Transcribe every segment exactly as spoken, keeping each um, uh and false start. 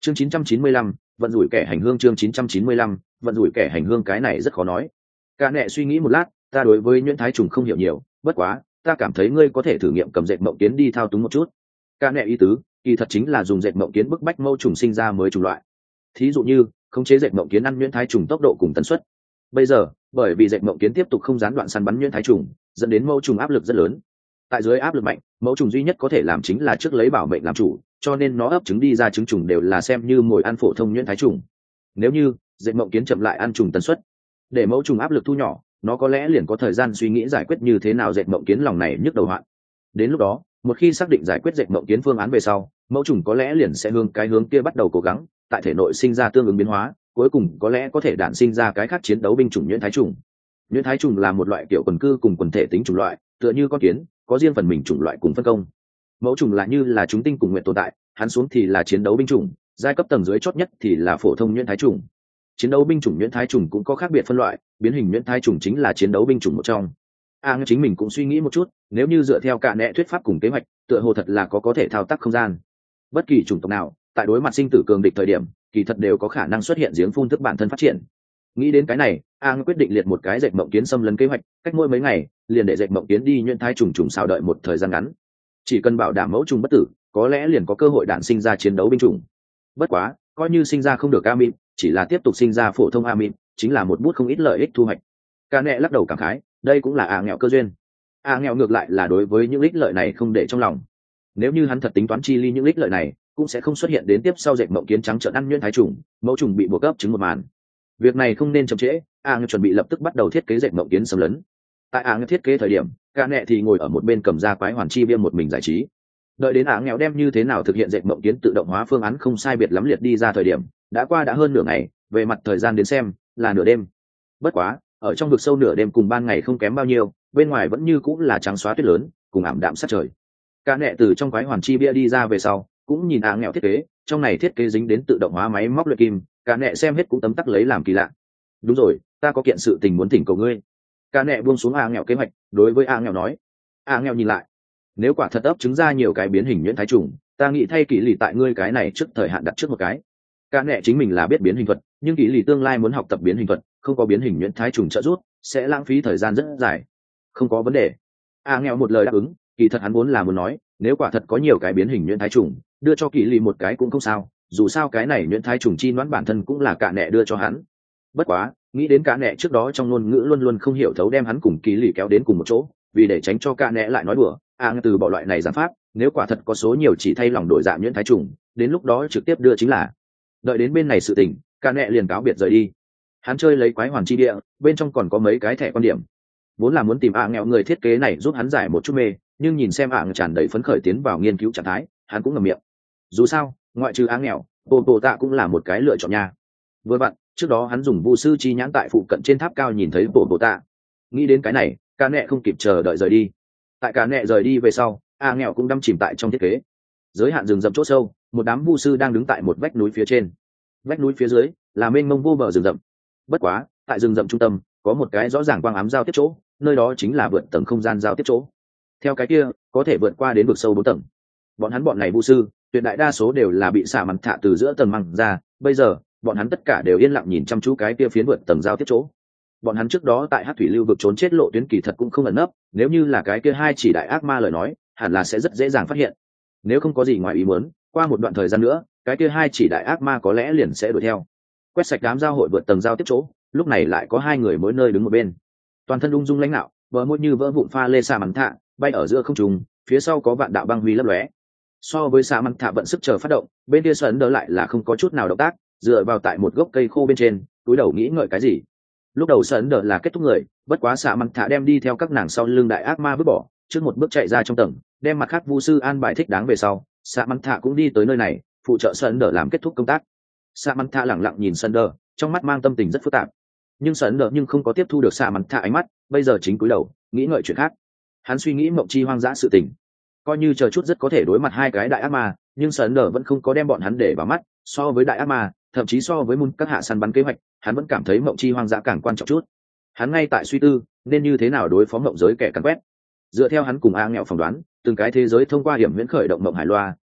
chương chín trăm chín mươi lăm, vận rủi kẻ hành hương. Chương chín trăm chín mươi lăm, vận rủi kẻ hành hương. Cái này rất khó nói. Cả nẹ suy nghĩ một lát, ta đối với nhuyễn thái trùng không hiểu nhiều, bất quá ta cảm thấy ngươi có thể thử nghiệm cầm dệt mộng kiến đi thao túng một chút. Cả nẹ ý tứ kỳ thật chính là dùng dệt mộng kiến bức bách mâu trùng sinh ra mới chủng loại. Thí dụ như khống chế dệt mộng kiến ăn nhuyễn thái trùng tốc độ cùng tần suất. Bây giờ bởi vì dệt mộng kiến tiếp tục không gián đoạn săn bắn nhuyễn thái trùng, dẫn đến mâu trùng áp lực rất lớn. Tại dưới áp lực mạnh, mẫu trùng duy nhất có thể làm chính là trước lấy bảo mệnh làm chủ, cho nên nó ấp trứng đi ra trứng trùng đều là xem như mồi ăn phổ thông nhuyễn thái trùng. Nếu như dệt mộng kiến chậm lại ăn trùng tần suất, để mẫu trùng áp lực thu nhỏ, nó có lẽ liền có thời gian suy nghĩ giải quyết như thế nào dệt mộng kiến lòng này nhức đầu hoạn. Đến lúc đó, một khi xác định giải quyết dệt mộng kiến phương án về sau, mẫu trùng có lẽ liền sẽ hướng cái hướng kia bắt đầu cố gắng, tại thể nội sinh ra tương ứng biến hóa, cuối cùng có lẽ có thể đản sinh ra cái khác chiến đấu binh chủng nhuyễn thái trùng. Nhuyễn thái trùng là một loại kiểu quần cư cùng quần thể tính chủng loại, tựa như con kiến, có riêng phần mình chủng loại cùng phân công. Mẫu trùng là như là chúng tinh cùng nguyện tồn tại, hắn xuống thì là chiến đấu binh chủng, giai cấp tầng dưới chót nhất thì là phổ thông nhuyễn thái trùng. Chiến đấu binh chủng nhuyễn thái trùng cũng có khác biệt phân loại, biến hình nhuyễn thái trùng chính là chiến đấu binh chủng một trong. A à, chính mình cũng suy nghĩ một chút, nếu như dựa theo cả nệ thuyết pháp cùng kế hoạch, tựa hồ thật là có có thể thao tác không gian. Bất kỳ chủng tộc nào, tại đối mặt sinh tử cường địch thời điểm, kỳ thật đều có khả năng xuất hiện giếng phun thức bản thân phát triển. Nghĩ đến cái này, A quyết định liệt một cái dệt mộng kiến xâm lấn kế hoạch, cách mỗi mấy ngày liền để dệt mộng kiến đi nhuyễn thái trùng trùng xào đợi một thời gian ngắn. Chỉ cần bảo đảm mẫu trùng bất tử, có lẽ liền có cơ hội đản sinh ra chiến đấu binh chủng. Bất quá coi như sinh ra không được amin, chỉ là tiếp tục sinh ra phổ thông amin, chính là một bút không ít lợi ích thu hoạch. Ca nẹ lắc đầu cảm khái, đây cũng là A nghèo cơ duyên. A nghèo ngược lại là đối với những ích lợi này không để trong lòng. Nếu như hắn thật tính toán chi ly những ích lợi này, cũng sẽ không xuất hiện đến tiếp sau dệt mộng kiến trắng trợn ăn nhuyễn thái trùng, mẫu trùng bị buộc ấp trứng một màn. Việc này không nên chậm trễ, A nghèo chuẩn bị lập tức bắt đầu thiết kế dệt mộng kiến xâm lấn. Tại A nghèo thiết kế thời điểm, Ca nẹ thì ngồi ở một bên cầm ra quái hoàn chi bia một mình giải trí. Đợi đến A nghèo đem như thế nào thực hiện dệt mộng kiến tự động hóa phương án không sai biệt lắm liệt đi ra thời điểm, đã qua đã hơn nửa ngày, về mặt thời gian đến xem là nửa đêm. Bất quá ở trong vực sâu nửa đêm cùng ban ngày không kém bao nhiêu, bên ngoài vẫn như cũng là trắng xóa tuyết lớn cùng ảm đạm sát trời. Ca nẹ từ trong quái hoàn chi bia đi ra về sau, cũng nhìn A nghèo thiết kế, trong này thiết kế dính đến tự động hóa máy móc luyện kim, Ca nẹ xem hết cũng tấm tắc lấy làm kỳ lạ. Đúng rồi, ta có kiện sự tình muốn thỉnh cầu ngươi. Ca nẹ buông xuống A nghèo kế hoạch, đối với A nghèo nói. A nghèo nhìn lại, nếu quả thật ấp trứng ra nhiều cái biến hình nhuyễn thái trùng, ta nghĩ thay kỳ lì tại ngươi cái này trước thời hạn đặt trước một cái. Ca nẹ chính mình là biết biến hình thuật, nhưng kỳ lì tương lai muốn học tập biến hình thuật, không có biến hình nhuyễn thái trùng trợ giúp, sẽ lãng phí thời gian rất dài. Không có vấn đề. A nghèo một lời đáp ứng, kỳ thật hắn muốn là muốn nói, nếu quả thật có nhiều cái biến hình nhuyễn thái trùng, đưa cho kỳ lì một cái cũng không sao, dù sao cái này nhuyễn thái trùng chi đoán bản thân cũng là cả nẹ đưa cho hắn. Bất quá nghĩ đến cả nẹ trước đó trong ngôn ngữ luôn luôn không hiểu thấu đem hắn cùng kỳ lì kéo đến cùng một chỗ, vì để tránh cho cả nẹ lại nói đùa, A từ bỏ loại này giám pháp, nếu quả thật có số nhiều chỉ thay lòng đổi dạ nhuyễn thái trùng, đến lúc đó trực tiếp đưa chính là. Đợi đến bên này sự tình, cả nẹ liền cáo biệt rời đi. Hắn chơi lấy quái hoàn chi địa, bên trong còn có mấy cái thẻ quan điểm, vốn là muốn tìm A nghèo người thiết kế này giúp hắn giải một chút mê, nhưng nhìn xem A tràn đầy phấn khởi tiến vào nghiên cứu trạng thái, hắn cũng ngậm miệng. Dù sao ngoại trừ A nghèo, bộ bộ tạ cũng là một cái lựa chọn nha. Vừa vặn trước đó hắn dùng vu sư chi nhãn tại phụ cận trên tháp cao nhìn thấy bộ bộ tạ, nghĩ đến cái này, cả nẹ không kịp chờ đợi rời đi. Tại cả nẹ rời đi về sau, A nghèo cũng đâm chìm tại trong thiết kế. Giới hạn rừng rậm chỗ sâu, một đám vu sư đang đứng tại một vách núi phía trên. Vách núi phía dưới là mênh mông vô bờ rừng rậm. Bất quá tại rừng rậm trung tâm có một cái rõ ràng quang ám giao tiếp chỗ, nơi đó chính là vượt tầng không gian giao tiếp chỗ. Theo cái kia có thể vượt qua đến vực sâu bốn tầng. Bọn hắn bọn này vu sư tuyệt đại đa số đều là bị xả mặn thạ từ giữa tầng măng ra, bây giờ bọn hắn tất cả đều yên lặng nhìn chăm chú cái kia phiến vượt tầng giao tiếp chỗ. Bọn hắn trước đó tại Hắc thủy lưu vực trốn chết lộ tuyến kỳ thật cũng không ẩn nấp, nếu như là cái kia hai chỉ đại ác ma lời nói, hẳn là sẽ rất dễ dàng phát hiện. Nếu không có gì ngoài ý muốn, qua một đoạn thời gian nữa, cái kia hai chỉ đại ác ma có lẽ liền sẽ đuổi theo. Quét sạch đám giao hội vượt tầng giao tiếp chỗ, lúc này lại có hai người mỗi nơi đứng một bên. Toàn thân ung dung lãnh đạo, bờ môi như vỡ vụn pha lê xà mắn thạ, bay ở giữa không trung, phía sau có vạn đạo băng huy lấp lóe. So với xà mắn thạ bận sức chờ phát động, bên kia sấn đỡ lại là không có chút nào động tác, dựa vào tại một gốc cây khô bên trên, túi đầu nghĩ ngợi cái gì. Lúc đầu sấn đỡ là kết thúc người, bất quá xà mắn thạ đem đi theo các nàng sau lưng đại ác ma vứt bỏ, trước một bước chạy ra trong tầng, đem mặt khác vu sư an bài thích đáng về sau, xà mắn thạ cũng đi tới nơi này, phụ trợ sấn đỡ làm kết thúc công tác. Xà mắn thạ lẳng lặng nhìn sấn đỡ, trong mắt mang tâm tình rất phức tạp, nhưng sấn đỡ nhưng không có tiếp thu được xà mắn thạ ánh mắt, bây giờ chính cúi đầu nghĩ ngợi chuyện khác. Hắn suy nghĩ mộng chi hoang dã sự tình, coi như chờ chút rất có thể đối mặt hai cái đại ác ma, nhưng sấn đỡ vẫn không có đem bọn hắn để vào mắt. So với đại ác ma, thậm chí so với môn các hạ săn bắn kế hoạch, hắn vẫn cảm thấy mộng chi hoang dã càng quan trọng chút. Hắn ngay tại suy tư nên như thế nào đối phó mộng giới kẻ cắn quét. Dựa theo hắn cùng A nghèo phỏng đoán, từng cái thế giới thông qua hiểm huyễn khởi động mộng hải loa,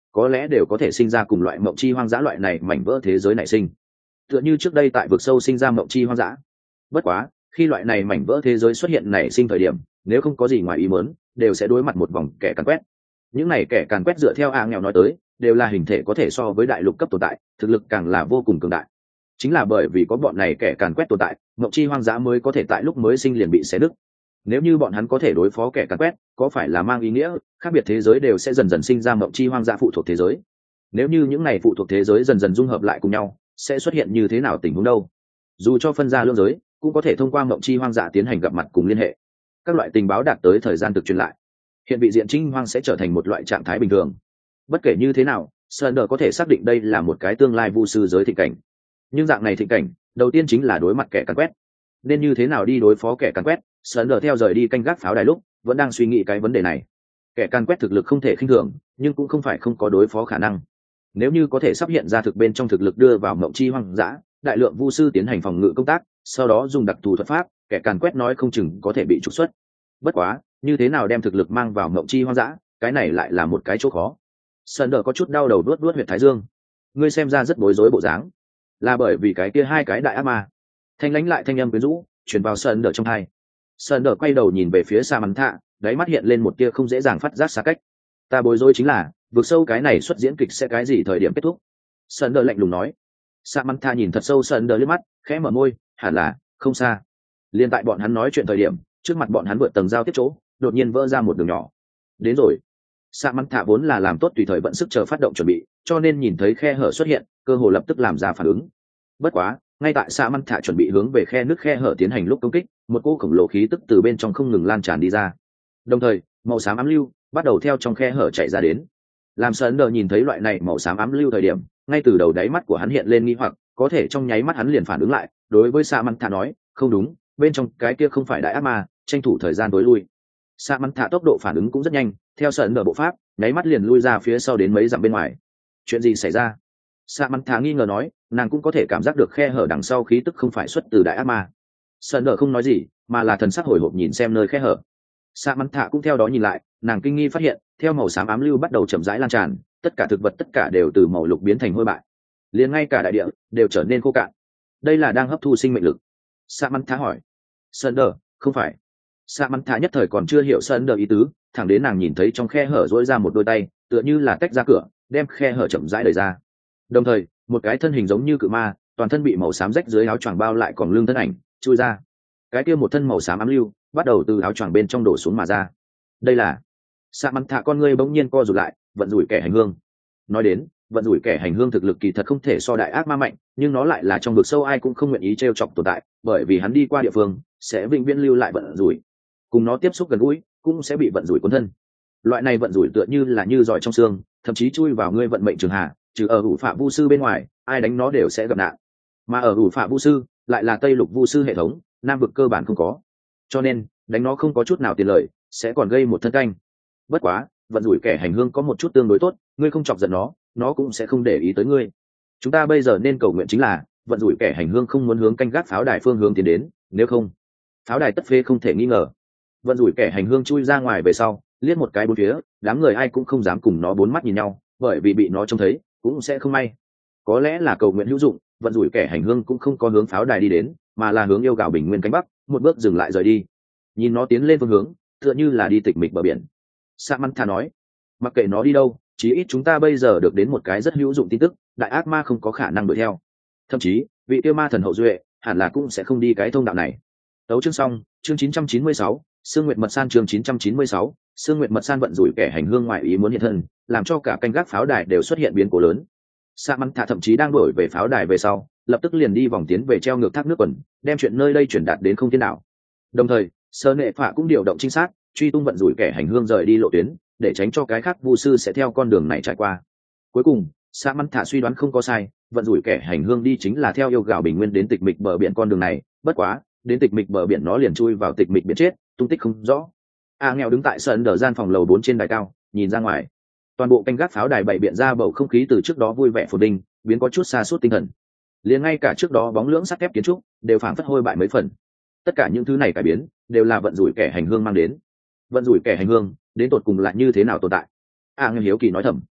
có lẽ đều có thể sinh ra cùng loại mộng chi hoang dã loại này mảnh vỡ thế giới nảy sinh, tựa như trước đây tại vực sâu sinh ra mộng chi hoang dã. Bất quá khi loại này mảnh vỡ thế giới xuất hiện nảy sinh thời điểm, nếu không có gì ngoài ý muốn, đều sẽ đối mặt một vòng kẻ càn quét. Những này kẻ càn quét dựa theo a nghèo nói tới, đều là hình thể có thể so với đại lục cấp tồn tại, thực lực càng là vô cùng cường đại. Chính là bởi vì có bọn này kẻ càn quét tồn tại, mộng chi hoang dã mới có thể tại lúc mới sinh liền bị xé đứt. Nếu như bọn hắn có thể đối phó kẻ càn quét, có phải là mang ý nghĩa khác biệt thế giới đều sẽ dần dần sinh ra mộng chi hoang dã phụ thuộc thế giới? Nếu như những này phụ thuộc thế giới dần dần dung hợp lại cùng nhau, sẽ xuất hiện như thế nào tình huống đâu? Dù cho phân ra lưỡng giới, cũng có thể thông qua mộng chi hoang dã tiến hành gặp mặt cùng liên hệ. Các loại tình báo đạt tới thời gian thực truyền lại, hiện vị diện trinh hoang sẽ trở thành một loại trạng thái bình thường. Bất kể như thế nào, Sunder có thể xác định đây là một cái tương lai vu sư giới thịnh cảnh. Nhưng dạng này thịnh cảnh, đầu tiên chính là đối mặt kẻ càn quét. Nên như thế nào đi đối phó kẻ càn quét? Sunder theo rời đi canh gác pháo đài lúc, vẫn đang suy nghĩ cái vấn đề này. Kẻ càn quét thực lực không thể khinh thường, nhưng cũng không phải không có đối phó khả năng. Nếu như có thể sắp hiện ra thực bên trong thực lực đưa vào mộng chi hoang dã, đại lượng vu sư tiến hành phòng ngự công tác, sau đó dùng đặc thù thuật pháp, kẻ càn quét nói không chừng có thể bị trục xuất. Bất quá, như thế nào đem thực lực mang vào mộng chi hoang dã, cái này lại là một cái chỗ khó. Sunder có chút đau đầu đuốt đuốt huyệt thái dương. Ngươi xem ra rất bối rối bộ dáng, là bởi vì cái kia hai cái đại ác ma. Thanh lãnh lại thanh âm quyến rũ truyền vào Sunder trong tai. Sunder quay đầu nhìn về phía Samantha, đáy mắt hiện lên một tia không dễ dàng phát giác xa cách. Ta bối rối chính là, vực sâu cái này xuất diễn kịch sẽ cái gì thời điểm kết thúc? Sunder lạnh lùng nói. Samantha nhìn thật sâu Sunder liếc mắt, khẽ mở môi, hẳn là không xa. Liên tại bọn hắn nói chuyện thời điểm, trước mặt bọn hắn vượt tầng giao tiếp chỗ, đột nhiên vỡ ra một đường nhỏ. Đến rồi. Samantha vốn là làm tốt tùy thời bận sức chờ phát động chuẩn bị, cho nên nhìn thấy khe hở xuất hiện, cơ hồ lập tức làm ra phản ứng. Bất quá, ngay tại Samantha chuẩn bị hướng về khe nước khe hở tiến hành lúc công kích, một cỗ khổng lồ khí tức từ bên trong không ngừng lan tràn đi ra. Đồng thời, màu xám ám lưu bắt đầu theo trong khe hở chạy ra đến. Làm Sunder nhìn thấy loại này màu xám ám lưu thời điểm, ngay từ đầu đáy mắt của hắn hiện lên nghi hoặc, có thể trong nháy mắt hắn liền phản ứng lại, đối với Samantha nói, không đúng, bên trong cái kia không phải đại ác ma, tranh thủ thời gian tối lui. Samantha tốc độ phản ứng cũng rất nhanh, theo Sunder bộ pháp, nháy mắt liền lui ra phía sau đến mấy dặm bên ngoài. Chuyện gì xảy ra? Samantha nghi ngờ nói, nàng cũng có thể cảm giác được khe hở đằng sau khí tức không phải xuất từ đại ác ma. Sunder không nói gì, mà là thần sắc hồi hộp nhìn xem nơi khe hở. Samantha cũng theo đó nhìn lại, nàng kinh nghi phát hiện, theo màu xám ám lưu bắt đầu chậm rãi lan tràn, tất cả thực vật tất cả đều từ màu lục biến thành hôi bại, liền ngay cả đại địa đều trở nên khô cạn. Đây là đang hấp thu sinh mệnh lực. Samantha hỏi. Sunder, không phải. Samantha nhất thời còn chưa hiểu Sunder ý tứ, thẳng đến nàng nhìn thấy trong khe hở rỗi ra một đôi tay, tựa như là tách ra cửa, đem khe hở chậm rãi đẩy ra. Đồng thời, một cái thân hình giống như cự ma, toàn thân bị màu xám rách dưới áo choàng bao lại còn lưng thân ảnh, chui ra. Cái kia một thân màu xám ám lưu, bắt đầu từ áo choàng bên trong đổ xuống mà ra. Đây là Samantha con ngươi bỗng nhiên co rụt lại, vận rủi kẻ hành hương. Nói đến, vận rủi kẻ hành hương thực lực kỳ thật không thể so đại ác ma mạnh, nhưng nó lại là trong vực sâu ai cũng không nguyện ý trêu chọc tồn tại, bởi vì hắn đi qua địa phương sẽ vĩnh viễn lưu lại vận rủi, cùng nó tiếp xúc gần gũi cũng sẽ bị vận rủi cuốn thân. Loại này vận rủi tựa như là như giỏi trong xương, thậm chí chui vào ngươi vận mệnh trường hạ, trừ ở hủ phạ vu sư bên ngoài, ai đánh nó đều sẽ gặp nạn. Mà ở hủ phạ vu sư lại là tây lục vu sư hệ thống, nam vực cơ bản không có, cho nên đánh nó không có chút nào tiền lợi, sẽ còn gây một thân canh. Bất quá, vận rủi kẻ hành hương có một chút tương đối tốt, ngươi không chọc giận nó, nó cũng sẽ không để ý tới ngươi. Chúng ta bây giờ nên cầu nguyện chính là vận rủi kẻ hành hương không muốn hướng canh gác pháo đài phương hướng tiến đến, nếu không, pháo đài tất phê không thể nghi ngờ. Vận rủi kẻ hành hương chui ra ngoài về sau, liếc một cái bốn phía, đám người ai cũng không dám cùng nó bốn mắt nhìn nhau, bởi vì bị nó trông thấy cũng sẽ không may. Có lẽ là cầu nguyện hữu dụng, vận rủi kẻ hành hương cũng không có hướng pháo đài đi đến, mà là hướng yêu gạo bình nguyên cánh bắc, một bước dừng lại rời đi. Nhìn nó tiến lên phương hướng, tựa như là đi tịch mịch bờ biển. Samantha nói, mặc kệ nó đi đâu, chí ít chúng ta bây giờ được đến một cái rất hữu dụng tin tức, đại ác ma không có khả năng đuổi theo. Thậm chí, vị tiêu ma thần hậu duệ hẳn là cũng sẽ không đi cái thông đạo này. Tấu chương xong, chương chín trăm chín mươi sáu, Sương Nguyệt Mật San chương chín trăm chín mươi sáu, Sương Nguyệt Mật San vận rủi kẻ hành hương ngoại ý muốn hiện thân, làm cho cả canh gác pháo đài đều xuất hiện biến cố lớn. Samantha thậm chí đang đuổi về pháo đài về sau, lập tức liền đi vòng tiến về treo ngược thác nước quần, đem chuyện nơi đây chuyển đạt đến không thiên đảo. Đồng thời, Sơ Nệ Phạ cũng điều động trinh sát, truy tung vận rủi kẻ hành hương rời đi lộ tuyến, để tránh cho cái khác vu sư sẽ theo con đường này trải qua. Cuối cùng, Samantha suy đoán không có sai, vận rủi kẻ hành hương đi chính là theo yêu gạo bình nguyên đến tịch mịch bờ biển con đường này, bất quá, đến tịch mịch bờ biển nó liền chui vào tịch mịch biển chết, tung tích không rõ. A nghèo đứng tại sân đờ gian phòng lầu bốn trên đài cao, nhìn ra ngoài. Toàn bộ canh gác pháo đài bày biện ra bầu không khí từ trước đó vui vẻ phồn vinh, biến có chút xa suốt tinh thần. Liền ngay cả trước đó bóng lưỡng sắt thép kiến trúc đều phảng phất hôi bại mấy phần. Tất cả những thứ này cải biến đều là vận rủi kẻ hành hương mang đến. Vận rủi kẻ hành hương đến tột cùng lại như thế nào tồn tại? A nghèo hiếu kỳ nói thầm.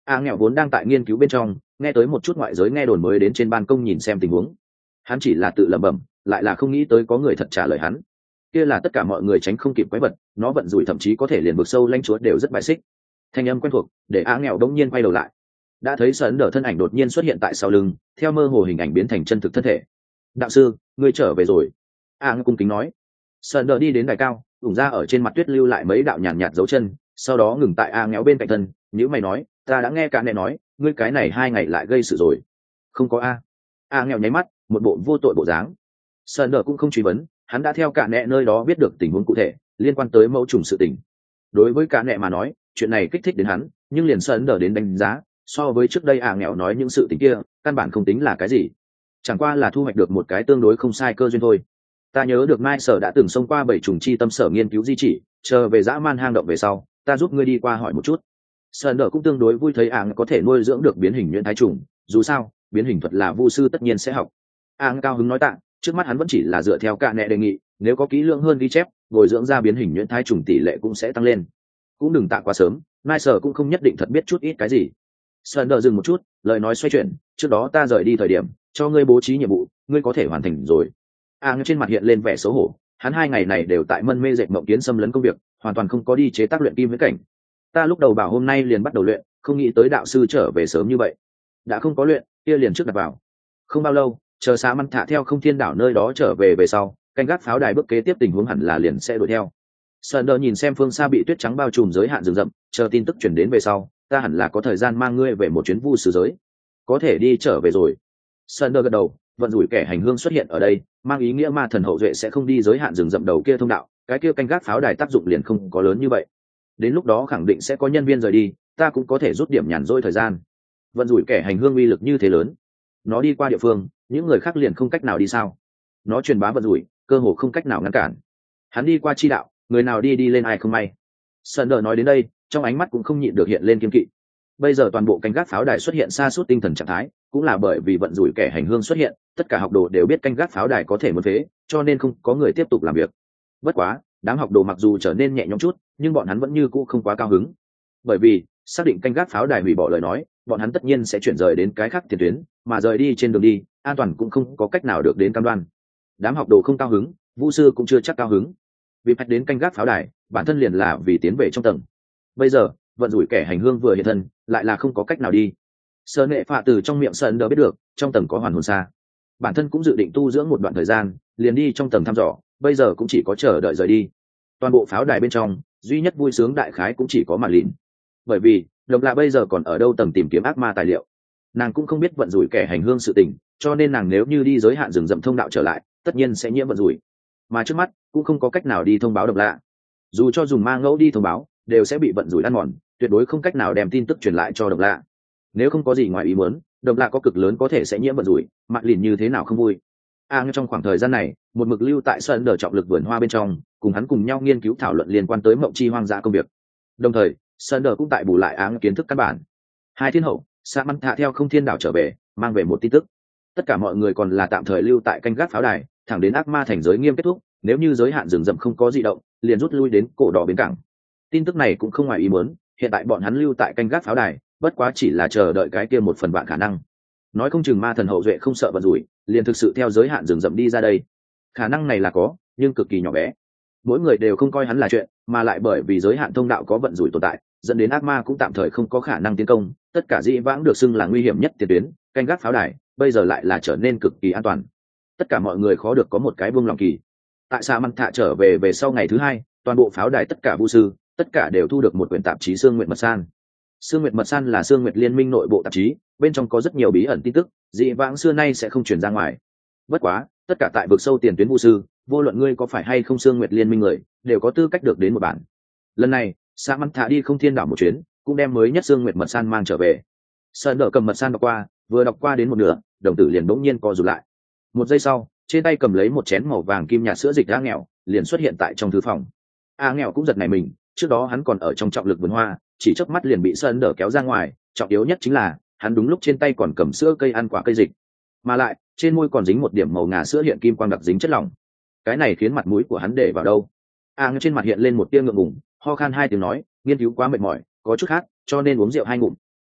a nghèo vốn đang tại nghiên cứu bên trong, nghe tới một chút ngoại giới nghe đồn mới đến trên ban công nhìn xem tình huống. Hắn chỉ là tự lẩm bẩm, lại là không nghĩ tới có người thật trả lời hắn. Kia là tất cả mọi người tránh không kịp quái vật, nó vận rủi thậm chí có thể liền vực sâu lãnh chúa đều rất bài xích. Thanh âm quen thuộc để a nghèo đông nhiên quay đầu lại, đã thấy Sơn Đờ thân ảnh đột nhiên xuất hiện tại sau lưng, theo mơ hồ hình ảnh biến thành chân thực thân thể. Đạo sư, ngươi trở về rồi. A ngư cung kính nói. Sơn Đờ đi đến đài cao, ủng ra ở trên mặt tuyết lưu lại mấy đạo nhàn nhạt dấu chân, sau đó ngừng tại a nghèo bên cạnh thân. Nếu mày nói, ta đã nghe cả nè nói, ngươi cái này hai ngày lại gây sự rồi. Không có a. A nghèo nháy mắt, một bộ vô tội bộ dáng. Sơn Đờ cũng không truy vấn, hắn đã theo cả nẹ nơi đó biết được tình huống cụ thể liên quan tới mẫu trùng sự tình. Đối với cả nẹ mà nói, chuyện này kích thích đến hắn, nhưng liền Sơn Đờ đến đánh giá, so với trước đây à nghèo nói những sự tình kia, căn bản không tính là cái gì, chẳng qua là thu hoạch được một cái tương đối không sai cơ duyên thôi. Ta nhớ được Mai Sở đã từng xông qua bảy trùng chi tâm sở nghiên cứu di chỉ, chờ về dã man hang động về sau, ta giúp ngươi đi qua hỏi một chút. Sơn Đờ cũng tương đối vui thấy ảng có thể nuôi dưỡng được biến hình nhuyễn thái trùng, dù sao biến hình thuật là vu sư tất nhiên sẽ học. Ảng cao hứng nói tạ, trước mắt hắn vẫn chỉ là dựa theo cả nẹ đề nghị, nếu có kỹ lưỡng hơn ghi chép, bồi dưỡng ra biến hình nhuyễn thái trùng tỷ lệ cũng sẽ tăng lên. Cũng đừng tạ quá sớm, Mai Sở cũng không nhất định thật biết chút ít cái gì. Sơn Đờ dừng một chút, lời nói xoay chuyển, trước đó ta rời đi thời điểm cho ngươi bố trí nhiệm vụ, ngươi có thể hoàn thành rồi. A à, trên mặt hiện lên vẻ xấu hổ, hắn hai ngày này đều tại mân mê dệt mộng kiến xâm lấn công việc, hoàn toàn không có đi chế tác luyện kim viễn cảnh. Ta lúc đầu bảo hôm nay liền bắt đầu luyện, không nghĩ tới đạo sư trở về sớm như vậy. Đã không có luyện, kia liền trước đặt vào. Không bao lâu, chờ Sa Măn Thạ theo Không Thiên đảo nơi đó trở về về sau, canh gác pháo đài bước kế tiếp tình huống hẳn là liền sẽ đuổi theo. Sơn Đờ nhìn xem phương xa bị tuyết trắng bao trùm giới hạn rừng rậm, chờ tin tức chuyển đến về sau, ta hẳn là có thời gian mang ngươi về một chuyến vu sử giới, có thể đi trở về rồi. Sơn Đờ gật đầu, vận rủi kẻ hành hương xuất hiện ở đây, mang ý nghĩa ma thần hậu duệ sẽ không đi giới hạn rừng rậm đầu kia thông đạo, cái kia canh gác pháo đài tác dụng liền không có lớn như vậy. Đến lúc đó khẳng định sẽ có nhân viên rời đi, ta cũng có thể rút điểm nhàn rỗi thời gian. Vận rủi kẻ hành hương uy lực như thế lớn, nó đi qua địa phương, những người khác liền không cách nào đi sao? Nó truyền bá vận rủi, cơ hồ không cách nào ngăn cản. Hắn đi qua chi đạo, người nào đi đi lên ai không may. Sơn Đờ nói đến đây, trong ánh mắt cũng không nhịn được hiện lên kiên kỵ. Bây giờ toàn bộ canh gác pháo đài xuất hiện sa sút tinh thần trạng thái, cũng là bởi vì vận rủi kẻ hành hương xuất hiện, tất cả học đồ đều biết canh gác pháo đài có thể muốn phế, cho nên không có người tiếp tục làm việc. Bất quá, đám học đồ mặc dù trở nên nhẹ nhõm chút, nhưng bọn hắn vẫn như cũ không quá cao hứng. Bởi vì, xác định canh gác pháo đài hủy bỏ lời nói, bọn hắn tất nhiên sẽ chuyển rời đến cái khác tiền tuyến, mà rời đi trên đường đi, an toàn cũng không có cách nào được đến cam đoan. Đám học đồ không cao hứng, vũ sư cũng chưa chắc cao hứng. Vì phải đến canh gác pháo đài, bản thân liền là vì tiến về trong tầng. Bây giờ, vận rủi kẻ hành hương vừa hiện thân, lại là không có cách nào đi. Sơ nệ phạ từ trong miệng Sơn Đờ biết được, trong tầng có hoàn hồn xa. Bản thân cũng dự định tu dưỡng một đoạn thời gian, liền đi trong tầng thăm dò, bây giờ cũng chỉ có chờ đợi rời đi. Toàn bộ pháo đài bên trong, duy nhất vui sướng đại khái cũng chỉ có Mạn Lìn. Bởi vì, Độc Lạ bây giờ còn ở đâu tầng tìm kiếm ác ma tài liệu. Nàng cũng không biết vận rủi kẻ hành hương sự tình, cho nên nàng nếu như đi giới hạn rừng rậm thông đạo trở lại, tất nhiên sẽ nhiễm vận rủi. Mà trước mắt, cũng không có cách nào đi thông báo Độc Lạ. Dù cho dùng ma ngẫu đi thông báo, đều sẽ bị vận rủi ăn mòn, tuyệt đối không cách nào đem tin tức truyền lại cho Độc Lạ. Nếu không có gì ngoài ý muốn, Độc Lạ có cực lớn có thể sẽ nhiễm vận rủi, Mạn Lìn như thế nào không vui. A à, trong khoảng thời gian này, một mực lưu tại Sơn Đờ trọng lực vườn hoa bên trong, cùng hắn cùng nhau nghiên cứu thảo luận liên quan tới mộng chi hoang dã công việc. Đồng thời, Sơn Đờ cũng tại bù lại áng kiến thức căn bản. Hai thiên hậu, Sa Măn Thạ theo Không Thiên đảo trở về, mang về một tin tức. Tất cả mọi người còn là tạm thời lưu tại canh gác pháo đài, thẳng đến ác ma thành giới nghiêm kết thúc, nếu như giới hạn rừng rậm không có dị động, liền rút lui đến cổ đỏ bến cảng. Tin tức này cũng không ngoài ý muốn, hiện tại bọn hắn lưu tại canh gác pháo đài, bất quá chỉ là chờ đợi cái kia một phần vạn khả năng. Nói không chừng ma thần hậu duệ không sợ vận rủi, liền thực sự theo giới hạn rừng rậm đi ra đây. Khả năng này là có, nhưng cực kỳ nhỏ bé. Mỗi người đều không coi hắn là chuyện, mà lại bởi vì giới hạn thông đạo có vận rủi tồn tại, dẫn đến ác ma cũng tạm thời không có khả năng tiến công. Tất cả dĩ vãng được xưng là nguy hiểm nhất tiền tuyến, canh gác pháo đài, bây giờ lại là trở nên cực kỳ an toàn. Tất cả mọi người khó được có một cái buông lòng kỳ. Tại Sa Măn Thạ trở về về sau ngày thứ hai, toàn bộ pháo đài tất cả vu sư, tất cả đều thu được một quyển tạp chí Sương Nguyệt Mật San. Sương Nguyệt Mật San là Sương Nguyệt Liên minh nội bộ tạp chí, bên trong có rất nhiều bí ẩn tin tức, dị vãng xưa nay sẽ không truyền ra ngoài. Bất quá, tất cả tại vực sâu tiền tuyến vu sư, vô luận ngươi có phải hay không Sương Nguyệt Liên minh người, đều có tư cách được đến một bản. Lần này, Sa Măn Thạ đi Không Thiên đảo một chuyến, cũng đem mới nhất Sương Nguyệt Mật San mang trở về. Sơn Đờ cầm mật san đọc qua, vừa đọc qua đến một nửa, đồng tử liền bỗng nhiên co rụt lại. Một giây sau, trên tay cầm lấy một chén màu vàng kim nhạt sữa dịch A Nghèo, liền xuất hiện tại trong thư phòng. A Nghèo cũng giật nảy mình, trước đó hắn còn ở trong trọng lực vườn hoa, chỉ chớp mắt liền bị Sơn Đờ kéo ra ngoài, trọng yếu nhất chính là, hắn đúng lúc trên tay còn cầm sữa cây ăn quả cây dịch, mà lại trên môi còn dính một điểm màu ngà sữa hiện kim quang đặc dính chất lỏng. Cái này khiến mặt mũi của hắn để vào đâu? A Nghèo trên mặt hiện lên một tia ngượng ngùng, ho khan hai tiếng nói, nghiên cứu quá mệt mỏi, có chút khát, cho nên uống rượu hai ngụm.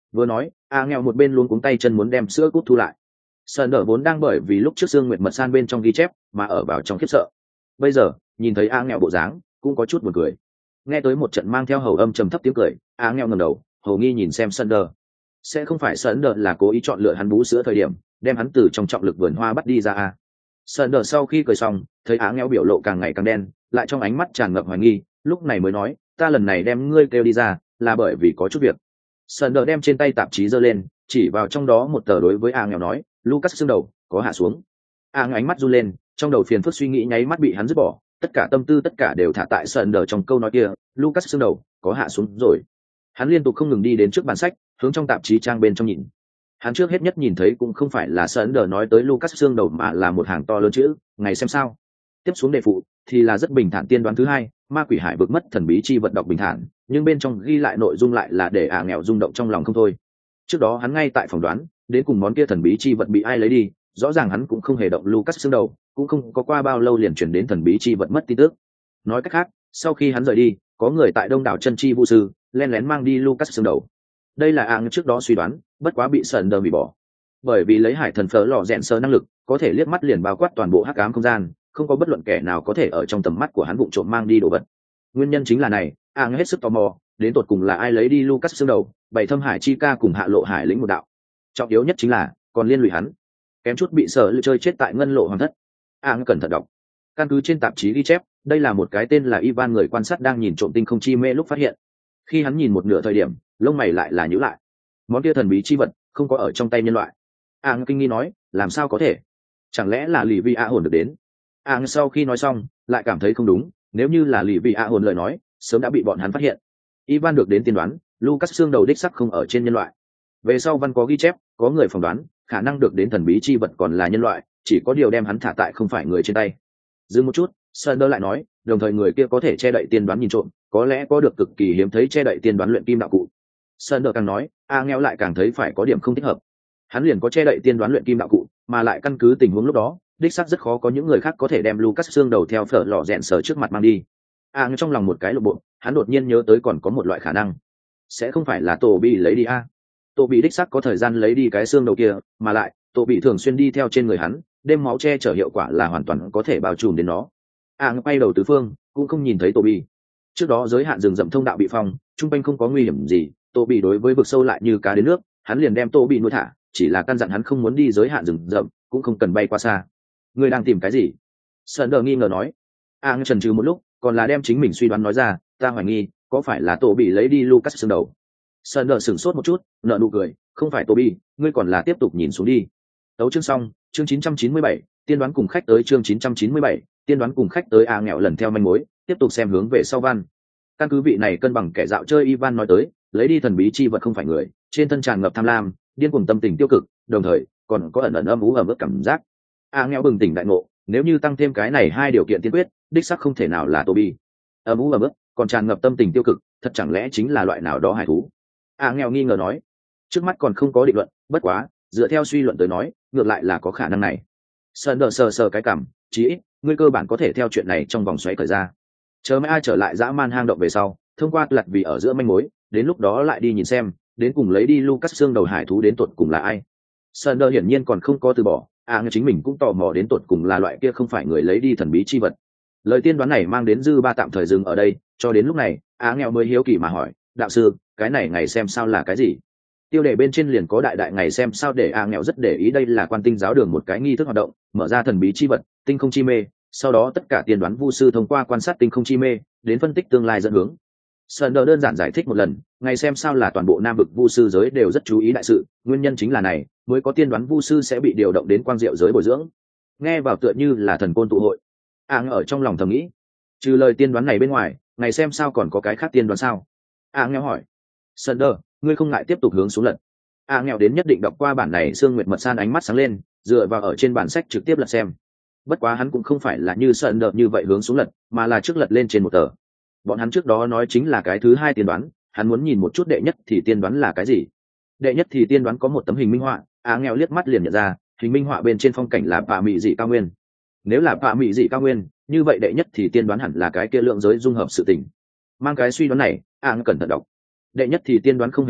Vừa nói, a nghèo một bên luôn cuống tay chân muốn đem sữa cút thu lại. Sơn đỡ vốn đang bởi vì lúc trước xương nguyệt mật san bên trong ghi chép mà ở vào trong khiếp sợ, bây giờ nhìn thấy a nghèo bộ dáng cũng có chút buồn cười. Nghe tới một trận mang theo hầu âm trầm thấp tiếng cười, a nghèo ngẩng đầu hầu nghi nhìn xem Sơn đỡ. Sẽ không phải Sơn đỡ là cố ý chọn lựa hắn bú sữa thời điểm đem hắn từ trong trọng lực vườn hoa bắt đi ra à? Sơn đỡ sau khi cười xong thấy a nghèo biểu lộ càng ngày càng đen, lại trong ánh mắt tràn ngập hoài nghi, lúc này mới nói, ta lần này đem ngươi kêu đi ra là bởi vì có chút việc. Sơn đỡ đem trên tay tạp chí giơ lên, chỉ vào trong đó một tờ đối với a nghèo nói, Lucas xương đầu có hạ xuống. A nghèo ánh mắt run lên, trong đầu phiền phức suy nghĩ nháy mắt bị hắn dứt bỏ, tất cả tâm tư tất cả đều thả tại Sơn đỡ trong câu nói kia, Lucas xương đầu có hạ xuống rồi. Hắn liên tục không ngừng đi đến trước bàn sách, hướng trong tạp chí trang bên trong nhìn. Hắn trước hết nhất nhìn thấy cũng không phải là Sơn đỡ nói tới Lucas xương đầu mà là một hàng to lớn chữ, ngày xem sao. Tiếp xuống đề phụ thì là rất bình thản tiên đoán thứ hai, ma quỷ hải vực mất thần bí chi vật đọc bình thản, nhưng bên trong ghi lại nội dung lại là để a nghèo rung động trong lòng không thôi. Trước đó hắn ngay tại phòng đoán, đến cùng món kia thần bí chi vật bị ai lấy đi, rõ ràng hắn cũng không hề động Lucas xương đầu, cũng không có qua bao lâu liền chuyển đến thần bí chi vật mất tin tức. Nói cách khác, sau khi hắn rời đi, có người tại đông đảo chân chi vu sư len lén mang đi Lucas xương đầu. Đây là ạng trước đó suy đoán, bất quá bị Sơn đờ bị bỏ. Bởi vì lấy hải thần phở lò rèn sơ năng lực, có thể liếc mắt liền bao quát toàn bộ hắc ám không gian, không có bất luận kẻ nào có thể ở trong tầm mắt của hắn vụng trộm mang đi đồ vật. Nguyên nhân chính là này, ạng hết sức tò mò, đến tột cùng là ai lấy đi Lucas xương đầu, bảy thâm hải chi ca cùng hạ lộ hải lĩnh một đạo. Trọng yếu nhất chính là còn liên lụy hắn, kém chút bị sở lựa chơi chết tại ngân lộ hoàng thất. Ạng cẩn thận đọc, căn cứ trên tạp chí ghi chép, đây là một cái tên là Ivan người quan sát đang nhìn trộm tinh không chi mê lúc phát hiện. Khi hắn nhìn một nửa thời điểm, lông mày lại là nhíu lại. Món kia thần bí chi vật không có ở trong tay nhân loại. Ạng kinh nghi nói, làm sao có thể? Chẳng lẽ là lì vi a hồn được đến? Ạng sau khi nói xong, lại cảm thấy không đúng, nếu như là lì vi a hồn lời nói, sớm đã bị bọn hắn phát hiện. Ivan được đến tiên đoán, Lucas xương đầu đích sắc không ở trên nhân loại. Về sau văn có ghi chép, có người phỏng đoán, khả năng được đến thần bí chi vật còn là nhân loại, chỉ có điều đem hắn thả tại không phải người trên tay. Dừng một chút, Sander lại nói, đồng thời người kia có thể che đậy tiên đoán nhìn trộm, có lẽ có được cực kỳ hiếm thấy che đậy tiên đoán luyện kim đạo cụ. Sander càng nói, a nghèo lại càng thấy phải có điểm không thích hợp. Hắn liền có che đậy tiên đoán luyện kim đạo cụ, mà lại căn cứ tình huống lúc đó, đích xác rất khó có những người khác có thể đem Lucas xương đầu theo phở lò rèn sở trước mặt mang đi. A nghèo trong lòng một cái lộ bộ, hắn đột nhiên nhớ tới còn có một loại khả năng, sẽ không phải là Tô Bị lấy đi a? Tô Bị đích xác có thời gian lấy đi cái xương đầu kia, mà lại Tô Bị thường xuyên đi theo trên người hắn, đêm máu che chở hiệu quả là hoàn toàn có thể bao trùm đến nó. A ngập bay đầu tứ phương, cũng không nhìn thấy Tô Bị. Trước đó giới hạn rừng rậm thông đạo bị phong, trung quanh không có nguy hiểm gì, Tô Bị đối với vực sâu lại như cá đến nước, hắn liền đem Tô Bị nuôi thả, chỉ là căn dặn hắn không muốn đi giới hạn rừng rậm, cũng không cần bay qua xa. Ngươi đang tìm cái gì? Sander nghi ngờ nói. A chần chừ một lúc, còn là đem chính mình suy đoán nói ra, ta hoài nghi, có phải là Tô Bị lấy đi Lucas xương đầu? Sander sửng sốt một chút, nở nụ cười, không phải Tô Bị, ngươi còn là tiếp tục nhìn xuống đi. Tấu chương xong, chương chín trăm chín mươi bảy, tiên đoán cùng khách tới chương chín trăm chín mươi bảy, tiên đoán cùng khách tới a nghèo lần theo manh mối, tiếp tục xem hướng về sau văn. Căn cứ vị này cân bằng kẻ dạo chơi Ivan nói tới, lấy đi thần bí chi vật không phải người, trên thân tràn ngập tham lam, điên cuồng tâm tình tiêu cực, đồng thời còn có ẩn ẩn âm u ẩm ướt cảm giác. A nghèo bừng tỉnh đại ngộ, nếu như tăng thêm cái này hai điều kiện tiên quyết, đích xác không thể nào là Tô Bị. Âm u ẩm ướt, còn tràn ngập tâm tình tiêu cực, thật chẳng lẽ chính là loại nào đó hải thú? A nghèo nghi ngờ nói, trước mắt còn không có định luận, bất quá dựa theo suy luận tới nói, ngược lại là có khả năng này. Sơn đờ sờ sờ cái cảm, chí ít ngươi cơ bản có thể theo chuyện này trong vòng xoáy thời ra. Chờ mai ai trở lại dã man hang động về sau, thông qua lật vì ở giữa manh mối, đến lúc đó lại đi nhìn xem, đến cùng lấy đi Lucas xương đầu hải thú đến tột cùng là ai. Sơn đờ hiển nhiên còn không có từ bỏ, à chính mình cũng tò mò đến tột cùng là loại kia không phải người lấy đi thần bí chi vật. Lời tiên đoán này mang đến dư ba tạm thời dừng ở đây, cho đến lúc này, Á nghèo mới hiếu kỳ mà hỏi, đạo sư, cái này ngày xem sao là cái gì? Tiêu đề bên trên liền có đại đại ngày xem sao để A nghèo rất để ý, đây là quan tinh giáo đường một cái nghi thức hoạt động, mở ra thần bí chi vật, tinh không chi mê, sau đó tất cả tiên đoán vu sư thông qua quan sát tinh không chi mê, đến phân tích tương lai dẫn hướng. Sander đơn giản giải thích một lần, ngày xem sao là toàn bộ nam vực vu sư giới đều rất chú ý đại sự, nguyên nhân chính là này, mới có tiên đoán vu sư sẽ bị điều động đến quang diệu giới bồi dưỡng. Nghe vào tựa như là thần côn tụ hội. A nghèo ở trong lòng thầm nghĩ, trừ lời tiên đoán này bên ngoài, ngày xem sao còn có cái khác tiên đoán sao? A nghèo hỏi. Sander, ngươi không ngại tiếp tục hướng xuống lật. A nghèo đến nhất định đọc qua bản này, Sương Nguyệt Mật San ánh mắt sáng lên, dựa vào ở trên bản sách trực tiếp lật xem. Bất quá hắn cũng không phải là như Sander như vậy hướng xuống lật, mà là trước lật lên trên một tờ. Bọn hắn trước đó nói chính là cái thứ hai tiên đoán, hắn muốn nhìn một chút đệ nhất thì tiên đoán là cái gì. Đệ nhất thì tiên đoán có một tấm hình minh họa, A nghèo liếc mắt liền nhận ra, hình minh họa bên trên phong cảnh là Pạ Mị Dị cao nguyên. Nếu là Pạ Mị Dị cao nguyên, như vậy đệ nhất thì tiên đoán hẳn là cái kia lượng giới dung hợp sự tình. Mang cái suy đoán này, A cẩn thận đọc. Đệ nhất thì tiên đoán không hề dài,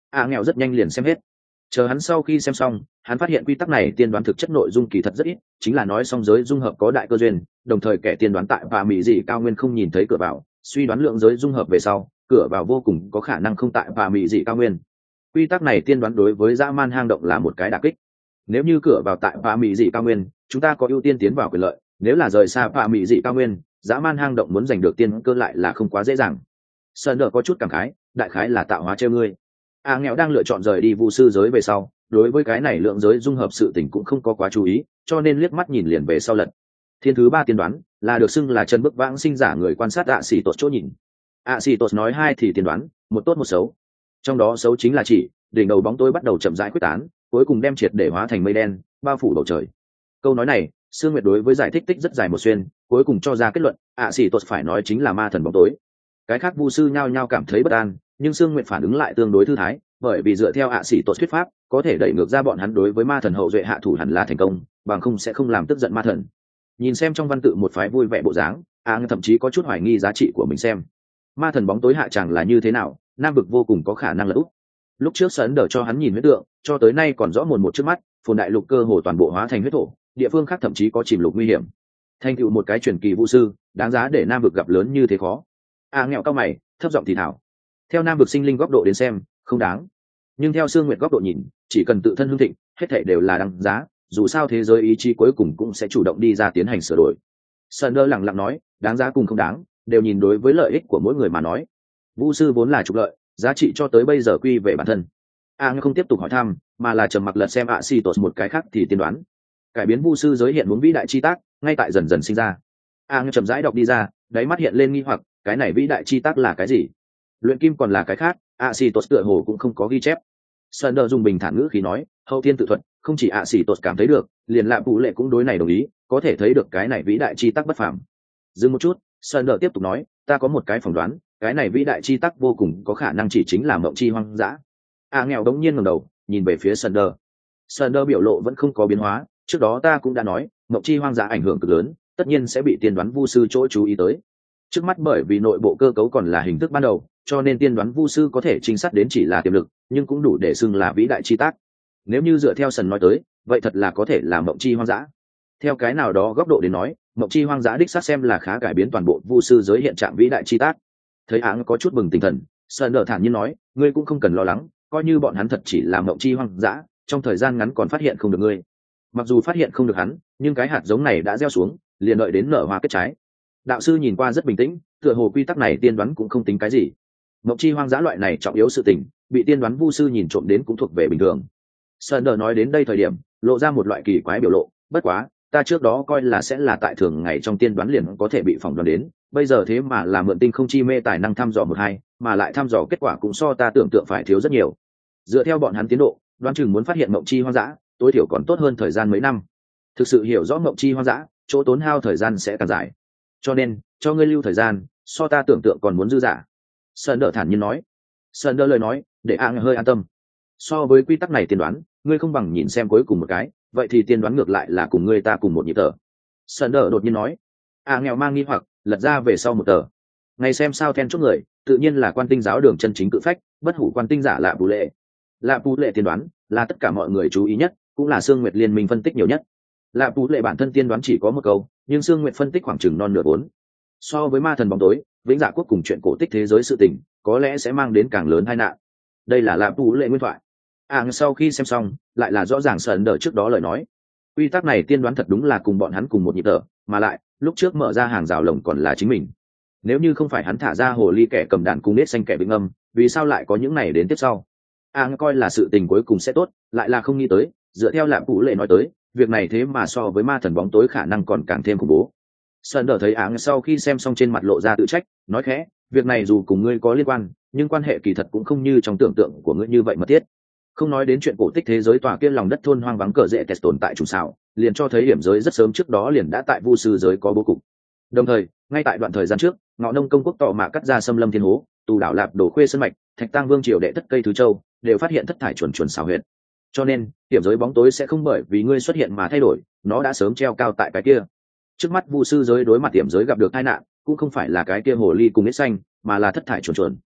a nghèo rất nhanh liền xem hết. Chờ hắn sau khi xem xong, hắn phát hiện quy tắc này tiên đoán thực chất nội dung kỳ thật rất ít, chính là nói song giới dung hợp có đại cơ duyên, đồng thời kẻ tiên đoán tại và mỹ dị cao nguyên không nhìn thấy cửa vào, suy đoán lượng giới dung hợp về sau, cửa vào vô cùng có khả năng không tại và mỹ dị cao nguyên. Quy tắc này tiên đoán đối với dã man hang động là một cái đả kích. Nếu như cửa vào tại và mỹ dị cao nguyên, chúng ta có ưu tiên tiến vào quyền lợi, nếu là rời xa và mỹ dị cao nguyên, dã man hang động muốn giành được tiên cơ lại là không quá dễ dàng. Sơn đỡ có chút cảm khái, đại khái là tạo hóa trêu ngươi. A nghèo đang lựa chọn rời đi vu sư giới về sau, đối với cái này lượng giới dung hợp sự tình cũng không có quá chú ý, cho nên liếc mắt nhìn liền về sau lật. Thiên thứ ba tiên đoán là được xưng là chân bức vãng sinh giả người quan sát ạ xỉ tột chỗ nhìn. ạ xỉ tột nói hai thì tiên đoán, một tốt một xấu. Trong đó xấu chính là chỉ đỉnh đầu bóng tối bắt đầu chậm rãi quyết tán, cuối cùng đem triệt để hóa thành mây đen, bao phủ bầu trời. Câu nói này, Sương Nguyệt đối với giải thích tích rất dài một xuyên, cuối cùng cho ra kết luận, ạ xỉ tột phải nói chính là ma thần bóng tối. Cái khác vu sư nhao nhao cảm thấy bất an, nhưng Sương Nguyệt phản ứng lại tương đối thư thái, bởi vì dựa theo ạ xỉ tột thuyết pháp, có thể đẩy ngược ra bọn hắn đối với ma thần hậu duệ hạ thủ hẳn là thành công, bằng không sẽ không làm tức giận ma thần. Nhìn xem trong văn tự một phái vui vẻ bộ dáng, a thậm chí có chút hoài nghi giá trị của mình xem ma thần bóng tối hạ chẳng là như thế nào, nam vực vô cùng có khả năng là úp. Lúc trước sấn đỡ cho hắn nhìn huyết tượng, cho tới nay còn rõ mồn một trước mắt, phồn đại lục cơ hồ toàn bộ hóa thành huyết thổ, địa phương khác thậm chí có chìm lục nguy hiểm. Thành tựu một cái truyền kỳ vũ sư, đáng giá để nam vực gặp lớn như thế khó. A nghèo cao mày, thấp giọng thì thảo. Theo nam vực sinh linh góc độ đến xem, không đáng. Nhưng theo Sương Nguyệt góc độ nhìn, chỉ cần tự thân hưng thịnh, hết thảy đều là đáng giá, dù sao thế giới ý chí cuối cùng cũng sẽ chủ động đi ra tiến hành sửa đổi. Sơn đơ lặng lặng nói, đáng giá cùng không đáng, đều nhìn đối với lợi ích của mỗi người mà nói. Vũ sư vốn là trục lợi, giá trị cho tới bây giờ quy về bản thân. A à, không tiếp tục hỏi thăm, mà là trầm mặc lật xem ạ xì tột một cái khác thì tiên đoán. Cải biến vũ sư giới hiện muốn vĩ đại chi tác, ngay tại dần dần sinh ra. A à, chậm rãi đọc đi ra, đáy mắt hiện lên nghi hoặc, cái này vĩ đại chi tác là cái gì? Luyện kim còn là cái khác, ạ xì tột tựa hồ cũng không có ghi chép. Sơn đơ dùng bình thản ngữ khí nói, hậu thiên tự thuật, không chỉ ạ xì tột cảm thấy được, liền lạ phụ lệ cũng đối này đồng ý, có thể thấy được cái này vĩ đại chi tắc bất phàm. Dừng một chút, Sơn đơ tiếp tục nói, ta có một cái phỏng đoán, cái này vĩ đại chi tắc vô cùng có khả năng chỉ chính là mộng chi hoang dã. A à, nghèo đống nhiên ngẩng đầu, nhìn về phía Sơn đơ. Sơn đơ biểu lộ vẫn không có biến hóa, trước đó ta cũng đã nói, mộng chi hoang dã ảnh hưởng cực lớn, tất nhiên sẽ bị tiên đoán vu sư chỗ chú ý tới. Trước mắt bởi vì nội bộ cơ cấu còn là hình thức ban đầu, cho nên tiên đoán vu sư có thể trinh sát đến chỉ là tiềm lực, nhưng cũng đủ để xưng là vĩ đại chi tác. Nếu như dựa theo Sần nói tới, vậy thật là có thể là mộng chi hoang dã. Theo cái nào đó góc độ đến nói, mộng chi hoang dã đích xác xem là khá cải biến toàn bộ vu sư giới hiện trạng vĩ đại chi tác. Thấy áng có chút bừng tinh thần, Sần đỡ thản nhiên nói, ngươi cũng không cần lo lắng, coi như bọn hắn thật chỉ là mộng chi hoang dã, trong thời gian ngắn còn phát hiện không được ngươi. Mặc dù phát hiện không được hắn, nhưng cái hạt giống này đã gieo xuống, liền đợi đến nở hoa kết trái. Đạo sư nhìn qua rất bình tĩnh, tựa hồ quy tắc này tiên đoán cũng không tính cái gì. Mộng chi hoang dã loại này trọng yếu sự tình, bị tiên đoán vu sư nhìn trộm đến cũng thuộc về bình thường. Sơn đờ nói đến đây thời điểm, lộ ra một loại kỳ quái biểu lộ, bất quá, ta trước đó coi là sẽ là tại thường ngày trong tiên đoán liền có thể bị phỏng đoán đến, bây giờ thế mà là mượn tinh không chi mê tài năng thăm dò một hai, mà lại thăm dò kết quả cũng so ta tưởng tượng phải thiếu rất nhiều. Dựa theo bọn hắn tiến độ, đoán chừng muốn phát hiện mộng chi hoang dã, tối thiểu còn tốt hơn thời gian mấy năm. Thực sự hiểu rõ mộng chi hoang dã, chỗ tốn hao thời gian sẽ càng dài. Cho nên, cho ngươi lưu thời gian, so ta tưởng tượng còn muốn dư dả. Sơn đỡ thản nhiên nói. Sơn đỡ lời nói, để A hơi an tâm. So với quy tắc này tiên đoán, ngươi không bằng nhìn xem cuối cùng một cái, vậy thì tiên đoán ngược lại là cùng ngươi ta cùng một nhịp tờ. Sơn đỡ đột nhiên nói. A nghèo mang nghi hoặc, lật ra về sau một tờ. Ngày xem sao then chốt người, tự nhiên là quan tinh giáo đường chân chính cự phách, bất hủ quan tinh giả lạ bù lệ. Lạ bù lệ tiên đoán, là tất cả mọi người chú ý nhất, cũng là Sương Nguyệt liên minh phân tích nhiều nhất. Lạ bù lệ bản thân tiên đoán chỉ có một câu, nhưng Sương Nguyệt phân tích khoảng chừng non nửa vốn. So với ma thần bóng tối, vĩnh dạ quốc cùng chuyện cổ tích thế giới sự tình, có lẽ sẽ mang đến càng lớn tai nạn. Đây là lạ bù lệ nguyên thoại. À sau khi xem xong, lại là rõ ràng Sơn đỡ trước đó lời nói. Quy tắc này tiên đoán thật đúng là cùng bọn hắn cùng một nhịp thở, mà lại, lúc trước mở ra hàng rào lồng còn là chính mình. Nếu như không phải hắn thả ra hồ ly kẻ cầm đàn cung nết xanh kẻ vĩnh âm, vì sao lại có những này đến tiếp sau? À coi là sự tình cuối cùng sẽ tốt, lại là không nghĩ tới, dựa theo lạ bù lệ nói tới, việc này thế mà so với ma thần bóng tối khả năng còn càng thêm khủng bố. Sơn đỡ thấy áng sau khi xem xong trên mặt lộ ra tự trách, nói khẽ, việc này dù cùng ngươi có liên quan, nhưng quan hệ kỳ thật cũng không như trong tưởng tượng của ngươi như vậy mật thiết. Không nói đến chuyện cổ tích thế giới tòa kia lòng đất thôn hoang vắng cờ rễ test tồn tại trùng xảo, liền cho thấy hiểm giới rất sớm trước đó liền đã tại vu sư giới có bố cục. Đồng thời, ngay tại đoạn thời gian trước, ngọ nông công quốc tọ mạ cắt ra xâm lâm thiên hố, tù đảo lạp đổ khuê sơn mạch, thạch tang vương triều đệ thất cây thứ châu, đều phát hiện thất thải chuẩn chuẩn xảo huyệt. Cho nên, hiểm giới bóng tối sẽ không bởi vì ngươi xuất hiện mà thay đổi, nó đã sớm treo cao tại cái kia. Trước mắt vu sư giới đối mặt hiểm giới gặp được tai nạn, cũng không phải là cái kia hồ ly cùng nết xanh, mà là thất thải chuẩn chuẩn.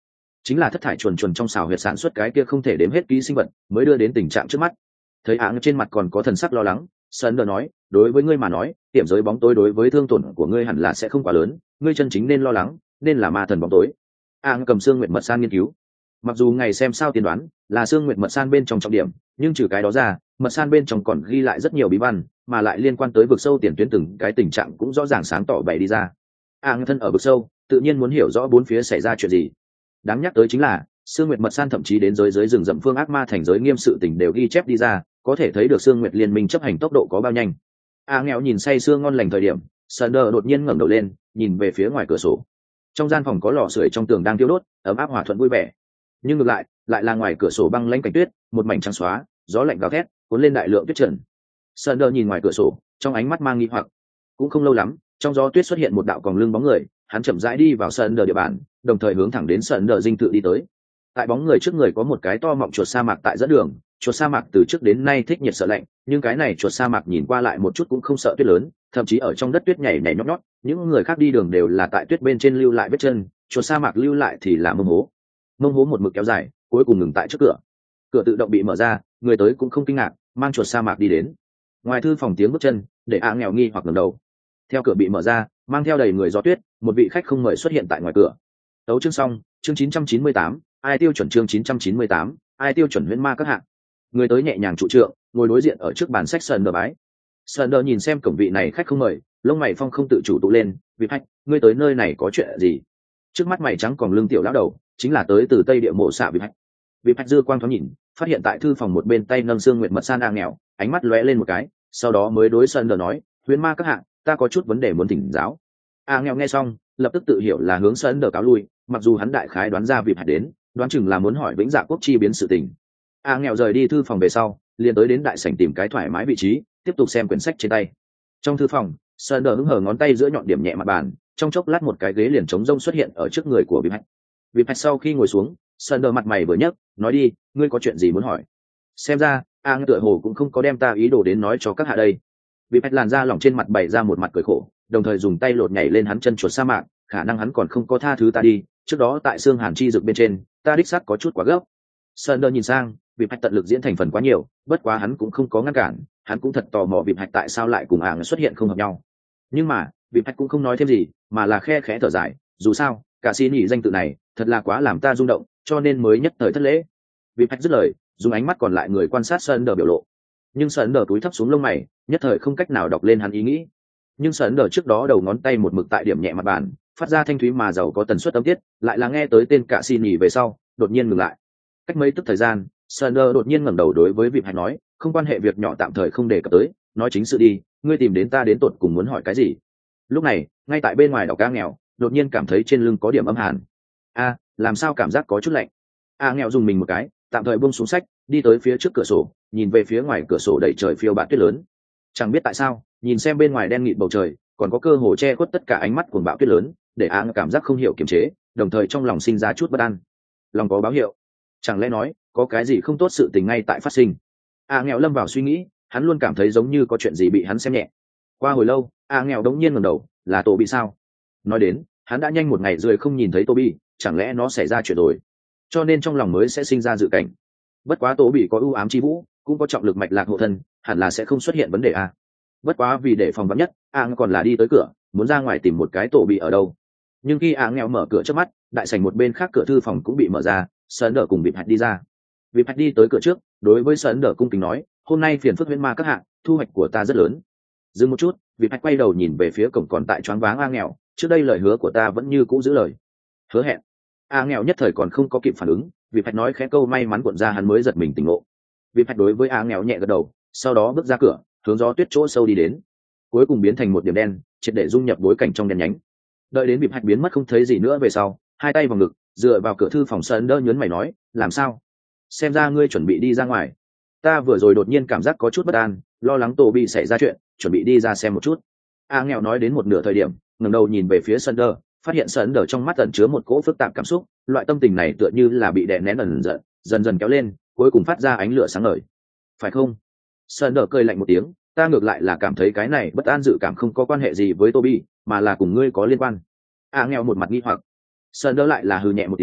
chính là thất thải chuồn chuồn trong xào huyệt sản xuất cái kia không thể đếm hết ký sinh vật mới đưa đến tình trạng trước mắt. Thấy áng trên mặt còn có thần sắc lo lắng, Sơn đờ nói, đối với ngươi mà nói tiệm giới bóng tối đối với thương tổn của ngươi hẳn là sẽ không quá lớn, ngươi chân chính nên lo lắng nên là ma thần bóng tối. Áng cầm xương nguyệt mật san nghiên cứu, mặc dù ngày xem sao tiên đoán là xương nguyệt mật san bên trong trọng điểm, nhưng trừ cái đó ra mật san bên trong còn ghi lại rất nhiều bí văn, mà lại liên quan tới vực sâu tiền tuyến từng cái tình trạng cũng rõ ràng sáng tỏ bày đi ra. Áng thân ở vực sâu tự nhiên muốn hiểu rõ bốn phía xảy ra chuyện gì. Đáng nhắc tới chính là Sương Nguyệt Mật San thậm chí đến giới giới rừng rậm phương ác ma thành giới nghiêm sự tình đều ghi chép đi ra, có thể thấy được Sương Nguyệt liên minh chấp hành tốc độ có bao nhanh. A nghèo nhìn say sưa ngon lành thời điểm, Sander đột nhiên ngẩng đầu lên, nhìn về phía ngoài cửa sổ. Trong gian phòng có lò sưởi trong tường đang thiêu đốt, ấm áp hòa thuận vui vẻ. Nhưng ngược lại, lại là ngoài cửa sổ băng lãnh cảnh tuyết, một mảnh trắng xóa, gió lạnh gào thét, cuốn lên đại lượng tuyết trần. Sander nhìn ngoài cửa sổ, trong ánh mắt mang nghi hoặc. Cũng không lâu lắm, trong gió tuyết xuất hiện một đạo còng lưng bóng người, hắn chậm rãi đi vào Sander địa bàn, đồng thời hướng thẳng đến Sander dinh tự đi tới. Tại bóng người trước người có một cái to mọng chuột sa mạc tại dẫn đường. Chuột sa mạc từ trước đến nay thích nhiệt sợ lạnh, nhưng cái này chuột sa mạc nhìn qua lại một chút cũng không sợ tuyết lớn, thậm chí ở trong đất tuyết nhảy nhảy nhót nhót. Những người khác đi đường đều là tại tuyết bên trên lưu lại vết chân, chuột sa mạc lưu lại thì là mông hố. Mông hố một mực kéo dài, cuối cùng ngừng tại trước cửa. Cửa tự động bị mở ra, người tới cũng không kinh ngạc, mang chuột sa mạc đi đến. Ngoài thư phòng tiếng bước chân, để A nghèo nghi hoặc ngẩng đầu. Theo cửa bị mở ra, mang theo đầy người gió tuyết, một vị khách không mời xuất hiện tại ngoài cửa. Tấu chương xong, chương chín trăm chín mươi tám, ai tiêu chuẩn chương chín trăm chín mươi tám, ai tiêu chuẩn huyễn ma các hạng. Người tới nhẹ nhàng trụ trượng, ngồi đối diện ở trước bàn sách Sơn Đờ bái. Sơn Đờ nhìn xem cổng vị này khách không mời, lông mày phong không tự chủ tụ lên, vị khách, ngươi tới nơi này có chuyện gì? Trước mắt mày trắng còn lưng tiểu lão đầu, chính là tới từ Tây Địa Mộ xạ vị khách. Vị khách dư quang thoáng nhìn, phát hiện tại thư phòng một bên tay nâng xương nguyệt mật san A nghèo, ánh mắt lóe lên một cái, sau đó mới đối Sơn Đờ nói, huyễn ma các hạng, ta có chút vấn đề muốn thỉnh giáo. A nghèo nghe xong, lập tức tự hiểu là hướng Sơn Đờ cáo lui, mặc dù hắn đại khái đoán ra vị khách đến, đoán chừng là muốn hỏi vĩnh dạ quốc chi biến sự tình. A nghèo rời đi thư phòng về sau, liền tới đến đại sảnh tìm cái thoải mái vị trí, tiếp tục xem quyển sách trên tay. Trong thư phòng, Sander hứng hở ngón tay giữa nhọn điểm nhẹ mặt bàn, trong chốc lát một cái ghế liền trống rông xuất hiện ở trước người của Vịp Hạch. Vịp Hạch sau khi ngồi xuống, Sander mặt mày vừa nhấc, nói đi, ngươi có chuyện gì muốn hỏi? Xem ra, A nghèo tựa hồ cũng không có đem ta ý đồ đến nói cho các hạ đây. Vịp Hạch làn da lỏng trên mặt bày ra một mặt cười khổ, đồng thời dùng tay lột nhảy lên hắn chân chuột sa mạc, khả năng hắn còn không có tha thứ ta đi, trước đó tại xương hàn chi dược bên trên, ta đích xác có chút quá gấp. Sander nhìn sang, Vịp Hạch tận lực diễn thành phần quá nhiều, bất quá hắn cũng không có ngăn cản, hắn cũng thật tò mò Vịp Hạch tại sao lại cùng ảng xuất hiện không hợp nhau. Nhưng mà, Vịp Hạch cũng không nói thêm gì, mà là khe khẽ thở dài, dù sao, cả xin nhị danh tự này, thật là quá làm ta rung động, cho nên mới nhất thời thất lễ. Vịp Hạch dứt lời, dùng ánh mắt còn lại người quan sát Sander biểu lộ. Nhưng Sander túi thấp xuống lông mày, nhất thời không cách nào đọc lên hắn ý nghĩ. Nhưng Sander trước đó đầu ngón tay một mực tại điểm nhẹ mặt bàn, phát ra thanh thúy mà giàu có tần suất âm tiết, lại là nghe tới tên cả xin nhị về sau, đột nhiên ngừng lại. Cách mấy tức thời gian, Sander đột nhiên ngẩng đầu đối với Vịp Hạch nói, không quan hệ việc nhỏ tạm thời không đề cập tới, nói chính sự đi, ngươi tìm đến ta đến tột cùng muốn hỏi cái gì? Lúc này, ngay tại bên ngoài đọc ca nghèo, đột nhiên cảm thấy trên lưng có điểm âm hàn. A, làm sao cảm giác có chút lạnh? A nghèo dùng mình một cái, tạm thời buông xuống sách, đi tới phía trước cửa sổ, nhìn về phía ngoài cửa sổ đầy trời phiêu bạt tuyết lớn. Chẳng biết tại sao, nhìn xem bên ngoài đen nghịt bầu trời, còn có cơ hồ che khuất tất cả ánh mắt của bão tuyết lớn, để A cảm giác không hiểu kiềm chế, đồng thời trong lòng sinh ra chút bất an. Lòng có báo hiệu. Chẳng lẽ nói có cái gì không tốt sự tình ngay tại phát sinh? A nghèo lâm vào suy nghĩ, hắn luôn cảm thấy giống như có chuyện gì bị hắn xem nhẹ. Qua hồi lâu, A nghèo đống nhiên ngẩng đầu, là Tô bị sao? Nói đến, hắn đã nhanh một ngày rồi không nhìn thấy Tô bị, chẳng lẽ nó xảy ra chuyện rồi? Cho nên trong lòng mới sẽ sinh ra dự cảnh. Bất quá Tô bị có ưu ám chi vũ, cũng có trọng lực mạch lạc hộ thân, hẳn là sẽ không xuất hiện vấn đề a. Bất quá vì để phòng vắn nhất, A còn là đi tới cửa, muốn ra ngoài tìm một cái Tô bị ở đâu. Nhưng khi A nghèo mở cửa trước mắt, đại sảnh một bên khác cửa thư phòng cũng bị mở ra. Sander cùng Vịp Hạch đi ra. Vịp Hạch đi tới cửa trước, đối với Sander cung kính nói, hôm nay phiền phức huyễn ma các hạng, thu hoạch của ta rất lớn. Dừng một chút, Vịp Hạch quay đầu nhìn về phía cổng còn tại choáng váng A nghèo, trước đây lời hứa của ta vẫn như cũ giữ lời. Hứa hẹn. A nghèo nhất thời còn không có kịp phản ứng, Vịp Hạch nói khẽ câu may mắn cuộn ra hắn mới giật mình tỉnh ngộ. Vịp Hạch đối với A nghèo nhẹ gật đầu, sau đó bước ra cửa, hướng gió tuyết chỗ sâu đi đến, cuối cùng biến thành một điểm đen, triệt để dung nhập bối cảnh trong đen nhánh. Đợi đến Vịp Hạch biến mất không thấy gì nữa về sau, hai tay vào ngực, dựa vào cửa thư phòng Sander nhớn mày nói, làm sao? Xem ra ngươi chuẩn bị đi ra ngoài. Ta vừa rồi đột nhiên cảm giác có chút bất an, lo lắng Tô bị xảy ra chuyện, chuẩn bị đi ra xem một chút. A nghèo nói đến một nửa thời điểm, ngẩng đầu nhìn về phía Sander, phát hiện Sander trong mắt ẩn chứa một cỗ phức tạp cảm xúc, loại tâm tình này tựa như là bị đè nén ẩn giận, dần dần kéo lên, cuối cùng phát ra ánh lửa sáng ngời. Phải không? Sander cười lạnh một tiếng, ta ngược lại là cảm thấy cái này bất an dự cảm không có quan hệ gì với Tô bị, mà là cùng ngươi có liên quan. A nghèo một mặt nghi hoặc. Sander lại là hừ nhẹ một tiếng,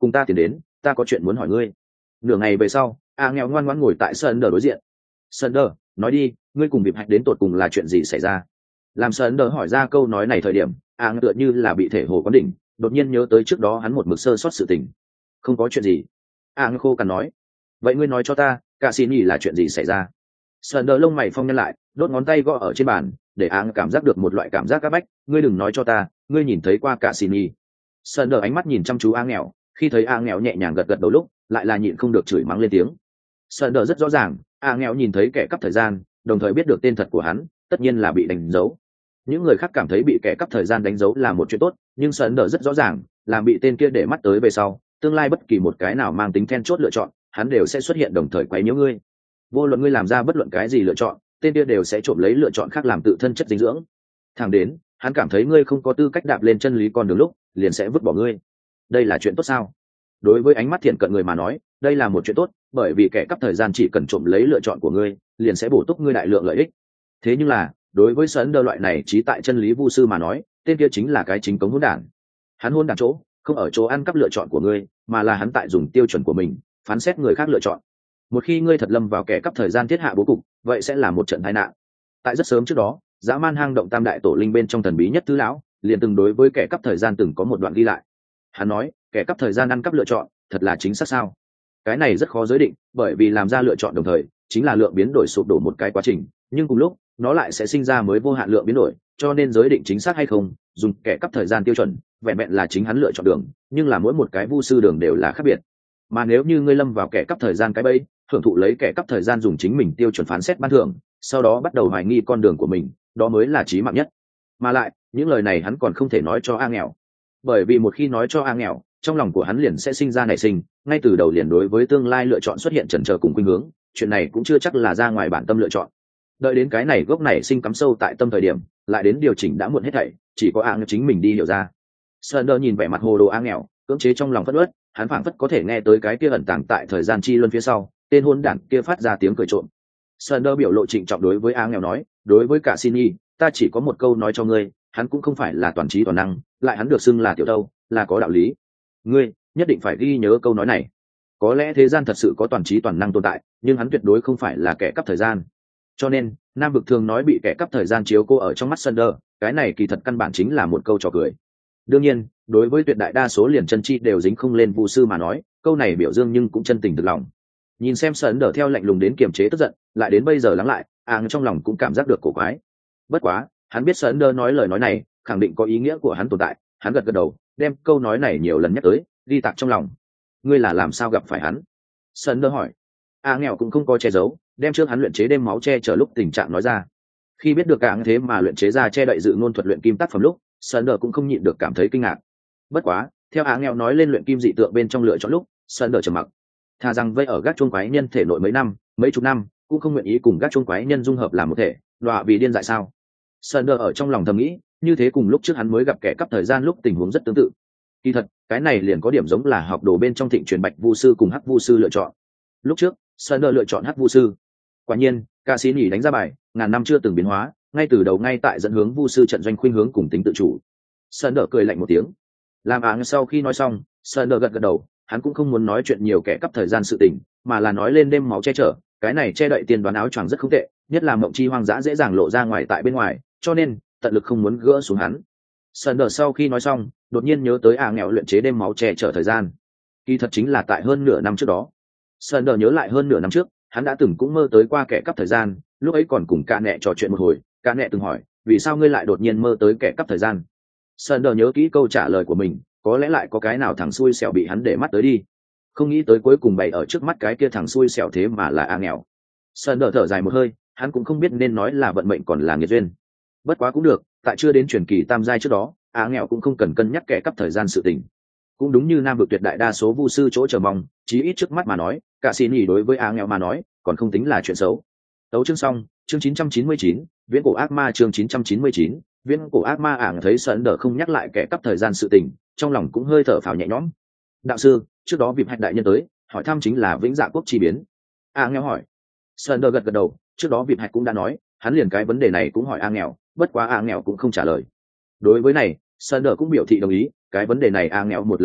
cùng ta tiến đến, ta có chuyện muốn hỏi ngươi. Nửa ngày về sau, a nghèo ngoan ngoãn ngồi tại Sơn Đờ đối diện. Sơn Đờ, nói đi, ngươi cùng Vịp Hạch đến tột cùng là chuyện gì xảy ra? Làm Sơn Đờ hỏi ra câu nói này thời điểm, a tựa như là bị thể hồ quán đỉnh, đột nhiên nhớ tới trước đó hắn một mực sơ sót sự tình. Không có chuyện gì. a khô cằn nói. Vậy ngươi nói cho ta, cả xin nhỉ là chuyện gì xảy ra? Sơn Đờ lông mày phong nhân lại, đốt ngón tay gõ ở trên bàn, để a cảm giác được một loại cảm giác áp bách. Ngươi đừng nói cho ta, ngươi nhìn thấy qua cả xin nhỉ? Sơn Đờ ánh mắt nhìn chăm chú a nghèo, khi thấy a nghèo nhẹ nhàng gật gật đầu lúc, lại là nhịn không được chửi mắng lên tiếng. Sơn Đờ rất rõ ràng, a nghèo nhìn thấy kẻ cắp thời gian, đồng thời biết được tên thật của hắn, tất nhiên là bị đánh dấu. Những người khác cảm thấy bị kẻ cắp thời gian đánh dấu là một chuyện tốt, nhưng Sơn Đờ rất rõ ràng, làm bị tên kia để mắt tới về sau, tương lai bất kỳ một cái nào mang tính then chốt lựa chọn, hắn đều sẽ xuất hiện đồng thời quấy nhiễu ngươi. Vô luận ngươi làm ra bất luận cái gì lựa chọn, tên kia đều sẽ trộm lấy lựa chọn khác làm tự thân chất dinh dưỡng. Thẳng đến, hắn cảm thấy ngươi không có tư cách đạp lên chân lý con đường lúc, liền sẽ vứt bỏ ngươi. Đây là chuyện tốt sao? Đối với ánh mắt thiện cận người mà nói, đây là một chuyện tốt, bởi vì kẻ cắp thời gian chỉ cần trộm lấy lựa chọn của ngươi, liền sẽ bổ túc ngươi đại lượng lợi ích. Thế nhưng là, đối với Sơn Đờ loại này trí tại chân lý vu sư mà nói, tên kia chính là cái chính cống hỗn đản. Hắn hôn đản chỗ, không ở chỗ ăn cắp lựa chọn của ngươi, mà là hắn tại dùng tiêu chuẩn của mình phán xét người khác lựa chọn. Một khi ngươi thật lâm vào kẻ cắp thời gian thiết hạ bố cục, vậy sẽ là một trận tai nạn. Tại rất sớm trước đó, dã man hang động tam đại tổ linh bên trong thần bí nhất tứ lão, liền từng đối với kẻ cắp thời gian từng có một đoạn ghi lại. Hắn nói, kẻ cắp thời gian ăn cắp lựa chọn, thật là chính xác sao? Cái này rất khó giới định, bởi vì làm ra lựa chọn đồng thời, chính là lượng biến đổi sụp đổ một cái quá trình, nhưng cùng lúc, nó lại sẽ sinh ra mới vô hạn lượng biến đổi, cho nên giới định chính xác hay không, dùng kẻ cắp thời gian tiêu chuẩn, vẹn vẹn là chính hắn lựa chọn đường, nhưng là mỗi một cái vu sư đường đều là khác biệt. Mà nếu như ngươi lâm vào kẻ cắp thời gian cái bẫy, hưởng thụ lấy kẻ cắp thời gian dùng chính mình tiêu chuẩn phán xét ban thưởng, sau đó bắt đầu hoài nghi con đường của mình, đó mới là chí mạng nhất. Mà lại, những lời này hắn còn không thể nói cho A nghèo, bởi vì một khi nói cho A nghèo, trong lòng của hắn liền sẽ sinh ra nảy sinh, ngay từ đầu liền đối với tương lai lựa chọn xuất hiện chần chờ cùng khuynh hướng, chuyện này cũng chưa chắc là ra ngoài bản tâm lựa chọn. Đợi đến cái này gốc nảy sinh cắm sâu tại tâm thời điểm, lại đến điều chỉnh đã muộn hết thảy, chỉ có A nghèo chính mình đi hiểu ra. Sunder nhìn vẻ mặt hồ đồ A nghèo, cưỡng chế trong lòng phẫn uất, hắn phảng phất có thể nghe tới cái kia ẩn tàng tại thời gian chi luân phía sau, tên hôn đản kia phát ra tiếng cười trộm. Sunder biểu lộ trịnh trọng đối với A nghèo nói, đối với cả Sini, ta chỉ có một câu nói cho ngươi, hắn cũng không phải là toàn trí toàn năng, lại hắn được xưng là tiểu đâu, là có đạo lý. Ngươi nhất định phải ghi nhớ câu nói này. Có lẽ thế gian thật sự có toàn trí toàn năng tồn tại, nhưng hắn tuyệt đối không phải là kẻ cắp thời gian. Cho nên, Nam vực thường nói bị kẻ cắp thời gian chiếu cô ở trong mắt Sunder, cái này kỳ thật căn bản chính là một câu trò cười. Đương nhiên, đối với tuyệt đại đa số liền chân chi đều dính không lên vu sư mà nói, câu này biểu dương nhưng cũng chân tình thực lòng. Nhìn xem Sunder theo lạnh lùng đến kiềm chế tức giận, lại đến bây giờ lắng lại, áng trong lòng cũng cảm giác được cổ quái. Bất quá, hắn biết Sunder nói lời nói này, khẳng định có ý nghĩa của hắn tồn tại, hắn gật gật đầu, đem câu nói này nhiều lần nhắc tới, ghi tạc trong lòng. Ngươi là làm sao gặp phải hắn? Sunder hỏi. A nghèo cũng không có che giấu, đem trước hắn luyện chế đêm máu che chở lúc tình trạng nói ra. Khi biết được cả thế mà luyện chế ra che đậy dự ngôn thuật luyện kim tác phẩm lúc, Sunder cũng không nhịn được cảm thấy kinh ngạc. Bất quá, theo A nghèo nói lên luyện kim dị tượng bên trong lựa chọn lúc, Sunder trầm mặc. Thà rằng vây ở gác chuông quái nhân thể nội mấy năm, mấy chục năm, cũng không nguyện ý cùng gác chuông quái nhân dung hợp làm một thể, đọa vì điên dại sao? Sunder ở trong lòng thầm nghĩ, như thế cùng lúc trước hắn mới gặp kẻ cắp thời gian lúc tình huống rất tương tự. Kỳ thật, cái này liền có điểm giống là học đồ bên trong thịnh truyền bạch vu sư cùng hắc vu sư lựa chọn. Lúc trước, Sunder lựa chọn hắc vu sư. Quả nhiên, ca sĩ nhỉ đánh ra bài, ngàn năm chưa từng biến hóa, ngay từ đầu ngay tại dẫn hướng vu sư trận doanh khuynh hướng cùng tính tự chủ. Sunder cười lạnh một tiếng. Làm áng sau khi nói xong, Sunder gật gật đầu, hắn cũng không muốn nói chuyện nhiều kẻ cắp thời gian sự tình, mà là nói lên đêm máu che chở, cái này che đậy tiên đoán áo choàng rất không tệ, nhất là mộng chi hoang dã dễ dàng lộ ra ngoài tại bên ngoài, cho nên tận lực không muốn gỡ xuống hắn. Sunder sau khi nói xong, đột nhiên nhớ tới A nghèo luyện chế đêm máu che chở thời gian. Kỳ thật chính là tại hơn nửa năm trước đó. Sunder nhớ lại hơn nửa năm trước, hắn đã từng cũng mơ tới qua kẻ cắp thời gian, lúc ấy còn cùng Cả Nẹ trò chuyện một hồi, Cả Nẹ từng hỏi, vì sao ngươi lại đột nhiên mơ tới kẻ cắp thời gian? Sunder nhớ kỹ câu trả lời của mình, có lẽ lại có cái nào thằng xui xẻo bị hắn để mắt tới đi. Không nghĩ tới cuối cùng bày ở trước mắt cái kia thằng xui xẻo thế mà là A nghèo. Sunder thở dài một hơi, hắn cũng không biết nên nói là vận mệnh còn là nghiệt duyên. Bất quá cũng được, tại chưa đến truyền kỳ tam giai trước đó, A nghèo cũng không cần cân nhắc kẻ cắp thời gian sự tình. Cũng đúng như Nam vực tuyệt đại đa số vu sư chỗ chờ mong, chí ít trước mắt mà nói, cả xin nhỉ đối với A nghèo mà nói, còn không tính là chuyện xấu. Tấu chương xong, chương chín trăm chín mươi chín, viễn cổ ác ma chương chín trăm chín mươi chín, viễn cổ ác ma ảng thấy Sunder không nhắc lại kẻ cắp thời gian sự tình, trong lòng cũng hơi thở phào nhẹ nhõm. Đạo sư, trước đó Vịp Hạch đại nhân tới, hỏi thăm chính là vĩnh dạ quốc chi biến. A nghèo hỏi. Sunder gật gật đầu, trước đó Vịp Hạch cũng đã nói, hắn liền cái vấn đề này cũng hỏi A nghèo, bất quá A nghèo cũng không trả lời. Đối với này, Sunder cũng biểu thị đồng ý, cái vấn đề này A nghèo một lần đáp,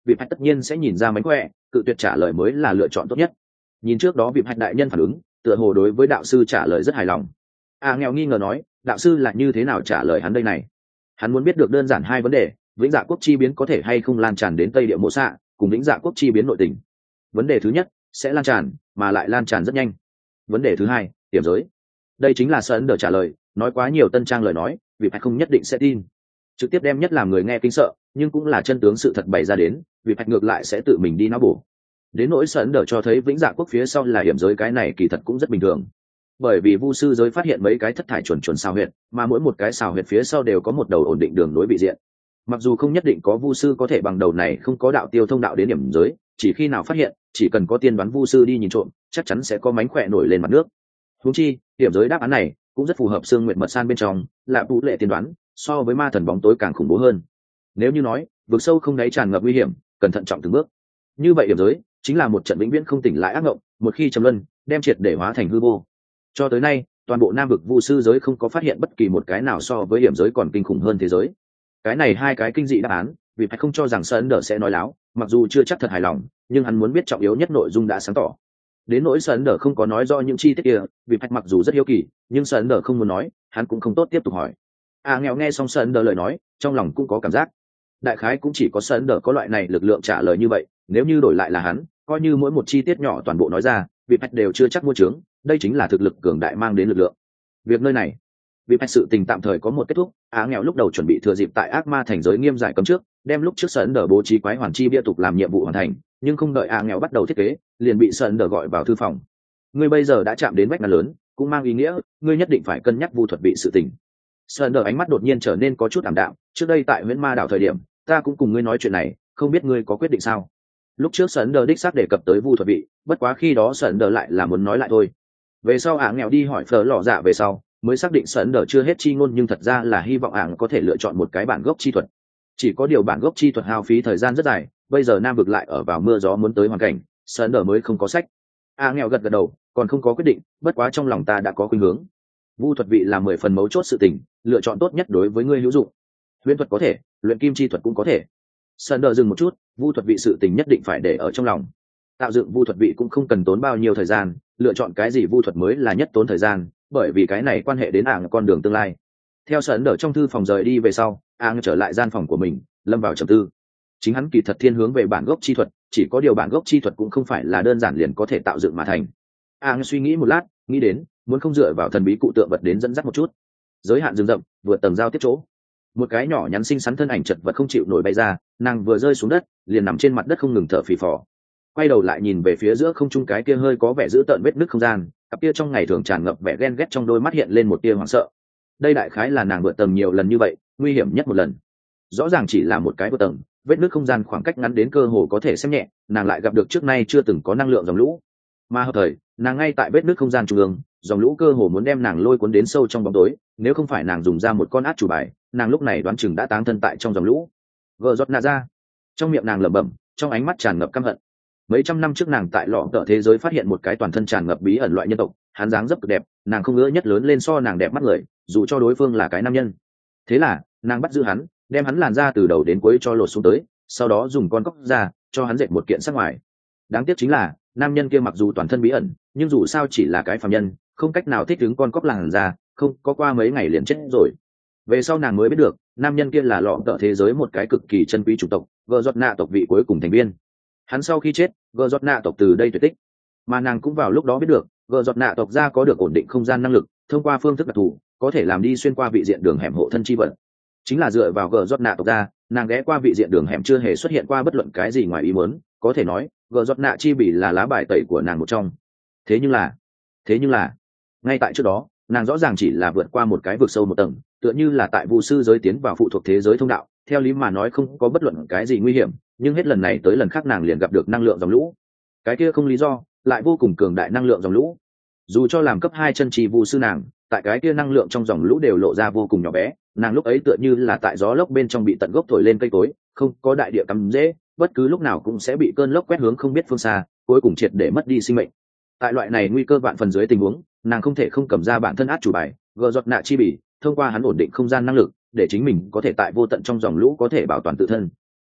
vịp hạch tất nhiên sẽ nhìn ra mánh khỏe, cự tuyệt trả lời mới là lựa chọn tốt nhất. Nhìn trước đó vịp hạch đại nhân phản ứng, tựa hồ đối với đạo sư trả lời rất hài lòng. A nghèo nghi ngờ nói, đạo sư là như thế nào trả lời hắn đây này? Hắn muốn biết được đơn giản hai vấn đề: vĩnh dạ quốc chi biến có thể hay không lan tràn đến tây địa mộ xạ, cùng vĩnh dạ quốc chi biến nội tình. Vấn đề thứ nhất, sẽ lan tràn, mà lại lan tràn rất nhanh. Vấn đề thứ hai, tiềm giới. Đây chính là Sơn Đờ trả lời, nói quá nhiều tân trang lời nói, vịp hạch không nhất định sẽ tin. Trực tiếp đem nhất làm người nghe kinh sợ, nhưng cũng là chân tướng sự thật bày ra đến, vịp hạch ngược lại sẽ tự mình đi não bổ. Đến nỗi Sơn Đờ cho thấy vĩnh dạ quốc phía sau là hiểm giới, cái này kỳ thật cũng rất bình thường. Bởi vì vu sư giới phát hiện mấy cái thất thải chuẩn chuẩn xào huyệt, mà mỗi một cái xào huyệt phía sau đều có một đầu ổn định đường nối vị diện. Mặc dù không nhất định có vu sư có thể bằng đầu này không có đạo tiêu thông đạo đến điểm giới, chỉ khi nào phát hiện, chỉ cần có tiên đoán vu sư đi nhìn trộm, chắc chắn sẽ có mánh khỏe nổi lên mặt nước. Huống chi, điểm giới đáp án này cũng rất phù hợp xương nguyệt mật san bên trong, là vũ lệ tiên đoán, so với ma thần bóng tối càng khủng bố hơn. Nếu như nói, vực sâu không đáy tràn ngập nguy hiểm, cẩn thận trọng từng bước. Như vậy điểm giới chính là một trận vĩnh viễn không tỉnh lại ác ngộng, một khi trầm luân, đem triệt để hóa thành hư vô. Cho tới nay, toàn bộ nam vực vu sư giới không có phát hiện bất kỳ một cái nào so với điểm giới còn kinh khủng hơn thế giới. Cái này hai cái kinh dị đáp án, vì phải không cho rằng Sơn Đờ sẽ nói láo, mặc dù chưa chắc thật hài lòng, nhưng hắn muốn biết trọng yếu nhất nội dung đã sáng tỏ. Đến nỗi Sơn Đờ không có nói rõ những chi tiết kia, vì phải mặc dù rất hiếu kỳ, nhưng Sơn Đờ không muốn nói, hắn cũng không tốt tiếp tục hỏi. À nghèo nghe xong Sơn Đờ lời nói, trong lòng cũng có cảm giác. Đại khái cũng chỉ có Sơn Đờ có loại này lực lượng trả lời như vậy, nếu như đổi lại là hắn, coi như mỗi một chi tiết nhỏ toàn bộ nói ra, vì phải đều chưa chắc mua trướng, đây chính là thực lực cường đại mang đến lực lượng. Việc nơi này, vì phải sự tình tạm thời có một kết thúc. Á nghèo lúc đầu chuẩn bị thừa dịp tại ác ma thành giới nghiêm giải cấm trước, đem lúc trước Sơn Đờ bố trí quái hoàn chi bia tục làm nhiệm vụ hoàn thành, nhưng không đợi Á nghèo bắt đầu thiết kế, liền bị Sơn Đờ gọi vào thư phòng. Ngươi bây giờ đã chạm đến vách ngăn lớn, cũng mang ý nghĩa ngươi nhất định phải cân nhắc vu thuật bị sự tình. Sơn Đờ ánh mắt đột nhiên trở nên có chút ảm đạm. Trước đây tại Huyễn Ma đảo thời điểm, ta cũng cùng ngươi nói chuyện này, không biết ngươi có quyết định sao? Lúc trước Sơn Đờ đích xác đề cập tới vu thuật bị, bất quá khi đó Sơn Đờ lại là muốn nói lại thôi. Về sau Á nghèo đi hỏi Phở Lọ Dạ về sau, mới xác định Sơn Đờ chưa hết chi ngôn, nhưng thật ra là hy vọng ảng có thể lựa chọn một cái bản gốc chi thuật. Chỉ có điều bản gốc chi thuật hao phí thời gian rất dài, bây giờ nam vực lại ở vào mưa gió muốn tới hoàn cảnh, Sơn Đờ mới không có sách. A nghèo gật gật đầu, còn không có quyết định, bất quá trong lòng ta đã có khuynh hướng. Vu thuật vị là mười phần mấu chốt sự tình, lựa chọn tốt nhất đối với ngươi hữu dụng. Huyền thuật có thể, luyện kim chi thuật cũng có thể. Sơn Đờ dừng một chút, vu thuật vị sự tình nhất định phải để ở trong lòng. Tạo dựng vu thuật vị cũng không cần tốn bao nhiêu thời gian, lựa chọn cái gì vu thuật mới là nhất tốn thời gian, bởi vì cái này quan hệ đến ảng con đường tương lai. Theo Sơn Đờ trong thư phòng rời đi về sau, ảng trở lại gian phòng của mình, lâm vào trầm tư. Chính hắn kỳ thật thiên hướng về bản gốc chi thuật, chỉ có điều bản gốc chi thuật cũng không phải là đơn giản liền có thể tạo dựng mà thành. ảng suy nghĩ một lát, nghĩ đến muốn không dựa vào thần bí cụ tượng vật đến dẫn dắt một chút. Giới hạn rừng rậm, vượt tầng giao tiếp chỗ, một cái nhỏ nhắn xinh xắn thân ảnh chật vật không chịu nổi bay ra, nàng vừa rơi xuống đất liền nằm trên mặt đất không ngừng thở phì phò. Quay đầu lại nhìn về phía giữa không trung cái kia hơi có vẻ dữ tợn vết nứt không gian, cặp kia trong ngày thường tràn ngập vẻ ghen ghét trong đôi mắt hiện lên một tia hoảng sợ. Đây đại khái là nàng vượt tầng nhiều lần như vậy, nguy hiểm nhất một lần. Rõ ràng chỉ là một cái vượt tầng, vết nứt không gian khoảng cách ngắn đến cơ hồ có thể xem nhẹ, nàng lại gặp được trước nay chưa từng có năng lượng dòng lũ. Mà hợp thời, nàng ngay tại vết nứt không gian trung ương, dòng lũ cơ hồ muốn đem nàng lôi cuốn đến sâu trong bóng tối, nếu không phải nàng dùng ra một con át chủ bài, nàng lúc này đoán chừng đã táng thân tại trong dòng lũ. Gờ giọt nạ ra, trong miệng nàng lẩm bẩm, trong ánh mắt tràn ngập căm hận. Mấy trăm năm trước nàng tại lọ tợ thế giới phát hiện một cái toàn thân tràn ngập bí ẩn loại nhân tộc, hắn dáng dấp cực đẹp, nàng không ngỡ nhất lớn lên so nàng đẹp mắt người, dù cho đối phương là cái nam nhân. Thế là nàng bắt giữ hắn, đem hắn làn ra từ đầu đến cuối cho lột xuống tới, sau đó dùng con cóc ra cho hắn dệt một kiện sắc ngoài. Đáng tiếc chính là nam nhân kia mặc dù toàn thân bí ẩn, nhưng dù sao chỉ là cái phàm nhân, không cách nào thích ứng con cóc làn ra, không có qua mấy ngày liền chết rồi. Về sau nàng mới biết được, nam nhân kia là lọ tợ thế giới một cái cực kỳ chân quý chủng tộc, gờ giọt nạ tộc vị cuối cùng thành viên. Hắn sau khi chết, gờ giọt nạ tộc từ đây tuyệt tích, mà nàng cũng vào lúc đó biết được, gờ giọt nạ tộc ra có được ổn định không gian năng lực, thông qua phương thức đặc thù có thể làm đi xuyên qua vị diện đường hẻm hộ thân chi vật. Chính là dựa vào gờ giọt nạ tộc ra, nàng ghé qua vị diện đường hẻm chưa hề xuất hiện qua bất luận cái gì ngoài ý muốn, có thể nói gờ giọt nạ chi bị là lá bài tẩy của nàng một trong. Thế nhưng là, thế nhưng là, ngay tại trước đó, nàng rõ ràng chỉ là vượt qua một cái vực sâu một tầng, tựa như là tại vu sư giới tiến vào phụ thuộc thế giới thông đạo, theo lý mà nói không có bất luận cái gì nguy hiểm, nhưng hết lần này tới lần khác nàng liền gặp được năng lượng dòng lũ. Cái kia không lý do, lại vô cùng cường đại năng lượng dòng lũ. Dù cho làm cấp hai chân trì vu sư nàng, tại cái kia năng lượng trong dòng lũ đều lộ ra vô cùng nhỏ bé, nàng lúc ấy tựa như là tại gió lốc bên trong bị tận gốc thổi lên cây cối, không có đại địa cắm rễ, bất cứ lúc nào cũng sẽ bị cơn lốc quét hướng không biết phương xa, cuối cùng triệt để mất đi sinh mệnh. Tại loại này nguy cơ vạn phần dưới tình huống, nàng không thể không cầm ra bản thân át chủ bài, gờ giọt nạ chi bỉ, thông qua hắn ổn định không gian năng lực, để chính mình có thể tại vô tận trong dòng lũ có thể bảo toàn tự thân.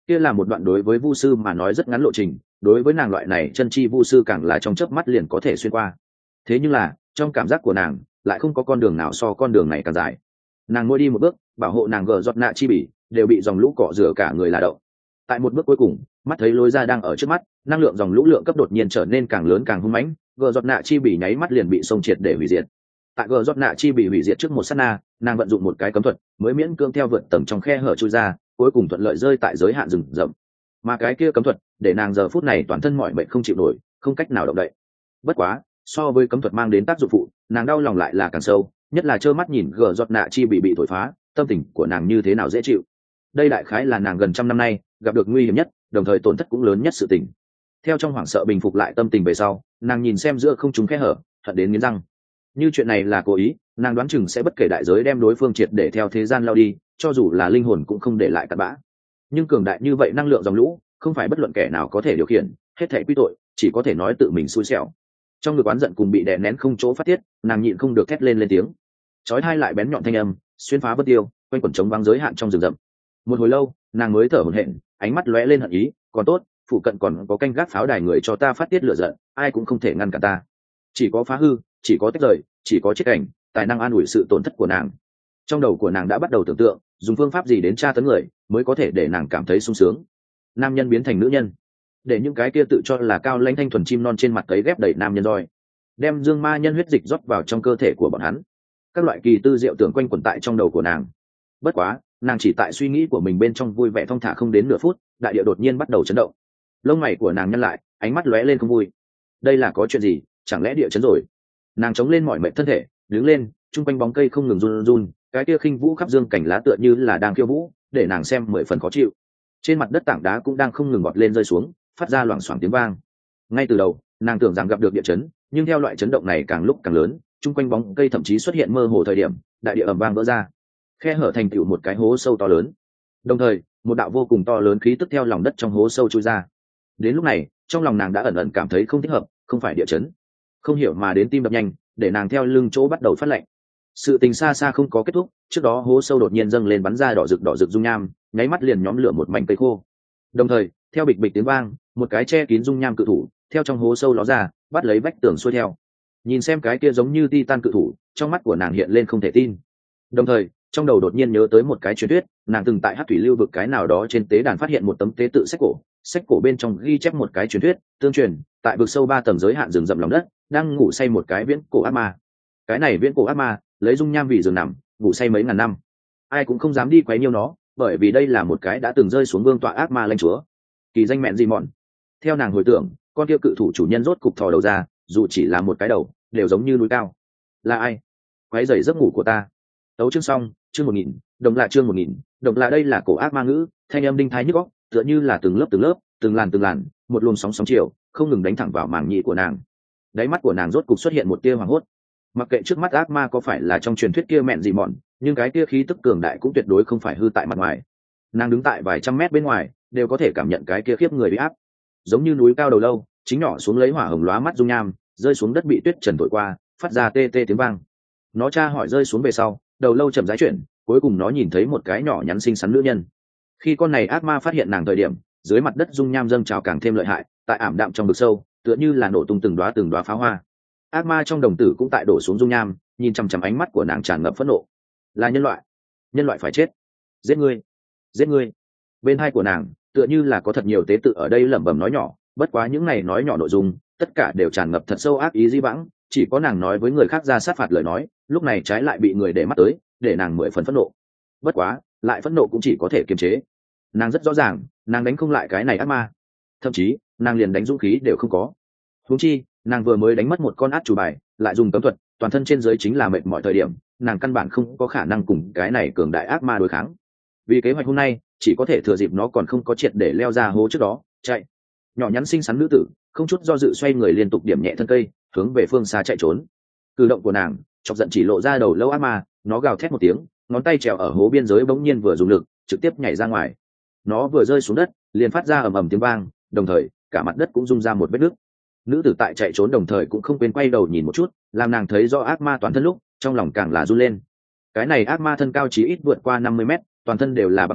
kia là một đoạn đối với vu sư mà nói rất ngắn lộ trình, đối với nàng loại này chân chi vu sư càng là trong chớp mắt liền có thể xuyên qua. Thế nhưng là trong cảm giác của nàng lại không có con đường nào so con đường này càng dài. Nàng ngồi đi một bước, bảo hộ nàng gờ giọt nạ chi bỉ đều bị dòng lũ cọ rửa cả người là đậu. Tại một bước cuối cùng, mắt thấy lối ra đang ở trước mắt, năng lượng dòng lũ lượng cấp đột nhiên trở nên càng lớn càng hung mãnh, gờ giọt nạ chi bỉ nháy mắt liền bị xông triệt để hủy diệt. Tại gờ giọt nạ chi bị hủy diệt trước một sát na, nàng vận dụng một cái cấm thuật mới miễn cưỡng theo vượt tầng trong khe hở chui ra, cuối cùng thuận lợi rơi tại giới hạn rừng rậm. Mà cái kia cấm thuật để nàng giờ phút này toàn thân mỏi mệt không chịu nổi, không cách nào động đậy. Bất quá so với cấm thuật mang đến tác dụng phụ, nàng đau lòng lại là càng sâu, nhất là trơ mắt nhìn gờ giọt nạ chi bị bị thổi phá, tâm tình của nàng như thế nào dễ chịu. Đây đại khái là nàng gần trăm năm nay gặp được nguy hiểm nhất, đồng thời tổn thất cũng lớn nhất sự tình. Theo trong hoảng sợ bình phục lại tâm tình về sau, nàng nhìn xem giữa không trung khe hở, hận đến nghiến răng. Như chuyện này là cố ý, nàng đoán chừng sẽ bất kể đại giới đem đối phương triệt để theo thế gian lao đi, cho dù là linh hồn cũng không để lại cặn bã. Nhưng cường đại như vậy năng lượng dòng lũ, không phải bất luận kẻ nào có thể điều khiển, hết thảy quy tội, chỉ có thể nói tự mình xui xẻo. Trong ngực oán giận cùng bị đè nén không chỗ phát tiết, nàng nhịn không được thét lên lên tiếng. Chói tai lại bén nhọn thanh âm, xuyên phá bất tiêu, quanh quẩn trống vắng giới hạn trong rừng rậm. Một hồi lâu, nàng mới thở hổn hển, ánh mắt lóe lên hận ý, còn tốt, phụ cận còn có canh gác pháo đài người cho ta phát tiết lửa giận, ai cũng không thể ngăn cản ta. Chỉ có phá hư, chỉ có tách rời, chỉ có chết cảnh, tài năng an ủi sự tổn thất của nàng. Trong đầu của nàng đã bắt đầu tưởng tượng, dùng phương pháp gì đến tra tấn người mới có thể để nàng cảm thấy sung sướng. Nam nhân biến thành nữ nhân, để những cái kia tự cho là cao lãnh thanh thuần chim non trên mặt cấy ghép đầy nam nhân roi, đem dương ma nhân huyết dịch rót vào trong cơ thể của bọn hắn. Các loại kỳ tư diệu tưởng quanh quẩn tại trong đầu của nàng. Bất quá, nàng chỉ tại suy nghĩ của mình bên trong vui vẻ thong thả không đến nửa phút, đại địa đột nhiên bắt đầu chấn động. Lông mày của nàng nhăn lại, ánh mắt lóe lên không vui. Đây là có chuyện gì, chẳng lẽ địa chấn rồi? Nàng chống lên mỏi mệt thân thể, đứng lên, chung quanh bóng cây không ngừng run run, cái kia khinh vũ khắp dương cảnh lá tựa như là đang khiêu vũ, để nàng xem mười phần khó chịu. Trên mặt đất tảng đá cũng đang không ngừng bọt lên rơi xuống, phát ra loảng xoảng tiếng vang. Ngay từ đầu, nàng tưởng rằng gặp được địa chấn, nhưng theo loại chấn động này càng lúc càng lớn, chung quanh bóng cây thậm chí xuất hiện mơ hồ thời điểm, đại địa ầm vang vỡ ra, khe hở thành tựu một cái hố sâu to lớn. Đồng thời, một đạo vô cùng to lớn khí tức theo lòng đất trong hố sâu chui ra. Đến lúc này, trong lòng nàng đã ẩn ẩn cảm thấy không thích hợp, không phải địa chấn. Không hiểu mà đến tim đập nhanh, để nàng theo lưng chỗ bắt đầu phát lạnh. Sự tình xa xa không có kết thúc, trước đó hố sâu đột nhiên dâng lên bắn ra đỏ rực đỏ rực dung nham, nháy mắt liền nhóm lửa một mảnh cây khô. Đồng thời, theo bịch bịch tiếng vang, một cái che kín dung nham cự thủ theo trong hố sâu ló ra, bắt lấy vách tường xuôi theo. Nhìn xem cái kia giống như titan cự thủ, trong mắt của nàng hiện lên không thể tin. Đồng thời, trong đầu đột nhiên nhớ tới một cái truyền thuyết, nàng từng tại Hắc Thủy Lưu vực cái nào đó trên tế đàn phát hiện một tấm tế tự sách cổ, sách cổ bên trong ghi chép một cái truyền thuyết, tương truyền, tại vực sâu ba tầng giới hạn rừng rậm lòng đất, đang ngủ say một cái viễn cổ ác ma. Cái này viễn cổ ác ma, lấy dung nham vì giường nằm, ngủ say mấy ngàn năm. Ai cũng không dám đi quấy nhiêu nó, bởi vì đây là một cái đã từng rơi xuống vương tọa ác ma lãnh chúa. Kỳ danh mẹn gì mọn. Theo nàng hồi tưởng, con kia cự thủ chủ nhân rốt cục thò đầu ra, dù chỉ là một cái đầu, đều giống như núi cao. Là ai? Quấy rầy giấc ngủ của ta. Tấu chương xong, chương một nghìn, đồng là chương một nghìn, đồng là đây là cổ ác ma ngữ, thanh âm đinh thái nhức óc, tựa như là từng lớp từng lớp, từng làn từng làn, một luồng sóng sóng chiều, không ngừng đánh thẳng vào màng nhĩ của nàng. Đáy mắt của nàng rốt cục xuất hiện một tia hoảng hốt. Mặc kệ trước mắt ác ma có phải là trong truyền thuyết kia mẹn gì mọn, nhưng cái tia khí tức cường đại cũng tuyệt đối không phải hư tại mặt ngoài. Nàng đứng tại vài trăm mét bên ngoài, đều có thể cảm nhận cái kia khiếp người bị áp, giống như núi cao đầu lâu, chính nhỏ xuống lấy hỏa hồng lóa mắt dung nham, rơi xuống đất bị tuyết trần thổi qua, phát ra tê tê tiếng vang. Nó tra hỏi rơi xuống về sau, đầu lâu chậm rãi chuyển, cuối cùng nó nhìn thấy một cái nhỏ nhắn xinh xắn nữ nhân. Khi con này ác ma phát hiện nàng thời điểm, dưới mặt đất dung nham dâng trào càng thêm lợi hại, tại ảm đạm trong vực sâu, tựa như là nổ tung từng đóa từng đóa pháo hoa. Ác ma trong đồng tử cũng tại đổ xuống dung nham, nhìn chằm chằm ánh mắt của nàng tràn ngập phẫn nộ. Là nhân loại, nhân loại phải chết, giết ngươi, giết ngươi. Bên hai của nàng, tựa như là có thật nhiều tế tự ở đây lẩm bẩm nói nhỏ, bất quá những này nói nhỏ nội dung, tất cả đều tràn ngập thật sâu ác ý dĩ vãng, chỉ có nàng nói với người khác ra sát phạt lời nói, lúc này trái lại bị người để mắt tới, để nàng mười phần phẫn nộ. Bất quá, lại phẫn nộ cũng chỉ có thể kiềm chế. Nàng rất rõ ràng, nàng đánh không lại cái này ác ma, thậm chí nàng liền đánh dũng khí đều không có. Huống chi, nàng vừa mới đánh mất một con át chủ bài, lại dùng cấm thuật, toàn thân trên dưới chính là mệt mỏi thời điểm, nàng căn bản không có khả năng cùng cái này cường đại ác ma đối kháng. Vì kế hoạch hôm nay, chỉ có thể thừa dịp nó còn không có triệt để leo ra hố trước đó, chạy. Nhỏ nhắn xinh xắn nữ tử, không chút do dự xoay người liên tục điểm nhẹ thân cây, hướng về phương xa chạy trốn. Cử động của nàng, chọc giận chỉ lộ ra đầu lâu ác ma, nó gào thét một tiếng, ngón tay trèo ở hố biên giới bỗng nhiên vừa dùng lực, trực tiếp nhảy ra ngoài. Nó vừa rơi xuống đất, liền phát ra ầm ầm tiếng vang, đồng thời, cả mặt đất cũng rung ra một vết nứt. Nữ tử tại chạy trốn đồng thời cũng không quên quay đầu nhìn một chút, làm nàng thấy rõ ác ma toàn thân lúc, trong lòng càng là run lên. Cái này ác ma thân cao chí ít vượt qua năm mươi mét, toàn thân đều là bằng đá,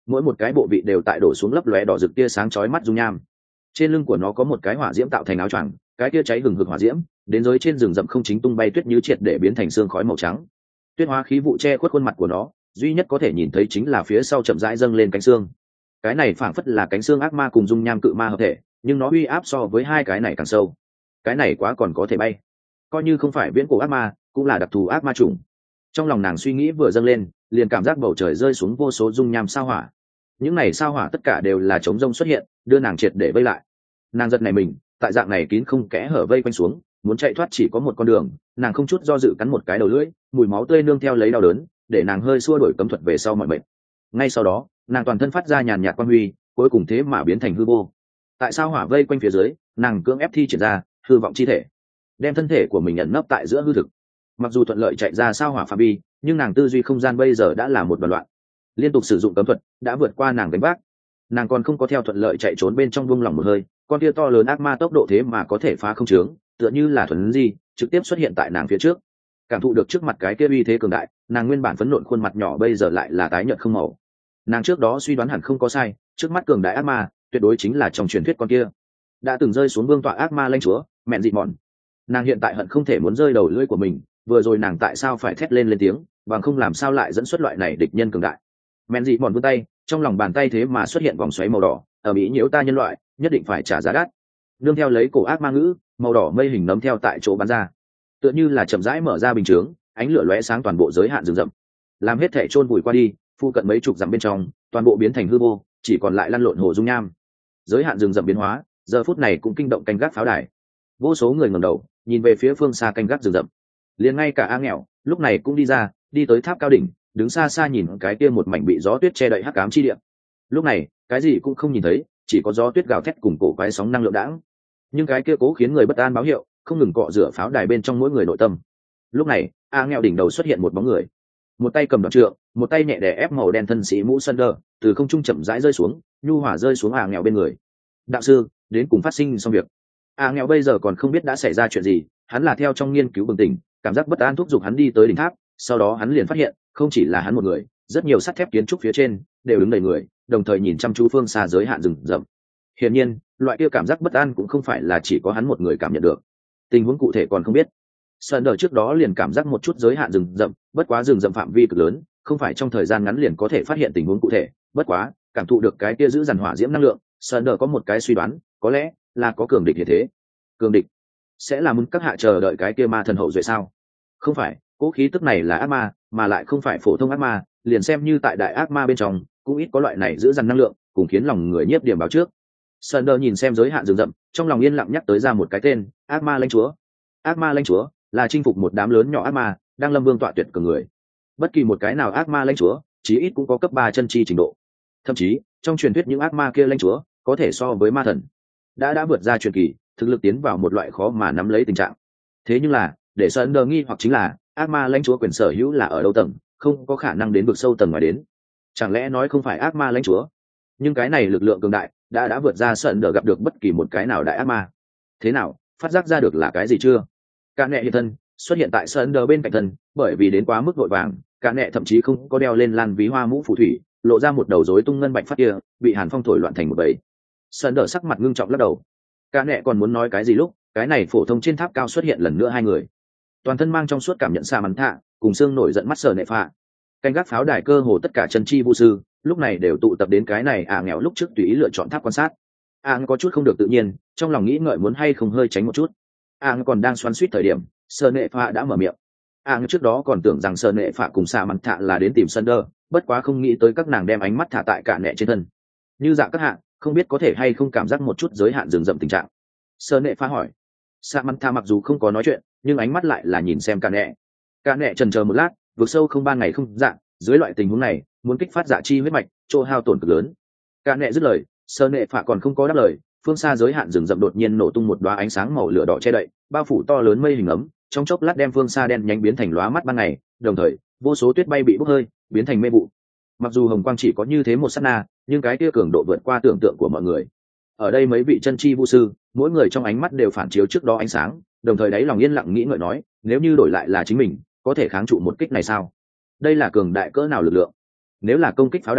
mỗi một cái bộ vị đều tại đổ xuống lấp lóe đỏ rực tia sáng chói mắt dung nham. Trên lưng của nó có một cái hỏa diễm tạo thành áo choàng, cái tia cháy hừng hực hỏa diễm đến dưới trên rừng rậm không chính tung bay tuyết như triệt để biến thành xương khói màu trắng. Tuyết hóa khí vụ che khuất khuôn mặt của nó, duy nhất có thể nhìn thấy chính là phía sau chậm rãi dâng lên cánh xương. Cái này phảng phất là cánh xương ác ma cùng dung nham cự ma hợp thể, nhưng nó uy áp so với hai cái này càng sâu. Cái này quá còn có thể bay, coi như không phải viễn cổ ác ma cũng là đặc thù ác ma chủng. Trong lòng nàng suy nghĩ vừa dâng lên, liền cảm giác bầu trời rơi xuống vô số dung nham sao hỏa. Những này sao hỏa tất cả đều là chống rông xuất hiện, đưa nàng triệt để vây lại. Nàng giật này mình, tại dạng này kín không kẽ hở vây quanh xuống, muốn chạy thoát chỉ có một con đường. Nàng không chút do dự cắn một cái đầu lưỡi, mùi máu tươi nương theo lấy đau đớn, để nàng hơi xua đổi cấm thuật về sau mọi bệnh. Ngay sau đó, nàng toàn thân phát ra nhàn nhạt quang huy, cuối cùng thế mà biến thành hư vô. Tại sao hỏa vây quanh phía dưới, nàng cưỡng ép thi triển ra hư vọng chi thể, đem thân thể của mình ẩn nấp tại giữa hư thực. Mặc dù thuận lợi chạy ra sao hỏa phạm vi, nhưng nàng tư duy không gian bây giờ đã là một đoàn loạn. Liên tục sử dụng cấm thuật đã vượt qua nàng đánh vác, nàng còn không có theo thuận lợi chạy trốn bên trong vung lòng một hơi, con kia to lớn ác ma tốc độ thế mà có thể phá không trướng, tựa như là thuần di trực tiếp xuất hiện tại nàng phía trước. Cảm thụ được trước mặt cái kia uy thế cường đại, nàng nguyên bản phấn nộn khuôn mặt nhỏ bây giờ lại là tái nhợt không màu. Nàng trước đó suy đoán hẳn không có sai, trước mắt cường đại ác ma tuyệt đối chính là trong truyền thuyết con kia đã từng rơi xuống vương tọa ác ma lãnh chúa mẹn dị mòn. Nàng hiện tại hận không thể muốn rơi đầu lưỡi của mình, vừa rồi nàng tại sao phải thét lên lên tiếng, bằng không làm sao lại dẫn xuất loại này địch nhân cường đại. Mẹn dị mòn vươn tay, trong lòng bàn tay thế mà xuất hiện vòng xoáy màu đỏ, ở mỹ nhiễu ta nhân loại nhất định phải trả giá đắt. Nương theo lấy cổ ác ma ngữ, màu đỏ mây hình nấm theo tại chỗ bắn ra, tựa như là chậm rãi mở ra bình chướng, ánh lửa lóe sáng toàn bộ giới hạn rừng rậm, làm hết thể chôn vùi qua đi. Phu cận mấy chục dặm bên trong toàn bộ biến thành hư vô, chỉ còn lại lăn lộn hồ dung nham. Giới hạn rừng rậm biến hóa giờ phút này cũng kinh động canh gác pháo đài. Vô số người ngẩng đầu nhìn về phía phương xa canh gác rừng rậm, liền ngay cả A Nghèo lúc này cũng đi ra, đi tới tháp cao đỉnh, đứng xa xa nhìn cái kia một mảnh bị gió tuyết che đậy hắc ám chi địa. Lúc này cái gì cũng không nhìn thấy, chỉ có gió tuyết gào thét cùng cổ quái sóng năng lượng đãng, nhưng cái kia cố khiến người bất an báo hiệu không ngừng cọ rửa pháo đài bên trong mỗi người nội tâm. Lúc này A Nghèo đỉnh đầu xuất hiện một bóng người, một tay cầm đoạn trượng, một tay nhẹ đè ép màu đen thân sĩ mũ sân đờ từ không trung chậm rãi rơi xuống, nhu hỏa rơi xuống A Nghèo bên người. Đạo sư đến cùng phát sinh xong việc. A Nghèo bây giờ còn không biết đã xảy ra chuyện gì, hắn là theo trong nghiên cứu bừng tỉnh, cảm giác bất an thúc giục hắn đi tới đỉnh tháp. Sau đó hắn liền phát hiện không chỉ là hắn một người, rất nhiều sắt thép kiến trúc phía trên đều đứng đầy người, đồng thời nhìn chăm chú phương xa giới hạn rừng rậm. Hiển nhiên loại kia cảm giác bất an cũng không phải là chỉ có hắn một người cảm nhận được, tình huống cụ thể còn không biết. Sơn đờ trước đó liền cảm giác một chút giới hạn rừng rậm, bất quá rừng rậm phạm vi cực lớn, không phải trong thời gian ngắn liền có thể phát hiện tình huống cụ thể. Bất quá cảm thụ được cái kia giữ dằn hỏa diễm năng lượng, Sơn đờ có một cái suy đoán, có lẽ là có cường địch như thế. Cường địch sẽ là muốn các hạ chờ đợi cái kia ma thần hậu duệ sao? Không phải, cố khí tức này là ác ma, mà lại không phải phổ thông ác ma, liền xem như tại đại ác ma bên trong cũng ít có loại này giữ dằn năng lượng, cùng khiến lòng người nhiếp điểm báo trước. Sơn đờ nhìn xem giới hạn rừng rậm, trong lòng yên lặng nhắc tới ra một cái tên: ác ma lãnh chúa. Ác ma lãnh chúa là chinh phục một đám lớn nhỏ ác ma, đang lâm vương tọa tuyệt cường người. Bất kỳ một cái nào ác ma lãnh chúa chí ít cũng có cấp ba chân chi trình độ, thậm chí trong truyền thuyết những ác ma kia lãnh chúa có thể so với ma thần, đã đã vượt ra truyền kỳ, thực lực tiến vào một loại khó mà nắm lấy tình trạng. Thế nhưng là để Sơn đờ nghi hoặc chính là ác ma lãnh chúa quyền sở hữu là ở đâu tầng, không có khả năng đến vực sâu tầng ngoài đến. Chẳng lẽ nói không phải ác ma lãnh chúa? Nhưng cái này lực lượng cường đại đã đã vượt ra Sơn đờ gặp được bất kỳ một cái nào đại ác ma. Thế nào, phát giác ra được là cái gì chưa? Cả nẹ hiện thân xuất hiện tại Sơn đờ bên cạnh thân, bởi vì đến quá mức vội vàng, cả nẹ thậm chí không có đeo lên lan ví hoa mũ phù thủy, lộ ra một đầu rối tung ngân bạch phát kia, bị hàn phong thổi loạn thành một bầy. Sơn đờ sắc mặt ngưng trọng lắc đầu. Cả nẹ còn muốn nói cái gì lúc cái này phổ thông trên tháp cao xuất hiện lần nữa hai người, toàn thân mang trong suốt cảm nhận xa mắn thạ cùng xương nổi giận mắt sờ nệ phạ. Canh gác pháo đài cơ hồ tất cả chân chi vu sư lúc này đều tụ tập đến cái này à nghèo lúc trước tùy ý lựa chọn tháp quan sát. À có chút không được tự nhiên, trong lòng nghĩ ngợi muốn hay không hơi tránh một chút. À còn đang xoắn suýt thời điểm, sờ nệ phạ đã mở miệng. À trước đó còn tưởng rằng sờ nệ phạ cùng xa mắn thạ là đến tìm sân đơ, bất quá không nghĩ tới các nàng đem ánh mắt thả tại cả nẹ trên thân. Như dạng các hạ không biết có thể hay không cảm giác một chút giới hạn rừng rậm tình trạng. Sờ nệ phạ hỏi. Sa mắn thạ mặc dù không có nói chuyện, nhưng ánh mắt lại là nhìn xem cả nẹ. Cả nẹ chần chờ một lát, vượt sâu không ban ngày không dạng, dưới loại tình huống này muốn kích phát dạ chi huyết mạch, chỗ hao tổn cực lớn. Cả nẹ dứt lời, sơ nệ phạ còn không có đáp lời, phương xa giới hạn rừng rậm đột nhiên nổ tung một đóa ánh sáng màu lửa đỏ che đậy, bao phủ to lớn mây hình ấm, trong chốc lát đem phương xa đen nhánh biến thành lóa mắt ban ngày, đồng thời vô số tuyết bay bị bốc hơi, biến thành mê vụ. Mặc dù hồng quang chỉ có như thế một sát na, nhưng cái kia cường độ vượt qua tưởng tượng của mọi người. Ở đây mấy vị chân chi vu sư, mỗi người trong ánh mắt đều phản chiếu trước đó ánh sáng, đồng thời đáy lòng yên lặng nghĩ ngợi nói, nếu như đổi lại là chính mình, có thể kháng trụ một kích này sao? Đây là cường đại cỡ nào lực lượng? Nếu là công kích pháo đài,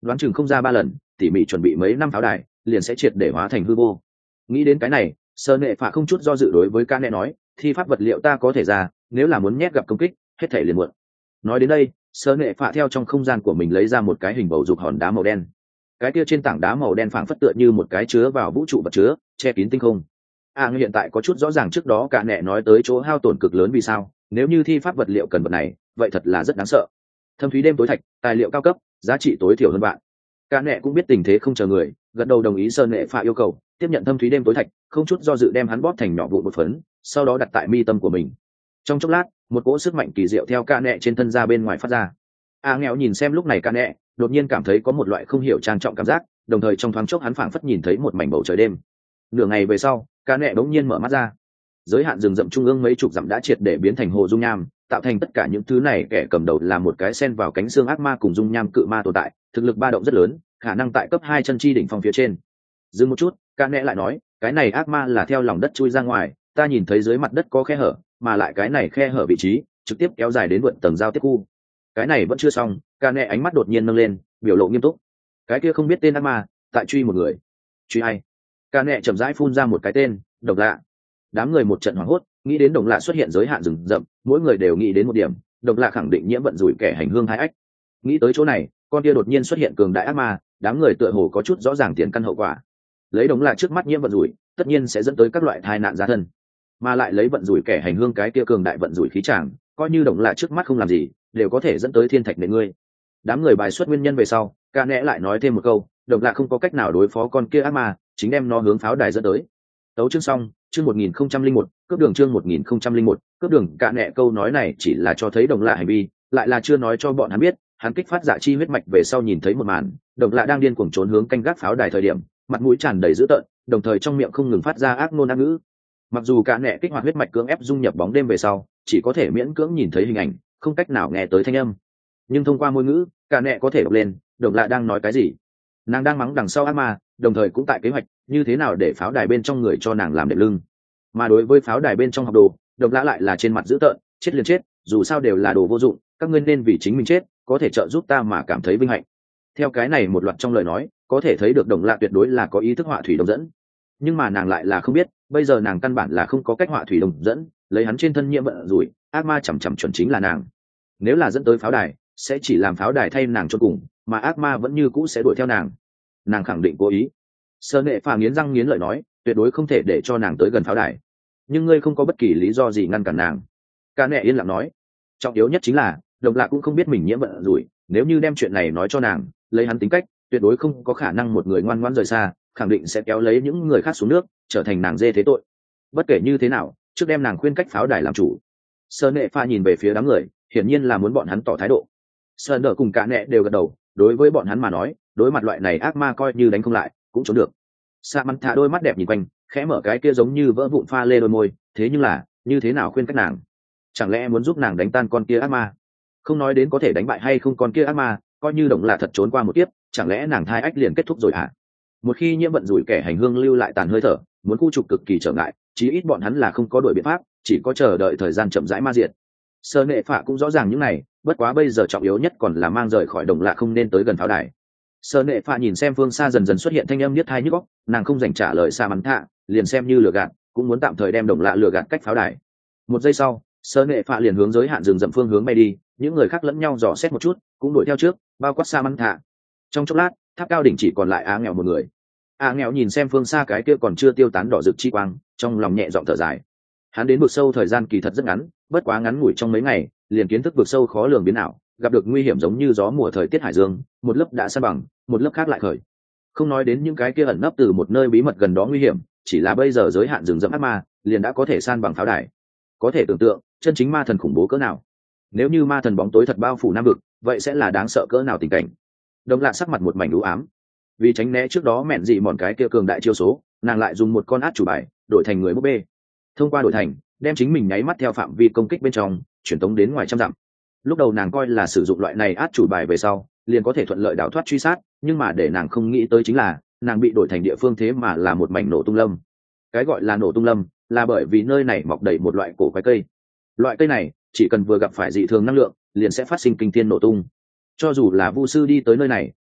đoán chừng không ra ba lần tỉ mỉ chuẩn bị mấy năm pháo đài liền sẽ triệt để hóa thành hư vô. Nghĩ đến cái này, Sở Nệ Phạ không chút do dự đối với Cả Nệ nói, thi pháp vật liệu ta có thể ra, nếu là muốn nhét gặp công kích hết thể liền muộn. Nói đến đây, Sở Nệ Phạ theo trong không gian của mình lấy ra một cái hình bầu dục hòn đá màu đen. Cái kia trên tảng đá màu đen phảng phất tựa như một cái chứa vào vũ trụ vật chứa, che kín tinh không. À hiện tại có chút rõ ràng trước đó Cả Nệ nói tới chỗ hao tổn cực lớn vì sao, nếu như thi pháp vật liệu cần vật này, vậy thật là rất đáng sợ. Thâm thúy đêm tối thạch, tài liệu cao cấp, giá trị tối thiểu hơn bạn. Cả Nệ cũng biết tình thế không chờ người, gật đầu đồng ý Sở Nệ Phạ yêu cầu, tiếp nhận thâm thúy đêm tối thạch, không chút do dự đem hắn bóp thành nhỏ vụn một phấn, sau đó đặt tại mi tâm của mình. Trong chốc lát, một cỗ sức mạnh kỳ diệu theo Cả Nệ trên thân ra bên ngoài phát ra. A nghèo nhìn xem lúc này Cả Nệ, đột nhiên cảm thấy có một loại không hiểu trang trọng cảm giác, đồng thời trong thoáng chốc hắn phảng phất nhìn thấy một mảnh bầu trời đêm. Nửa ngày về sau, Cả Nệ đống nhiên mở mắt ra. Giới hạn rừng rậm trung ương mấy chục dặm đã triệt để biến thành hồ dung nham, tạo thành tất cả những thứ này kẻ cầm đầu là một cái sen vào cánh xương ác ma cùng dung nham cự ma tồn tại, thực lực ba động rất lớn, khả năng tại cấp hai chân chi đỉnh phong phía trên. Dừng một chút, Cả Nệ lại nói, cái này ác ma là theo lòng đất chui ra ngoài, ta nhìn thấy dưới mặt đất có khe hở, mà lại cái này khe hở vị trí trực tiếp kéo dài đến vượt tầng giao tiếp khu. Cái này vẫn chưa xong, Cả Nệ ánh mắt đột nhiên nâng lên, biểu lộ nghiêm túc. Cái kia không biết tên ác ma, tại truy một người. Truy ai? Cả Nệ chậm rãi phun ra một cái tên, Độc Lạ. Đám người một trận hoảng hốt, nghĩ đến Độc Lạ xuất hiện giới hạn rừng rậm, mỗi người đều nghĩ đến một điểm, Độc Lạ khẳng định nhiễm vận rủi kẻ hành hương hai ách. Nghĩ tới chỗ này, con kia đột nhiên xuất hiện cường đại ác ma, đám người tựa hồ có chút rõ ràng tiền căn hậu quả. Lấy Độc Lạ trước mắt nhiễm vận rủi, tất nhiên sẽ dẫn tới các loại tai nạn gia thân, mà lại lấy vận rủi kẻ hành hương cái kia cường đại vận rủi khí tràng, coi như Độc Lạ trước mắt không làm gì, đều có thể dẫn tới thiên thạch nện ngươi. Đám người bài xuất nguyên nhân về sau, Cả Nệ lại nói thêm một câu, Độc Lạ không có cách nào đối phó con kia ác ma, chính đem nó hướng pháo đài dẫn tới. Tấu chương xong, chương một nghìn không trăm linh một, cướp đường chương một nghìn không trăm linh một, cướp đường. Cả Nệ câu nói này chỉ là cho thấy Độc Lạ hành vi, lại là chưa nói cho bọn hắn biết, hắn kích phát dạ chi huyết mạch về sau nhìn thấy một màn, Độc Lạ đang điên cuồng trốn hướng canh gác pháo đài thời điểm, mặt mũi tràn đầy dữ tợn, đồng thời trong miệng không ngừng phát ra ác ngôn ác ngữ. Mặc dù Cả Nệ kích hoạt huyết mạch cưỡng ép dung nhập bóng đêm về sau, chỉ có thể miễn cưỡng nhìn thấy hình ảnh, không cách nào nghe tới thanh âm, nhưng thông qua ngôn ngữ, Cả Nệ có thể đọc lên Độc Lạ đang nói cái gì. Nàng đang mắng đằng sau ác ma, đồng thời cũng tại kế hoạch như thế nào để pháo đài bên trong người cho nàng làm đệm lưng. Mà đối với pháo đài bên trong học đồ, Độc Lạ lại là trên mặt dữ tợn, chết liền chết, dù sao đều là đồ vô dụng, các ngươi nên vì chính mình chết, có thể trợ giúp ta mà cảm thấy vinh hạnh. Theo cái này một loạt trong lời nói, có thể thấy được Độc Lạ tuyệt đối là có ý thức họa thủy đồng dẫn, nhưng mà nàng lại là không biết, bây giờ nàng căn bản là không có cách họa thủy đồng dẫn, lấy hắn trên thân nhiễm vận rủi, ác ma chằm chằm chuẩn chính là nàng. Nếu là dẫn tới pháo đài, sẽ chỉ làm pháo đài thay nàng chôn cùng, mà ác ma vẫn như cũ sẽ đuổi theo nàng. Nàng khẳng định cố ý. Sở Nệ Phạ nghiến răng nghiến lợi nói, tuyệt đối không thể để cho nàng tới gần pháo đài. Nhưng ngươi không có bất kỳ lý do gì ngăn cản nàng. Cả Nệ yên lặng nói, trọng yếu nhất chính là Độc Lạ cũng không biết mình nhiễm vận rủi, nếu như đem chuyện này nói cho nàng, lấy hắn tính cách, tuyệt đối không có khả năng một người ngoan ngoãn rời xa, khẳng định sẽ kéo lấy những người khác xuống nước, trở thành nàng dê thế tội. Bất kể như thế nào, trước đem nàng khuyên cách pháo đài làm chủ. Sở Nệ Phạ nhìn về phía đám người, hiển nhiên là muốn bọn hắn tỏ thái độ. Sở Nợ cùng Cả Nệ đều gật đầu, đối với bọn hắn mà nói, đối mặt loại này ác ma coi như đánh không lại, cũng trốn được. Samantha đôi mắt đẹp nhìn quanh, khẽ mở cái kia giống như vỡ vụn pha lê đôi môi, thế nhưng là, như thế nào khuyên cách nàng? Chẳng lẽ muốn giúp nàng đánh tan con kia ác ma? Không nói đến có thể đánh bại hay không con kia ác ma, coi như Độc Lạ thật trốn qua một kiếp, chẳng lẽ nàng thai ách liền kết thúc rồi hả? Một khi nhiễm vận rủi kẻ hành hương lưu lại tàn hơi thở, muốn khu trục cực kỳ trở ngại, chí ít bọn hắn là không có đổi biện pháp, chỉ có chờ đợi thời gian chậm rãi ma diệt. Sở Nệ Phạ cũng rõ ràng những này, bất quá bây giờ trọng yếu nhất còn là mang rời khỏi Độc Lạ không nên tới gần pháo đài. Sở Nệ Phạ nhìn xem phương xa dần dần xuất hiện thanh âm niết tai nhức óc, nàng không dành trả lời xa mắn thạ, liền xem như lừa gạt, cũng muốn tạm thời đem Độc Lạ lừa gạt cách pháo đài. Một giây sau, Sở Nệ Phạ liền hướng giới hạn rừng rậm phương hướng bay đi, những người khác lẫn nhau dò xét một chút, cũng đuổi theo trước, bao quát xa mắn thạ. Trong chốc lát, tháp cao đỉnh chỉ còn lại Á Nghèo một người. Á Nghèo nhìn xem phương xa cái kia còn chưa tiêu tán đỏ rực chi quang, trong lòng nhẹ giọng thở dài. Hắn đến vực sâu thời gian kỳ thật rất ngắn, bất quá ngắn ngủi trong mấy ngày, liền kiến thức vực sâu khó lường biến ảo, gặp được nguy hiểm giống như gió mùa thời tiết hải dương, một lớp đã san bằng, một lớp khác lại khởi. Không nói đến những cái kia ẩn nấp từ một nơi bí mật gần đó nguy hiểm, chỉ là bây giờ giới hạn rừng rậm ác ma, liền đã có thể san bằng pháo đài. Có thể tưởng tượng, chân chính ma thần khủng bố cỡ nào. Nếu như ma thần bóng tối thật bao phủ nam vực, vậy sẽ là đáng sợ cỡ nào tình cảnh. Đồng Lạ sắc mặt một mảnh u ám, vì tránh né trước đó mẹn dị mòn cái kia cường đại chiêu số, nàng lại dùng một con át chủ bài đổi thành người búp bê. Thông qua đổi thành, đem chính mình nháy mắt theo phạm vi công kích bên trong chuyển tống đến ngoài trăm dặm. Lúc đầu nàng coi là sử dụng loại này át chủ bài về sau liền có thể thuận lợi đào thoát truy sát, nhưng mà để nàng không nghĩ tới chính là nàng bị đổi thành địa phương thế mà là một mảnh nổ tung lâm. Cái gọi là nổ tung lâm là bởi vì nơi này mọc đầy một loại cổ quái cây. Loại cây này chỉ cần vừa gặp phải dị thường năng lượng liền sẽ phát sinh kinh thiên nổ tung. Cho dù là vu sư đi tới nơi này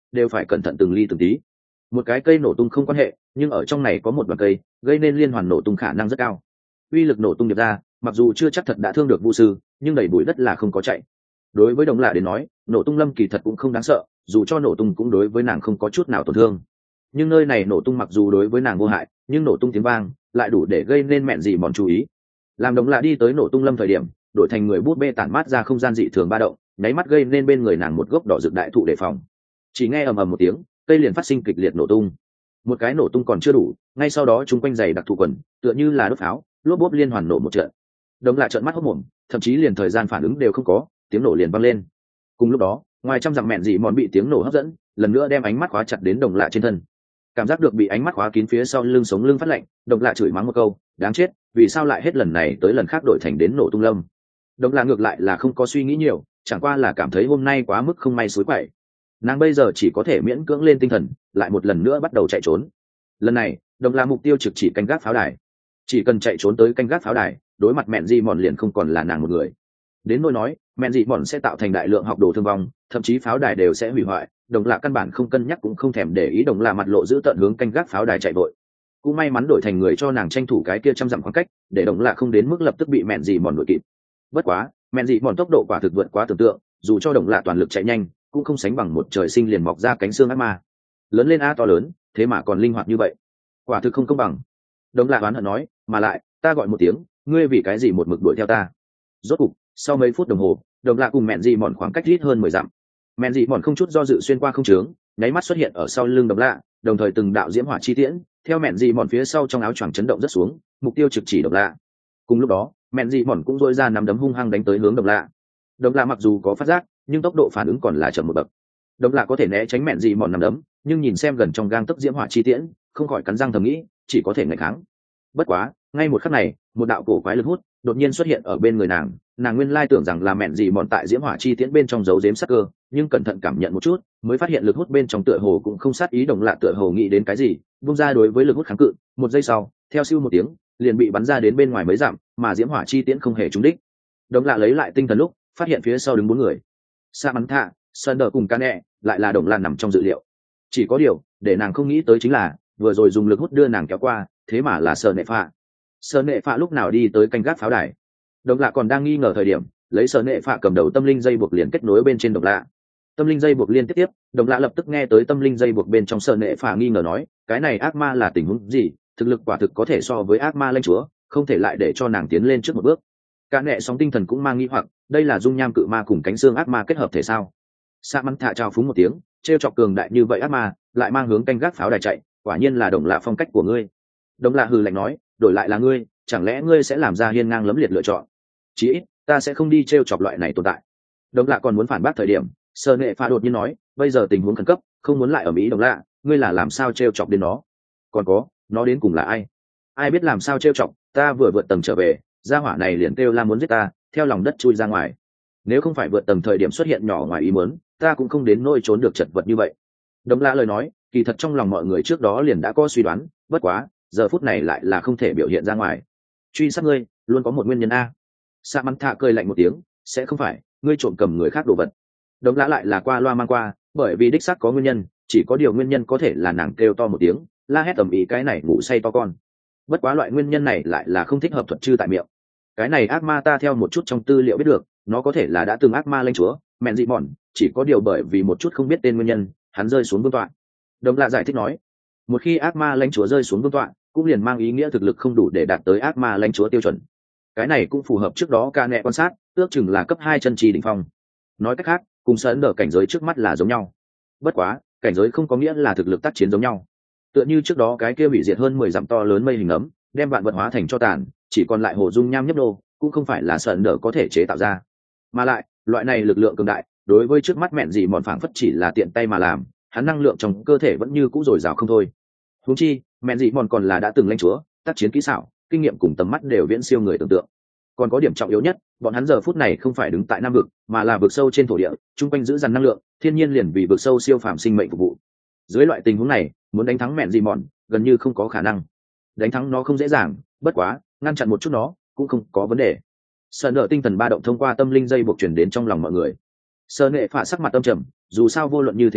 đều phải cẩn thận từng ly từng tí. Một cái cây nổ tung không quan hệ, nhưng ở trong này có một đoạn cây gây nên liên hoàn nổ tung khả năng rất cao. Uy lực nổ tung điệp ra, mặc dù chưa chắc thật đã thương được vu sư, nhưng đầy bụi đất là không có chạy. Đối với Đồng Lạ đến nói, nổ tung lâm kỳ thật cũng không đáng sợ, dù cho nổ tung cũng đối với nàng không có chút nào tổn thương. Nhưng nơi này nổ tung mặc dù đối với nàng vô hại, nhưng nổ tung tiếng vang lại đủ để gây nên mẹn gì mòn chú ý. Làm Đồng Lạ đi tới nổ tung lâm thời điểm, đổi thành người bút bê tản mát ra không gian dị thường ba động, nháy mắt gây nên bên người nàng một gốc đỏ rực đại thụ đề phòng. Chỉ nghe ầm ầm một tiếng, cây liền phát sinh kịch liệt nổ tung. Một cái nổ tung còn chưa đủ, ngay sau đó chúng quanh giày đặc thụ quần, tựa như là đốt pháo, lốp bốp liên hoàn nổ một trận. Đồng Lạ trợn mắt hốt mồm, thậm chí liền thời gian phản ứng đều không có, tiếng nổ liền vang lên. Cùng lúc đó, ngoài trăm dặm mẹn dị mòn bị tiếng nổ hấp dẫn, lần nữa đem ánh mắt khóa chặt đến Đồng Lạ trên thân. Cảm giác được bị ánh mắt khóa kín phía sau lưng sống lưng phát lạnh, Đồng Lạ chửi mắng một câu, đáng chết, vì sao lại hết lần này tới lần khác đổi thành đến nổ tung lâm. Đồng Lạ ngược lại là không có suy nghĩ nhiều, chẳng qua là cảm thấy hôm nay quá mức không may suối quậy. Nàng bây giờ chỉ có thể miễn cưỡng lên tinh thần, lại một lần nữa bắt đầu chạy trốn. Lần này, Đồng Lạ mục tiêu trực chỉ canh gác pháo đài. Chỉ cần chạy trốn tới canh gác pháo đài, đối mặt mẹn dị mòn liền không còn là nàng một người. Đến nỗi nói mẹn dị mòn sẽ tạo thành đại lượng học đồ thương vong, thậm chí pháo đài đều sẽ hủy hoại. Đồng Lạ căn bản không cân nhắc cũng không thèm để ý. Đồng Lạ mặt lộ giữ tận hướng canh gác pháo đài chạy vội. Cũng may mắn đổi thành người cho nàng tranh thủ cái kia trăm dặm khoảng cách, để Đồng Lạ không đến mức lập tức bị mẹn dị mòn đuổi kịp. Bất quá mẹn dị mòn tốc độ quả thực vượt quá tưởng tượng, dù cho Đồng Lạ toàn lực chạy nhanh cũng không sánh bằng một trời sinh liền mọc ra cánh xương ác ma. Lớn lên a to lớn, thế mà còn linh hoạt như vậy, quả thực không công bằng. Đồng Lạ oán hận nói, mà lại ta gọi một tiếng, ngươi vì cái gì một mực đuổi theo ta. Rốt cục sau mấy phút đồng hồ, Đồng Lạ cùng mẹn dị mòn khoảng cách ít hơn mười dặm. Mẹn dị mòn không chút do dự xuyên qua không trướng, nháy mắt xuất hiện ở sau lưng Đồng Lạ, đồng thời từng đạo diễm hỏa chi tiễn theo mẹn dị mòn phía sau trong áo choàng chấn động rất xuống, mục tiêu trực chỉ Đồng Lạ. Cùng lúc đó mẹn dị mòn cũng dội ra nắm đấm hung hăng đánh tới hướng Đồng Lạ. Đồng Lạ mặc dù có phát giác, nhưng tốc độ phản ứng còn là chậm một bậc. Đồng Lạ có thể né tránh mẹn dị mòn nắm đấm, nhưng nhìn xem gần trong gang tấc diễm hỏa chi tiễn, không khỏi cắn răng thầm nghĩ, chỉ có thể nghịch kháng. Bất quá ngay một khắc này, một đạo cổ quái lực hút đột nhiên xuất hiện ở bên người nàng. Nàng nguyên lai tưởng rằng là mẹn dị mòn tại diễm hỏa chi tiễn bên trong giấu giếm sắc cơ, nhưng cẩn thận cảm nhận một chút mới phát hiện lực hút bên trong tựa hồ cũng không sát ý. Đồng Lạ tựa hồ nghĩ đến cái gì, bung ra đối với lực hút kháng cự, một giây sau theo siêu một tiếng liền bị bắn ra đến bên ngoài mấy dặm, mà diễm hỏa chi tiễn không hề trúng đích. Đồng Lạ lấy lại tinh thần lúc phát hiện phía sau đứng bốn người. Sa Mắn Thạ, Sơn Đờ cùng Ca Nẹ, lại là Đồng Lạ nằm trong dự liệu. Chỉ có điều để nàng không nghĩ tới chính là vừa rồi dùng lực hút đưa nàng kéo qua, thế mà là Sơn Nệ Phạ. Sơn Nệ Phạ lúc nào đi tới canh gác pháo đài? Đồng Lạ còn đang nghi ngờ thời điểm, lấy Sơn Nệ Phạ cầm đầu tâm linh dây buộc liền kết nối bên trên Đồng Lạ. Tâm linh dây buộc liên tiếp tiếp, Đồng Lạ lập tức nghe tới tâm linh dây buộc bên trong Sơn Nệ Phạ nghi ngờ nói, cái này ác ma là tình huống gì? Thực lực quả thực có thể so với ác ma lãnh chúa, không thể lại để cho nàng tiến lên trước một bước. Cả Nẹ sóng tinh thần cũng mang nghi hoặc, đây là dung nham cự ma cùng cánh xương ác ma kết hợp thể sao? Sa Mắn Thạ trao phúng một tiếng, trêu chọc cường đại như vậy ác ma, lại mang hướng canh gác pháo đài chạy, quả nhiên là Đồng Lạ phong cách của ngươi. Đồng Lạ hừ lạnh nói, đổi lại là ngươi, chẳng lẽ ngươi sẽ làm ra hiên ngang lấm liệt lựa chọn? Chí ít ta sẽ không đi trêu chọc loại này tồn tại. Đồng Lạ còn muốn phản bác thời điểm, Sơn Nệ Phạ đột nhiên nói, bây giờ tình huống khẩn cấp, không muốn lại ở mỹ. Đồng Lạ, ngươi là làm sao trêu chọc đến nó? Còn có, nó đến cùng là ai? Ai biết làm sao trêu chọc, ta vừa vượt tầng trở về, gia hỏa này liền kêu la muốn giết ta, theo lòng đất chui ra ngoài. Nếu không phải vượt tầng thời điểm xuất hiện nhỏ ngoài ý muốn, ta cũng không đến nỗi trốn được chật vật như vậy. Đồng Lạ lời nói, kỳ thật trong lòng mọi người trước đó liền đã có suy đoán, bất quá giờ phút này lại là không thể biểu hiện ra ngoài. Truy sát ngươi luôn có một nguyên nhân a. Sa Mắn Thạ cười lạnh một tiếng, sẽ không phải ngươi trộm cầm người khác đồ vật. Đồng Lạ lại là qua loa mang qua, bởi vì đích xác có nguyên nhân, chỉ có điều nguyên nhân có thể là nàng kêu to một tiếng, la hét tầm ý cái này ngủ say to con. Bất quá loại nguyên nhân này lại là không thích hợp thuật chư tại miệng. Cái này ác ma ta theo một chút trong tư liệu biết được, nó có thể là đã từng ác ma lãnh chúa, mẹn dị mòn, chỉ có điều bởi vì một chút không biết tên nguyên nhân, hắn rơi xuống vương tọa. Đồng Lạ giải thích nói, một khi ác ma lãnh chúa rơi xuống vương tọa, cũng liền mang ý nghĩa thực lực không đủ để đạt tới ác ma lãnh chúa tiêu chuẩn. Cái này cũng phù hợp trước đó Ca Nẹ quan sát, ước chừng là cấp hai chân trì đỉnh phong. Nói cách khác, cùng Sơn Đờ cảnh giới trước mắt là giống nhau. Bất quá, cảnh giới không có nghĩa là thực lực tác chiến giống nhau. Tựa như trước đó cái kia hủy diệt hơn mười dặm to lớn mây hình ấm, đem vạn vật hóa thành cho tàn, chỉ còn lại hồ dung nham nhấp đô, cũng không phải là Sơn Đờ có thể chế tạo ra. Mà lại, loại này lực lượng cường đại, đối với trước mắt mẹn gì mòn phảng phất chỉ là tiện tay mà làm, hắn năng lượng trong cơ thể vẫn như cũ dồi dào không thôi. Huống chi, mẹn gì mòn còn là đã từng lãnh chúa, tác chiến kỹ xảo, kinh nghiệm cùng tầm mắt đều viễn siêu người tưởng tượng. Còn có điểm trọng yếu nhất, bọn hắn giờ phút này không phải đứng tại nam vực, mà là vực sâu trên thổ địa, trung quanh giữ dằn năng lượng, thiên nhiên liền vì vực sâu siêu phàm sinh mệnh phục vụ. Dưới loại tình huống này, muốn đánh thắng mẹn gì mòn, gần như không có khả năng. Đánh thắng nó không dễ dàng, bất quá, ngăn chặn một chút nó, cũng không có vấn đề. Sơn Nợ tinh thần ba động thông qua tâm linh dây buộc truyền đến trong lòng mọi người. Sơn Nệ Phạ sắc mặt tâm trầm, dù sao vô luận như thế nào,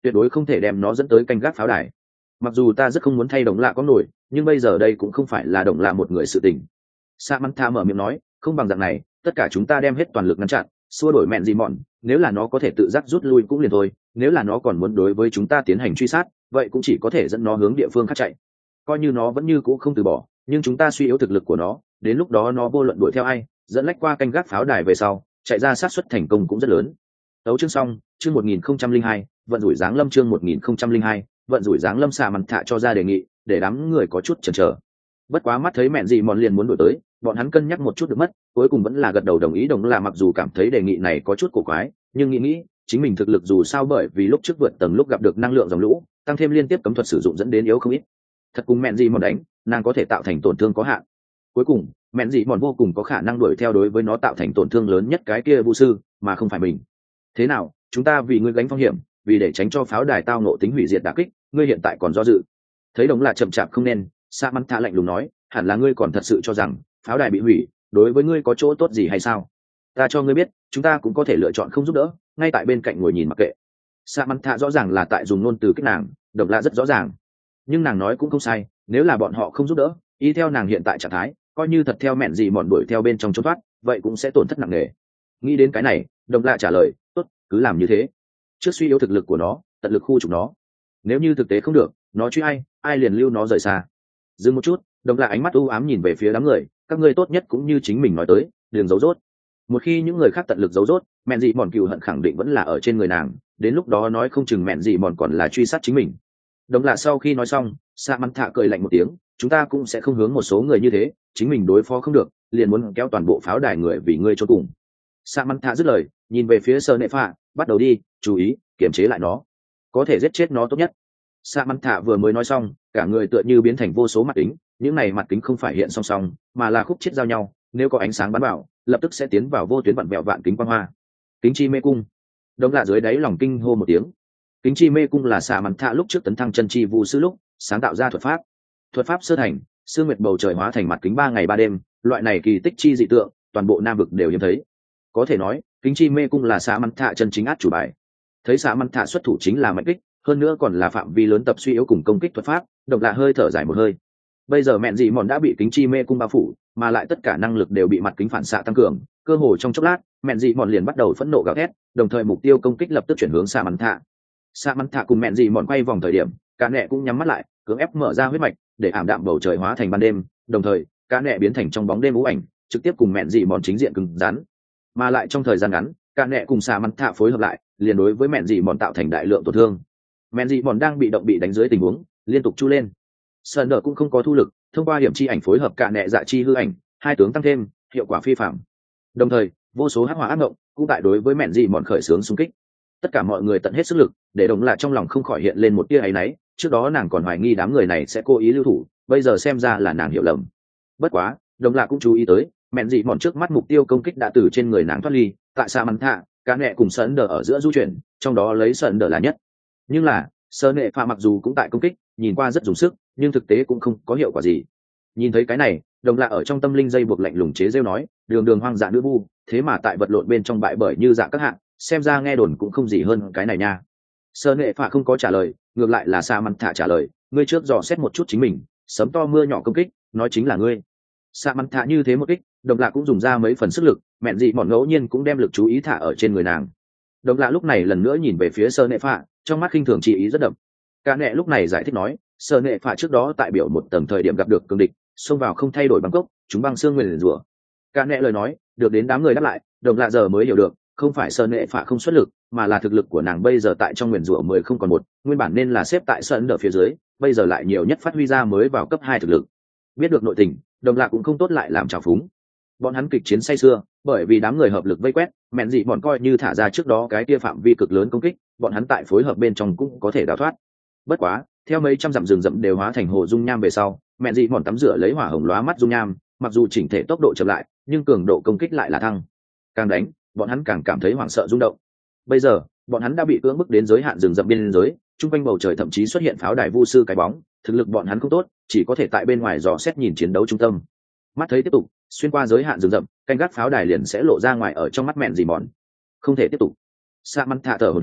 tuyệt đối không thể đem nó dẫn tới canh gác pháo đài. Mặc dù ta rất không muốn thay Đồng Lạ có nổi, nhưng bây giờ đây cũng không phải là Đồng Lạ một người sự tình. Samantha mở miệng nói, không bằng dạng này, tất cả chúng ta đem hết toàn lực ngăn chặn, xua đổi mẹn gì mọn, nếu là nó có thể tự giác rút lui cũng liền thôi, nếu là nó còn muốn đối với chúng ta tiến hành truy sát, vậy cũng chỉ có thể dẫn nó hướng địa phương khác chạy. Coi như nó vẫn như cũ không từ bỏ, nhưng chúng ta suy yếu thực lực của nó, đến lúc đó nó vô luận đuổi theo ai, dẫn lách qua canh gác pháo đài về sau, chạy ra sát suất thành công cũng rất lớn. Tấu chương xong, chương một nghìn không trăm linh hai, vận rủi dáng lâm chương một nghìn không trăm linh hai, vận rủi dáng lâm. Xạ Mặn Thạ cho ra đề nghị, để đám người có chút chần chờ. Bất quá mắt thấy mẹn gì mòn liền muốn đuổi tới, bọn hắn cân nhắc một chút được mất, cuối cùng vẫn là gật đầu đồng ý. Đồng là mặc dù cảm thấy đề nghị này có chút cổ quái, nhưng nghĩ nghĩ, chính mình thực lực dù sao bởi vì lúc trước vượt tầng lúc gặp được năng lượng dòng lũ, tăng thêm liên tiếp cấm thuật sử dụng dẫn đến yếu không ít. Thật cùng mẹn gì mòn đánh, nàng có thể tạo thành tổn thương có hạn. Cuối cùng, mẹn gì mòn vô cùng có khả năng đuổi theo đối với nó tạo thành tổn thương lớn nhất cái kia vũ sư, mà không phải mình. Thế nào, chúng ta vì ngươi gánh phong hiểm, vì để tránh cho pháo đài tao nộ tính hủy diệt đả kích, ngươi hiện tại còn do dự. Thấy Đồng là chậm chạp không nên, Sa Mắn Thạ lạnh lùng nói, hẳn là ngươi còn thật sự cho rằng pháo đài bị hủy đối với ngươi có chỗ tốt gì hay sao? Ta cho ngươi biết, chúng ta cũng có thể lựa chọn không giúp đỡ, ngay tại bên cạnh ngồi nhìn mặc kệ. Sa Mắn Thạ rõ ràng là tại dùng ngôn từ kích nàng, Đồng là rất rõ ràng, nhưng nàng nói cũng không sai, nếu là bọn họ không giúp đỡ, y theo nàng hiện tại trạng thái, coi như thật theo mẹn gì mòn đuổi theo bên trong trốn thoát, vậy cũng sẽ tổn thất nặng nề. Nghĩ đến cái này, Đồng lạ trả lời, tốt, cứ làm như thế. Trước suy yếu thực lực của nó, tận lực khu trục nó. Nếu như thực tế không được, nó truy ai, ai liền lưu nó rời xa. Dừng một chút, Đồng lạ ánh mắt u ám nhìn về phía đám người, các ngươi tốt nhất cũng như chính mình nói tới, đừng giấu rốt. Một khi những người khác tận lực giấu rốt, mẹn gì mòn cừu hận khẳng định vẫn là ở trên người nàng, đến lúc đó nói không chừng mẹn gì mòn còn là truy sát chính mình. Đồng lạ sau khi nói xong, Sa Mắn Thạ cười lạnh một tiếng, chúng ta cũng sẽ không hướng một số người như thế, chính mình đối phó không được, liền muốn kéo toàn bộ pháo đài người vì ngươi cho cùng. Sa Mắn Thạ dứt lời, nhìn về phía Sơ Nệ Phạ, bắt đầu đi, chú ý, kiềm chế lại nó, có thể giết chết nó tốt nhất. Sa Mắn Thạ vừa mới nói xong, cả người tựa như biến thành vô số mặt kính, những này mặt kính không phải hiện song song, mà là khúc chết giao nhau, nếu có ánh sáng bắn vào, lập tức sẽ tiến vào vô tuyến vặn vẹo vạn kính quang hoa. Kính chi mê cung. Đồng lạ dưới đáy lòng kinh hô một tiếng. Kính chi mê cung là Sa Mắn Thạ lúc trước tấn thăng chân chi vu sư lúc sáng tạo ra thuật pháp. Thuật pháp sơ thành, sương nguyệt bầu trời hóa thành mặt kính ba ngày ba đêm, loại này kỳ tích chi dị tượng, toàn bộ Nam vực đều hiếm thấy. Có thể nói, kính chi mê cung là Sa Mắn Thạ chân chính át chủ bài. Thấy Sa Mắn Thạ xuất thủ chính là mạnh kích, hơn nữa còn là phạm vi lớn tập suy yếu cùng công kích thuật pháp, Độc lạ hơi thở dài một hơi. Bây giờ mẹn dị mòn đã bị kính chi mê cung bao phủ, mà lại tất cả năng lực đều bị mặt kính phản xạ tăng cường, cơ hồ trong chốc lát, mẹn dị mòn liền bắt đầu phẫn nộ gào thét, đồng thời mục tiêu công kích lập tức chuyển hướng Sa Mắn Thạ. Sa Mắn Thạ cùng mẹn dị mòn quay vòng thời điểm, cá nẹ cũng nhắm mắt lại, cưỡng ép mở ra huyết mạch, để ảm đạm bầu trời hóa thành ban đêm, đồng thời, cá nẹ biến thành trong bóng đêm u ảnh, trực tiếp cùng mẹn dị mòn chính diện cứng rắn. Mà lại trong thời gian ngắn, cá nẹ cùng Sa Mắn Thạ phối hợp lại, liền đối với mẹn dị mòn tạo thành đại lượng tổn thương. Mẹn dị mòn đang bị động bị đánh dưới tình huống, liên tục chu lên. Sơn Đờ cũng không có thu lực, thông qua hiểm chi ảnh phối hợp cả nẹ dạ chi hư ảnh, hai tướng tăng thêm, hiệu quả phi phạm. Đồng thời, vô số hắc hỏa ác ngộng cũng tại đối với mẹn dị mòn khởi xướng xung kích. Tất cả mọi người tận hết sức lực, để Đồng lạ trong lòng không khỏi hiện lên một tia áy náy, trước đó nàng còn hoài nghi đám người này sẽ cố ý lưu thủ, bây giờ xem ra là nàng hiểu lầm. Bất quá, Đồng lạ cũng chú ý tới, mẹn dị mòn trước mắt mục tiêu công kích đã từ trên người nàng thoát ly, tại Sa Mắn Thạ, cả nẹ cùng Sơn Đờ ở giữa du chuyển, trong đó lấy Sơn Đờ là nhất. Nhưng là, Sơn Nệ Phạ mặc dù cũng tại công kích, nhìn qua rất dùng sức, nhưng thực tế cũng không có hiệu quả gì. Nhìn thấy cái này, Đồng lạ ở trong tâm linh dây buộc lạnh lùng chế rêu nói, đường đường hoang dạ nữ vu, thế mà tại vật lộn bên trong bại bởi như dạ các hạng, xem ra nghe đồn cũng không gì hơn cái này nha. Sơn Nệ Phạ không có trả lời, ngược lại là Sa Mắn Thạ trả lời, ngươi trước dò xét một chút chính mình, sấm to mưa nhỏ công kích, nói chính là ngươi. Sa Mắn Thạ như thế một kích, Đồng lạ cũng dùng ra mấy phần sức lực, mẹn dị mọn ngẫu nhiên cũng đem lực chú ý thả ở trên người nàng. Đồng lạ lúc này lần nữa nhìn về phía Sơn Nệ Phạ, trong mắt khinh thường chỉ ý rất đậm. Cả nẹ lúc này giải thích nói, Sơn Nệ Phạ trước đó tại biểu một tầng thời điểm gặp được cường địch, xông vào không thay đổi băng cốc, chúng băng xương nguyền rủa. Cả nẹ lời nói, được đến đám người đáp lại, Đồng lạ giờ mới hiểu được, không phải Sơn Nệ Phạ không xuất lực, mà là thực lực của nàng bây giờ tại trong nguyền rủa mười không còn một, nguyên bản nên là xếp tại Sơn Đờ phía dưới, bây giờ lại nhiều nhất phát huy ra mới vào cấp hai thực lực. Biết được nội tình, Đồng lạ cũng không tốt lại làm trào phúng. Bọn hắn kịch chiến say sưa, bởi vì đám người hợp lực vây quét, mẹn dị bọn coi như thả ra trước đó cái kia phạm vi cực lớn công kích, bọn hắn tại phối hợp bên trong cũng có thể đào thoát. Bất quá, theo mấy trăm dặm rừng rậm đều hóa thành hồ dung nham về sau, mẹn dị bọn tắm rửa lấy hỏa hồng lóa mắt dung nham, mặc dù chỉnh thể tốc độ chậm lại, nhưng cường độ công kích lại là thăng. Càng đánh, bọn hắn càng cảm thấy hoảng sợ rung động. Bây giờ, bọn hắn đã bị cưỡng bức đến giới hạn rừng rậm biên giới, trung quanh bầu trời thậm chí xuất hiện pháo đài vu sư cái bóng, thực lực bọn hắn không tốt, chỉ có thể tại bên ngoài dò xét nhìn chiến đấu trung tâm. Mắt thấy tiếp tục xuyên qua giới hạn rừng rậm, canh gác pháo đài liền sẽ lộ ra ngoài ở trong mắt mẹn dị mòn. Không thể tiếp tục. Sa Mắn Thạ thở hổn hển,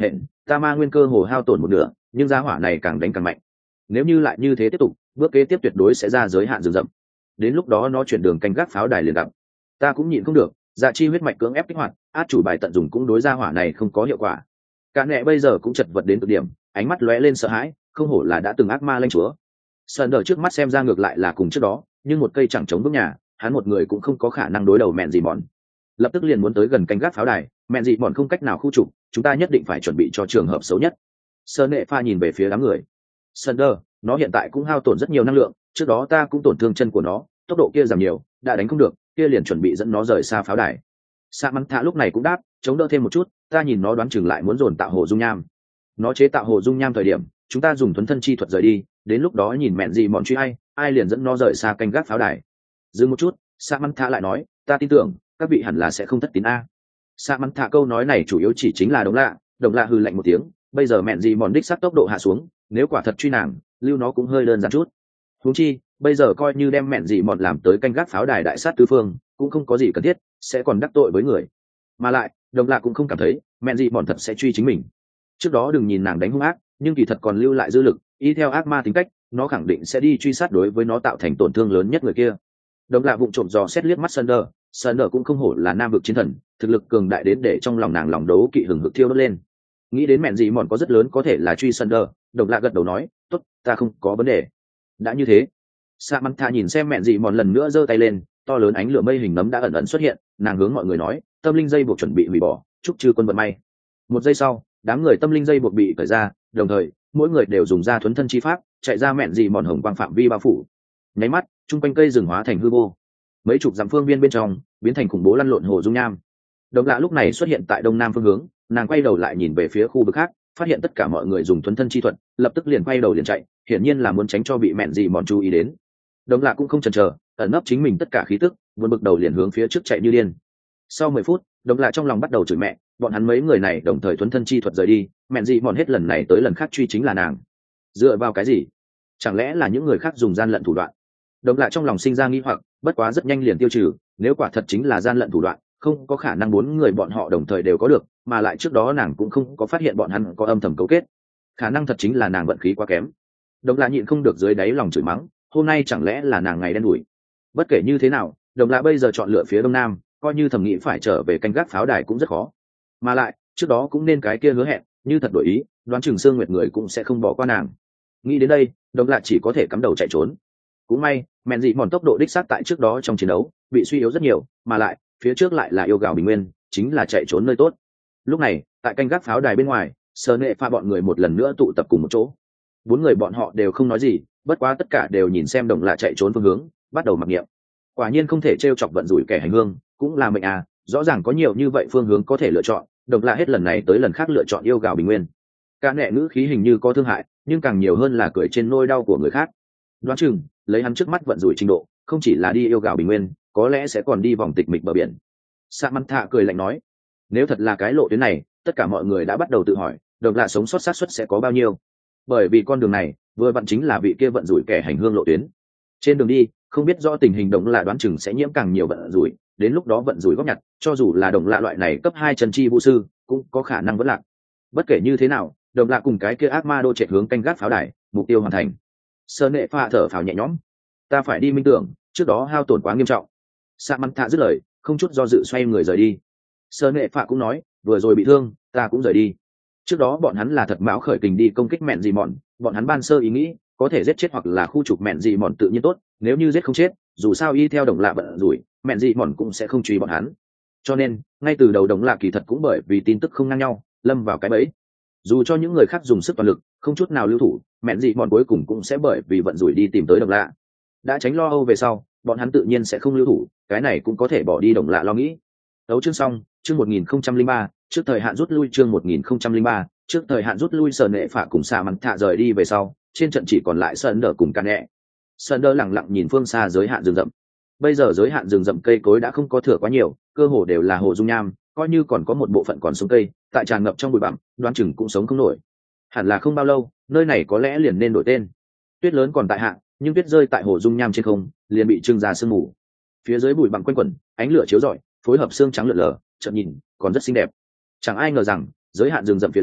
ta ma nguyên cơ hồ hao tổn một nửa, nhưng giá hỏa này càng đánh càng mạnh. Nếu như lại như thế tiếp tục, bước kế tiếp tuyệt đối sẽ ra giới hạn rừng rậm. Đến lúc đó nó chuyển đường canh gác pháo đài liền gặp. Ta cũng nhịn không được, dạ chi huyết mạch cưỡng ép kích hoạt, át chủ bài tận dùng cũng đối ra hỏa này không có hiệu quả. Cả nẹ bây giờ cũng chật vật đến cực điểm, ánh mắt lóe lên sợ hãi, không hổ là đã từng ác ma lãnh chúa. Sơn đờ trước mắt xem ra ngược lại là cùng trước đó, nhưng một cây chẳng chống vững nhà, hắn một người cũng không có khả năng đối đầu mẹn gì mòn. Lập tức liền muốn tới gần canh gác pháo đài, mẹn gì mòn không cách nào khu trục, chúng ta nhất định phải chuẩn bị cho trường hợp xấu nhất. Sơn nệ pha nhìn về phía đám người. Sơn đờ, nó hiện tại cũng hao tổn rất nhiều năng lượng, trước đó ta cũng tổn thương chân của nó, tốc độ kia giảm nhiều, đã đánh không được, kia liền chuẩn bị dẫn nó rời xa pháo đài. Sa măng thạ lúc này cũng đáp, chống đỡ thêm một chút, ta nhìn nó đoán chừng lại muốn dồn tạo hồ dung nham. Nó chế tạo hồ dung nham thời điểm, chúng ta dùng thuấn thân chi thuật rời đi, đến lúc đó nhìn mẹn gì mọn truy ai, ai liền dẫn nó rời xa canh gác pháo đài. Dừng một chút, Sa măng thạ lại nói, ta tin tưởng các vị hẳn là sẽ không thất tín a. Sa măng thạ câu nói này chủ yếu chỉ chính là Đồng Lạ, Đồng Lạ hừ lạnh một tiếng, bây giờ mẹn gì mọn đích sát tốc độ hạ xuống, nếu quả thật truy nàng, lưu nó cũng hơi đơn giản chút. Huống chi, bây giờ coi như đem mẹn gì mọn làm tới canh gác pháo đài đại sát tứ phương, cũng không có gì cần thiết, sẽ còn đắc tội với người. Mà lại, Đồng Lạ cũng không cảm thấy mẹn gì mọn thật sẽ truy chính mình. Trước đó đừng nhìn nàng đánh hung ác, nhưng kỳ thật còn lưu lại dư lực, y theo ác ma tính cách, nó khẳng định sẽ đi truy sát đối với nó tạo thành tổn thương lớn nhất người kia. Đồng Lạ vụng trộm dò xét liếc mắt Sunder, Sunder cũng không hổ là nam vực chiến thần, thực lực cường đại đến để trong lòng nàng lòng đấu kỵ hừng hực thiêu đốt lên. Nghĩ đến mẹn gì mọn có rất lớn có thể là truy Sunder, Đồng Lạ gật đầu nói, tốt, ta không có vấn đề. Đã như thế, Sa măng thạ nhìn xem mẹn gì mọn lần nữa giơ tay lên, to lớn ánh lửa mây hình nấm đã ẩn ẩn xuất hiện, nàng hướng mọi người nói, tâm linh dây buộc chuẩn bị hủy bỏ, chúc chư quân vận may. Một giây sau, đám người tâm linh dây buộc bị cởi ra, đồng thời mỗi người đều dùng ra thuấn thân chi pháp, chạy ra mẹn gì mọn hồng quang phạm vi bao phủ. Nháy mắt, trung quanh cây rừng hóa thành hư vô, mấy chục dặm phương viên bên trong biến thành khủng bố lăn lộn hồ dung nham. Đồng Lạ lúc này xuất hiện tại đông nam phương hướng, nàng quay đầu lại nhìn về phía khu vực khác, phát hiện tất cả mọi người dùng thuấn thân chi thuật, lập tức liền quay đầu liền chạy, hiển nhiên là muốn tránh cho bị mẹn gì mọn chú ý đến. Đồng Lạ cũng không chần chờ, ẩn nấp chính mình tất cả khí tức, vươn bực đầu liền hướng phía trước chạy như điên. Sau mười phút, Đồng Lạ trong lòng bắt đầu chửi mẹ, bọn hắn mấy người này đồng thời thuấn thân chi thuật rời đi, mẹn gì mọn hết lần này tới lần khác truy chính là nàng. Dựa vào cái gì? Chẳng lẽ là những người khác dùng gian lận thủ đoạn? Đồng Lạ trong lòng sinh ra nghi hoặc, bất quá rất nhanh liền tiêu trừ, nếu quả thật chính là gian lận thủ đoạn, không có khả năng bốn người bọn họ đồng thời đều có được, mà lại trước đó nàng cũng không có phát hiện bọn hắn có âm thầm cấu kết. Khả năng thật chính là nàng vận khí quá kém. Đồng Lạ nhịn không được dưới đáy lòng chửi mắng, hôm nay chẳng lẽ là nàng ngày đen đủi. Bất kể như thế nào, Đồng Lạ bây giờ chọn lựa phía đông nam, coi như thầm nghĩ phải trở về canh gác pháo đài cũng rất khó. Mà lại, trước đó cũng nên cái kia hứa hẹn, như thật đổi ý, đoán chừng Sương Nguyệt người cũng sẽ không bỏ qua nàng. Nghĩ đến đây, Đồng Lạ chỉ có thể cắm đầu chạy trốn. Cũng may, mẹn dị mòn tốc độ đích xác tại trước đó trong chiến đấu bị suy yếu rất nhiều, mà lại phía trước lại là yêu gào bình nguyên, chính là chạy trốn nơi tốt. Lúc này, tại canh gác pháo đài bên ngoài, Sơ Nệ pha bọn người một lần nữa tụ tập cùng một chỗ. Bốn người bọn họ đều không nói gì, bất quá tất cả đều nhìn xem Đồng Lạ chạy trốn phương hướng, bắt đầu mặc niệm. Quả nhiên không thể trêu chọc vận rủi kẻ hành hương, cũng là mệnh à, rõ ràng có nhiều như vậy phương hướng có thể lựa chọn, Đồng Lạ hết lần này tới lần khác lựa chọn yêu gào bình nguyên. Cả nệ ngữ khí hình như có thương hại, nhưng càng nhiều hơn là cười trên nỗi đau của người khác. Đoán chừng, lấy hắn trước mắt vận rủi trình độ, không chỉ là đi yêu gào bình nguyên, có lẽ sẽ còn đi vòng tịch mịch bờ biển. Sa Măn Thạ cười lạnh nói, nếu thật là cái lộ tuyến này, tất cả mọi người đã bắt đầu tự hỏi, Đồng Lạ sống sót xác suất sẽ có bao nhiêu? Bởi vì con đường này, vừa vặn chính là vị kia vận rủi kẻ hành hương lộ tuyến. Trên đường đi, không biết rõ tình hình Đồng Lạ đoán chừng sẽ nhiễm càng nhiều vận rủi, đến lúc đó vận rủi góp nhặt, cho dù là Đồng Lạ loại này cấp hai chân chi vũ sư, cũng có khả năng vẫn lạc. Bất kể như thế nào, Đồng Lạ cùng cái kia ác ma đô chạy hướng canh gác pháo đài, mục tiêu hoàn thành. Sơ Nệ pha thở phào nhẹ nhõm, ta phải đi minh tưởng, trước đó hao tổn quá nghiêm trọng. Sa Măn Thạ dứt lời, không chút do dự xoay người rời đi. Sơ Nệ pha cũng nói, vừa rồi bị thương, ta cũng rời đi. Trước đó bọn hắn là thật mão khởi kình đi công kích mẹn gì mọn, bọn hắn ban sơ ý nghĩ có thể giết chết hoặc là khu trục mẹn gì mọn tự nhiên tốt, nếu như giết không chết, dù sao y theo Đồng Lạ vận rủi, mẹn gì mọn cũng sẽ không truy bọn hắn. Cho nên, ngay từ đầu Đồng Lạ kỳ thật cũng bởi vì tin tức không ngang nhau, lâm vào cái bẫy. Dù cho những người khác dùng sức toàn lực, không chút nào lưu thủ, mẹn dị mọn cuối cùng cũng sẽ bởi vì vận rủi đi tìm tới Đồng Lạ. Đã tránh lo âu về sau, bọn hắn tự nhiên sẽ không lưu thủ, cái này cũng có thể bỏ đi Đồng Lạ lo nghĩ. Đấu chương xong, chương một nghìn không trăm linh ba, trước thời hạn rút lui chương một nghìn không trăm linh ba, trước thời hạn rút lui. Sờ Nệ phả cùng Sa Măn Thạ rời đi về sau, trên trận chỉ còn lại Sơn Đờ cùng Càn Nẹ. Sơn Đờ lặng lặng nhìn phương xa giới hạn rừng rậm. Bây giờ giới hạn rừng rậm cây cối đã không có thừa quá nhiều, cơ hồ đều là hồ dung nham, coi như còn có một bộ phận còn sống cây, tại tràn ngập trong bụi bặm, đoán chừng cũng sống không nổi. Hẳn là không bao lâu, nơi này có lẽ liền nên đổi tên. Tuyết lớn còn tại hạ, nhưng tuyết rơi tại hồ dung nham trên không, liền bị trưng ra sương mù. Phía dưới bụi bặm quanh quẩn, ánh lửa chiếu rọi, phối hợp xương trắng lượn lờ, chợt nhìn còn rất xinh đẹp. Chẳng ai ngờ rằng, giới hạn rừng rậm phía dưới,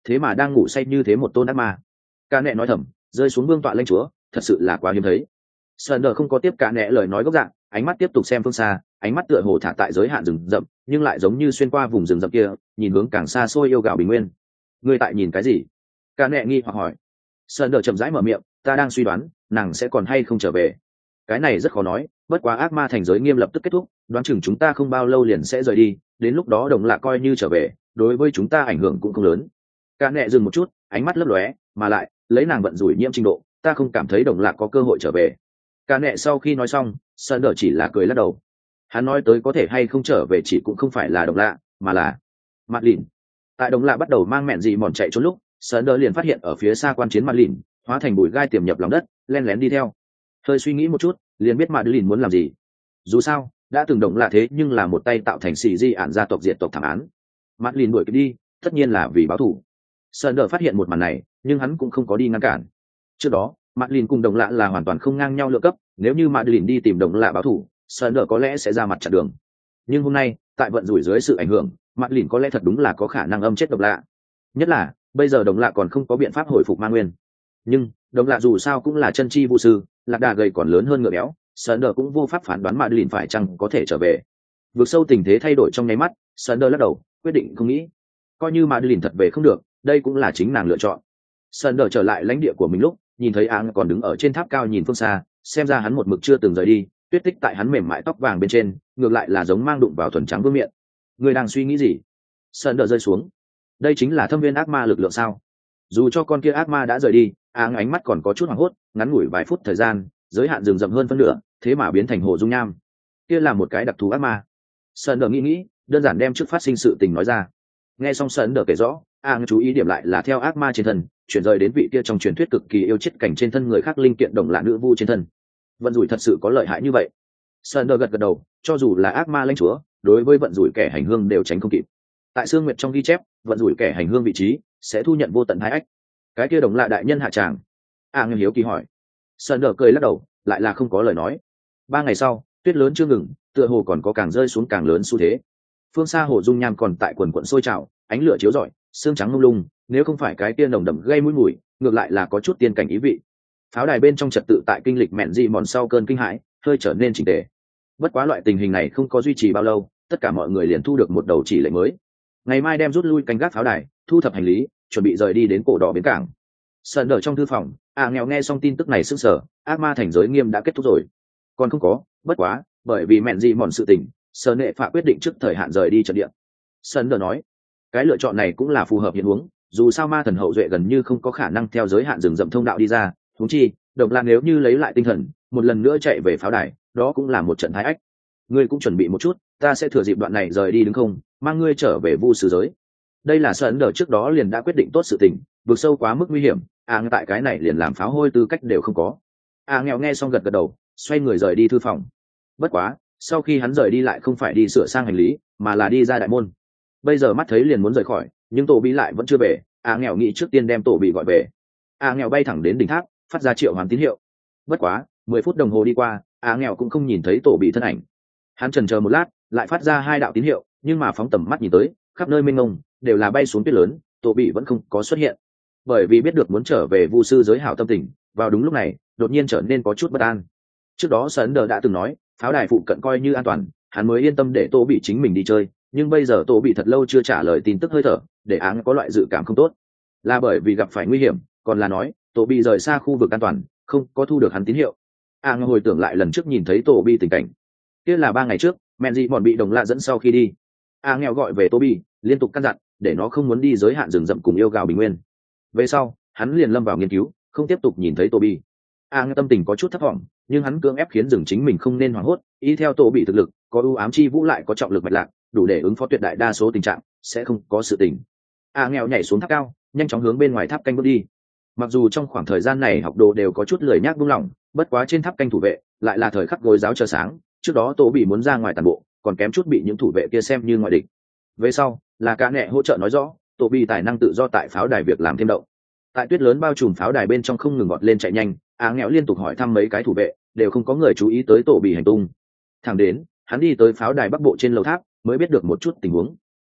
thế mà đang ngủ say như thế một tôn ác ma. Cả nẹ nói thầm, rơi xuống vương tọa lãnh chúa thật sự là quá hiếm thấy. Sơn đờ không có tiếp cả nẹ lời nói gốc dạng, ánh mắt tiếp tục xem phương xa, ánh mắt tựa hồ thả tại giới hạn rừng rậm, nhưng lại giống như xuyên qua vùng rừng rậm kia, nhìn hướng càng xa xôi yêu gạo bình nguyên. Ngươi tại nhìn cái gì? Cả nẹ nghi hoặc hỏi. Sơn đờ chậm rãi mở miệng, ta đang suy đoán nàng sẽ còn hay không trở về. Cái này rất khó nói, bất quá ác ma thành giới nghiêm lập tức kết thúc, đoán chừng chúng ta không bao lâu liền sẽ rời đi, đến lúc đó đồng lạ coi như trở về, đối với chúng ta ảnh hưởng cũng không lớn. Cả nẹ dừng một chút, ánh mắt lấp lóe, mà lại lấy nàng vận rủi nhiễm trình độ, ta không cảm thấy đồng lạ có cơ hội trở về. Cả nẹ sau khi nói xong, Sơn đờ chỉ là cười lắc đầu. Hắn nói tới có thể hay không trở về chỉ cũng không phải là đồng lạ, mà là Mạt Lìn. Tại đồng lạ bắt đầu mang mẹn gì mòn chạy trốn lúc, Sơn đờ liền phát hiện ở phía xa quan chiến Mạt Lìn hóa thành bụi gai tiềm nhập lòng đất, len lén đi theo. Hơi suy nghĩ một chút, liền biết Mạt Lìn muốn làm gì. Dù sao đã từng đồng lạ thế nhưng là một tay tạo thành xì di ản gia tộc diệt tộc thảm án. Mạt Lìn đuổi kịp đi, tất nhiên là vì báo thù. Sơn đờ phát hiện một màn này, nhưng hắn cũng không có đi ngăn cản. Trước đó Mạt Lìn cùng đồng lạ là hoàn toàn không ngang nhau lượng cấp, nếu như Mạt Lìn đi tìm đồng lạ báo thù, Sơn đờ có lẽ sẽ ra mặt chặn đường. Nhưng hôm nay tại vận rủi dưới sự ảnh hưởng, Mạt Lìn có lẽ thật đúng là có khả năng âm chết đồng lạ. Nhất là bây giờ đồng lạ còn không có biện pháp hồi phục ma nguyên. Nhưng đồng lạ dù sao cũng là chân chi vũ sư, lạc đà gầy còn lớn hơn ngựa béo, Sơn đờ cũng vô pháp phán đoán Mạt Lìn phải chăng có thể trở về. Vượt sâu tình thế thay đổi trong nháy mắt, Sơn đờ lắc đầu, quyết định không nghĩ. Coi như Mạt Lìn thật về không được, đây cũng là chính nàng lựa chọn. Sơn đờ trở lại lãnh địa của mình lúc, nhìn thấy Áng còn đứng ở trên tháp cao nhìn phương xa, xem ra hắn một mực chưa từng rời đi, tuyết tích tại hắn mềm mại tóc vàng bên trên, ngược lại là giống mang đụng vào thuần trắng vương miệng. Người đang suy nghĩ gì? Sơn đờ rơi xuống. Đây chính là thâm viên ác ma lực lượng sao? Dù cho con kia ác ma đã rời đi, Áng ánh mắt còn có chút hoảng hốt, ngắn ngủi vài phút thời gian, giới hạn rừng rậm hơn phân nửa, thế mà biến thành hồ dung nham. Kia là một cái đặc thù ác ma. Sơn đờ nghĩ nghĩ, đơn giản đem trước phát sinh sự tình nói ra. Nghe xong Sơn đờ kể rõ, Áng chú ý điểm lại là theo ác ma trên thân chuyển rời đến vị kia trong truyền thuyết cực kỳ yêu chết cảnh trên thân người khác linh kiện đồng lạ nữ vu trên thân. Vận rủi thật sự có lợi hại như vậy? Sơn đờ gật gật đầu, cho dù là ác ma lãnh chúa, đối với vận rủi kẻ hành hương đều tránh không kịp. Tại Sương Nguyệt trong ghi chép, vận rủi kẻ hành hương vị trí sẽ thu nhận vô tận hai ách. Cái kia đồng lạ đại nhân hạ tràng. À Ngân hiếu kỳ hỏi. Sơn đờ cười lắc đầu, lại là không có lời nói. Ba ngày sau, tuyết lớn chưa ngừng, tựa hồ còn có càng rơi xuống càng lớn xu thế. Phương xa hồ dung nham còn tại quần quận sôi trào, ánh lửa chiếu rọi, xương trắng lung lung, nếu không phải cái kia nồng đậm gây mũi mùi, ngược lại là có chút tiên cảnh ý vị. Pháo đài bên trong trật tự tại kinh lịch mẹn dị mòn sau cơn kinh hãi, hơi trở nên chỉnh tề. Bất quá loại tình hình này không có duy trì bao lâu, tất cả mọi người liền thu được một đầu chỉ lệnh mới. Ngày mai đem rút lui canh gác pháo đài, thu thập hành lý, chuẩn bị rời đi đến cổ đỏ bến cảng. Sơn đờ trong thư phòng, à nghèo nghe xong tin tức này sững sờ, ác ma thành giới nghiêm đã kết thúc rồi. Còn không có, bất quá, bởi vì mẹn dị mòn sự tình, Sơn Nệ Phạ quyết định trước thời hạn rời đi trận địa. Sơn đờ nói, cái lựa chọn này cũng là phù hợp hiện huống, dù sao ma thần hậu duệ gần như không có khả năng theo giới hạn rừng rậm thông đạo đi ra, huống chi đồng lan nếu như lấy lại tinh thần một lần nữa chạy về pháo đài, đó cũng là một trận thái ách. Ngươi cũng chuẩn bị một chút, ta sẽ thừa dịp đoạn này rời đi đứng không, mang ngươi trở về vu sư giới. Đây là Sơn đờ trước đó liền đã quyết định tốt sự tình, vượt sâu quá mức nguy hiểm, à tại cái này liền làm pháo hôi tư cách đều không có. À nghèo nghe xong gật gật đầu, xoay người rời đi thư phòng. Bất quá sau khi hắn rời đi lại không phải đi sửa sang hành lý, mà là đi ra đại môn. Bây giờ mắt thấy liền muốn rời khỏi, nhưng tổ bị lại vẫn chưa về. À nghèo nghĩ trước tiên đem tổ bị gọi về. À nghèo bay thẳng đến đỉnh tháp, phát ra triệu hoán tín hiệu. Bất quá mười phút đồng hồ đi qua, À nghèo cũng không nhìn thấy tổ bị thân ảnh. Hắn chần chờ một lát, lại phát ra hai đạo tín hiệu, nhưng mà phóng tầm mắt nhìn tới, khắp nơi mênh mông đều là bay xuống tuyết lớn, tổ bị vẫn không có xuất hiện. Bởi vì biết được muốn trở về vu sư giới hảo tâm tình, vào đúng lúc này đột nhiên trở nên có chút bất an. Trước đó Sơn đờ đã từng nói pháo đài phụ cận coi như an toàn, hắn mới yên tâm để tổ bị chính mình đi chơi, nhưng bây giờ tổ bị thật lâu chưa trả lời tin tức hơi thở, để Áng có loại dự cảm không tốt. Là bởi vì gặp phải nguy hiểm, còn là nói tổ bị rời xa khu vực an toàn, không có thu được hắn tín hiệu. Áng hồi tưởng lại lần trước nhìn thấy tổ bị tình cảnh, kia là ba ngày trước mẹn dị mòn bị đồng lạ dẫn sau khi đi. Áng nghèo gọi về tổ bị, liên tục căn dặn để nó không muốn đi giới hạn rừng rậm cùng yêu gào bình nguyên. Về sau hắn liền lâm vào nghiên cứu, không tiếp tục nhìn thấy tổ bị. Áng tâm tình có chút thất vọng, nhưng hắn cưỡng ép khiến rừng chính mình không nên hoảng hốt, y theo tổ bị thực lực có ưu ám chi vũ lại có trọng lực mạch lạc, đủ để ứng phó tuyệt đại đa số tình trạng, sẽ không có sự tình. À nghèo nhảy xuống tháp cao, nhanh chóng hướng bên ngoài tháp canh bước đi. Mặc dù trong khoảng thời gian này học đồ đều có chút lười nhác buông lỏng, bất quá trên tháp canh thủ vệ lại là thời khắc gối giáo chờ sáng. Trước đó tổ bị muốn ra ngoài toàn bộ, còn kém chút bị những thủ vệ kia xem như ngoại địch. Về sau là cả nẹ hỗ trợ nói rõ, tổ bị tài năng tự do tại pháo đài việc làm thêm động. Tại tuyết lớn bao trùm pháo đài bên trong không ngừng gọt lên chạy nhanh, Á nghèo liên tục hỏi thăm mấy cái thủ vệ, đều không có người chú ý tới tổ bị hành tung. Thẳng đến hắn đi tới pháo đài bắc bộ trên lầu tháp, mới biết được một chút tình huống.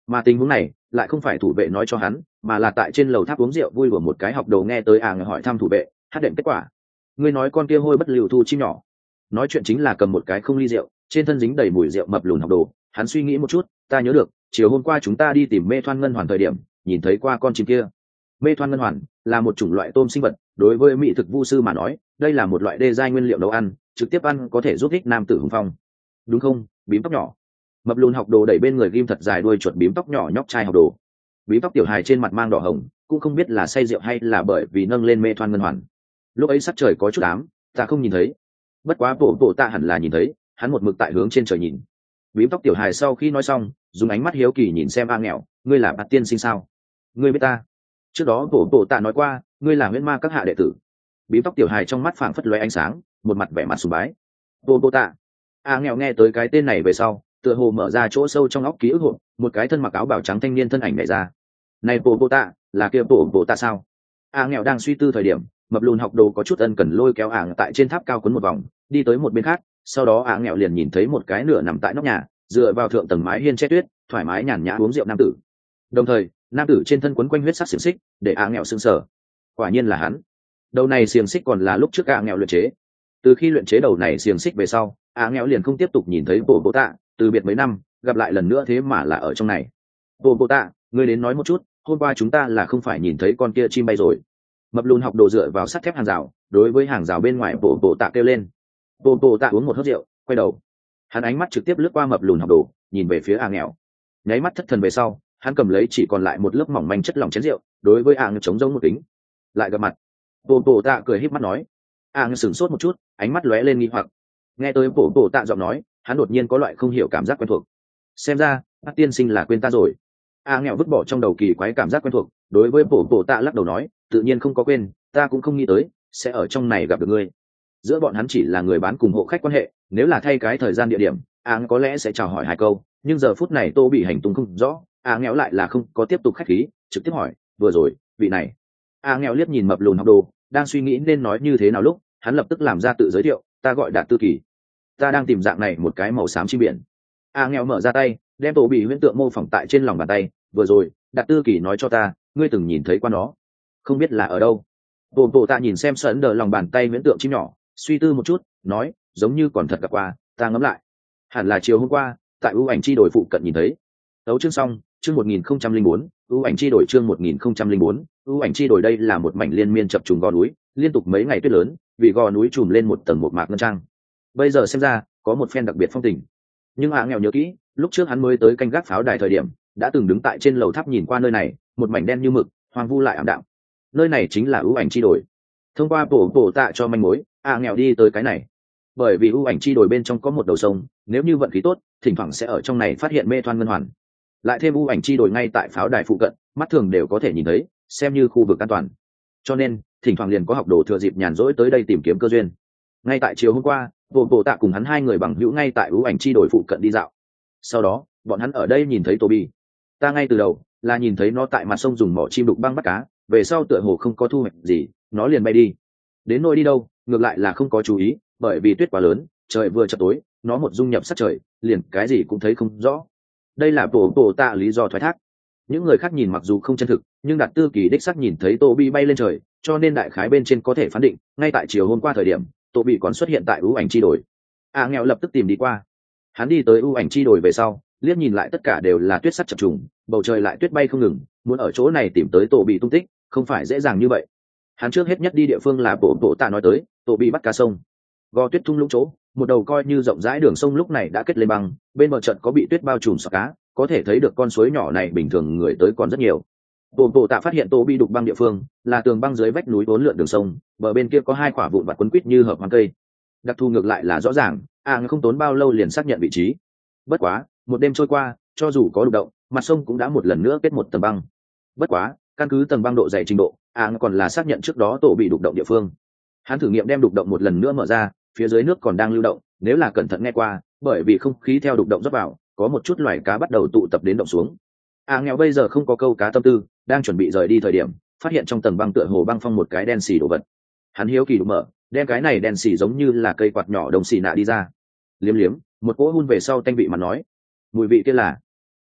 mà tình huống này lại không phải thủ vệ nói cho hắn, mà là tại trên lầu tháp uống rượu vui của một cái học đồ nghe tới à người hỏi thăm thủ vệ hát đệm kết quả. Ngươi nói con kia hôi bất liều thu chim nhỏ. Nói chuyện chính là cầm một cái không ly rượu, trên thân dính đầy mùi rượu mập lùn học đồ. Hắn suy nghĩ một chút, ta nhớ được chiều hôm qua chúng ta đi tìm mê thoan ngân hoàn thời điểm nhìn thấy qua con chim kia. Mê thoan ngân hoàn là một chủng loại tôm sinh vật, đối với mỹ thực vu sư mà nói đây là một loại đê giai nguyên liệu nấu ăn, trực tiếp ăn có thể giúp ích nam tử hùng phong, đúng không? Bím tóc nhỏ. Mập lùn học đồ đẩy bên người ghim thật dài đuôi chuột bím tóc nhỏ nhóc trai học đồ. Bím tóc tiểu hài trên mặt mang đỏ hồng, cũng không biết là say rượu hay là bởi vì nâng lên mê thoan ngân hoàn. Lúc ấy sắc trời có chút ám, ta không nhìn thấy, bất quá bộ bộ ta hẳn là nhìn thấy, hắn một mực tại hướng trên trời nhìn. Bím tóc tiểu hài sau khi nói xong dùng ánh mắt hiếu kỳ nhìn xem A Nghèo, ngươi là bạt tiên sinh sao? Ngươi biết ta? Trước đó bộ bộ ta nói qua ngươi là huyễn ma các hạ đệ tử. Bím tóc tiểu hài trong mắt phảng phất lóe ánh sáng, một mặt vẻ mặt sùng bái. Bộ bộ ta. A Nghèo nghe tới cái tên này về sau tựa hồ mở ra chỗ sâu trong óc ký ức hộp, một cái thân mặc áo bào trắng thanh niên thân ảnh nhảy ra. Này bộ bộ ta là kia bộ bộ ta sao? A Nghèo đang suy tư thời điểm mập lùn học đồ có chút ân cần lôi kéo ảng tại trên tháp cao quấn một vòng đi tới một bên khác, sau đó ảng nghèo liền nhìn thấy một cái nửa nằm tại nóc nhà dựa vào thượng tầng mái hiên che tuyết thoải mái nhàn nhã uống rượu nam tử. Đồng thời nam tử trên thân quấn quanh huyết sắc xiềng xích để ảng nghèo sưng sờ. Quả nhiên là hắn. Đầu này xiềng xích còn là lúc trước ảng nghèo luyện chế. Từ khi luyện chế đầu này xiềng xích về sau ảng nghèo liền không tiếp tục nhìn thấy bộ bộ tạ, từ biệt mấy năm gặp lại lần nữa thế mà là ở trong này. Bộ bộ tạ, ngươi đến nói một chút, hôm qua chúng ta là không phải nhìn thấy con kia chim bay rồi? Mập lùn học đồ dựa vào sắt thép hàng rào đối với hàng rào bên ngoài bộ bộ tạ kêu lên. Bộ bộ tạ uống một hớp rượu quay đầu, hắn ánh mắt trực tiếp lướt qua mập lùn học đồ nhìn về phía A Nghèo, nháy mắt thất thần về sau hắn cầm lấy chỉ còn lại một lớp mỏng manh chất lỏng chén rượu đối với A Nghèo chống giống một kính. Lại gặp mặt. Bộ bộ tạ cười híp mắt nói. A Nghèo sửng sốt một chút, ánh mắt lóe lên nghi hoặc. Nghe tới bộ bộ tạ giọng nói hắn đột nhiên có loại không hiểu cảm giác quen thuộc. Xem ra bác tiên sinh là quên ta rồi. A Nghèo vứt bỏ trong đầu kỳ quái cảm giác quen thuộc đối với bộ bộ tạ lắc đầu nói, tự nhiên không có quên, ta cũng không nghĩ tới sẽ ở trong này gặp được ngươi. Giữa bọn hắn chỉ là người bán cùng hộ khách quan hệ, nếu là thay cái thời gian địa điểm áng có lẽ sẽ chào hỏi hai câu, nhưng giờ phút này Tô bị hành tung không rõ, a nghèo lại là không có tiếp tục khách khí trực tiếp hỏi, vừa rồi vị này. A nghèo liếc nhìn mập lùn học đồ đang suy nghĩ nên nói như thế nào lúc hắn lập tức làm ra tự giới thiệu, ta gọi Đạt Tư Kỳ, ta đang tìm dạng này một cái màu xám chim biển. A nghèo mở ra tay đem Tô bị huyễn tượng mô phỏng tại trên lòng bàn tay, vừa rồi Đạt Tư Kỳ nói cho ta ngươi từng nhìn thấy qua nó, không biết là ở đâu. Bộ bộ ta nhìn xem sấn đờ lòng bàn tay huyễn tượng chim nhỏ suy tư một chút nói, giống như còn thật gặp qua, ta ngẫm lại hẳn là chiều hôm qua tại ưu ảnh chi đổi phụ cận nhìn thấy. Tấu chương xong, chương một nghìn không trăm linh bốn, ưu ảnh chi đổi chương một nghìn không trăm linh bốn, ưu ảnh chi đổi. Đây là một mảnh liên miên chập trùng gò núi, liên tục mấy ngày tuyết lớn vì gò núi trùm lên một tầng một mạc ngân trang, bây giờ xem ra có một phen đặc biệt phong tình. Nhưng A nghèo nhớ kỹ lúc trước hắn mới tới canh gác pháo đài thời điểm đã từng đứng tại trên lầu tháp nhìn qua nơi này, một mảnh đen như mực hoang vu lại ảm đạm. Nơi này chính là ưu ảnh chi đổi. Thông qua bổ bổ tạ cho manh mối, A nghèo đi tới cái này. Bởi vì ưu ảnh chi đổi bên trong có một đầu sông, nếu như vận khí tốt thỉnh thoảng sẽ ở trong này phát hiện mê thoan ngân hoàn. Lại thêm ưu ảnh chi đổi ngay tại pháo đài phụ cận, mắt thường đều có thể nhìn thấy, xem như khu vực an toàn. Cho nên thỉnh thoảng liền có học đồ thừa dịp nhàn rỗi tới đây tìm kiếm cơ duyên. Ngay tại chiều hôm qua, bổ bổ tạ cùng hắn hai người bằng hữu ngay tại ưu ảnh chi đổi phụ cận đi dạo. Sau đó bọn hắn ở đây nhìn thấy Toby. Ta ngay từ đầu là nhìn thấy nó tại mặt sông dùng mỏ chim đục băng bắt cá, về sau tựa hồ không có thu hoạch gì nó liền bay đi. Đến nỗi đi đâu ngược lại là không có chú ý, bởi vì tuyết quá lớn, trời vừa chập tối nó một dung nhập sát trời liền cái gì cũng thấy không rõ. Đây là bổ bổ tạ lý do thoái thác. Những người khác nhìn mặc dù không chân thực, nhưng Đạt Tư Kỳ đích xác nhìn thấy Toby bay lên trời, cho nên đại khái bên trên có thể phán định ngay tại chiều hôm qua thời điểm Toby còn xuất hiện tại ưu ảnh chi đổi. A nghèo lập tức tìm đi qua. Hắn đi tới ưu ảnh chi đổi về sau liếc nhìn lại tất cả đều là tuyết sắt chập trùng, bầu trời lại tuyết bay không ngừng, muốn ở chỗ này tìm tới Toby tung tích không phải dễ dàng như vậy. Hắn trước hết nhất đi địa phương là bộ bộ tạ nói tới, Toby bắt cá sông. Gò tuyết thung lũng chỗ, một đầu coi như rộng rãi đường sông lúc này đã kết lên băng, bên bờ trận có bị tuyết bao trùm sọ cá, có thể thấy được con suối nhỏ này bình thường người tới còn rất nhiều. Bộ bộ tạ phát hiện Toby đục băng địa phương là tường băng dưới vách núi uốn lượn đường sông, bờ bên kia có hai quả vụn vặt quấn quít như hợp hoang cây. Đặc thù ngược lại là rõ ràng, à không tốn bao lâu liền xác nhận vị trí. Bất quá một đêm trôi qua, cho dù có đục động, mặt sông cũng đã một lần nữa kết một tầng băng. Bất quá căn cứ tầng băng độ dày trình độ, à còn là xác nhận trước đó tổ bị đục động địa phương. Hắn thử nghiệm đem đục động một lần nữa mở ra, phía dưới nước còn đang lưu động, nếu là cẩn thận nghe qua, bởi vì không khí theo đục động rót vào, có một chút loài cá bắt đầu tụ tập đến động xuống. À nghèo bây giờ không có câu cá tâm tư, đang chuẩn bị rời đi thời điểm, phát hiện trong tầng băng tựa hồ băng phong một cái đen xì đồ vật. Hắn hiếu kỳ đục mở, đem cái này đen xì giống như là cây quạt nhỏ đồng xì nạ đi ra. Liếm liếm, một cỗ hun về sau tanh vị mà nói, mùi vị kia là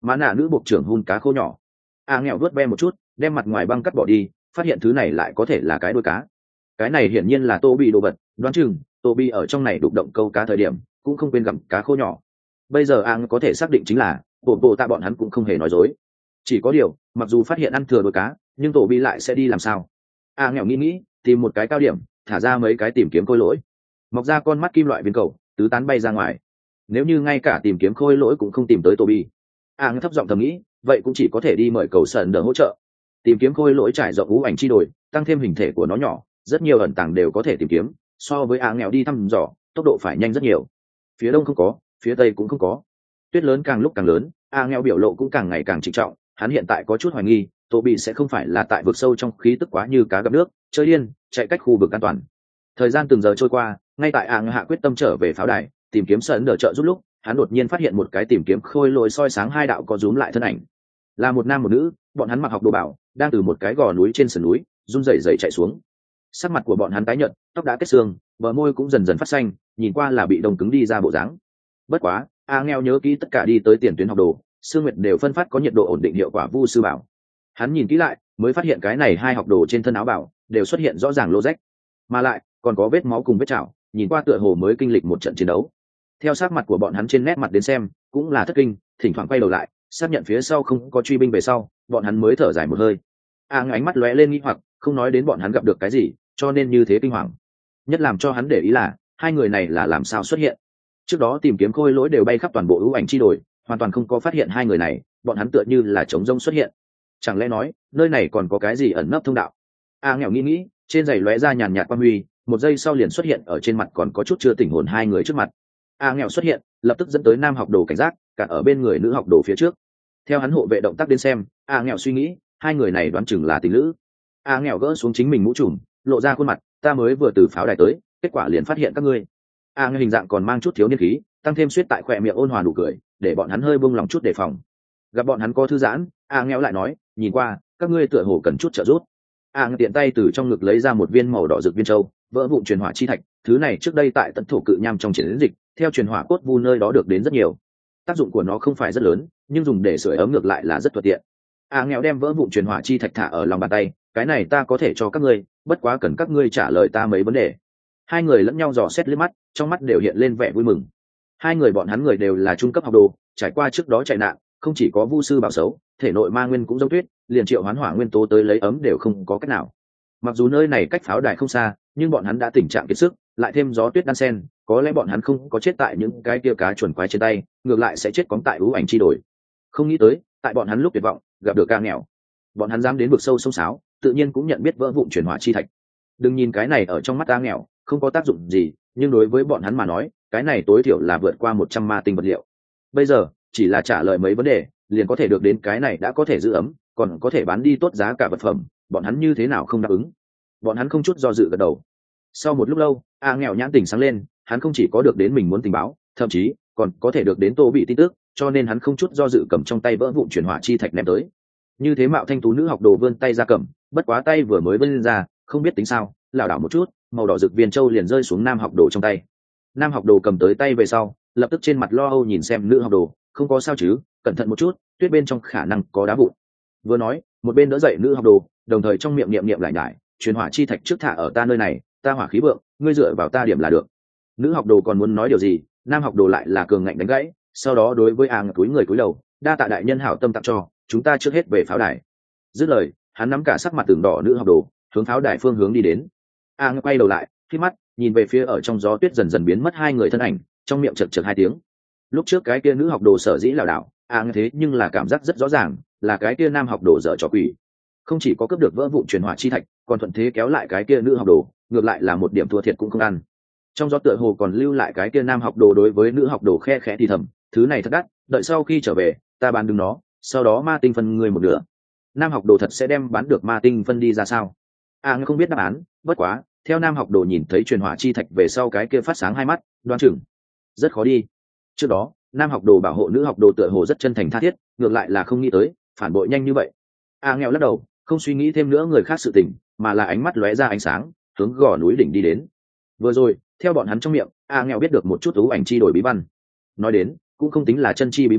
Mã nạ nữ bộ trưởng hun cá khô nhỏ. A nghèo vớt ve một chút, đem mặt ngoài băng cắt bỏ đi, phát hiện thứ này lại có thể là cái đuôi cá. Cái này hiển nhiên là tô bị đồ vật, đoán chừng tô bị ở trong này đụng động câu cá thời điểm cũng không quên gặm cá khô nhỏ. Bây giờ A có thể xác định chính là bộ bộ tạ bọn hắn cũng không hề nói dối. Chỉ có điều, mặc dù phát hiện ăn thừa đuôi cá, nhưng tô bị lại sẽ đi làm sao? A nghèo nghĩ nghĩ, tìm một cái cao điểm, thả ra mấy cái tìm kiếm khôi lỗi, mọc ra con mắt kim loại viên cầu, tứ tán bay ra ngoài. Nếu như ngay cả tìm kiếm khôi lỗi cũng không tìm tới tô bị, A thấp giọng thầm nghĩ, vậy cũng chỉ có thể đi mời cầu sần đỡ hỗ trợ. Tìm kiếm khôi lỗi trải rộng ú ảnh chi đồi, tăng thêm hình thể của nó nhỏ, rất nhiều ẩn tàng đều có thể tìm kiếm, so với A nghèo đi thăm dò, tốc độ phải nhanh rất nhiều. Phía đông không có, phía tây cũng không có. Tuyết lớn càng lúc càng lớn, A nghèo biểu lộ cũng càng ngày càng trịnh trọng, hắn hiện tại có chút hoài nghi, tô bị sẽ không phải là tại vực sâu trong khí tức quá như cá gặp nước, chơi điên, chạy cách khu vực an toàn. Thời gian từng giờ trôi qua, ngay tại A hạ quyết tâm trở về pháo đài, tìm kiếm sân đỡ trợ giúp lúc, hắn đột nhiên phát hiện một cái tìm kiếm khôi lỗi soi sáng hai đạo có rúm lại thân ảnh, là một nam một nữ, bọn hắn mặc học đồ bảo, đang từ một cái gò núi trên sườn núi run rẩy rẩy chạy xuống. Sắc mặt của bọn hắn tái nhợt, tóc đã kết xương, bờ môi cũng dần dần phát xanh, nhìn qua là bị đông cứng đi ra bộ dáng. Bất quá, A nghèo nhớ kỹ tất cả đi tới tiền tuyến học đồ, Sương Nguyệt đều phân phát có nhiệt độ ổn định hiệu quả vu sư bảo. Hắn nhìn kỹ lại, mới phát hiện cái này hai học đồ trên thân áo bảo đều xuất hiện rõ ràng lỗ rách, mà lại còn có vết máu cùng vết chảo, nhìn qua tựa hồ mới kinh lịch một trận chiến đấu. Theo sắc mặt của bọn hắn trên nét mặt đến xem, cũng là thất kinh, thỉnh thoảng quay đầu lại, xác nhận phía sau không có truy binh về sau, bọn hắn mới thở dài một hơi. A ánh mắt lóe lên nghi hoặc, không nói đến bọn hắn gặp được cái gì, cho nên như thế kinh hoàng. Nhất làm cho hắn để ý là, hai người này là làm sao xuất hiện. Trước đó tìm kiếm khôi lỗi đều bay khắp toàn bộ ưu ảnh chi đồi, hoàn toàn không có phát hiện hai người này, bọn hắn tựa như là trống rông xuất hiện. Chẳng lẽ nói, nơi này còn có cái gì ẩn nấp thông đạo? A nghèo nghĩ nghĩ, trên giày lóe ra nhàn nhạt quang huy, một giây sau liền xuất hiện ở trên mặt còn có chút chưa tỉnh hồn hai người trước mặt. A nghèo xuất hiện, lập tức dẫn tới nam học đồ cảnh giác, cả ở bên người nữ học đồ phía trước. Theo hắn hộ vệ động tác đến xem, A nghèo suy nghĩ, hai người này đoán chừng là tình lữ. A nghèo gỡ xuống chính mình mũ trùm, lộ ra khuôn mặt, ta mới vừa từ pháo đài tới, kết quả liền phát hiện các ngươi. A nghèo hình dạng còn mang chút thiếu niên khí, tăng thêm suýt tại khỏe miệng ôn hòa nụ cười, để bọn hắn hơi buông lòng chút đề phòng. Gặp bọn hắn có thư giãn, A nghèo lại nói, nhìn qua, các ngươi tựa hồ cần chút trợ giúp. A nghèo tiện tay từ trong ngực lấy ra một viên màu đỏ rực viên châu, vỡ vụn truyền hỏa chi thạch, thứ này trước đây tại tận thổ cự nham trong chiến dịch, theo truyền hỏa cốt vu nơi đó được đến rất nhiều. Tác dụng của nó không phải rất lớn, nhưng dùng để sưởi ấm ngược lại là rất thuận tiện. A nghèo đem vỡ vụn truyền hỏa chi thạch thả ở lòng bàn tay, cái này ta có thể cho các ngươi, bất quá cần các ngươi trả lời ta mấy vấn đề. Hai người lẫn nhau dò xét liếc mắt, trong mắt đều hiện lên vẻ vui mừng. Hai người bọn hắn người đều là trung cấp học đồ, trải qua trước đó chạy nạn, không chỉ có vu sư bảo xấu, thể nội ma nguyên cũng giống tuyết, liền triệu hoán hỏa nguyên tố tới lấy ấm đều không có cách nào. Mặc dù nơi này cách pháo đài không xa, nhưng bọn hắn đã tình trạng kiệt sức, lại thêm gió tuyết đan sen, có lẽ bọn hắn không có chết tại những cái kia cá chuẩn quái trên tay, ngược lại sẽ chết cóng tại ưu ảnh chi đổi. Không nghĩ tới, tại bọn hắn lúc tuyệt vọng, gặp được ca nghèo. Bọn hắn dám đến vực sâu sông sáo, tự nhiên cũng nhận biết vỡ vụn chuyển hỏa chi thạch. Đừng nhìn cái này ở trong mắt ta nghèo, không có tác dụng gì, nhưng đối với bọn hắn mà nói, cái này tối thiểu là vượt qua một trăm ma tinh vật liệu. Bây giờ, chỉ là trả lời mấy vấn đề, liền có thể được đến cái này đã có thể giữ ấm, còn có thể bán đi tốt giá cả vật phẩm, bọn hắn như thế nào không đáp ứng. Bọn hắn không chút do dự gật đầu. Sau một lúc lâu, A nghèo nhãn tỉnh sáng lên, hắn không chỉ có được đến mình muốn tình báo, thậm chí còn có thể được đến tô bị tin tức, cho nên hắn không chút do dự cầm trong tay vỡ vụn chuyển hỏa chi thạch ném tới. Như thế mạo thanh tú nữ học đồ vươn tay ra cầm, bất quá tay vừa mới vươn ra, không biết tính sao, lảo đảo một chút, màu đỏ rực viên châu liền rơi xuống nam học đồ trong tay. Nam học đồ cầm tới tay về sau, lập tức trên mặt lo âu nhìn xem nữ học đồ, không có sao chứ, cẩn thận một chút, tuyết bên trong khả năng có đá vụn. Vừa nói, một bên đỡ dậy nữ học đồ, đồng thời trong miệng niệm niệm lại nhải, chuyển hỏa chi thạch trước thả ở ta nơi này, ta hỏa khí vượng, ngươi dựa vào ta điểm là được. Nữ học đồ còn muốn nói điều gì, nam học đồ lại là cường ngạnh đánh gãy, sau đó đối với àng túi người cúi đầu, đa tạ đại nhân hảo tâm tặng cho, chúng ta trước hết về pháo đài. Dứt lời, hắn nắm cả sắc mặt tường đỏ nữ học đồ, hướng pháo đài phương hướng đi đến. Àng quay đầu lại, khi mắt nhìn về phía ở trong gió tuyết dần dần biến mất hai người thân ảnh, trong miệng chật chật hai tiếng. Lúc trước cái kia nữ học đồ sở dĩ lảo đảo, àng thế nhưng là cảm giác rất rõ ràng, là cái kia nam học đồ dở trò quỷ. Không chỉ có cướp được vỡ vụn truyền hỏa chi thạch, còn thuận thế kéo lại cái kia nữ học đồ, ngược lại là một điểm thua thiệt cũng không ăn. Trong gió tựa hồ còn lưu lại cái kia nam học đồ đối với nữ học đồ khe khẽ thì thầm, thứ này thật đắt, đợi sau khi trở về, ta bán đứng nó, sau đó ma tinh phân người một nửa. Nam học đồ thật sẽ đem bán được ma tinh phân đi ra sao? À không biết đáp án, bất quá, theo nam học đồ nhìn thấy truyền hỏa chi thạch về sau cái kia phát sáng hai mắt, đoán chừng rất khó đi. Trước đó, nam học đồ bảo hộ nữ học đồ tựa hồ rất chân thành tha thiết, ngược lại là không nghĩ tới, phản bội nhanh như vậy. À nghèo lắc đầu, không suy nghĩ thêm nữa người khác sự tình, mà là ánh mắt lóe ra ánh sáng, hướng gò núi đỉnh đi đến. Vừa rồi, theo bọn hắn trong miệng, A nghèo biết được một chút ưu ảnh chi đổi bí văn. Nói đến, cũng không tính là chân chi bí văn,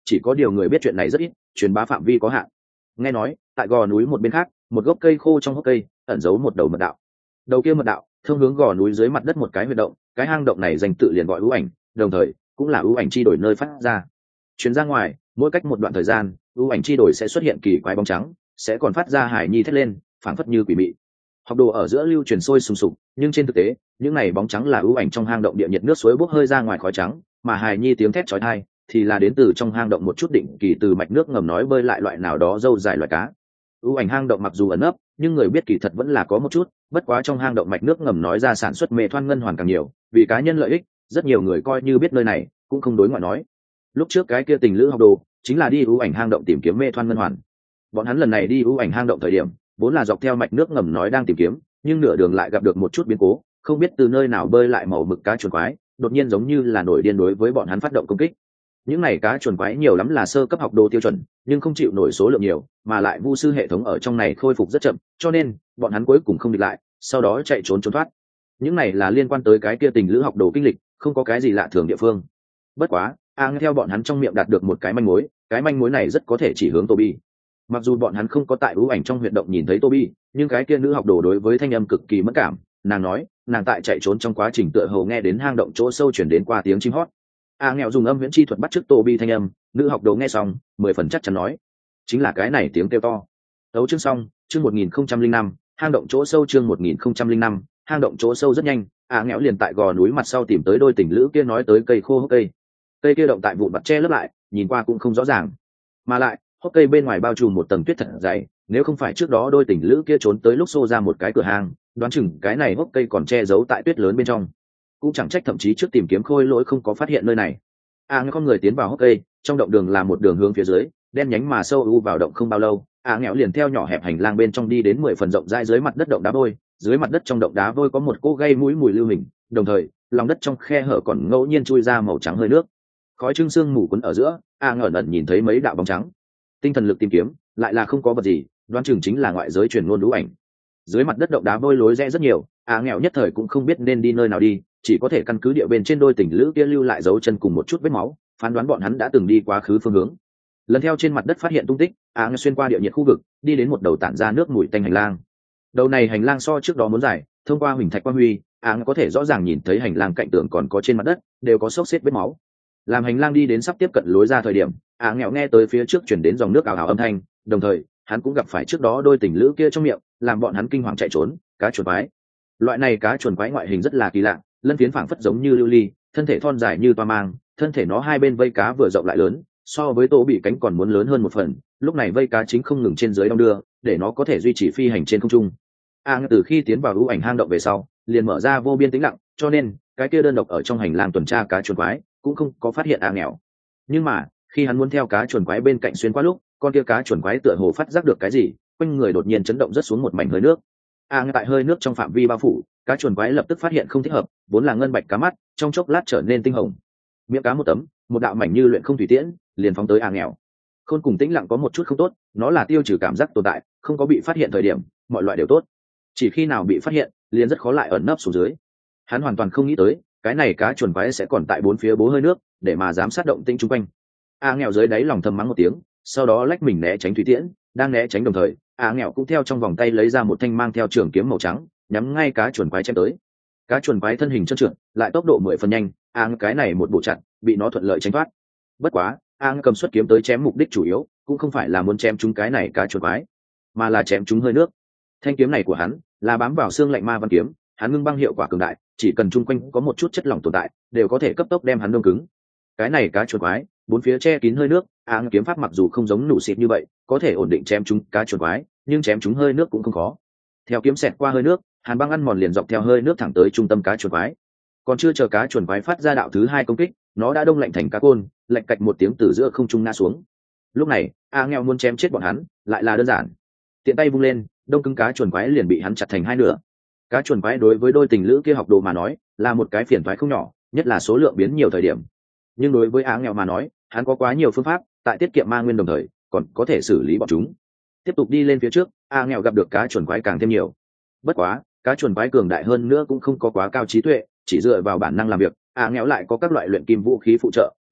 chỉ có điều người biết chuyện này rất ít, truyền bá phạm vi có hạn. Nghe nói tại gò núi một bên khác, một gốc cây khô trong hốc cây ẩn giấu một đầu mật đạo. Đầu kia mật đạo thông hướng gò núi dưới mặt đất một cái huyệt động, cái hang động này dành tự liền gọi ưu ảnh, đồng thời cũng là ưu ảnh chi đổi nơi phát ra. Truyền ra ngoài, mỗi cách một đoạn thời gian, ưu ảnh chi đổi sẽ xuất hiện kỳ quái bóng trắng, sẽ còn phát ra hải nhi thét lên, phảng phất như quỷ mị. Học đồ ở giữa lưu truyền sôi sùng sục, nhưng trên thực tế, những này bóng trắng là ưu ảnh trong hang động địa nhiệt nước suối bốc hơi ra ngoài khói trắng, mà hải nhi tiếng thét chói tai thì là đến từ trong hang động một chút định kỳ từ mạch nước ngầm nói bơi lại loại nào đó dâu dài loại cá. Ưu ảnh hang động mặc dù ẩn nấp, nhưng người biết kỳ thật vẫn là có một chút, bất quá trong hang động mạch nước ngầm nói ra sản xuất mê thoan ngân hoàn càng nhiều, vì cá nhân lợi ích, rất nhiều người coi như biết nơi này, cũng không đối ngoại nói. Lúc trước cái kia tình lữ học đồ, chính là đi ưu ảnh hang động tìm kiếm mê thoan ngân hoàn. Bọn hắn lần này đi ưu ảnh hang động thời điểm, vốn là dọc theo mạch nước ngầm nói đang tìm kiếm, nhưng nửa đường lại gặp được một chút biến cố, không biết từ nơi nào bơi lại màu mực cá chuồn quái, đột nhiên giống như là nổi điên đối với bọn hắn phát động công kích. Những này cá chuồn quái nhiều lắm là sơ cấp học đồ tiêu chuẩn, nhưng không chịu nổi số lượng nhiều, mà lại vu sư hệ thống ở trong này khôi phục rất chậm, cho nên bọn hắn cuối cùng không địch lại, sau đó chạy trốn trốn thoát. Những này là liên quan tới cái kia tình lữ học đồ kinh lịch, không có cái gì lạ thường địa phương. Bất quá, a nghe theo bọn hắn trong miệng đạt được một cái manh mối, cái manh mối này rất có thể chỉ hướng Toby. Mặc dù bọn hắn không có tại ưu ảnh trong huyệt động nhìn thấy Toby, nhưng cái kia nữ học đồ đối với thanh âm cực kỳ mẫn cảm, nàng nói, nàng tại chạy trốn trong quá trình tựa hồ nghe đến hang động chỗ sâu chuyển đến qua tiếng chim hót. A nghèo dùng âm huyễn chi thuật bắt chước Toby thanh âm, nữ học đồ nghe xong, mười phần chắc chắn nói, chính là cái này tiếng kêu to. Tấu chương xong, chương một nghìn không trăm linh năm, hang động chỗ sâu chương một nghìn không trăm linh năm, hang động chỗ sâu rất nhanh, A nghèo liền tại gò núi mặt sau tìm tới đôi tình lữ kia nói tới cây khô hốc cây. Cây kia động tại vụn vặt che lấp lại, nhìn qua cũng không rõ ràng. Mà lại, hốc cây bên ngoài bao trùm một tầng tuyết thật dày, nếu không phải trước đó đôi tình lữ kia trốn tới lúc xô ra một cái cửa hàng, đoán chừng cái này hốc cây còn che giấu tại tuyết lớn bên trong. Cũng chẳng trách thậm chí trước tìm kiếm khôi lỗi không có phát hiện nơi này. A nghèo con người tiến vào hốc cây, trong động đường là một đường hướng phía dưới, đen nhánh mà sâu u vào động không bao lâu, A nghèo liền theo nhỏ hẹp hành lang bên trong đi đến mười phần rộng rãi dưới mặt đất động đá vôi, dưới mặt đất trong động đá vôi có một cỗ gây mũi mùi lưu hình, đồng thời, lòng đất trong khe hở còn ngẫu nhiên chui ra màu trắng hơi nước. Khói trưng sương mù cuốn ở giữa, A ngẩn ẩn nhìn thấy mấy đạo bóng trắng. Tinh thần lực tìm kiếm, lại là không có vật gì, đoán chừng chính là ngoại giới truyền ngôn lũ ảnh. Dưới mặt đất động đá vôi lối rẽ rất nhiều, A nghèo nhất thời cũng không biết nên đi nơi nào đi, chỉ có thể căn cứ địa bên trên đôi tình lữ kia lưu lại dấu chân cùng một chút vết máu, phán đoán bọn hắn đã từng đi quá khứ phương hướng. Lần theo trên mặt đất phát hiện tung tích, A nghèo xuyên qua địa nhiệt khu vực, đi đến một đầu tản ra nước mùi tanh hành lang. Đầu này hành lang so trước đó muốn dài, thông qua huỳnh thạch quang huy, A nghèo có thể rõ ràng nhìn thấy hành lang cạnh tường còn có trên mặt đất đều có xốc xếp vết máu. Làm hành lang đi đến sắp tiếp cận lối ra thời điểm, A nghèo nghe tới phía trước chuyển đến dòng nước ào ào âm thanh, đồng thời hắn cũng gặp phải trước đó đôi tình lữ kia trong miệng, làm bọn hắn kinh hoàng chạy trốn, cá chuồn quái. Loại này cá chuồn quái ngoại hình rất là kỳ lạ, lân phiến phảng phất giống như lưu ly, thân thể thon dài như toa mang, thân thể nó hai bên vây cá vừa rộng lại lớn, so với Tô bị cánh còn muốn lớn hơn một phần. Lúc này vây cá chính không ngừng trên dưới đong đưa, để nó có thể duy trì phi hành trên không trung. A từ khi tiến vào ưu ảnh hang động về sau, liền mở ra vô biên tĩnh lặng, cho nên cái kia đơn độc ở trong hành lang tuần tra cá chuồn quái cũng không có phát hiện A nghèo. Nhưng mà khi hắn muốn theo cá chuồn quái bên cạnh xuyên qua lúc, con kia cá chuồn quái tựa hồ phát giác được cái gì, quanh người đột nhiên chấn động rất xuống một mảnh hơi nước. A tại hơi nước trong phạm vi bao phủ, cá chuồn quái lập tức phát hiện không thích hợp, vốn là ngân bạch cá mắt, trong chốc lát trở nên tinh hồng. Miệng cá một tấm, một đạo mảnh như luyện không thủy tiễn, liền phóng tới A nghèo. Khôn cùng tĩnh lặng có một chút không tốt, nó là tiêu trừ cảm giác tồn tại, không có bị phát hiện thời điểm, mọi loại đều tốt. Chỉ khi nào bị phát hiện, liền rất khó lại ẩn nấp xuống dưới. Hắn hoàn toàn không nghĩ tới, cái này cá chuồn quái sẽ còn tại bốn phía bố hơi nước, để mà giám sát động tĩnh chung quanh. A nghèo dưới đáy lòng thầm mắng một tiếng, sau đó lách mình né tránh thủy tiễn, đang né tránh đồng thời, A nghèo cũng theo trong vòng tay lấy ra một thanh mang theo trường kiếm màu trắng, nhắm ngay cá chuồn quái chém tới. Cá chuồn quái thân hình trơn trượt, lại tốc độ mười phần nhanh, A cái này một bộ chặn, bị nó thuận lợi tránh thoát. Bất quá, A cầm xuất kiếm tới chém mục đích chủ yếu, cũng không phải là muốn chém chúng cái này cá chuồn quái, mà là chém chúng hơi nước. Thanh kiếm này của hắn là bám vào xương lạnh ma văn kiếm, hắn ngưng băng hiệu quả cường đại, chỉ cần chung quanh có một chút chất lỏng tồn tại, đều có thể cấp tốc đem hắn đông cứng. Cái này cá chuồn quái, bốn phía che kín hơi nước, A kiếm pháp mặc dù không giống nụ xịt như vậy, có thể ổn định chém chúng cá chuồn quái, nhưng chém chúng hơi nước cũng không khó. Theo kiếm xẹt qua hơi nước, hàn băng ăn mòn liền dọc theo hơi nước thẳng tới trung tâm cá chuồn quái. Còn chưa chờ cá chuồn quái phát ra đạo thứ hai công kích, nó đã đông lạnh thành cá côn, lạch cạch một tiếng từ giữa không trung ngã xuống. Lúc này, A nghèo muốn chém chết bọn hắn, lại là đơn giản. Tiện tay vung lên, đông cứng cá chuồn quái liền bị hắn chặt thành hai nửa. Cá chuồn quái đối với đôi tình lữ kia học đồ mà nói, là một cái phiền toái không nhỏ, nhất là số lượng biến nhiều thời điểm. Nhưng đối với A nghèo mà nói, hắn có quá nhiều phương pháp, tại tiết kiệm ma nguyên đồng thời, còn có thể xử lý bọn chúng. Tiếp tục đi lên phía trước, A nghèo gặp được cá chuồn quái càng thêm nhiều. Bất quá, cá chuồn quái cường đại hơn nữa cũng không có quá cao trí tuệ, chỉ dựa vào bản năng làm việc. A nghèo lại có các loại luyện kim vũ khí phụ trợ,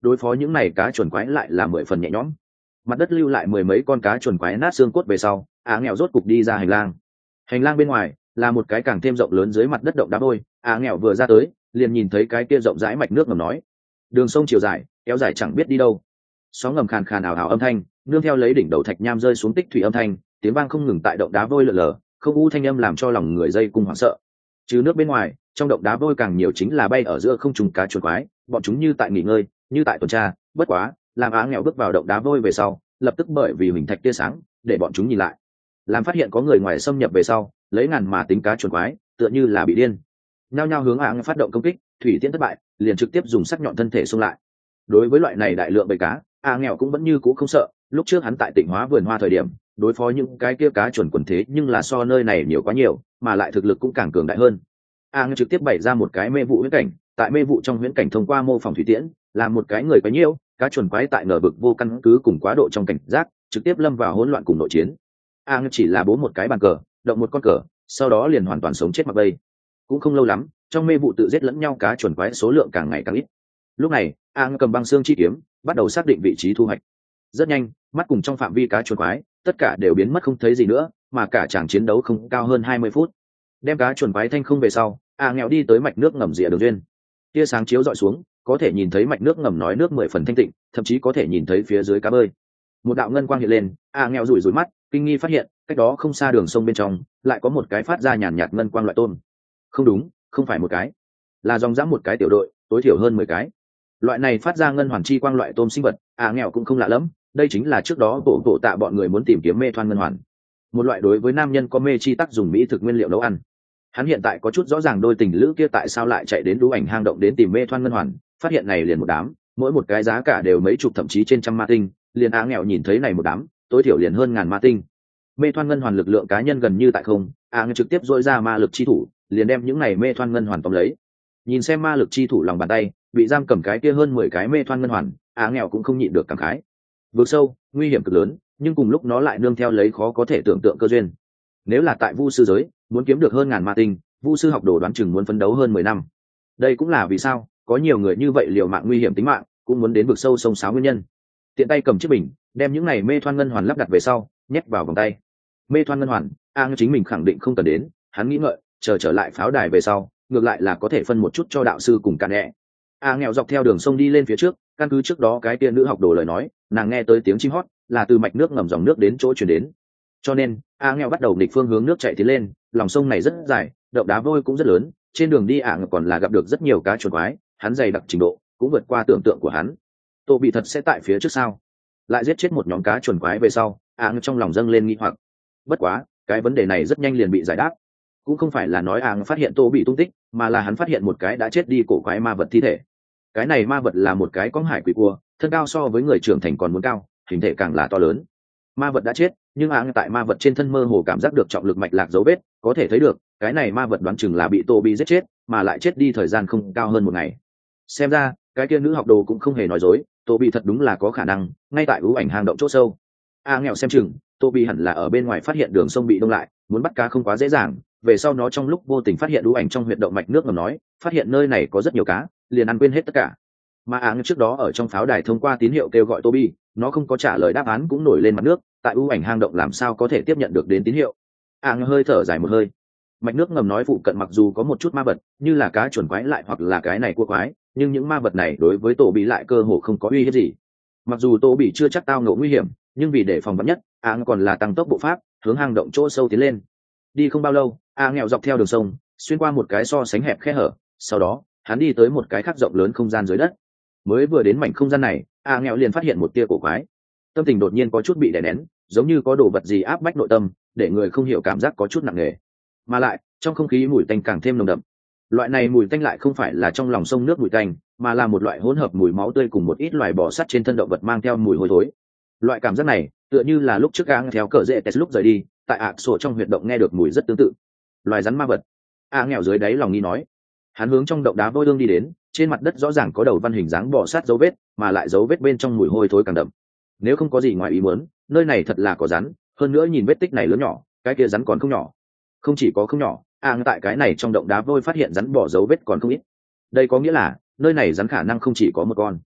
đối phó những này cá chuồn quái lại là mười phần nhẹ nhõm. Mặt đất lưu lại mười mấy con cá chuồn quái nát xương cốt về sau, á nghèo rốt cục đi ra hành lang. Hành lang bên ngoài là một cái càng thêm rộng lớn dưới mặt đất động đá vôi. Á nghèo vừa ra tới liền nhìn thấy cái kia rộng rãi mạch nước ngầm nói, đường sông chiều dài kéo dài chẳng biết đi đâu. Sóng ngầm khàn khàn ảo ảo âm thanh nương theo lấy đỉnh đầu thạch nham rơi xuống tích thủy âm thanh, tiếng vang không ngừng tại động đá vôi lờ lờ, không u thanh âm làm cho lòng người dây cung hoảng sợ. Trừ nước bên ngoài, trong động đá vôi càng nhiều chính là bay ở giữa không trùng cá chuồn quái, bọn chúng như tại nghỉ ngơi, như tại tuần tra. Bất quá, làm Á nghèo bước vào động đá vôi về sau, lập tức bởi vì huỳnh thạch tia sáng để bọn chúng nhìn lại, làm phát hiện có người ngoài xâm nhập về sau, lấy ngàn mà tính cá chuồn quái tựa như là bị điên, nhao nhao hướng Á nghèo phát động công kích. Thủy tiễn thất bại, liền trực tiếp dùng sắc nhọn thân thể xông lại. Đối với loại này đại lượng bầy cá, Á nghèo cũng vẫn như cũ không sợ. Lúc trước hắn tại Tịnh Hóa vườn hoa thời điểm, đối phó những cái kia cá chuồn quần thế nhưng là so nơi này nhiều quá nhiều, mà lại thực lực cũng càng cường đại hơn. Á nghèo trực tiếp bày ra một cái mê vụ huyễn cảnh, tại mê vụ trong huyễn cảnh thông qua mô phỏng thủy tiễn, làm một cái người quá nhiễu cá chuồn quái tại ngờ vực vô căn cứ cùng quá độ trong cảnh giác, trực tiếp lâm vào hỗn loạn cùng nội chiến. A Ngư chỉ là bố một cái bàn cờ, động một con cờ, sau đó liền hoàn toàn sống chết mặc bay. Cũng không lâu lắm, trong mê vụ tự giết lẫn nhau cá chuồn quái số lượng càng ngày càng ít. Lúc này, A Ngư cầm băng xương chi kiếm, bắt đầu xác định vị trí thu hoạch. Rất nhanh, mắt cùng trong phạm vi cá chuồn quái, tất cả đều biến mất không thấy gì nữa, mà cả tràng chiến đấu không cao hơn hai mươi phút. Đem cá chuồn quái thanh không về sau, A Nghèo đi tới mạch nước ngầm rìa đường duyên. Tia sáng chiếu dọi xuống, có thể nhìn thấy mạch nước ngầm nói nước mười phần thanh tịnh, thậm chí có thể nhìn thấy phía dưới cá bơi. Một đạo ngân quang hiện lên, A Nghèo rủi rủi mắt, kinh nghi phát hiện cách đó không xa đường sông bên trong lại có một cái phát ra nhàn nhạt ngân quang loại tôm. Không đúng, không phải một cái, là dòng dã một cái tiểu đội, tối thiểu hơn mười cái. Loại này phát ra ngân hoàn chi quang loại tôm sinh vật, A Nghèo cũng không lạ lắm, đây chính là trước đó bộ bộ tạ bọn người muốn tìm kiếm mê thoan ngân hoàn, một loại đối với nam nhân có mê chi tác dùng mỹ thực nguyên liệu nấu ăn. Hắn hiện tại có chút rõ ràng đôi tình lữ kia tại sao lại chạy đến đú ảnh hang động đến tìm mê thoan ngân hoàn, phát hiện này liền một đám, mỗi một cái giá cả đều mấy chục thậm chí trên trăm ma tinh, liền Á Nghèo nhìn thấy này một đám, tối thiểu liền hơn ngàn ma tinh. Mê thoan ngân hoàn lực lượng cá nhân gần như tại không, Á Nghèo trực tiếp dội ra ma lực chi thủ, liền đem những này mê thoan ngân hoàn tóm lấy. Nhìn xem ma lực chi thủ lòng bàn tay, bị giam cầm cái kia hơn mười cái mê thoan ngân hoàn, Á Nghèo cũng không nhịn được cảm khái. Vực sâu, nguy hiểm cực lớn, nhưng cùng lúc nó lại nương theo lấy khó có thể tưởng tượng cơ duyên. Nếu là tại vu sư giới, muốn kiếm được hơn ngàn ma tinh, vu sư học đồ đoán chừng muốn phấn đấu hơn mười năm. Đây cũng là vì sao có nhiều người như vậy liều mạng nguy hiểm tính mạng cũng muốn đến vực sâu sông sáo nguyên nhân. Tiện tay cầm chiếc bình, đem những này mê thoan ngân hoàn lắp đặt về sau, nhét vào vòng tay. Mê thoan ngân hoàn, A Ngư chính mình khẳng định không cần đến, hắn nghĩ ngợi, chờ trở lại pháo đài về sau, ngược lại là có thể phân một chút cho đạo sư cùng cạn nhẹ. A Nghèo dọc theo đường sông đi lên phía trước, căn cứ trước đó cái tia nữ học đồ lời nói, nàng nghe tới tiếng chim hót là từ mạch nước ngầm dòng nước đến chỗ chuyển đến, cho nên A Nghèo bắt đầu địch phương hướng nước chạy tiến lên. Lòng sông này rất dài, động đá vôi cũng rất lớn, trên đường đi A Ngèo còn là gặp được rất nhiều cá chuồn quái, hắn dày đặc trình độ cũng vượt qua tưởng tượng của hắn. Tô bị thật sẽ tại phía trước sao? Lại giết chết một nhóm cá chuồn quái về sau, A Ngèo trong lòng dâng lên nghi hoặc. Bất quá cái vấn đề này rất nhanh liền bị giải đáp, cũng không phải là nói A Ngèo phát hiện Tô bị tung tích, mà là hắn phát hiện một cái đã chết đi cổ quái ma vật thi thể. Cái này ma vật là một cái con hải quỷ cua, thân cao so với người trưởng thành còn muốn cao, hình thể càng là to lớn. Ma vật đã chết, nhưng áng tại ma vật trên thân mơ hồ cảm giác được trọng lực mạch lạc dấu vết, có thể thấy được cái này ma vật đoán chừng là bị Tô bị giết chết, mà lại chết đi thời gian không cao hơn một ngày. Xem ra cái kia nữ học đồ cũng không hề nói dối, Tô bị thật đúng là có khả năng ngay tại ưu ảnh hang động chỗ sâu. A Nghèo xem chừng Tô bị hẳn là ở bên ngoài phát hiện đường sông bị đông lại, muốn bắt cá không quá dễ dàng, về sau nó trong lúc vô tình phát hiện ưu ảnh trong huyệt động mạch nước ngầm nói, phát hiện nơi này có rất nhiều cá, liền ăn quên hết tất cả. Mà áng trước đó ở trong pháo đài thông qua tín hiệu kêu gọi Toby, nó không có trả lời đáp án cũng nổi lên mặt nước, tại ưu ảnh hang động làm sao có thể tiếp nhận được đến tín hiệu. Áng hơi thở dài một hơi. Mạch nước ngầm nói phụ cận mặc dù có một chút ma vật, như là cá chuẩn quái lại hoặc là cái này cua quái, nhưng những ma vật này đối với Toby lại cơ hồ không có uy hiếp gì. Mặc dù Toby chưa chắc tao ngộ nguy hiểm, nhưng vì để phòng vắn nhất, Áng còn là tăng tốc bộ pháp, hướng hang động chỗ sâu tiến lên. Đi không bao lâu, Áng nghèo dọc theo đường sông, xuyên qua một cái so sánh hẹp khe hở, sau đó hắn đi tới một cái khác rộng lớn không gian dưới đất. Mới vừa đến mảnh không gian này, A Nghèo liền phát hiện một tia cổ quái, tâm tình đột nhiên có chút bị đè nén, giống như có đồ vật gì áp bách nội tâm, để người không hiểu cảm giác có chút nặng nề. Mà lại trong không khí mùi tanh càng thêm nồng đậm. Loại này mùi tanh lại không phải là trong lòng sông nước mùi tanh, mà là một loại hỗn hợp mùi máu tươi cùng một ít loài bò sắt trên thân động vật mang theo mùi hôi thối. Loại cảm giác này tựa như là lúc trước A theo cờ rễ test lúc rời đi, tại ạ sổ trong huyệt động nghe được mùi rất tương tự. Loài rắn ma vật. A Nghèo dưới đáy lòng nghi nói. Hắn hướng trong động đá vôi đương đi đến, trên mặt đất rõ ràng có đầu văn hình dáng bò sát dấu vết, mà lại dấu vết bên trong mùi hôi thối càng đậm. Nếu không có gì ngoài ý muốn, nơi này thật là có rắn, hơn nữa nhìn vết tích này lớn nhỏ, cái kia rắn còn không nhỏ. Không chỉ có không nhỏ, à tại cái này trong động đá vôi phát hiện rắn bò dấu vết còn không ít. Đây có nghĩa là nơi này rắn khả năng không chỉ có một con.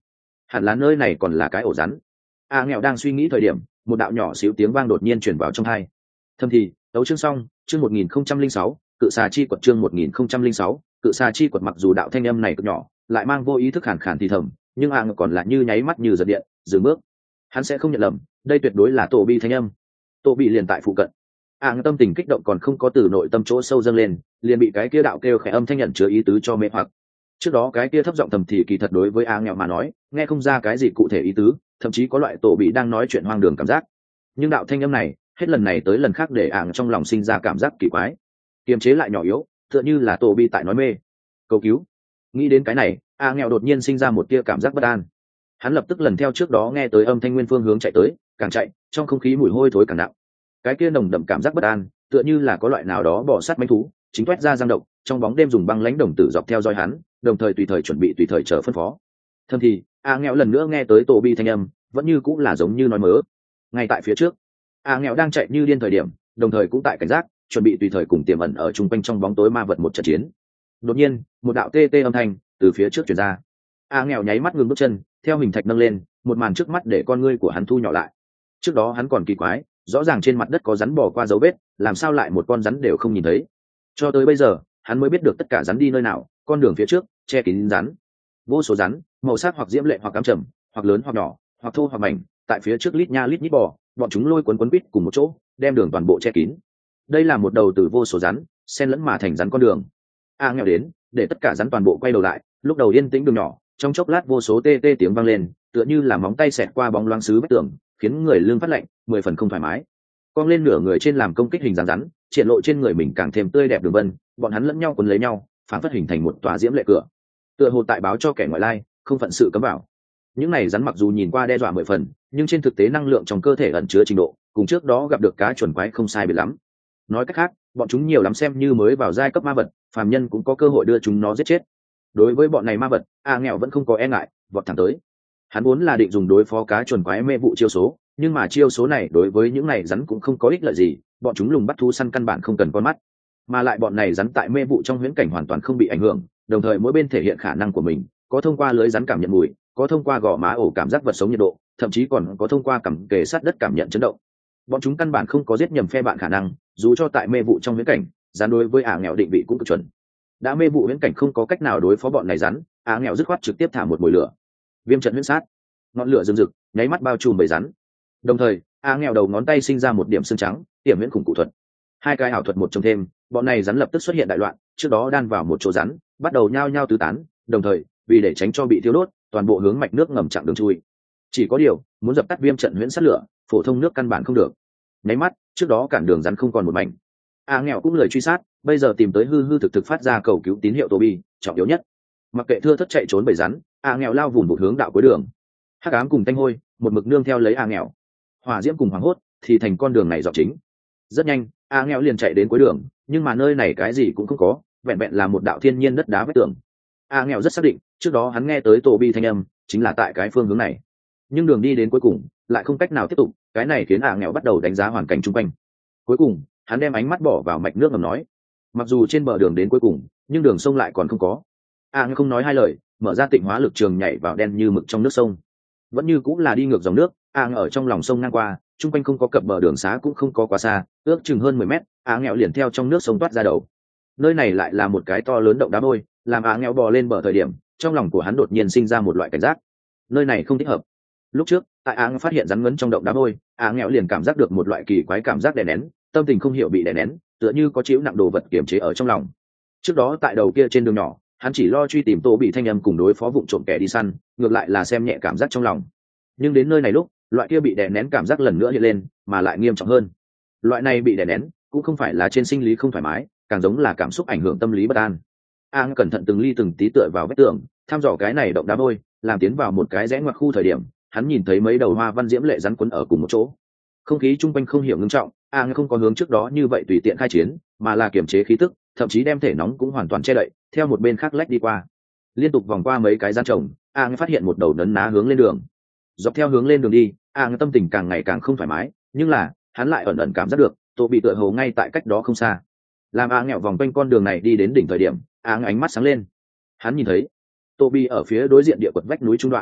hẳn là nơi này còn là cái ổ rắn. A nghèo đang suy nghĩ thời điểm, một đạo nhỏ xíu tiếng vang đột nhiên truyền vào trong tai. Thâm thì đấu chương xong, chương một nghìn không trăm linh sáu, cự xà chi quật chương một nghìn không trăm linh sáu, cự xà chi quật. Mặc dù đạo thanh âm này cực nhỏ, lại mang vô ý thức khàn khàn thì thầm, nhưng A nghèo còn là như nháy mắt như giật điện, dừng bước. Hắn sẽ không nhận lầm, đây tuyệt đối là Tổ Bi thanh âm. Tổ Bi liền tại phụ cận. A nghèo tâm tình kích động còn không có từ nội tâm chỗ sâu dâng lên, liền bị cái kia đạo kêu khẽ âm thanh nhận chứa ý tứ cho mê hoặc. Trước đó cái kia thấp giọng thầm thì kỳ thật đối với A nghèo mà nói, nghe không ra cái gì cụ thể ý tứ, thậm chí có loại Tổ Bi đang nói chuyện hoang đường cảm giác. Nhưng đạo thanh âm này, hết lần này tới lần khác để A nghèo trong lòng sinh ra cảm giác kỳ quái, kiềm chế lại nhỏ yếu, tựa như là Tổ Bi tại nói mê. Cầu cứu. Nghĩ đến cái này, A nghèo đột nhiên sinh ra một tia cảm giác bất an. Hắn lập tức lần theo trước đó nghe tới âm thanh nguyên phương hướng chạy tới, càng chạy, trong không khí mùi hôi thối càng nặng. Cái kia nồng đậm cảm giác bất an, tựa như là có loại nào đó bò sát manh thú, chính toét ra giang độc, trong bóng đêm dùng băng lãnh đồng tử dọc theo dõi hắn, đồng thời tùy thời chuẩn bị tùy thời chờ phân phó. Thâm thì, A nghèo lần nữa nghe tới Tổ Bi thanh âm, vẫn như cũng là giống như nói mớ. Ngay tại phía trước, A nghèo đang chạy như điên thời điểm, đồng thời cũng tại cảnh giác, chuẩn bị tùy thời cùng tiềm ẩn ở trung quanh trong bóng tối ma vật một trận chiến. Đột nhiên, một đạo tê tê âm thanh từ phía trước truyền ra. A nghèo nháy mắt ngừng bước chân, theo hình thạch nâng lên, một màn trước mắt để con ngươi của hắn thu nhỏ lại. Trước đó hắn còn kỳ quái, rõ ràng trên mặt đất có rắn bò qua dấu vết, làm sao lại một con rắn đều không nhìn thấy. Cho tới bây giờ, hắn mới biết được tất cả rắn đi nơi nào, con đường phía trước che kín rắn. Vô số rắn, màu sắc hoặc diễm lệ hoặc cám trầm, hoặc lớn hoặc nhỏ, hoặc thô hoặc mảnh, tại phía trước lít nha lít nhít bò, bọn chúng lôi cuốn quấn quít cùng một chỗ, đem đường toàn bộ che kín. Đây là một đầu từ vô số rắn xen lẫn mà thành rắn con đường. A nghèo đến, để tất cả rắn toàn bộ quay đầu lại, lúc đầu yên tĩnh đường nhỏ, trong chốc lát vô số tê tê tiếng vang lên, tựa như là móng tay xẹt qua bóng loáng xứ vách tường, khiến người lưng phát lạnh, mười phần không thoải mái. Cong lên nửa người trên làm công kích hình dáng rắn, triển lộ trên người mình càng thêm tươi đẹp đường vân, bọn hắn lẫn nhau quấn lấy nhau, phản phất hình thành một tòa diễm lệ cửa. Tựa hồ tại báo cho kẻ ngoại lai, không phận sự cấm vào. Những này rắn mặc dù nhìn qua đe dọa mười phần, nhưng trên thực tế năng lượng trong cơ thể ẩn chứa trình độ, cùng trước đó gặp được cá chuẩn quái không sai biệt lắm. Nói cách khác, bọn chúng nhiều lắm xem như mới vào giai cấp ma vật, phàm nhân cũng có cơ hội đưa chúng nó giết chết. Đối với bọn này ma vật, A nghèo vẫn không có e ngại, vọt thẳng tới. Hắn vốn là định dùng đối phó cá chuẩn quái mê vụ chiêu số, nhưng mà chiêu số này đối với những này rắn cũng không có ích lợi gì, bọn chúng lùng bắt thú săn căn bản không cần con mắt, mà lại bọn này rắn tại mê vụ trong huyễn cảnh hoàn toàn không bị ảnh hưởng, đồng thời mỗi bên thể hiện khả năng của mình, có thông qua lưới rắn cảm nhận mùi, có thông qua gò má ổ cảm giác vật sống nhiệt độ, thậm chí còn có thông qua cảm kề sát đất cảm nhận chấn động. Bọn chúng căn bản không có giết nhầm phe bạn khả năng, dù cho tại mê vụ trong huyễn cảnh, rắn đối với ả nghèo định vị cũng cực chuẩn. Đã mê vụ huyễn cảnh không có cách nào đối phó bọn này rắn, ả nghèo dứt khoát trực tiếp thả một mồi lửa. Viêm trận huyễn sát, ngọn lửa rừng rực nháy mắt bao trùm bầy rắn. Đồng thời, ả nghèo đầu ngón tay sinh ra một điểm xương trắng, điểm huyễn khủng cụ thuật. Hai cái ảo thuật một trong thêm, bọn này rắn lập tức xuất hiện đại loạn, trước đó đan vào một chỗ rắn, bắt đầu nhao nhao tứ tán, đồng thời, vì để tránh cho bị thiêu đốt, toàn bộ hướng mạch nước ngầm chặn đường chui. Chỉ có điều, muốn dập tắt viêm trận huyễn sát lửa, phổ thông nước căn bản không được. Nháy mắt, trước đó cản đường rắn không còn một mảnh. A nghèo cũng lời truy sát, bây giờ tìm tới hư hư thực thực phát ra cầu cứu tín hiệu Tô Bi, trọng yếu nhất. Mặc kệ thưa thất chạy trốn bầy rắn, A nghèo lao vùng một hướng đạo cuối đường. Hắc ám cùng tanh hôi, một mực nương theo lấy A nghèo. Hỏa diễm cùng hoàng hốt, thì thành con đường này dọc chính. Rất nhanh, A nghèo liền chạy đến cuối đường, nhưng mà nơi này cái gì cũng không có, vẹn vẹn là một đạo thiên nhiên đất đá vách tường. A nghèo rất xác định, trước đó hắn nghe tới Tô Bi thanh âm, chính là tại cái phương hướng này. Nhưng đường đi đến cuối cùng, lại không cách nào tiếp tục, cái này khiến A nghèo bắt đầu đánh giá hoàn cảnh xung quanh. Cuối cùng, hắn đem ánh mắt bỏ vào mạch nước ngầm nói, mặc dù trên bờ đường đến cuối cùng, nhưng đường sông lại còn không có. A nghèo không nói hai lời, mở ra tịnh hóa lực trường nhảy vào đen như mực trong nước sông. Vẫn như cũng là đi ngược dòng nước, A nghèo ở trong lòng sông ngang qua, chung quanh không có cập bờ đường xá cũng không có quá xa, ước chừng hơn mười mét, A nghèo liền theo trong nước sông toát ra đầu. Nơi này lại là một cái to lớn động đá vôi, làm A nghèo bò lên bờ thời điểm, trong lòng của hắn đột nhiên sinh ra một loại cảnh giác. Nơi này không thích hợp. Lúc trước, tại A nghèo phát hiện rắn ngấn trong động đá vôi, A nghèo liền cảm giác được một loại kỳ quái cảm giác đè nén, tâm tình không hiểu bị đè nén, tựa như có chịu nặng đồ vật kiềm chế ở trong lòng. Trước đó tại đầu kia trên đường nhỏ, hắn chỉ lo truy tìm Tô Bị thanh âm cùng đối phó vụ trộm kẻ đi săn, ngược lại là xem nhẹ cảm giác trong lòng. Nhưng đến nơi này lúc, loại kia bị đè nén cảm giác lần nữa hiện lên, mà lại nghiêm trọng hơn. Loại này bị đè nén, cũng không phải là trên sinh lý không thoải mái, càng giống là cảm xúc ảnh hưởng tâm lý bất an. A cẩn thận từng ly từng tí tựa vào vách tường, thăm dò cái này động đá vôi, làm tiến vào một cái rẽ ngoặt khu thời điểm, hắn nhìn thấy mấy đầu hoa văn diễm lệ rắn quấn ở cùng một chỗ. Không khí chung quanh không hiểu ngưng trọng, A không có hướng trước đó như vậy tùy tiện khai chiến, mà là kiềm chế khí tức, thậm chí đem thể nóng cũng hoàn toàn che đậy, theo một bên khác lách đi qua. Liên tục vòng qua mấy cái gian trồng, A phát hiện một đầu nấn ná hướng lên đường. Dọc theo hướng lên đường đi, A tâm tình càng ngày càng không thoải mái, nhưng là hắn lại ẩn ẩn cảm giác được Tô Bị tựa hồ ngay tại cách đó không xa. Làm A nghẹo vòng quanh con đường này đi đến đỉnh thời điểm, A ánh mắt sáng lên. Hắn nhìn thấy Tô Bị ở phía đối diện địa quật vách núi trung đoạn.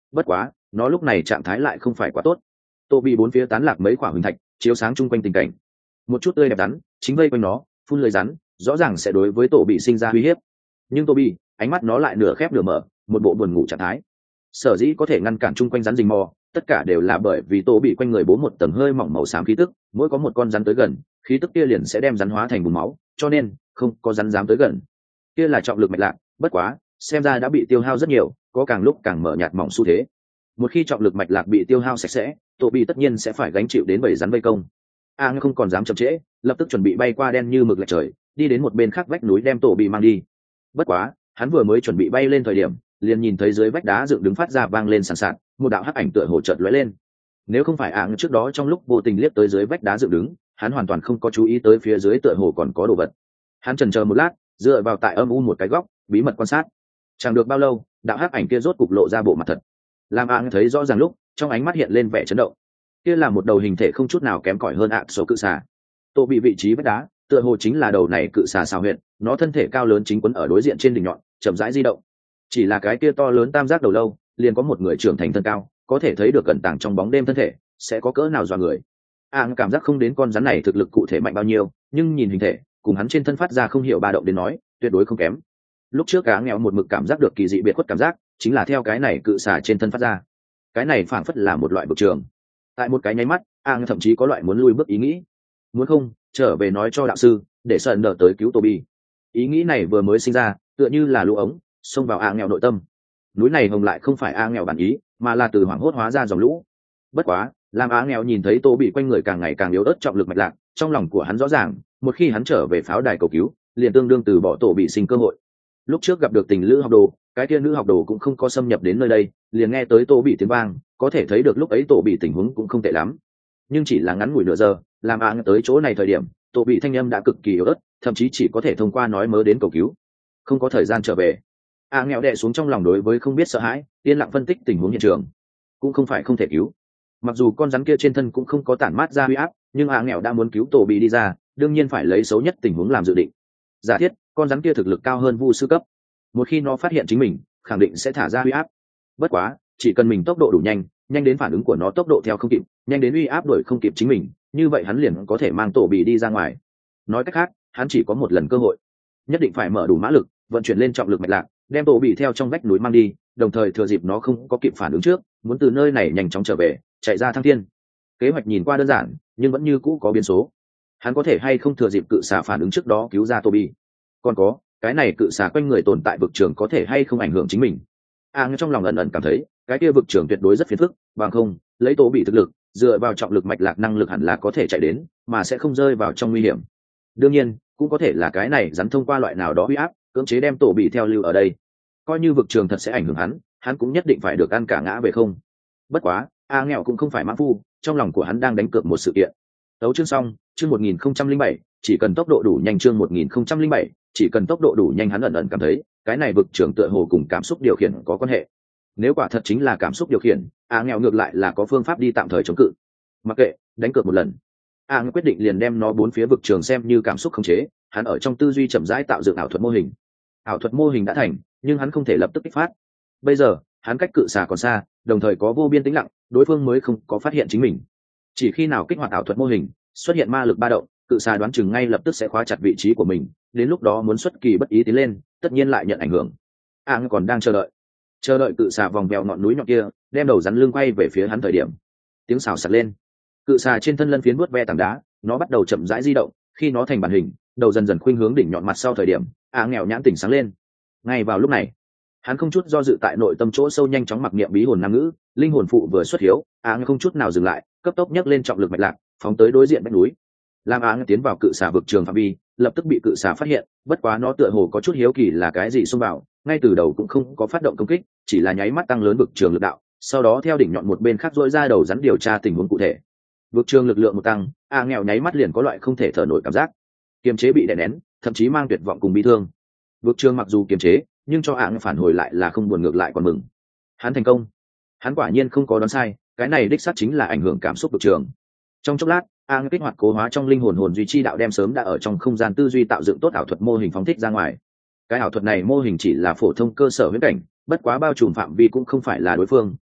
bất quá nó lúc này trạng thái lại không phải quá tốt. Tô bị bốn phía tán lạc mấy quả huỳnh thạch chiếu sáng chung quanh tình cảnh, một chút tươi đẹp rắn chính vây quanh nó phun lưới rắn, rõ ràng sẽ đối với Tô bị sinh ra uy hiếp. Nhưng Tô bị ánh mắt nó lại nửa khép nửa mở, một bộ buồn ngủ trạng thái. Sở dĩ có thể ngăn cản chung quanh rắn rình mò, tất cả đều là bởi vì Tô bị quanh người bố một tầng hơi mỏng màu xám khí tức, mỗi có một con rắn tới gần, khí tức kia liền sẽ đem rắn hóa thành bùn máu, cho nên không có rắn dám tới gần. Kia là trọng lực mạch lạc, bất quá xem ra đã bị tiêu hao rất nhiều, có càng lúc càng mở nhạt mỏng xu thế. Một khi trọng lực mạch lạc bị tiêu hao sạch sẽ, Tô bị tất nhiên sẽ phải gánh chịu đến bầy rắn vây công. A à, không còn dám chậm trễ, lập tức chuẩn bị bay qua đen như mực lệch trời, đi đến một bên khác vách núi đem Tô bị mang đi. Bất quá hắn vừa mới chuẩn bị bay lên thời điểm, liền nhìn thấy dưới vách đá dựng đứng phát ra vang lên sàn sạt, một đạo hắc ảnh tựa hồ chợt lóe lên. Nếu không phải ạng trước đó trong lúc vô tình liếc tới dưới vách đá dựng đứng, hắn hoàn toàn không có chú ý tới phía dưới tựa hồ còn có đồ vật. Hắn chần chờ một lát, dựa vào tại âm u một cái góc, bí mật quan sát. Chẳng được bao lâu, đạo hắc ảnh kia rốt cục lộ ra bộ mặt thật. Làm ạng thấy rõ ràng lúc, trong ánh mắt hiện lên vẻ chấn động. Kia là một đầu hình thể không chút nào kém cỏi hơn ạng số cự xà. Tô bị vị trí vách đá, tựa hồ chính là đầu này cự xà xào huyệt, nó thân thể cao lớn chính quấn ở đối diện trên đỉnh nhọn, chậm rãi di động. Chỉ là cái kia to lớn tam giác đầu lâu, liền có một người trưởng thành thân cao, có thể thấy được cẩn tàng trong bóng đêm thân thể sẽ có cỡ nào dọa người. Ạng cảm giác không đến con rắn này thực lực cụ thể mạnh bao nhiêu, nhưng nhìn hình thể cùng hắn trên thân phát ra không hiểu ba động đến nói, tuyệt đối không kém. Lúc trước cá nghèo một mực cảm giác được kỳ dị biệt khuất cảm giác, chính là theo cái này cự xà trên thân phát ra. Cái này phảng phất là một loại bực trường. Tại một cái nháy mắt, Ạng thậm chí có loại muốn lui bước ý nghĩ. Muốn không, trở về nói cho đạo sư, để sơn đỡ tới cứu Toby. Ý nghĩ này vừa mới sinh ra, tựa như là lũ ống xông vào Ạng nghèo nội tâm. Núi này hồng lại không phải Ạng nghèo bản ý, mà là từ hoảng hốt hóa ra dòng lũ. Bất quá, làm Ạng nghèo nhìn thấy Tô bị quanh người càng ngày càng yếu ớt trọng lực mạch lạc, trong lòng của hắn rõ ràng, một khi hắn trở về pháo đài cầu cứu, liền tương đương từ bỏ Tô bị sinh cơ hội. Lúc trước gặp được tình lữ học đồ, cái kia nữ học đồ cũng không có xâm nhập đến nơi đây, liền nghe tới Tô bị tiếng vang, có thể thấy được lúc ấy Tô bị tình huống cũng không tệ lắm. Nhưng chỉ là ngắn ngủi nửa giờ, làm Ạng tới chỗ này thời điểm, Tô bị thanh âm đã cực kỳ yếu ớt, thậm chí chỉ có thể thông qua nói mớ đến cầu cứu, không có thời gian trở về. Ạng nghèo đè xuống trong lòng đối với không biết sợ hãi, yên lặng phân tích tình huống hiện trường. Cũng không phải không thể cứu. Mặc dù con rắn kia trên thân cũng không có tản mát ra uy áp, nhưng Ạng nghèo đã muốn cứu Tô bị đi ra, đương nhiên phải lấy xấu nhất tình huống làm dự định. Giả thiết con rắn kia thực lực cao hơn vu sư cấp, một khi nó phát hiện chính mình, khẳng định sẽ thả ra uy áp. Bất quá chỉ cần mình tốc độ đủ nhanh, nhanh đến phản ứng của nó tốc độ theo không kịp, nhanh đến uy áp đuổi không kịp chính mình, như vậy hắn liền có thể mang Tô bị đi ra ngoài. Nói cách khác, hắn chỉ có một lần cơ hội, nhất định phải mở đủ mã lực, vận chuyển lên trọng lực mạch lạc, đem Tô bị theo trong vách núi mang đi, đồng thời thừa dịp nó không có kịp phản ứng trước, muốn từ nơi này nhanh chóng trở về, chạy ra thăng thiên. Kế hoạch nhìn qua đơn giản, nhưng vẫn như cũ có biến số. Hắn có thể hay không thừa dịp cự xà phản ứng trước đó cứu ra Tô bị? Còn có, cái này cự xà quanh người tồn tại vực trường có thể hay không ảnh hưởng chính mình? À, trong lòng ẩn ẩn cảm thấy, cái kia vực trường tuyệt đối rất phiền phức, bằng không, lấy Tô bị thực lực, dựa vào trọng lực mạch lạc năng lực hẳn là có thể chạy đến, mà sẽ không rơi vào trong nguy hiểm. Đương nhiên, cũng có thể là cái này rắn thông qua loại nào đó uy áp, cưỡng chế đem Tô bị theo lưu ở đây. Coi như vực trường thật sẽ ảnh hưởng hắn, hắn cũng nhất định phải được ăn cả ngã về không. Bất quá, A nghèo cũng không phải mãng phu, trong lòng của hắn đang đánh cược một sự kiện. Tấu chương xong, chương một nghìn không trăm linh bảy, chỉ cần tốc độ đủ nhanh, chương một nghìn không trăm linh bảy, chỉ cần tốc độ đủ nhanh. Hắn ẩn ẩn cảm thấy, cái này vực trường tựa hồ cùng cảm xúc điều khiển có quan hệ. Nếu quả thật chính là cảm xúc điều khiển, A nghèo ngược lại là có phương pháp đi tạm thời chống cự. Mặc kệ, đánh cược một lần. A nghèo quyết định liền đem nó bốn phía vực trường xem như cảm xúc khống chế, hắn ở trong tư duy chậm rãi tạo dựng ảo thuật mô hình. Ảo thuật mô hình đã thành, nhưng hắn không thể lập tức kích phát. Bây giờ, hắn cách cự xà còn xa, đồng thời có vô biên tĩnh lặng, đối phương mới không có phát hiện chính mình. Chỉ khi nào kích hoạt ảo thuật mô hình, xuất hiện ma lực ba động, cự xà đoán chừng ngay lập tức sẽ khóa chặt vị trí của mình, đến lúc đó muốn xuất kỳ bất ý tiến lên, tất nhiên lại nhận ảnh hưởng. A còn đang chờ đợi, chờ đợi cự xà vòng vèo ngọn núi nhọn kia, đem đầu rắn lưng quay về phía hắn thời điểm, tiếng xào sạt lên. Cự xà trên thân lân phiến vuốt ve tảng đá, nó bắt đầu chậm rãi di động, khi nó thành bản hình, đầu dần dần khuynh hướng đỉnh nhọn mặt sau thời điểm, A nghèo nhãn tỉnh sáng lên. Ngay vào lúc này, hắn không chút do dự tại nội tâm chỗ sâu nhanh chóng mặc niệm bí hồn nam ngữ, linh hồn phụ vừa xuất hiếu, A không chút nào dừng lại, cấp tốc nhấc lên trọng lực mạch lạc, phóng tới đối diện vách núi. Lam A tiến vào cự xà vực trường phạm vi, lập tức bị cự xà phát hiện, bất quá nó tựa hồ có chút hiếu kỳ là cái gì xông vào, ngay từ đầu cũng không có phát động công kích, chỉ là nháy mắt tăng lớn vực trường lực đạo, sau đó theo đỉnh nhọn một bên khác rỗi ra đầu rắn điều tra tình huống cụ thể. Vực trường lực lượng một tăng, A nghèo nháy mắt liền có loại không thể thở nổi cảm giác, kiềm chế bị đè nén, thậm chí mang tuyệt vọng cùng bi thương. Vực trường mặc dù kiềm chế, nhưng cho A phản hồi lại là không buồn, ngược lại còn mừng. Hắn thành công, hắn quả nhiên không có đoán sai, cái này đích xác chính là ảnh hưởng cảm xúc vực trường. Trong chốc lát, A kích hoạt cố hóa trong linh hồn hồn duy chi đạo, đem sớm đã ở trong không gian tư duy tạo dựng tốt ảo thuật mô hình phóng thích ra ngoài. Cái ảo thuật này mô hình chỉ là phổ thông cơ sở huyễn cảnh, bất quá bao trùm phạm vi cũng không phải là đối phương,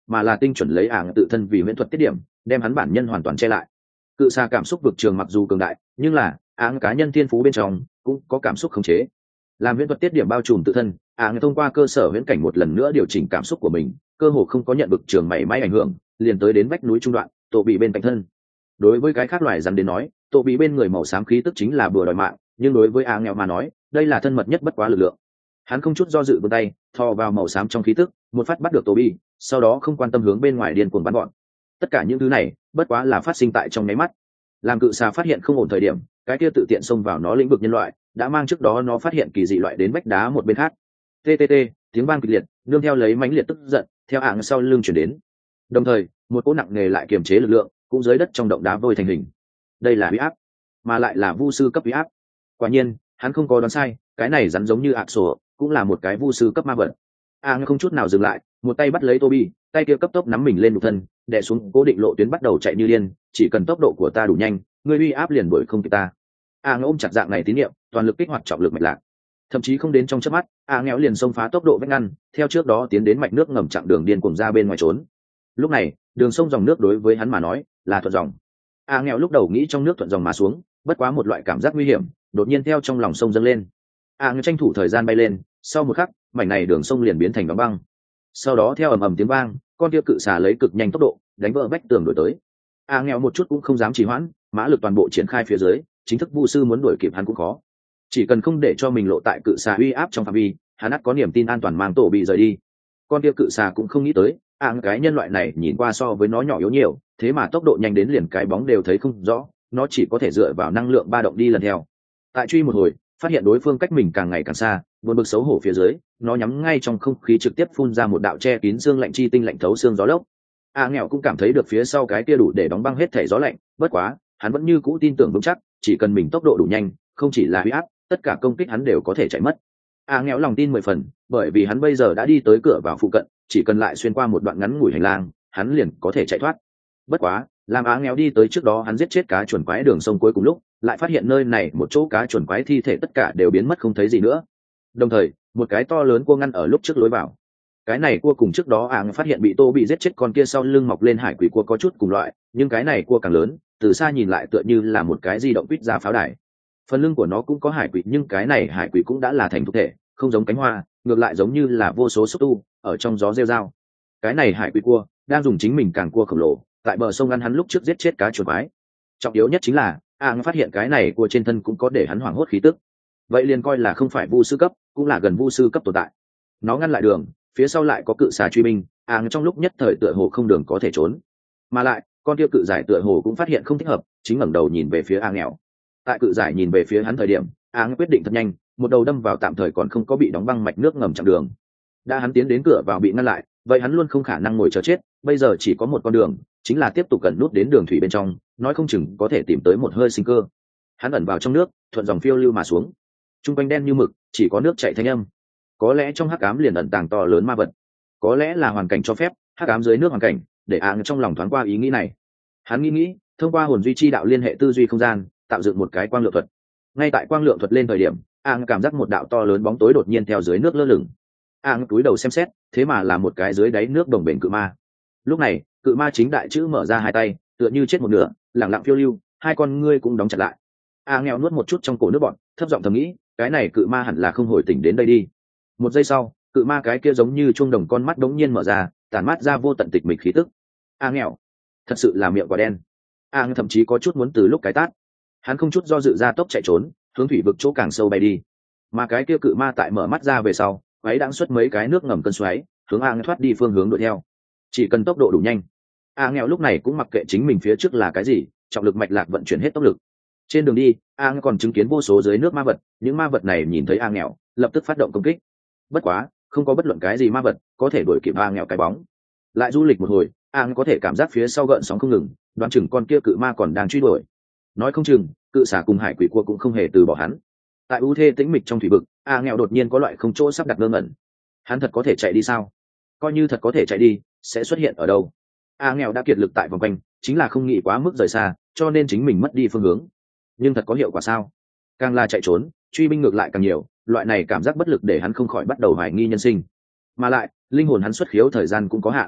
mà là tinh chuẩn lấy ảng tự thân vì huyễn thuật tiết điểm đem hắn bản nhân hoàn toàn che lại. Cự xà cảm xúc vực trường mặc dù cường đại nhưng là ảng cá nhân thiên phú bên trong cũng có cảm xúc khống chế, làm huyễn thuật tiết điểm bao trùm tự thân. ảng thông qua cơ sở huyễn cảnh một lần nữa điều chỉnh cảm xúc của mình, cơ hồ không có nhận vực trường mảy may ảnh hưởng, liền tới đến vách núi trung đoạn tổ bị bên cạnh thân. Đối với cái khác loài rắn đến nói, tổ bị bên người màu xám khí tức chính là bừa đòi mạng, nhưng đối với ảng nghèo mà nói đây là thân mật nhất bất quá lực lượng. Hắn không chút do dự vươn tay thò vào màu xám trong khí tức, một phát bắt được tổ bị, sau đó không quan tâm hướng bên ngoài điên cuồng bắn gọn. Tất cả những thứ này bất quá là phát sinh tại trong nháy mắt. Làm cự xà phát hiện không ổn thời điểm, cái kia tự tiện xông vào nó lĩnh vực nhân loại đã mang trước đó nó phát hiện kỳ dị loại đến vách đá một bên khác. Ttt tiếng vang kịch liệt nương theo lấy mãnh liệt tức giận theo ảng sau lưng chuyển đến, đồng thời một cỗ nặng nề lại kiềm chế lực lượng cũng dưới đất trong động đá vôi thành hình. Đây là huy áp, mà lại là vu sư cấp huy áp. Quả nhiên hắn không có đoán sai, cái này rắn giống như ạc sổ cũng là một cái vu sư cấp ma vật. ảng không chút nào dừng lại, một tay bắt lấy Toby, tay kia cấp tốc nắm mình lên đục thân đè xuống cố định lộ tuyến, bắt đầu chạy như điên. Chỉ cần tốc độ của ta đủ nhanh, ngươi uy áp liền đuổi không kịp ta. ảng ôm chặt dạng này tín niệm, toàn lực kích hoạt trọng lực mạch lạc, thậm chí không đến trong chớp mắt ảng nghèo liền xông phá tốc độ vách ngăn, theo trước đó tiến đến mạch nước ngầm chặng đường điên cuồng ra bên ngoài trốn. Lúc này đường sông dòng nước đối với hắn mà nói là thuận dòng. ảng nghèo lúc đầu nghĩ trong nước thuận dòng mà xuống, bất quá một loại cảm giác nguy hiểm đột nhiên theo trong lòng sông dâng lên. ảng tranh thủ thời gian bay lên, sau một khắc mảnh này đường sông liền biến thành đóng băng. Sau đó theo ầm ầm tiếng vang, con kia cự xà lấy cực nhanh tốc độ đánh vỡ vách tường đổi tới. ảng nghèo một chút cũng không dám trì hoãn, mã lực toàn bộ triển khai phía dưới, chính thức vu sư muốn đuổi kịp hắn cũng khó. Chỉ cần không để cho mình lộ tại cự xà uy áp trong phạm vi, hắn ắt có niềm tin an toàn mang tổ bị rời đi. Con kia cự xà cũng không nghĩ tới ảng cái nhân loại này nhìn qua so với nó nhỏ yếu nhiều, thế mà tốc độ nhanh đến liền cái bóng đều thấy không rõ, nó chỉ có thể dựa vào năng lượng ba động đi lần theo. Tại truy một hồi, phát hiện đối phương cách mình càng ngày càng xa, buồn bực xấu hổ phía dưới, nó nhắm ngay trong không khí trực tiếp phun ra một đạo che kín xương lạnh chi tinh lạnh thấu xương gió lốc. A nghèo cũng cảm thấy được phía sau cái kia đủ để đóng băng hết thể gió lạnh, bất quá hắn vẫn như cũ tin tưởng vững chắc, chỉ cần mình tốc độ đủ nhanh, không chỉ là huy áp, tất cả công kích hắn đều có thể chạy mất. A nghèo lòng tin mười phần, bởi vì hắn bây giờ đã đi tới cửa vào phụ cận, chỉ cần lại xuyên qua một đoạn ngắn ngủi hành lang, hắn liền có thể chạy thoát. Bất quá làm A nghèo đi tới trước đó hắn giết chết cá chuẩn quái đường sông cuối cùng lúc, lại phát hiện nơi này một chỗ cá chuẩn quái thi thể tất cả đều biến mất không thấy gì nữa. Đồng thời một cái to lớn cua ngăn ở lúc trước lối vào. Cái này cua cùng trước đó ảng phát hiện bị tô bị giết chết con kia sau lưng mọc lên hải quỷ cua có chút cùng loại, nhưng cái này cua càng lớn, từ xa nhìn lại tựa như là một cái di động quýt ra pháo đài. Phần lưng của nó cũng có hải quỷ, nhưng cái này hải quỷ cũng đã là thành thực thể, không giống cánh hoa, ngược lại giống như là vô số xúc tu ở trong gió rêu rao. Cái này hải quỷ cua đang dùng chính mình càng cua khổng lồ tại bờ sông ngăn hắn lúc trước giết chết cá chuột quái. Trọng yếu nhất chính là ảng phát hiện cái này cua trên thân cũng có để hắn hoảng hốt khí tức, vậy liền coi là không phải vu sư cấp, cũng là gần vu sư cấp tồn tại. Nó ngăn lại đường, phía sau lại có cự xà truy binh, ảng trong lúc nhất thời tựa hồ không đường có thể trốn, mà lại con kia cự giải tựa hồ cũng phát hiện không thích hợp, chính ngẩng đầu nhìn về phía ảng nghèo. Tại cự giải nhìn về phía hắn thời điểm, ảng quyết định thật nhanh, một đầu đâm vào tạm thời còn không có bị đóng băng mạch nước ngầm chặn đường. Đã hắn tiến đến cửa vào bị ngăn lại, vậy hắn luôn không khả năng ngồi chờ chết, bây giờ chỉ có một con đường, chính là tiếp tục gần nút đến đường thủy bên trong, nói không chừng có thể tìm tới một hơi sinh cơ. Hắn ẩn vào trong nước, thuận dòng phiêu lưu mà xuống. Trung quanh đen như mực, chỉ có nước chảy thanh âm. Có lẽ trong hắc ám liền ẩn tàng to lớn ma vật, có lẽ là hoàn cảnh cho phép, hắc ám dưới nước hoàn cảnh, để ảng trong lòng thoáng qua ý nghĩ này. Hắn nghĩ nghĩ, thông qua hồn duy chi đạo liên hệ tư duy không gian, tạo dựng một cái quang lượng thuật. Ngay tại quang lượng thuật lên thời điểm, ảng cảm giác một đạo to lớn bóng tối đột nhiên theo dưới nước lơ lửng. Ảng cúi đầu xem xét, thế mà là một cái dưới đáy nước đồng bền cự ma. Lúc này cự ma chính đại chữ mở ra hai tay, tựa như chết một nửa, lẳng lặng phiêu lưu, hai con ngươi cũng đóng chặt lại. A nghèo nuốt một chút trong cổ nước bọn, thấp giọng thầm nghĩ, cái này cự ma hẳn là không hồi tỉnh đến đây đi. Một giây sau, cự ma cái kia giống như chuông đồng con mắt đống nhiên mở ra, tản mát ra vô tận tịch mịch khí tức. A nghèo, thật sự là miệng quả đen. A nghèo thậm chí có chút muốn từ lúc cái tát. Hắn không chút do dự ra tốc chạy trốn, hướng thủy vực chỗ càng sâu bay đi. Mà cái kia cự ma tại mở mắt ra về sau, ấy đang xuất mấy cái nước ngầm cơn xoáy, hướng A nghèo thoát đi phương hướng đuổi theo. Chỉ cần tốc độ đủ nhanh. A nghèo lúc này cũng mặc kệ chính mình phía trước là cái gì, trọng lực mạch lạc vận chuyển hết tốc lực. Trên đường đi, A nghèo còn chứng kiến vô số dưới nước ma vật, những ma vật này nhìn thấy A nghèo, lập tức phát động công kích. Bất quá, không có bất luận cái gì ma vật có thể đuổi kịp A nghèo cái bóng. Lại du lịch một hồi, A nghèo có thể cảm giác phía sau gợn sóng không ngừng, đoán chừng con kia cự ma còn đang truy đuổi. Nói không chừng, cự xà cùng hải quỷ cua cũng không hề từ bỏ hắn. Tại u thê tĩnh mịch trong thủy vực, A nghèo đột nhiên có loại không chỗ sắp đặt ngơ ngẩn. Hắn thật có thể chạy đi sao? Coi như thật có thể chạy đi, sẽ xuất hiện ở đâu? A nghèo đã kiệt lực tại vòng quanh, chính là không nghĩ quá mức rời xa, cho nên chính mình mất đi phương hướng. Nhưng thật có hiệu quả sao? Càng là chạy trốn, truy binh ngược lại càng nhiều, loại này cảm giác bất lực để hắn không khỏi bắt đầu hoài nghi nhân sinh. Mà lại, linh hồn hắn xuất khiếu thời gian cũng có hạn.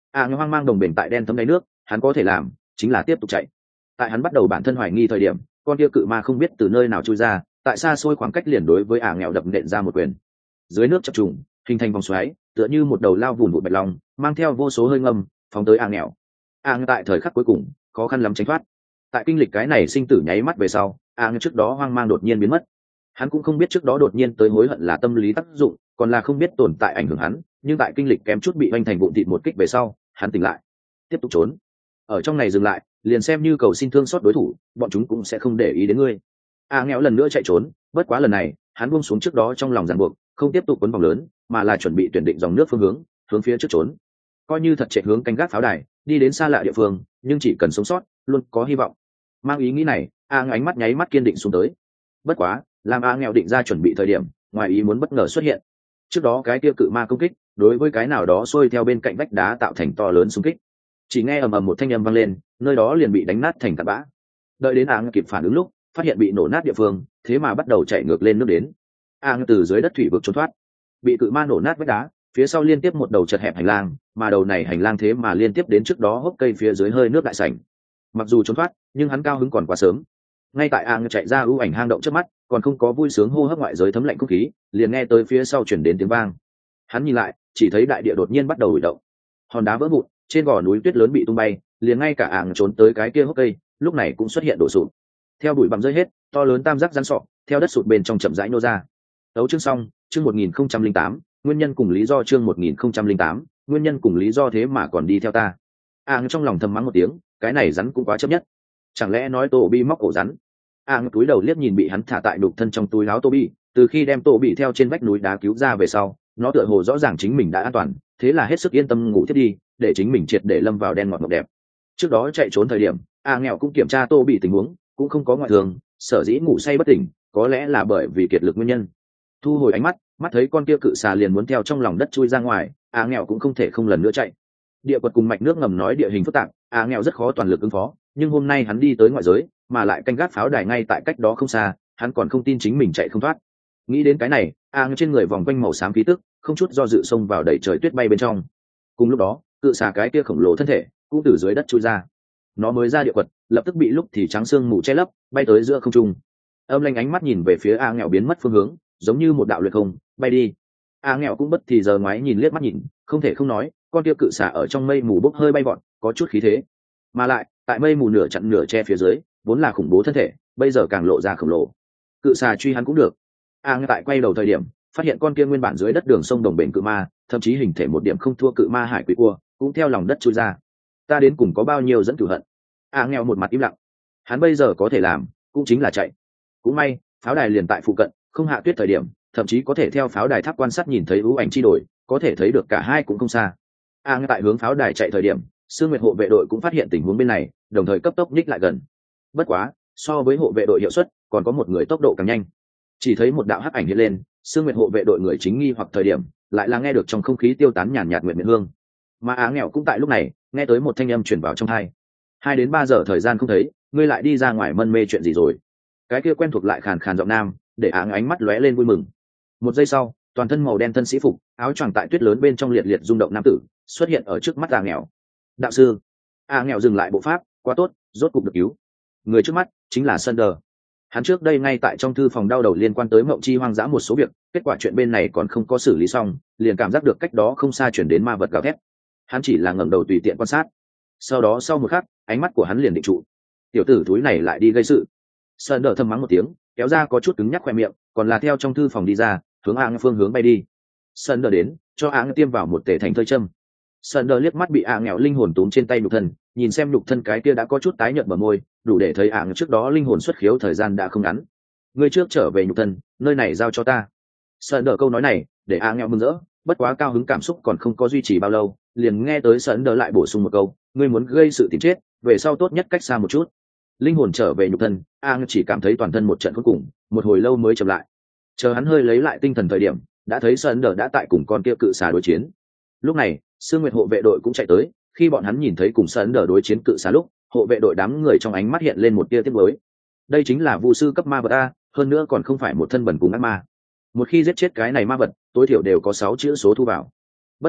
a à, hoang mang đồng bền tại đen thấm đáy nước, hắn có thể làm chính là tiếp tục chạy. Tại hắn bắt đầu bản thân hoài nghi thời điểm, con kia cự ma không biết từ nơi nào chui ra, tại xa xôi khoảng cách liền đối với ả nghèo đập nện ra một quyền. Dưới nước chập trùng hình thành vòng xoáy, tựa như một đầu lao vùn vụt bạch long, mang theo vô số hơi ngâm phóng tới ả nghèo. ả nghèo tại thời khắc cuối cùng khó khăn lắm tránh thoát. Tại kinh lịch cái này sinh tử nháy mắt về sau, ả nghèo trước đó hoang mang đột nhiên biến mất. Hắn cũng không biết trước đó đột nhiên tới hối hận là tâm lý tác dụng, còn là không biết tồn tại ảnh hưởng hắn, nhưng tại kinh lịch kém chút bị oanh thành vụn thịt một kích về sau, hắn tỉnh lại, tiếp tục trốn. Ở trong này dừng lại, liền xem như cầu xin thương xót đối thủ, bọn chúng cũng sẽ không để ý đến ngươi. A nghèo lần nữa chạy trốn, bất quá lần này hắn buông xuống trước đó trong lòng ràng buộc, không tiếp tục quấn vòng lớn, mà là chuẩn bị tuyển định dòng nước phương hướng, hướng phía trước trốn. Coi như thật chạy hướng canh gác pháo đài, đi đến xa lạ địa phương, nhưng chỉ cần sống sót, luôn có hy vọng. Mang ý nghĩ này, A nghèo ánh mắt nháy mắt kiên định xuống tới. Bất quá, làm A nghèo định ra chuẩn bị thời điểm, ngoài ý muốn bất ngờ xuất hiện. Trước đó cái kia cự ma công kích, đối với cái nào đó xuôi theo bên cạnh vách đá tạo thành to lớn xung kích. Chỉ nghe ầm ầm một thanh âm vang lên, nơi đó liền bị đánh nát thành cát bã. Đợi đến A nghèo kịp phản ứng lúc, phát hiện bị nổ nát địa phương, thế mà bắt đầu chạy ngược lên nước đến. A nghèo từ dưới đất thủy vực trốn thoát, bị cự ma nổ nát vách đá, phía sau liên tiếp một đầu chật hẹp hành lang, mà đầu này hành lang thế mà liên tiếp đến trước đó hốc cây phía dưới hơi nước đại sảnh. Mặc dù trốn thoát, nhưng hắn cao hứng còn quá sớm. Ngay tại A nghèo chạy ra ưu ảnh hang động trước mắt, còn không có vui sướng hô hấp ngoại giới thấm lạnh không khí, liền nghe tới phía sau chuyển đến tiếng vang. Hắn nhìn lại, chỉ thấy đại địa đột nhiên bắt đầu đổ động, hòn đá vỡ vụn, trên gò núi tuyết lớn bị tung bay, liền ngay cả ảng trốn tới cái kia hốc cây, lúc này cũng xuất hiện đổ sụt. Theo bụi bặm rơi hết, to lớn tam giác rắn sọ, theo đất sụt bên trong chậm rãi nô ra. Tấu chương xong, chương một nghìn không trăm linh tám, nguyên nhân cùng lý do chương một nghìn không trăm linh tám, nguyên nhân cùng lý do thế mà còn đi theo ta. Ảng trong lòng thầm mắng một tiếng, cái này rắn cũng quá chấp nhất. Chẳng lẽ nói Tô Bi móc cổ rắn? Ảng túi đầu liếc nhìn bị hắn thả tại đục thân trong túi áo Tô Bi, từ khi đem Tô Bi theo trên vách núi đá cứu ra về sau, nó tựa hồ rõ ràng chính mình đã an toàn, thế là hết sức yên tâm ngủ thiết đi, để chính mình triệt để lâm vào đen ngọt ngọt đẹp. Trước đó chạy trốn thời điểm, A nghèo cũng kiểm tra Tô Bị tình huống, cũng không có ngoại thường, sở dĩ ngủ say bất tỉnh, có lẽ là bởi vì kiệt lực nguyên nhân. Thu hồi ánh mắt, mắt thấy con kia cự xà liền muốn theo trong lòng đất chui ra ngoài, A nghèo cũng không thể không lần nữa chạy. Địa quật cùng mạch nước ngầm nói địa hình phức tạp, A nghèo rất khó toàn lực ứng phó, nhưng hôm nay hắn đi tới ngoại giới, mà lại canh gác pháo đài ngay tại cách đó không xa, hắn còn không tin chính mình chạy không thoát. Nghĩ đến cái này, A nghèo trên người vòng quanh màu xám khí tức, không chút do dự xông vào đẩy trời tuyết bay bên trong. Cùng lúc đó, cự xà cái kia khổng lồ thân thể cũng từ dưới đất chui ra. Nó mới ra địa quật, lập tức bị lúc thì trắng xương mù che lấp, bay tới giữa không trung. Âm Lanh ánh mắt nhìn về phía A nghèo biến mất phương hướng, giống như một đạo luyện không, bay đi. A nghèo cũng bất thì giờ ngoái nhìn liếc mắt nhìn, không thể không nói, con kia cự xà ở trong mây mù bốc hơi bay vọt, có chút khí thế. Mà lại, tại mây mù nửa chặn nửa che phía dưới, vốn là khủng bố thân thể, bây giờ càng lộ ra khổng lồ. Cự xà truy hắn cũng được. A nghèo tại quay đầu thời điểm, phát hiện con kia nguyên bản dưới đất đường sông đồng bền cự ma, thậm chí hình thể một điểm không thua cự ma hải quỷ cua, cũng theo lòng đất chui ra. Ta đến cùng có bao nhiêu dẫn cửu hận? A nghèo một mặt im lặng. Hắn bây giờ có thể làm, cũng chính là chạy. Cũng may, pháo đài liền tại phụ cận, không hạ tuyết thời điểm, thậm chí có thể theo pháo đài tháp quan sát nhìn thấy ưu ảnh chi đổi, có thể thấy được cả hai cũng không xa. A nghèo tại hướng pháo đài chạy thời điểm, Sương Nguyệt hộ vệ đội cũng phát hiện tình huống bên này, đồng thời cấp tốc nhích lại gần. Bất quá, so với hộ vệ đội hiệu suất, còn có một người tốc độ càng nhanh. Chỉ thấy một đạo hắc ảnh hiện lên, Sương Nguyệt hộ vệ đội người chính nghi hoặc thời điểm, lại là nghe được trong không khí tiêu tán nhàn nhạt nguyệt miệt hương. Mà Á nghèo cũng tại lúc này, nghe tới một thanh âm truyền vào trong tai. Hai đến ba giờ thời gian không thấy, ngươi lại đi ra ngoài mân mê chuyện gì rồi? Cái kia quen thuộc lại khàn khàn giọng nam, để Á ánh mắt lóe lên vui mừng. Một giây sau, toàn thân màu đen thân sĩ phục, áo choàng tại tuyết lớn bên trong liệt liệt rung động nam tử, xuất hiện ở trước mắt Á nghèo. Đạo sư. Á nghèo dừng lại bộ pháp, quá tốt, rốt cục được cứu. Người trước mắt chính là Sunder. Hắn trước đây ngay tại trong thư phòng đau đầu liên quan tới Mộng Chi hoang dã một số việc, kết quả chuyện bên này còn không có xử lý xong, liền cảm giác được cách đó không xa chuyển đến ma vật gào thét. Hắn chỉ là ngẩng đầu tùy tiện quan sát. Sau đó sau một khắc, ánh mắt của hắn liền định trụ. Tiểu tử thúi này lại đi gây sự. Sơn đỡ thầm mắng một tiếng, kéo ra có chút cứng nhắc khoe miệng, còn là theo trong thư phòng đi ra, hướng Áng phương hướng bay đi. Sơn đỡ đến, cho Áng tiêm vào một tể thành thơi châm. Sơn đỡ liếc mắt bị Áng nghèo linh hồn túm trên tay nhục thân, nhìn xem nhục thân cái kia đã có chút tái nhợt bờ môi, đủ để thấy Áng trước đó linh hồn xuất khiếu thời gian đã không ngắn. Ngươi trước trở về nhục thân, nơi này giao cho ta. Sơn đỡ câu nói này, để Áng nghèo mừng rỡ, bất quá cao hứng cảm xúc còn không có duy trì bao lâu, liền nghe tới Sơn đỡ lại bổ sung một câu, ngươi muốn gây sự tìm chết, về sau tốt nhất cách xa một chút. Linh hồn trở về nhục thân, Áng chỉ cảm thấy toàn thân một trận cuối cùng, một hồi lâu mới chậm lại. Chờ hắn hơi lấy lại tinh thần thời điểm, đã thấy Sơn đỡ đã tại cùng con kia cự xà đối chiến. Lúc này, Sương Nguyệt hộ vệ đội cũng chạy tới, khi bọn hắn nhìn thấy cùng Sơn đỡ đối chiến cự xà lúc, hộ vệ đội đám người trong ánh mắt hiện lên một tia tiếc nuối. Đây chính là vu sư cấp ma vật a, hơn nữa còn không phải một thân bẩn cùng ác ma. Một khi giết chết cái này ma vật, tối thiểu đều có sáu chữ số thu vào. Bất quá,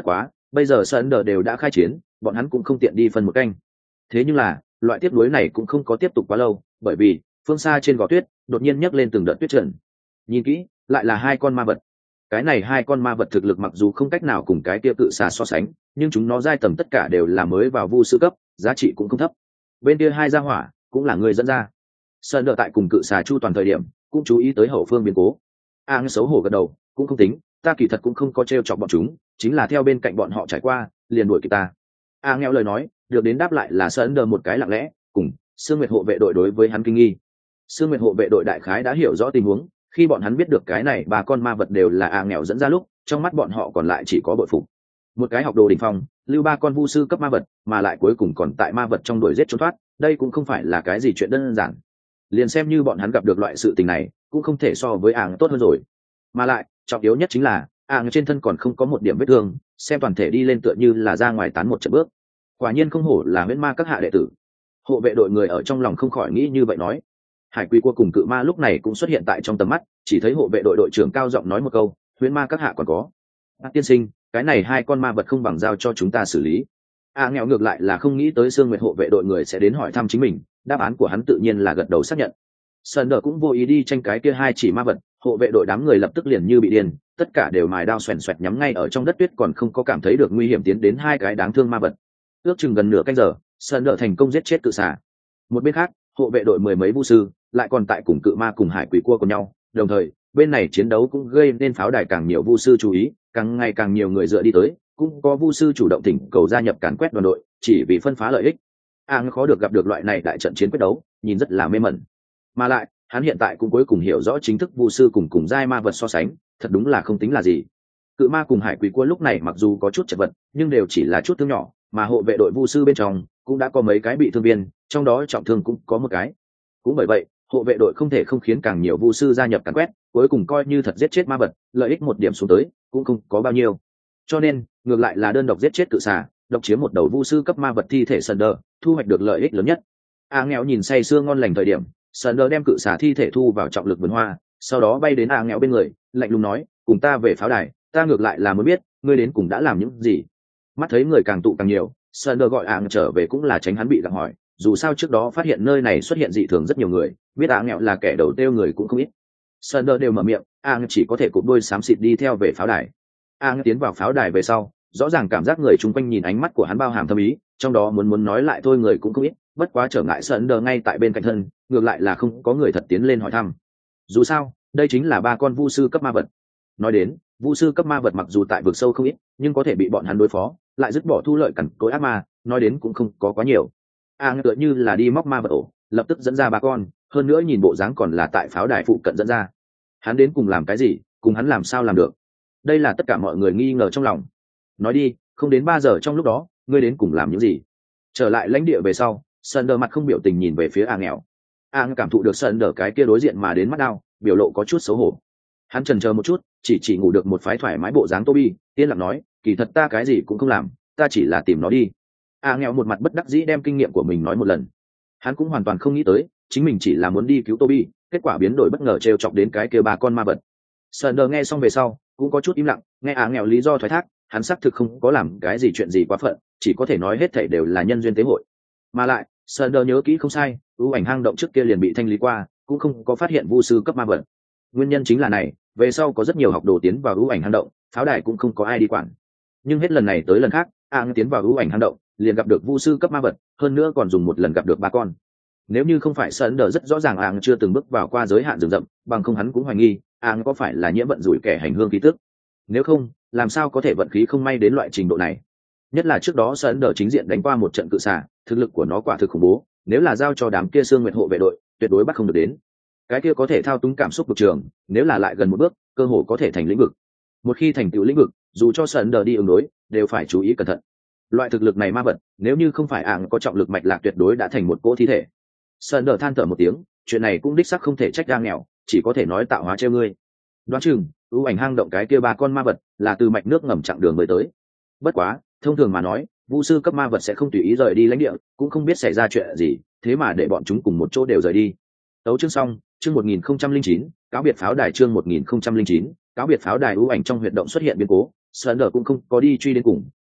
Bây giờ Thunder đều đã khai chiến, bọn hắn cũng không tiện đi phân một canh. Thế nhưng là, loại tiếp nối này cũng không có tiếp tục quá lâu, bởi vì phương xa trên gò tuyết đột nhiên nhấc lên từng đợt tuyết trần. Nhìn kỹ, lại là hai con ma vật. Cái này hai con ma vật thực lực mặc dù không cách nào cùng cái kia cự xà so sánh, nhưng chúng nó giai tầm tất cả đều là mới vào vu sư cấp, giá trị cũng không thấp. Bên kia hai gia hỏa cũng là người dẫn ra. Sơn đợi tại cùng cự xà chu toàn thời điểm, cũng chú ý tới hậu phương biến cố. A à, xấu hổ gật đầu, cũng không tính, ta kỳ thật cũng không có trêu chọc bọn chúng, chính là theo bên cạnh bọn họ trải qua, liền đuổi kịp ta. A à, nghèo lời nói, được đến đáp lại là Sơn đợi một cái lặng lẽ, cùng Sương Nguyệt hộ vệ đội đối với hắn kinh nghi. Sương Nguyệt hộ vệ đội đại khái đã hiểu rõ tình huống, khi bọn hắn biết được cái này ba con ma vật đều là A à nghèo dẫn ra lúc, trong mắt bọn họ còn lại chỉ có bội phục. Một cái học đồ đỉnh phong, lưu ba con vu sư cấp ma vật, mà lại cuối cùng còn tại ma vật trong đuổi giết trốn thoát, đây cũng không phải là cái gì chuyện đơn giản. Liền xem như bọn hắn gặp được loại sự tình này, cũng không thể so với ảng tốt hơn rồi. Mà lại, trọng yếu nhất chính là, ảng trên thân còn không có một điểm vết thương, xem toàn thể đi lên tựa như là ra ngoài tán một trận bước. Quả nhiên không hổ là huyễn ma các hạ đệ tử. Hộ vệ đội người ở trong lòng không khỏi nghĩ như vậy nói. Hải Quy Cua cùng cự ma lúc này cũng xuất hiện tại trong tầm mắt, chỉ thấy hộ vệ đội đội trưởng cao giọng nói một câu, huyễn ma các hạ còn có. À, tiên sinh, cái này hai con ma vật không bằng giao cho chúng ta xử lý. A à, nghèo ngược lại là không nghĩ tới Sương Nguyệt hộ vệ đội người sẽ đến hỏi thăm chính mình, đáp án của hắn tự nhiên là gật đầu xác nhận. Sơn Đờ cũng vô ý đi tranh cái kia hai chỉ ma vật, hộ vệ đội đám người lập tức liền như bị điên, tất cả đều mài đao xoèn xoẹt nhắm ngay ở trong đất tuyết, còn không có cảm thấy được nguy hiểm tiến đến hai cái đáng thương ma vật. Ước chừng gần nửa canh giờ, Sơn Đờ thành công giết chết cự xà. Một bên khác, hộ vệ đội mười mấy vu sư lại còn tại cùng cự ma cùng hải quỷ cua cùng nhau, đồng thời bên này chiến đấu cũng gây nên pháo đài càng nhiều vu sư chú ý, càng ngày càng nhiều người dựa đi tới, cũng có vu sư chủ động thỉnh cầu gia nhập càn quét đoàn đội, chỉ vì phân phá lợi ích. A khó được gặp được loại này đại trận chiến quyết đấu, nhìn rất là mê mẩn. Mà lại, hắn hiện tại cũng cuối cùng hiểu rõ chính thức vu sư cùng cùng giai ma vật so sánh, thật đúng là không tính là gì. Cự ma cùng hải quỷ cua lúc này mặc dù có chút chật vật, nhưng đều chỉ là chút thương nhỏ, mà hộ vệ đội vu sư bên trong cũng đã có mấy cái bị thương viên, trong đó trọng thương cũng có một cái. Cũng bởi vậy, hộ vệ đội không thể không khiến càng nhiều vu sư gia nhập càn quét, cuối cùng coi như thật giết chết ma vật, lợi ích một điểm xuống tới cũng không có bao nhiêu. Cho nên, ngược lại là đơn độc giết chết cự xà, độc chiếm một đầu vu sư cấp ma vật thi thể Sơn Đờ, thu hoạch được lợi ích lớn nhất. A nghèo nhìn say sưa ngon lành thời điểm, Sơn Đờ đem cự xà thi thể thu vào trọng lực vườn hoa, sau đó bay đến A nghèo bên người, lạnh lùng nói, cùng ta về pháo đài, ta ngược lại là muốn biết, ngươi đến cùng đã làm những gì. Mắt thấy người càng tụ càng nhiều, Sơn Đờ gọi A trở về cũng là tránh hắn bị gặng hỏi, dù sao trước đó phát hiện nơi này xuất hiện dị thường rất nhiều người, biết A nghèo là kẻ đầu tiêu người cũng không ít. Sơn Đờ đều mở miệng, A chỉ có thể cụp đôi xám xịt đi theo về pháo đài. A tiến vào pháo đài về sau, rõ ràng cảm giác người chung quanh nhìn ánh mắt của hắn bao hàm thâm ý, trong đó muốn muốn nói lại thôi người cũng không ít, bất quá trở ngại Sơn Đờ ngay tại bên cạnh thân, ngược lại là không có người thật tiến lên hỏi thăm. Dù sao, đây chính là ba con vu sư cấp ma vật. Nói đến, vu sư cấp ma vật mặc dù tại vực sâu không ít, nhưng có thể bị bọn hắn đối phó, lại dứt bỏ thu lợi cẩn cối ác ma, nói đến cũng không có quá nhiều. A tựa như là đi móc ma vật ổ, lập tức dẫn ra ba con, hơn nữa nhìn bộ dáng còn là tại pháo đài phụ cận dẫn ra. Hắn đến cùng làm cái gì, cùng hắn làm sao làm được? Đây là tất cả mọi người nghi ngờ trong lòng. Nói đi, không đến ba giờ trong lúc đó, ngươi đến cùng làm những gì? Trở lại lãnh địa về sau, Sơn Đờ mặt không biểu tình nhìn về phía A nghèo. A cảm thụ được Sơn Đờ cái kia đối diện mà đến mắt đau, biểu lộ có chút xấu hổ. Hắn chần chờ một chút, chỉ chỉ ngủ được một phái thoải mái bộ dáng Toby, tiên lặng nói, kỳ thật ta cái gì cũng không làm, ta chỉ là tìm nó đi. A nghèo một mặt bất đắc dĩ đem kinh nghiệm của mình nói một lần. Hắn cũng hoàn toàn không nghĩ tới, chính mình chỉ là muốn đi cứu Toby, kết quả biến đổi bất ngờ trêu chọc đến cái kia ba con ma vật. Sơn Đờ nghe xong về sau, cũng có chút im lặng, nghe A nghèo lý do thoái thác, hắn xác thực không có làm cái gì chuyện gì quá phận, chỉ có thể nói hết thảy đều là nhân duyên tế hội. Mà lại, Sơn Đờ nhớ kỹ không sai, ưu ảnh hang động trước kia liền bị thanh lý qua, cũng không có phát hiện vu sư cấp ma vật. Nguyên nhân chính là này, về sau có rất nhiều học đồ tiến vào ưu ảnh hang động, pháo đài cũng không có ai đi quản. Nhưng hết lần này tới lần khác, A tiến vào ưu ảnh hang động, liền gặp được vu sư cấp ma vật, hơn nữa còn dùng một lần gặp được ba con. Nếu như không phải Sơn Đờ rất rõ ràng A chưa từng bước vào qua giới hạn rừng rậm, bằng không hắn cũng hoài nghi, A có phải là nhiễm vận rủi kẻ hành hương khí tức. Nếu không, làm sao có thể vận khí không may đến loại trình độ này? Nhất là trước đó Sơn Đờ chính diện đánh qua một trận cự xà, thực lực của nó quả thực khủng bố, nếu là giao cho đám kia Sương Nguyệt hộ vệ đội, tuyệt đối bắt không được đến. Cái kia có thể thao túng cảm xúc vực trường, nếu là lại gần một bước, cơ hồ có thể thành lĩnh vực. Một khi thành tựu lĩnh vực, dù cho Sơn Đờ đi ứng đối, đều phải chú ý cẩn thận. Loại thực lực này ma vật, nếu như không phải ảng có trọng lực mạch lạc tuyệt đối đã thành một cỗ thi thể. Sơn Đờ than thở một tiếng, chuyện này cũng đích xác không thể trách ra nghèo, chỉ có thể nói tạo hóa treo ngươi. Đoán chừng, ưu ảnh hang động cái kia ba con ma vật là từ mạch nước ngầm chặng đường mới tới. Bất quá, thông thường mà nói, vu sư cấp ma vật sẽ không tùy ý rời đi lãnh địa, cũng không biết xảy ra chuyện gì, thế mà để bọn chúng cùng một chỗ đều rời đi. Tấu chương xong, chương một nghìn không trăm linh chín, cáo biệt pháo đài chương một nghìn không trăm linh chín, cáo biệt pháo đài ưu ảnh trong huyệt động xuất hiện biến cố, Sơn Đờ cũng không có đi truy đến cùng,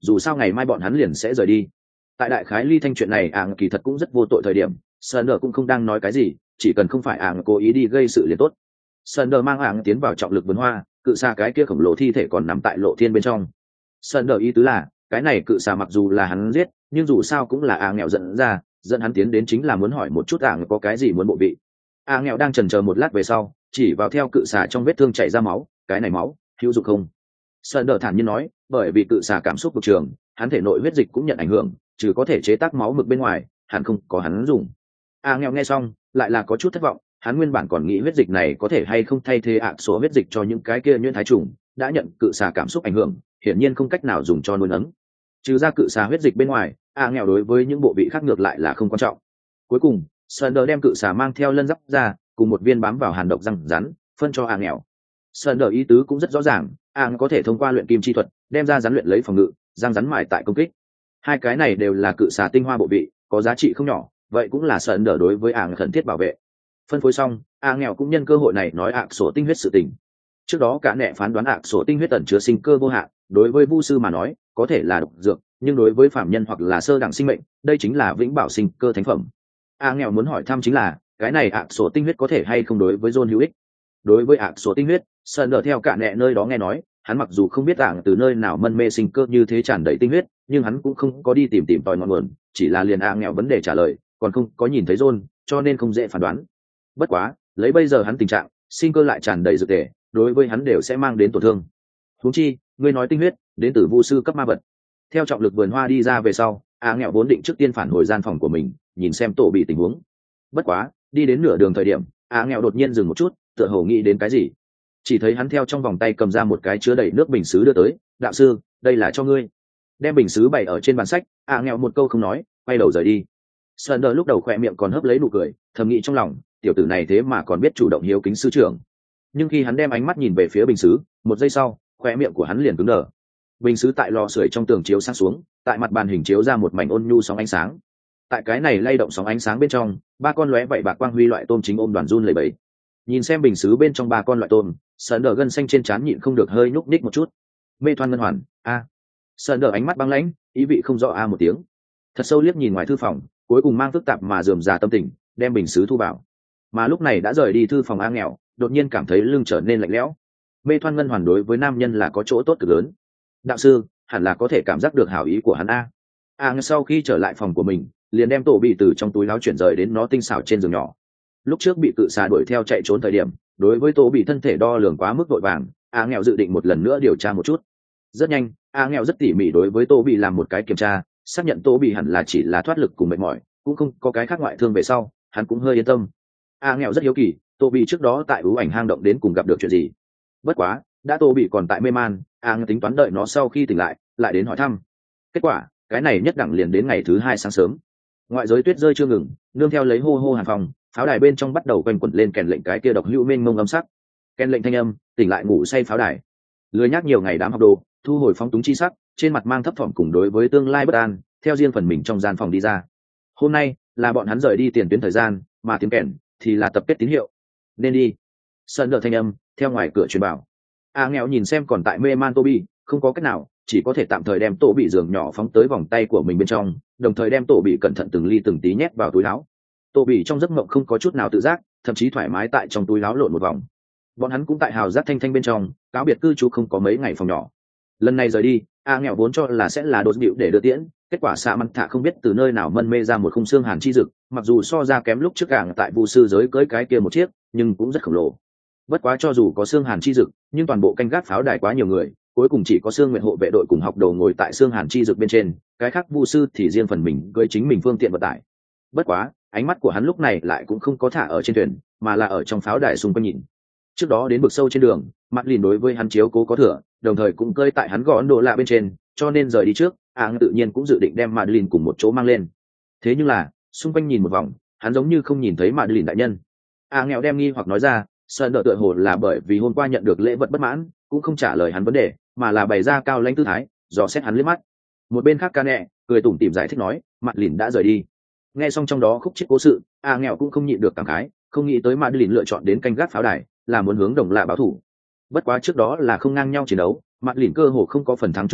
dù sao ngày mai bọn hắn liền sẽ rời đi. Tại đại khái ly thanh chuyện này ảng kỳ thật cũng rất vô tội thời điểm, Sander cũng không đang nói cái gì, chỉ cần không phải ảng cố ý đi gây sự liền tốt. Sander mang ảng tiến vào trọng lực vườn hoa, cự xà cái kia khổng lồ thi thể còn nằm tại lộ thiên bên trong. Sander ý tứ là cái này cự xà mặc dù là hắn giết, nhưng dù sao cũng là ảng nghèo dẫn ra, dẫn hắn tiến đến chính là muốn hỏi một chút ảng có cái gì muốn bộ vị. ảng nghèo đang chần chờ một lát về sau, chỉ vào theo cự xà trong vết thương chảy ra máu, cái này máu hữu dụng không? Sander thản nhiên nói, bởi vì cự xà cảm xúc vực trường, hắn thể nội huyết dịch cũng nhận ảnh hưởng, trừ có thể chế tác máu mực bên ngoài, hẳn không có hắn dùng. A nghèo nghe xong, lại là có chút thất vọng, hắn nguyên bản còn nghĩ huyết dịch này có thể hay không thay thế ạ số huyết dịch cho những cái kia nhuyễn thái trùng, đã nhận cự xà cảm xúc ảnh hưởng, hiển nhiên không cách nào dùng cho nuôi nấng. Trừ ra cự xà huyết dịch bên ngoài, A nghèo đối với những bộ vị khác ngược lại là không quan trọng. Cuối cùng, Sander đem cự xà mang theo lân giáp ra, cùng một viên bám vào hàn độc răng rắn, phân cho A nghèo. Sander ý tứ cũng rất rõ ràng, A có thể thông qua luyện kim chi thuật, đem ra rắn luyện lấy phòng ngự, răng rắn mài tại công kích. Hai cái này đều là cự xà tinh hoa bộ vị, có giá trị không nhỏ, vậy cũng là sợn đỡ đối với ảng khẩn thiết bảo vệ. Phân phối xong, a nghèo cũng nhân cơ hội này nói ạc sổ tinh huyết sự tình. Trước đó cả nệ phán đoán ạc sổ tinh huyết ẩn chứa sinh cơ vô hạn, đối với vu sư mà nói có thể là độc dược, nhưng đối với phạm nhân hoặc là sơ đẳng sinh mệnh, đây chính là vĩnh bảo sinh cơ thánh phẩm. a nghèo muốn hỏi thăm chính là cái này ạc sổ tinh huyết có thể hay không đối với John hữu ích. Đối với ạc sổ tinh huyết, sợn đỡ theo cả nệ nơi đó nghe nói, hắn mặc dù không biết ảng từ nơi nào mân mê sinh cơ như thế tràn đầy tinh huyết, nhưng hắn cũng không có đi tìm tìm tòi ngọn nguồn, chỉ là liền a nghèo vấn đề trả lời, còn không có nhìn thấy John, cho nên không dễ phán đoán. Bất quá, lấy bây giờ hắn tình trạng, sinh cơ lại tràn đầy dược tề, đối với hắn đều sẽ mang đến tổn thương. Huống chi, ngươi nói tinh huyết, đến từ vu sư cấp ma vật. Theo trọng lực vườn hoa đi ra về sau, a nghèo vốn định trước tiên phản hồi gian phòng của mình, nhìn xem tổ bị tình huống. Bất quá, đi đến nửa đường thời điểm, a nghèo đột nhiên dừng một chút, tựa hồ nghĩ đến cái gì. Chỉ thấy hắn theo trong vòng tay cầm ra một cái chứa đầy nước bình sứ đưa tới, đạo sư, đây là cho ngươi. Đem bình sứ bày ở trên bàn sách, a nghèo một câu không nói, quay đầu rời đi. Sander lúc đầu khỏe miệng còn hấp lấy nụ cười, thầm nghĩ trong lòng, tiểu tử này thế mà còn biết chủ động hiếu kính sư trưởng. Nhưng khi hắn đem ánh mắt nhìn về phía bình sứ, một giây sau, khỏe miệng của hắn liền cứng đờ. Bình sứ tại lò sưởi trong tường chiếu sáng xuống, tại mặt bàn hình chiếu ra một mảnh ôn nhu sóng ánh sáng. Tại cái này lay động sóng ánh sáng bên trong, ba con lóe vậy bạc quang huy loại tôm chính ôm đoàn run lẩy bẩy. Nhìn xem bình sứ bên trong ba con loại tôm, Sander gân xanh trên trán nhịn không được hơi nhúc nhích một chút. Mê thoan ngân hoàn, a. À. Sander ánh mắt băng lãnh, ý vị không rõ a một tiếng. Thật sâu liếc nhìn ngoài thư phòng, cuối cùng mang phức tạp mà rườm rà tâm tình, đem bình sứ thu vào. Mà lúc này đã rời đi thư phòng a nghèo, đột nhiên cảm thấy lưng trở nên lạnh lẽo. Mê thoan ngân hoàn đối với nam nhân là có chỗ tốt cực lớn. Đạo sư, hẳn là có thể cảm giác được hảo ý của hắn a. A sau khi trở lại phòng của mình, liền đem tổ bị từ trong túi áo chuyển rời đến nó tinh xảo trên giường nhỏ. Lúc trước bị cự xà đuổi theo chạy trốn thời điểm, đối với tổ bị thân thể đo lường quá mức vội vàng, a nghèo dự định một lần nữa điều tra một chút. Rất nhanh, a nghèo rất tỉ mỉ đối với tổ bị làm một cái kiểm tra, xác nhận tổ bị hẳn là chỉ là thoát lực cùng mệt mỏi, cũng không có cái khác ngoại thương về sau, hắn cũng hơi yên tâm. a nghèo rất hiếu kỳ, tổ bị trước đó tại ưu ảnh hang động đến cùng gặp được chuyện gì. Bất quá, đã tổ bị còn tại mê man, a nghèo tính toán đợi nó sau khi tỉnh lại, lại đến hỏi thăm. Kết quả, cái này nhất đẳng liền đến ngày thứ hai sáng sớm. Ngoại giới tuyết rơi chưa ngừng, nương theo lấy hô hô hàn phòng, pháo đài bên trong bắt đầu quanh quẩn lên kèn lệnh cái kia độc hữu mênh mông âm sắc. Kèn lệnh thanh âm, tỉnh lại ngủ say pháo đài. Lười nhác nhiều ngày đám học đồ, thu hồi phóng túng chi sắc, trên mặt mang thấp thỏm cùng đối với tương lai bất an, theo riêng phần mình trong gian phòng đi ra. Hôm nay là bọn hắn rời đi tiền tuyến thời gian, mà tiếng kèn thì là tập kết tín hiệu. Nên đi. Sơn đỡ thanh âm theo ngoài cửa truyền bảo. A nghèo nhìn xem còn tại mê man Toby, không có cách nào, chỉ có thể tạm thời đem tổ bị giường nhỏ phóng tới vòng tay của mình bên trong, đồng thời đem tổ bị cẩn thận từng ly từng tí nhét vào túi áo. Tổ bị trong giấc mộng không có chút nào tự giác, thậm chí thoải mái tại trong túi áo lộn một vòng. Bọn hắn cũng tại hào giác thanh thanh bên trong, cáo biệt cư trú không có mấy ngày phòng nhỏ. Lần này rời đi, a nghèo vốn cho là sẽ là đột dịu để đưa tiễn, kết quả xạ măng thạ không biết từ nơi nào mân mê ra một khung xương hàn chi dực, mặc dù so ra kém lúc trước gàng tại vu sư giới cưới cái kia một chiếc, nhưng cũng rất khổng lồ. Bất quá cho dù có xương hàn chi dực, nhưng toàn bộ canh gác pháo đài quá nhiều người, cuối cùng chỉ có xương nguyện hộ vệ đội cùng học đầu ngồi tại xương hàn chi dực bên trên, cái khác vu sư thì riêng phần mình cưới chính mình phương tiện vận tải. Bất quá, ánh mắt của hắn lúc này lại cũng không có thả ở trên thuyền, mà là ở trong pháo đài xung quanh nhìn. Trước đó đến vực sâu trên đường, mặt lìn đối với hắn chiếu cố có thừa, đồng thời cũng cơi tại hắn gõ Ấn Độ lạ bên trên, cho nên rời đi trước, áng tự nhiên cũng dự định đem mặt lìn cùng một chỗ mang lên. Thế nhưng là, xung quanh nhìn một vòng, hắn giống như không nhìn thấy mặt lìn đại nhân. A nghèo đem nghi hoặc nói ra, sơn đỡ tựa hồ là bởi vì hôm qua nhận được lễ vật bất mãn, cũng không trả lời hắn vấn đề, mà là bày ra cao lãnh tư thái, dò xét hắn liếc mắt. Một bên khác ca nẹ, cười tủm tỉm giải thích nói, mặt lìn đã rời đi. Nghe xong trong đó khúc chiết cố sự, A nghèo cũng không nhịn được cảm khái, không nghĩ tới mặt lìn lựa chọn đến canh gác pháo đài, là muốn hướng đồng lạ báo thủ. Bất quá trước đó là không ngang nhau chiến đấu, mặt lìn cơ hồ không có phần thắng chút nào,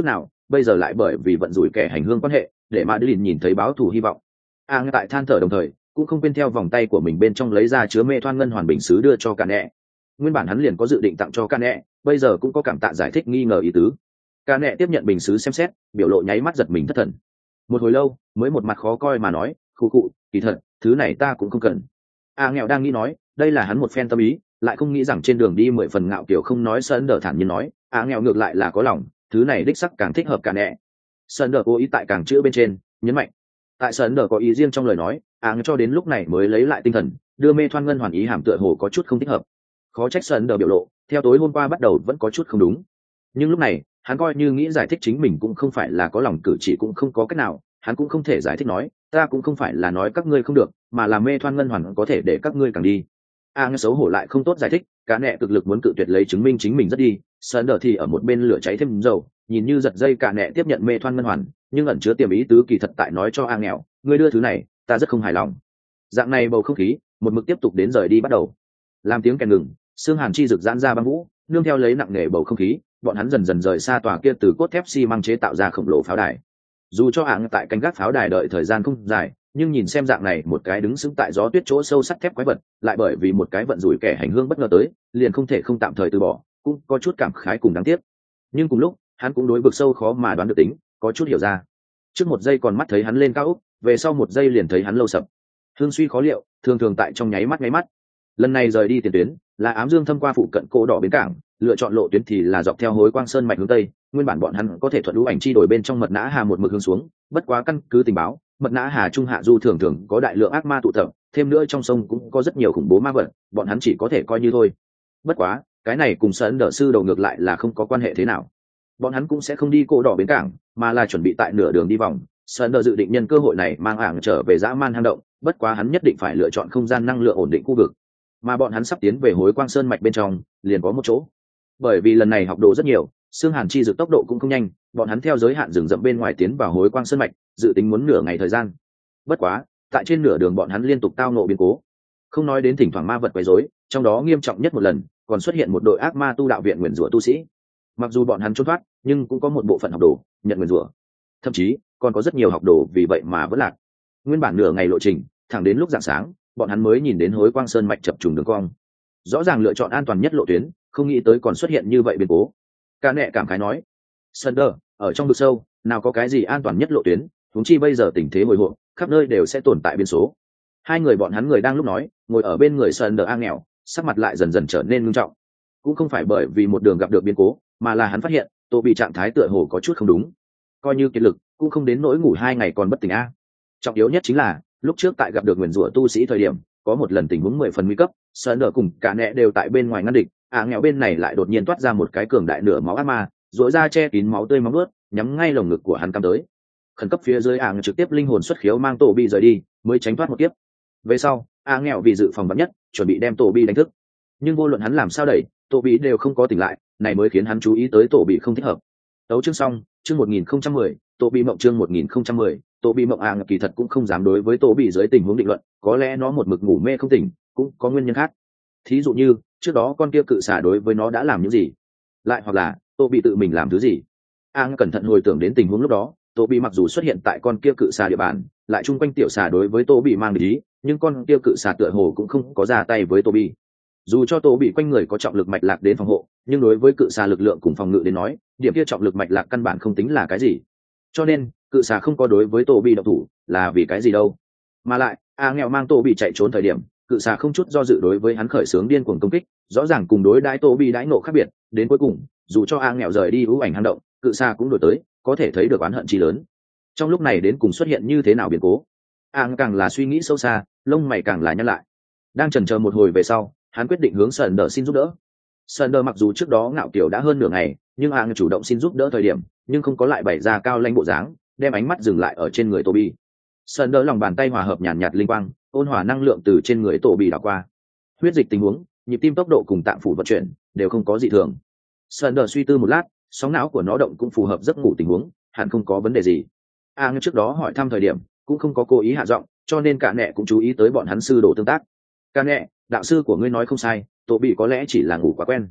bây giờ lại bởi vì vận rủi kẻ hành hương quan hệ để Madeline nhìn thấy báo thù hy vọng. A ngay tại than thở đồng thời cũng không quên theo vòng tay của mình bên trong lấy ra chứa mê thoan ngân hoàn bình xứ đưa cho cả nẹ. Nguyên bản hắn liền có dự định tặng cho cả nẹ, bây giờ cũng có cảm tạ giải thích nghi ngờ ý tứ. Cả nẹ tiếp nhận bình xứ xem xét, biểu lộ nháy mắt giật mình thất thần. Một hồi lâu mới một mặt khó coi mà nói, khụ khụ, kỳ thật thứ này ta cũng không cần. A nghèo đang nghĩ nói đây là hắn một phen tâm ý, lại không nghĩ rằng trên đường đi mười phần ngạo kiểu không nói. Sơn đờ thản nhiên nói, A nghèo ngược lại là có lòng, thứ này đích sắc càng thích hợp cả nẹ. Sơn đờ cố ý tại càng chữ bên trên nhấn mạnh, tại Sơn đờ có ý riêng trong lời nói. A nghèo cho đến lúc này mới lấy lại tinh thần, đưa mê thoan ngân hoàn ý hàm tựa hồ có chút không thích hợp. Khó trách Sơn đờ biểu lộ theo tối hôm qua bắt đầu vẫn có chút không đúng, nhưng lúc này hắn coi như nghĩ giải thích chính mình cũng không phải là có lòng cử chỉ cũng không có cách nào. Hắn cũng không thể giải thích nói ta cũng không phải là nói các ngươi không được, mà là mê thoan ngân hoàn có thể để các ngươi càng đi. A nghe xấu hổ lại không tốt giải thích, cá nẹ cực lực muốn cự tuyệt lấy chứng minh chính mình rất đi. Sơn đờ thì ở một bên lửa cháy thêm dầu, nhìn như giật dây cả nẹ tiếp nhận mê thoan ngân hoàn, nhưng ẩn chứa tiềm ý tứ kỳ thật tại nói cho A nghèo, ngươi đưa thứ này ta rất không hài lòng. Dạng này bầu không khí một mực tiếp tục đến rời đi bắt đầu. Làm tiếng kèn ngừng, xương hàn chi rực giãn ra băng vũ, nương theo lấy nặng nề bầu không khí, bọn hắn dần dần rời xa tòa kia từ cốt thép xi măng chế tạo ra khổng lồ pháo đài. Dù cho hạng tại canh gác pháo đài đợi thời gian không dài, nhưng nhìn xem dạng này một cái đứng sững tại gió tuyết chỗ sâu sắt thép quái vật, lại bởi vì một cái vận rủi kẻ hành hương bất ngờ tới, liền không thể không tạm thời từ bỏ, cũng có chút cảm khái cùng đáng tiếc. Nhưng cùng lúc hắn cũng đối vực sâu khó mà đoán được tính, có chút hiểu ra. Trước một giây còn mắt thấy hắn lên cao ốc, về sau một giây liền thấy hắn lâu sập. Hương suy khó liệu, thường thường tại trong nháy mắt nháy mắt. Lần này rời đi tiền tuyến là ám dương thâm qua phụ cận Cổ Đỏ bến cảng, lựa chọn lộ tuyến thì là dọc theo hối quang sơn mạch hướng tây. Nguyên bản bọn hắn có thể thuận lũ ảnh chi đổi bên trong mật nã hà một mực hướng xuống, bất quá căn cứ tình báo, mật nã hà trung hạ du thường thường có đại lượng ác ma tụ tập, thêm nữa trong sông cũng có rất nhiều khủng bố ma vật, bọn hắn chỉ có thể coi như thôi. Bất quá cái này cùng Sơn Đờ sư đầu ngược lại là không có quan hệ thế nào. Bọn hắn cũng sẽ không đi Cổ Đỏ bến cảng, mà là chuẩn bị tại nửa đường đi vòng. Sơn Đờ dự định nhân cơ hội này mang ảng trở về dã man hang động, bất quá hắn nhất định phải lựa chọn không gian năng lượng ổn định khu vực. Mà bọn hắn sắp tiến về hối quang sơn mạch bên trong liền có một chỗ, bởi vì lần này học đồ rất nhiều, xương hàn chi dược tốc độ cũng không nhanh, bọn hắn theo giới hạn rừng rậm bên ngoài tiến vào hối quang sơn mạch, dự tính muốn nửa ngày thời gian. Bất quá tại trên nửa đường bọn hắn liên tục tao nộ biến cố, không nói đến thỉnh thoảng ma vật quấy rối, trong đó nghiêm trọng nhất một lần còn xuất hiện một đội ác ma tu đạo viện nguyền rủa tu sĩ. Mặc dù bọn hắn trốn thoát, nhưng cũng có một bộ phận học đồ nhận nguyền rủa, thậm chí còn có rất nhiều học đồ vì vậy mà vẫn lạc. Nguyên bản nửa ngày lộ trình, thẳng đến lúc rạng sáng bọn hắn mới nhìn đến hối quang sơn mạch chập trùng đường cong. Rõ ràng lựa chọn an toàn nhất lộ tuyến, không nghĩ tới còn xuất hiện như vậy biến cố. Cả nẹ cảm khái nói, Sunder, ở trong vực sâu nào có cái gì an toàn nhất lộ tuyến, huống chi bây giờ tình thế hồi hộp, khắp nơi đều sẽ tồn tại biến số. Hai người bọn hắn người đang lúc nói, ngồi ở bên người Sunder A nghèo, sắc mặt lại dần dần trở nên nghiêm trọng. Cũng không phải bởi vì một đường gặp được biến cố, mà là hắn phát hiện Tô bị trạng thái tựa hồ có chút không đúng. Coi như kiệt lực, cũng không đến nỗi ngủ hai ngày còn bất tỉnh a. Trọng yếu nhất chính là lúc trước tại gặp được nguyền rủa tu sĩ thời điểm, có một lần tình huống mười phần nguy cấp, Sơn Đờ cùng cả nẹ đều tại bên ngoài ngăn địch, à nghèo bên này lại đột nhiên toát ra một cái cường đại nửa máu ác ma, rỗi ra che kín máu tươi máu ướt, nhắm ngay lồng ngực của hắn cắm tới. Khẩn cấp phía dưới ảng trực tiếp linh hồn xuất khiếu mang Tổ Bị rời đi, mới tránh thoát một kiếp. Về sau, a nghèo vì dự phòng vắn nhất, chuẩn bị đem Tổ Bị đánh thức. Nhưng vô luận hắn làm sao đẩy, Tổ Bị đều không có tỉnh lại, này mới khiến hắn chú ý tới Tổ Bị không thích hợp. Đấu chương xong, chương một nghìn không trăm mười, Tổ Bị mộng chương một nghìn không trăm mười, Tổ Bị mộng ảng kỳ thật cũng không dám đối với Tổ Bị dưới tình huống định luận, có lẽ nó một mực ngủ mê không tỉnh, cũng có nguyên nhân khác. Thí dụ như, trước đó con kia cự xà đối với nó đã làm những gì, lại hoặc là Tổ Bị tự mình làm thứ gì. Ang cẩn thận hồi tưởng đến tình huống lúc đó, Tổ Bị mặc dù xuất hiện tại con kia cự xà địa bàn, lại chung quanh tiểu xà đối với Tổ Bị mang ý, nhưng con kia cự xà tựa hồ cũng không có ra tay với Tổ Bị. Dù cho Tổ Bị quanh người có trọng lực mạch lạc đến phòng hộ, nhưng đối với cự xà lực lượng cùng phòng ngự đến nói, điểm kia trọng lực mạch lạc căn bản không tính là cái gì. Cho nên, cự xà không có đối với Tổ Bị động thủ, là vì cái gì đâu? Mà lại, A nghèo mang Tổ Bị chạy trốn thời điểm, cự xà không chút do dự đối với hắn khởi xướng điên cuồng công kích, rõ ràng cùng đối đãi Tổ Bị đãi ngộ khác biệt, đến cuối cùng, dù cho A nghèo rời đi ưu ảnh hang động, cự xà cũng đổi tới, có thể thấy được oán hận chi lớn. Trong lúc này đến cùng xuất hiện như thế nào biến cố? A càng là suy nghĩ sâu xa, lông mày càng là nhăn lại. Đang chần chờ một hồi về sau, hắn quyết định hướng Sơn Đờ xin giúp đỡ. Sơn Đờ mặc dù trước đó ngạo kiểu đã hơn nửa ngày, nhưng A chủ động xin giúp đỡ thời điểm, nhưng không có lại bày ra cao lãnh bộ dáng, đem ánh mắt dừng lại ở trên người Tô Bi. Sơn Đờ lòng bàn tay hòa hợp nhàn nhạt, nhạt linh quang, ôn hòa năng lượng từ trên người Tô Bi đảo qua. Huyết dịch tình huống, nhịp tim tốc độ cùng tạng phủ vận chuyển đều không có dị thường. Sơn Đờ suy tư một lát, sóng não của nó động cũng phù hợp giấc ngủ tình huống, hẳn không có vấn đề gì. A trước đó hỏi thăm thời điểm, cũng không có cố ý hạ giọng, cho nên cả nẹ cũng chú ý tới bọn hắn sư đồ tương tác. Cả nẹ, đạo sư của ngươi nói không sai, Tổ Bị có lẽ chỉ là ngủ quá quen.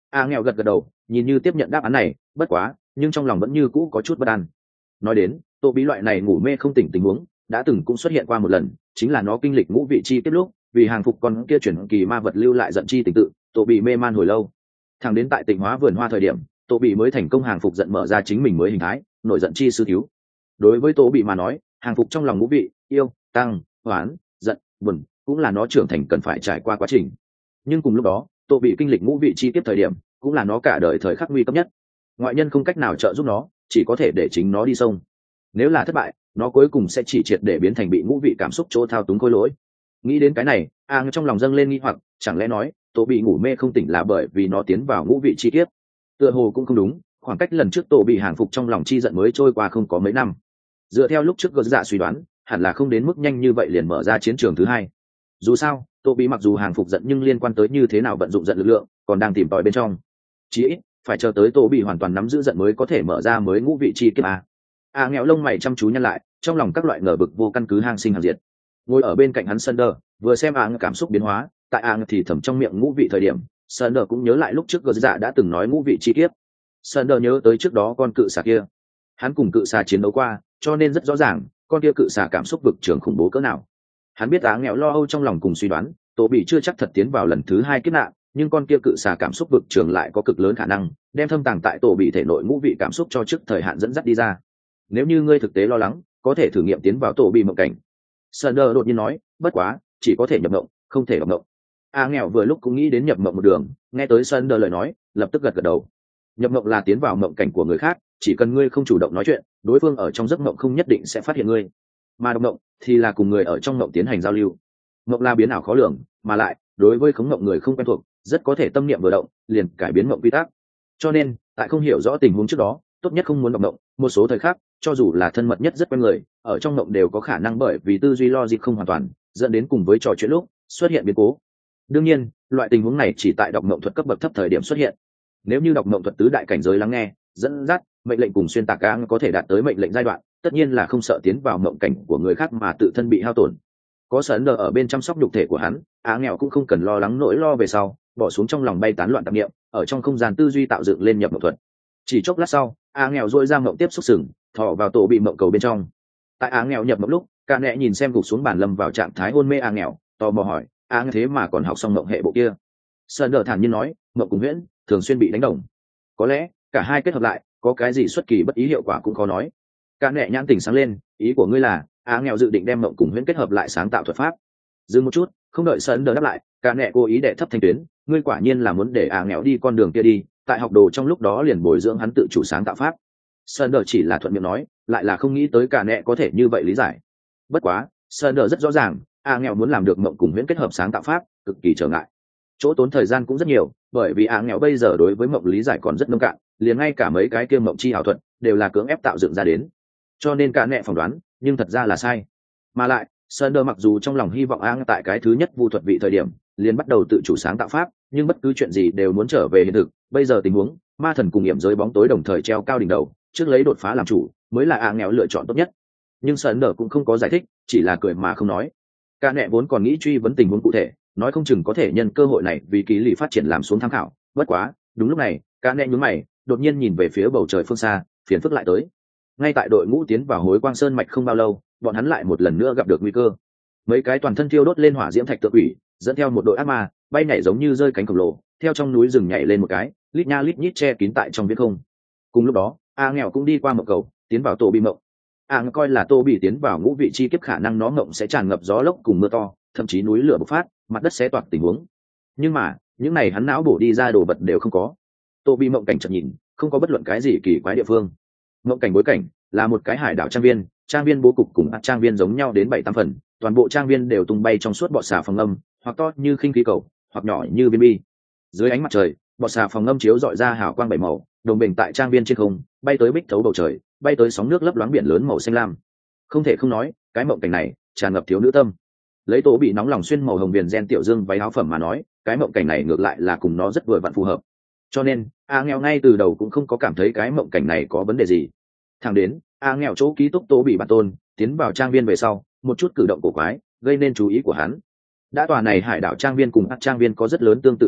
a nghèo gật gật đầu, nhìn như tiếp nhận đáp án này, bất quá nhưng trong lòng vẫn như cũ có chút bất an. Nói đến tô bị loại này ngủ mê không tỉnh tình huống đã từng cũng xuất hiện qua một lần, chính là nó kinh lịch ngũ vị chi tiếp lúc vì hàng phục con kia chuyển kỳ ma vật lưu lại giận chi tình tự, tô bị mê man hồi lâu. Thẳng đến tại Tịnh Hóa vườn hoa thời điểm, tô bị mới thành công hàng phục giận, mở ra chính mình mới hình thái nổi giận chi sư thiếu. Đối với tô bị mà nói, hàng phục trong lòng ngũ vị yêu, tăng, hoán, giận, buồn cũng là nó trưởng thành cần phải trải qua quá trình. Nhưng cùng lúc đó tô bị kinh lịch ngũ vị chi tiếp thời điểm cũng là nó cả đời thời khắc nguy cấp nhất. Ngoại nhân không cách nào trợ giúp nó, chỉ có thể để chính nó đi sông. Nếu là thất bại, nó cuối cùng sẽ chỉ triệt để biến thành bị ngũ vị cảm xúc chỗ thao túng khối lỗi. Nghĩ đến cái này, a trong lòng dâng lên nghi hoặc, chẳng lẽ nói tổ bị ngủ mê không tỉnh là bởi vì nó tiến vào ngũ vị chi kiếp? Tựa hồ cũng không đúng, khoảng cách lần trước tổ bị hàng phục trong lòng chi giận mới trôi qua không có mấy năm. Dựa theo lúc trước gỡ dạ suy đoán, hẳn là không đến mức nhanh như vậy liền mở ra chiến trường thứ hai. Dù sao tổ bị mặc dù hàng phục giận nhưng liên quan tới như thế nào vận dụng giận lực lượng còn đang tìm tòi bên trong. Chỉ ít phải chờ tới tổ bị hoàn toàn nắm giữ giận mới có thể mở ra mới ngũ vị chi kiếp a. A nghèo lông mày chăm chú nhăn lại, trong lòng các loại ngờ vực vô căn cứ hang sinh hàng diệt. Ngồi ở bên cạnh hắn Sunder vừa xem a cảm xúc biến hóa, tại a thì thầm trong miệng ngũ vị thời điểm, Sunder cũng nhớ lại lúc trước gờ dạ đã từng nói ngũ vị chi kiếp. Sunder nhớ tới trước đó con cự xà kia, hắn cùng cự xà chiến đấu qua, cho nên rất rõ ràng con kia cự xà cảm xúc vực trường khủng bố cỡ nào. Hắn biết a nghèo lo âu trong lòng cùng suy đoán tổ bị chưa chắc thật tiến vào lần thứ hai kiếp nạn, nhưng con kia cự xà cảm xúc vực trường lại có cực lớn khả năng đem thâm tàng tại tổ bị thể nội ngũ vị cảm xúc cho trước thời hạn dẫn dắt đi ra. Nếu như ngươi thực tế lo lắng, có thể thử nghiệm tiến vào tổ bị mộng cảnh. Sunder đột nhiên nói, bất quá chỉ có thể nhập mộng, không thể đọc mộng. A nghèo vừa lúc cũng nghĩ đến nhập mộng một đường, nghe tới Sunder lời nói lập tức gật gật đầu. Nhập mộng là tiến vào mộng cảnh của người khác, chỉ cần ngươi không chủ động nói chuyện, đối phương ở trong giấc mộng không nhất định sẽ phát hiện ngươi. Mà đọc mộng thì là cùng người ở trong mộng tiến hành giao lưu. Mộng là biến ảo khó lường, mà lại đối với khống mộng người không quen thuộc, rất có thể tâm niệm vừa động liền cải biến mộng quy tắc. Cho nên tại không hiểu rõ tình huống trước đó, tốt nhất không muốn đọc mộng. Một số thời khắc, cho dù là thân mật nhất rất quen người, ở trong mộng đều có khả năng bởi vì tư duy logic không hoàn toàn, dẫn đến cùng với trò chuyện lúc xuất hiện biến cố. Đương nhiên, loại tình huống này chỉ tại đọc mộng thuật cấp bậc thấp thời điểm xuất hiện. Nếu như đọc mộng thuật tứ đại cảnh giới lắng nghe, dẫn dắt, mệnh lệnh cùng xuyên tạc ca có thể đạt tới mệnh lệnh giai đoạn, tất nhiên là không sợ tiến vào mộng cảnh của người khác mà tự thân bị hao tổn. Có Sunder ở bên chăm sóc nhục thể của hắn, á nghèo cũng không cần lo lắng nỗi lo về sau, bỏ xuống trong lòng bay tán loạn tạp niệm, ở trong không gian tư duy tạo dựng lên nhập mộng thuật. Chỉ chốc lát sau, á nghèo dội ra mộng tiếp xúc sừng, thò vào tổ bị mộng cầu bên trong. Tại á nghèo nhập mộng lúc, cả nẹ nhìn xem gục xuống bàn lâm vào trạng thái hôn mê á nghèo, tò mò hỏi, á thế mà còn học xong mộng hệ bộ kia? Sunder thản nhiên nói, mộng cùng huyễn thường xuyên bị đánh đồng, có lẽ cả hai kết hợp lại có cái gì xuất kỳ bất ý hiệu quả cũng khó nói. Cả nẹ nhãn tỉnh sáng lên, ý của ngươi là á nghèo dự định đem mộng cùng huyễn kết hợp lại sáng tạo thuật pháp? Dừng một chút, không đợi Sunder đáp lại, cả nẹ cố ý đệ thấp thanh tuyến, ngươi quả nhiên là muốn để á nghèo đi con đường kia đi, tại học đồ trong lúc đó liền bồi dưỡng hắn tự chủ sáng tạo pháp. Sunder chỉ là thuận miệng nói, lại là không nghĩ tới cả nẹ có thể như vậy lý giải. Bất quá Sunder rất rõ ràng, a nghèo muốn làm được mộng cùng huyễn kết hợp sáng tạo pháp cực kỳ trở ngại, chỗ tốn thời gian cũng rất nhiều, bởi vì a nghèo bây giờ đối với mộng lý giải còn rất nông cạn, liền ngay cả mấy cái kia mộng chi ảo thuật đều là cưỡng ép tạo dựng ra đến, cho nên cả nẹ phỏng đoán nhưng thật ra là sai. Mà lại Sunder mặc dù trong lòng hy vọng a tại cái thứ nhất vu thuật vị thời điểm liền bắt đầu tự chủ sáng tạo pháp, nhưng bất cứ chuyện gì đều muốn trở về hiện thực. Bây giờ tình huống ma thần cùng hiểm giới bóng tối đồng thời treo cao đỉnh đầu, trước lấy đột phá làm chủ mới là a nghèo lựa chọn tốt nhất. Nhưng Sunder cũng không có giải thích, chỉ là cười mà không nói. Cả nẹ vốn còn nghĩ truy vấn tình huống cụ thể, nói không chừng có thể nhân cơ hội này vì ký lì phát triển làm xuống tham khảo. Bất quá đúng lúc này cả nẹ nhướng mày, đột nhiên nhìn về phía bầu trời phương xa, phiền phức lại tới. Ngay tại đội ngũ tiến vào Hối Quang Sơn mạch không bao lâu, bọn hắn lại một lần nữa gặp được nguy cơ. Mấy cái toàn thân thiêu đốt lên hỏa diễm thạch tự quỷ dẫn theo một đội ác ma bay nhảy giống như rơi cánh khổng lồ, theo trong núi rừng nhảy lên một cái, lít nha lít nhít che kín tại trong viễn không. Cùng lúc đó a nghèo cũng đi qua mộng cầu, tiến vào tổ bị mộng. a à, coi là tô bị tiến vào ngũ vị chi kiếp, khả năng nó mộng sẽ tràn ngập gió lốc cùng mưa to, thậm chí núi lửa bộc phát, mặt đất xé toạc tình huống. Nhưng mà những này hắn não bổ đi ra đồ vật đều không có. Tô bị mộng cảnh chợt nhìn, không có bất luận cái gì kỳ quái địa phương. Mộng cảnh bối cảnh là một cái hải đảo trang viên, trang viên bố cục cùng ắt trang viên giống nhau đến bảy tám phần, toàn bộ trang viên đều tung bay trong suốt bọt xà phòng âm, hoặc to như khinh khí cầu, hoặc nhỏ như viên bi. Dưới ánh mặt trời, bọt xà phòng âm chiếu dọi ra hào quang bảy màu, đồng bình tại trang viên trên không, bay tới bích thấu bầu trời, bay tới sóng nước lấp loáng biển lớn màu xanh lam. Không thể không nói, cái mộng cảnh này tràn ngập thiếu nữ tâm. Lấy Tố bị nóng lòng xuyên màu hồng viền gen tiểu dương váy áo phẩm mà nói, cái mộng cảnh này ngược lại là cùng nó rất vừa vặn phù hợp. Cho nên a nghèo ngay từ đầu cũng không có cảm thấy cái mộng cảnh này có vấn đề gì. Thẳng đến a nghèo chỗ ký túc Tố bị bản tôn tiến vào trang viên về sau, một chút cử động cổ quái gây nên chú ý của hắn. Đã tòa này hải đảo trang viên cùng ắt trang viên có rất lớn tương tự trình độ,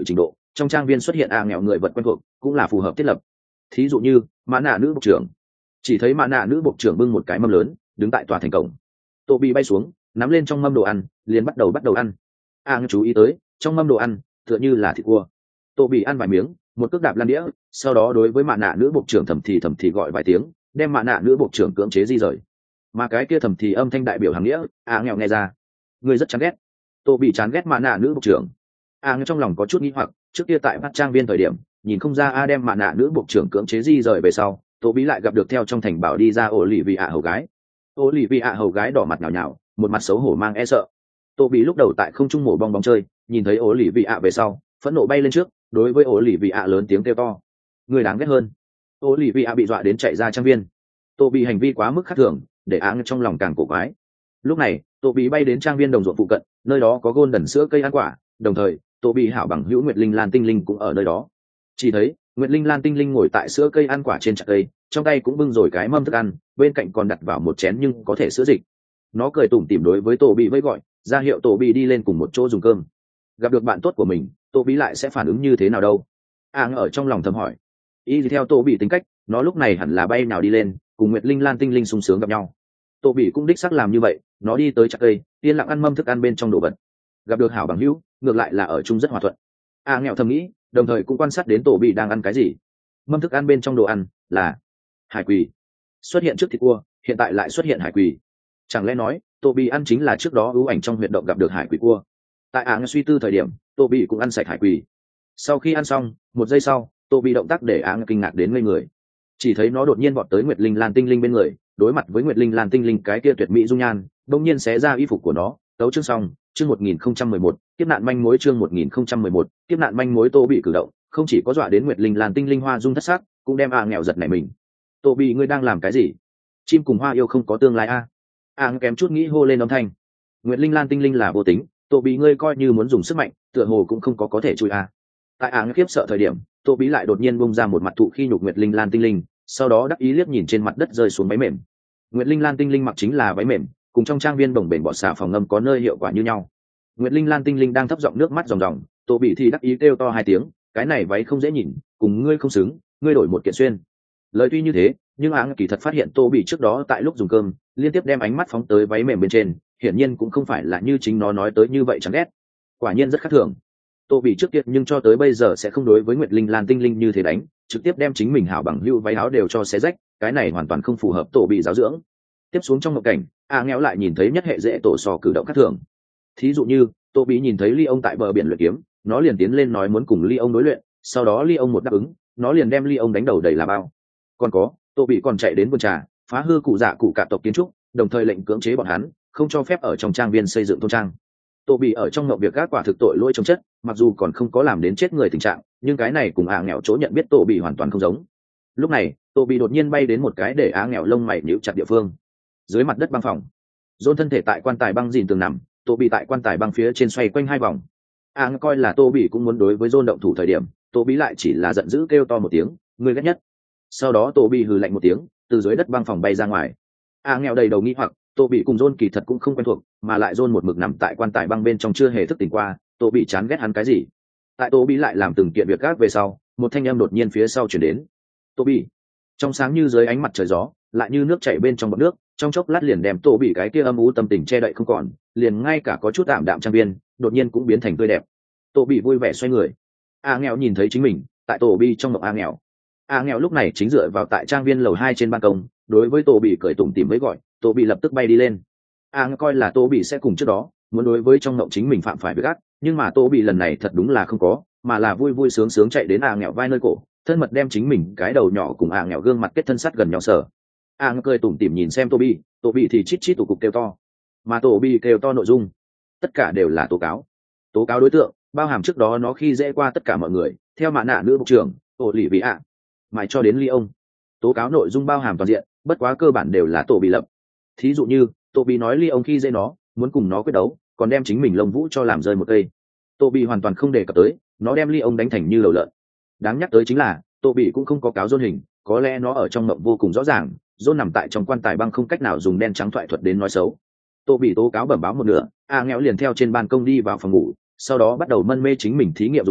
trong trang viên xuất hiện a nghèo người vật quen thuộc cũng là phù hợp thiết lập. Thí dụ như mã nạ nữ bộ trưởng, chỉ thấy mã nạ nữ bộ trưởng bưng một cái mâm lớn đứng tại tòa thành cổng. Tô bị bay xuống nắm lên trong mâm đồ ăn liền bắt đầu bắt đầu ăn. a chú ý tới trong mâm đồ ăn tựa như là thịt cua. Tô bị ăn vài miếng một cước đạp lan đĩa, sau đó đối với mã nạ nữ bộ trưởng thầm thì thầm thì gọi vài tiếng, đem mã nạ nữ bộ trưởng cưỡng chế di rời. Mà cái kia thầm thì âm thanh đại biểu hàng nghĩa a nghèo nghe ra, người rất chán ghét. Tô bị chán ghét mã nạ nữ bộ trưởng. a nghèo trong lòng có chút nghi hoặc, trước kia tại bắt trang viên thời điểm nhìn không ra a đem mã nạ nữ bộ trưởng cưỡng chế di rời về sau, Tô bí lại gặp được theo trong thành bảo đi ra ổ lì vị ạ hầu gái. Ổ lì vị ạ hầu gái đỏ mặt nhào nhào, một mặt xấu hổ mang e sợ. Tô bí lúc đầu tại không trung mổ bong bóng chơi, nhìn thấy ổ lì vị ạ về sau phẫn nộ bay lên trước, đối với ổ lì vị ạ lớn tiếng kêu to, người đáng ghét hơn. Ổ lì vị ạ bị dọa đến chạy ra trang viên. Tô bí hành vi quá mức khác thường để áng trong lòng càng cổ quái. Lúc này Tô bí bay đến trang viên đồng ruộng phụ cận, nơi đó có golden sữa cây ăn quả, đồng thời Tô bí hảo bằng hữu Nguyệt Linh Lan Tinh Linh cũng ở nơi đó. Chỉ thấy Nguyệt Linh Lan Tinh Linh ngồi tại sữa cây ăn quả trên chặt cây, trong tay cũng bưng rồi cái mâm thức ăn, bên cạnh còn đặt vào một chén nhưng có thể sữa dịch. Nó cười tủm tỉm đối với Tô bí với gọi ra hiệu Tô bí đi lên cùng một chỗ dùng cơm. Gặp được bạn tốt của mình, Tô bí lại sẽ phản ứng như thế nào đâu? Áng ở trong lòng thầm hỏi. Y theo Tô bí tính cách, nó lúc này hẳn là bay nào đi lên cùng Nguyệt Linh Lan Tinh Linh sung sướng gặp nhau. Tô bí cũng đích xác làm như vậy, nó đi tới chặt cây, yên lặng ăn mâm thức ăn bên trong đồ vật. Gặp được hảo bằng hữu, ngược lại là ở chung rất hòa thuận. A nghèo thầm nghĩ, đồng thời cũng quan sát đến Tô bí đang ăn cái gì. Mâm thức ăn bên trong đồ ăn là hải quỳ. Xuất hiện trước thịt cua, hiện tại lại xuất hiện hải quỳ. Chẳng lẽ nói Tô bí ăn chính là trước đó ưu ảnh trong huyệt động gặp được hải quỳ cua? Tại Áng suy tư thời điểm, Tô bí cũng ăn sạch hải quỳ. Sau khi ăn xong, một giây sau, Tô bí động tác để Áng kinh ngạc đến ngây người. Chỉ thấy nó đột nhiên vọt tới Nguyệt Linh Lan Tinh Linh bên người, đối mặt với Nguyệt Linh Lan Tinh Linh cái kia tuyệt mỹ dung nhan, đột nhiên xé ra y phục của nó. Tấu chương xong, chương một nghìn không trăm mười một, kiếp nạn manh mối chương một nghìn không trăm mười một, kiếp nạn manh mối. Tô bị cử động, không chỉ có dọa đến Nguyệt Linh Lan Tinh Linh hoa dung thất sắc, cũng đem a nghèo giật nảy mình. Tô bị ngươi đang làm cái gì? Chim cùng hoa yêu không có tương lai a? A kém chút nghĩ hô lên âm thanh. Nguyệt Linh Lan Tinh Linh là vô tính, Tô bị ngươi coi như muốn dùng sức mạnh, tựa hồ cũng không có có thể chui a. Tại a khiếp sợ thời điểm, Tô bí lại đột nhiên bung ra một mặt thụ khi nhục Nguyệt Linh Lan Tinh Linh, sau đó đắc ý liếc nhìn trên mặt đất rơi xuống váy mềm. Nguyệt Linh Lan Tinh Linh mặc chính là váy mềm, cùng trong trang viên bồng bềnh bọt xà phòng ngâm có nơi hiệu quả như nhau. Nguyệt Linh Lan Tinh Linh đang thấp giọng nước mắt ròng ròng, Tô bị thì đắc ý kêu to hai tiếng, cái này váy không dễ nhìn, cùng ngươi không xứng, ngươi đổi một kiện xuyên. Lời tuy như thế, nhưng Áng kỳ thật phát hiện Tô bị trước đó tại lúc dùng cơm liên tiếp đem ánh mắt phóng tới váy mềm bên trên, hiển nhiên cũng không phải là như chính nó nói tới như vậy chẳng ghét. Quả nhiên rất khác thường. Tô bị trước kia nhưng cho tới bây giờ sẽ không đối với Nguyệt Linh Lan Tinh Linh như thế đánh, trực tiếp đem chính mình hảo bằng hữu váy áo đều cho xé rách, cái này hoàn toàn không phù hợp Tô bị giáo dưỡng. Tiếp xuống trong một cảnh, a nghèo lại nhìn thấy nhất hệ dễ tổ sò cử động khác thường. Thí dụ như Tô bí nhìn thấy Ly ông tại bờ biển luyện kiếm, nó liền tiến lên nói muốn cùng Ly ông đối luyện, sau đó Ly ông một đáp ứng, nó liền đem Ly ông đánh đầu đầy là bao. Còn có Tô bí còn chạy đến vườn trà, phá hư cụ dạ cụ cả tộc kiến trúc, đồng thời lệnh cưỡng chế bọn hắn không cho phép ở trong trang viên xây dựng thôn trang. Tô bị ở trong ngộng việc gác quả thực tội lỗi trong chất, mặc dù còn không có làm đến chết người tình trạng, nhưng cái này cùng a nghèo chỗ nhận biết Tô bị hoàn toàn không giống. Lúc này Tô bị đột nhiên bay đến một cái để a nghèo lông mày nhíu chặt địa phương. Dưới mặt đất băng phòng, Dôn thân thể tại quan tài băng dìn tường nằm, Tô bị tại quan tài băng phía trên xoay quanh hai vòng. A coi là Tô bị cũng muốn đối với Dôn động thủ thời điểm, Tô bị lại chỉ là giận dữ kêu to một tiếng, ngươi ghét nhất. Sau đó Tô bị hừ lạnh một tiếng, từ dưới đất băng phòng bay ra ngoài. A nghèo đầy đầu nghi hoặc, Tô bị cùng Dôn kỳ thật cũng không quen thuộc, mà lại Dôn một mực nằm tại quan tài băng bên trong chưa hề thức tỉnh qua, Tô bị chán ghét hắn cái gì? Tại Tô bị lại làm từng kiện việc gác về sau, một thanh âm đột nhiên phía sau chuyển đến. Tô bị, trong sáng như dưới ánh mặt trời gió, lại như nước chảy bên trong bọt nước, trong chốc lát liền đem Tô bị cái kia âm u tâm tình che đậy không còn, liền ngay cả có chút tạm đạm trang viên, đột nhiên cũng biến thành tươi đẹp. Tô bị vui vẻ xoay người. A nghèo nhìn thấy chính mình tại Tô bị trong mộng a nghèo. A nghèo lúc này chính dựa vào tại trang viên lầu hai trên ban công, đối với Tô bị cười tủm tỉm với gọi, Tô bị lập tức bay đi lên. A nghèo coi là Tô bị sẽ cùng trước đó muốn đối với trong mộng chính mình phạm phải việc ác, nhưng mà Tô bị lần này thật đúng là không có, mà là vui vui sướng sướng chạy đến A nghèo vai nơi cổ, thân mật đem chính mình cái đầu nhỏ cùng A nghèo gương mặt kết thân sát gần nhau sở. A nghèo cười tủm tỉm nhìn xem Tô bị, Tô bị thì chít chít tụ cục kêu to, mà Tô bị kêu to nội dung tất cả đều là tố cáo. Tố cáo đối tượng bao hàm trước đó nó khi dễ qua tất cả mọi người, theo mạ nạ nữ bộ trưởng Tô lì vị ạ, mãi cho đến Ly ông. Tố cáo nội dung bao hàm toàn diện, bất quá cơ bản đều là Tô bị lập. Thí dụ như Tô bị nói Ly ông khi dễ nó, muốn cùng nó quyết đấu, còn đem chính mình lông vũ cho làm rơi một cây. Tô bị hoàn toàn không đề cập tới, nó đem Ly ông đánh thành như lầu lợn. Đáng nhắc tới chính là Tô bị cũng không có cáo Dôn hình, có lẽ nó ở trong mộng vô cùng rõ ràng, Dôn nằm tại trong quan tài băng không cách nào dùng đen trắng thoại thuật đến nói xấu. Tô bị tố cáo bẩm báo một nửa, A nghèo liền theo trên ban công đi vào phòng ngủ, sau đó bắt đầu mân mê chính mình thí nghiệm dụng cụ,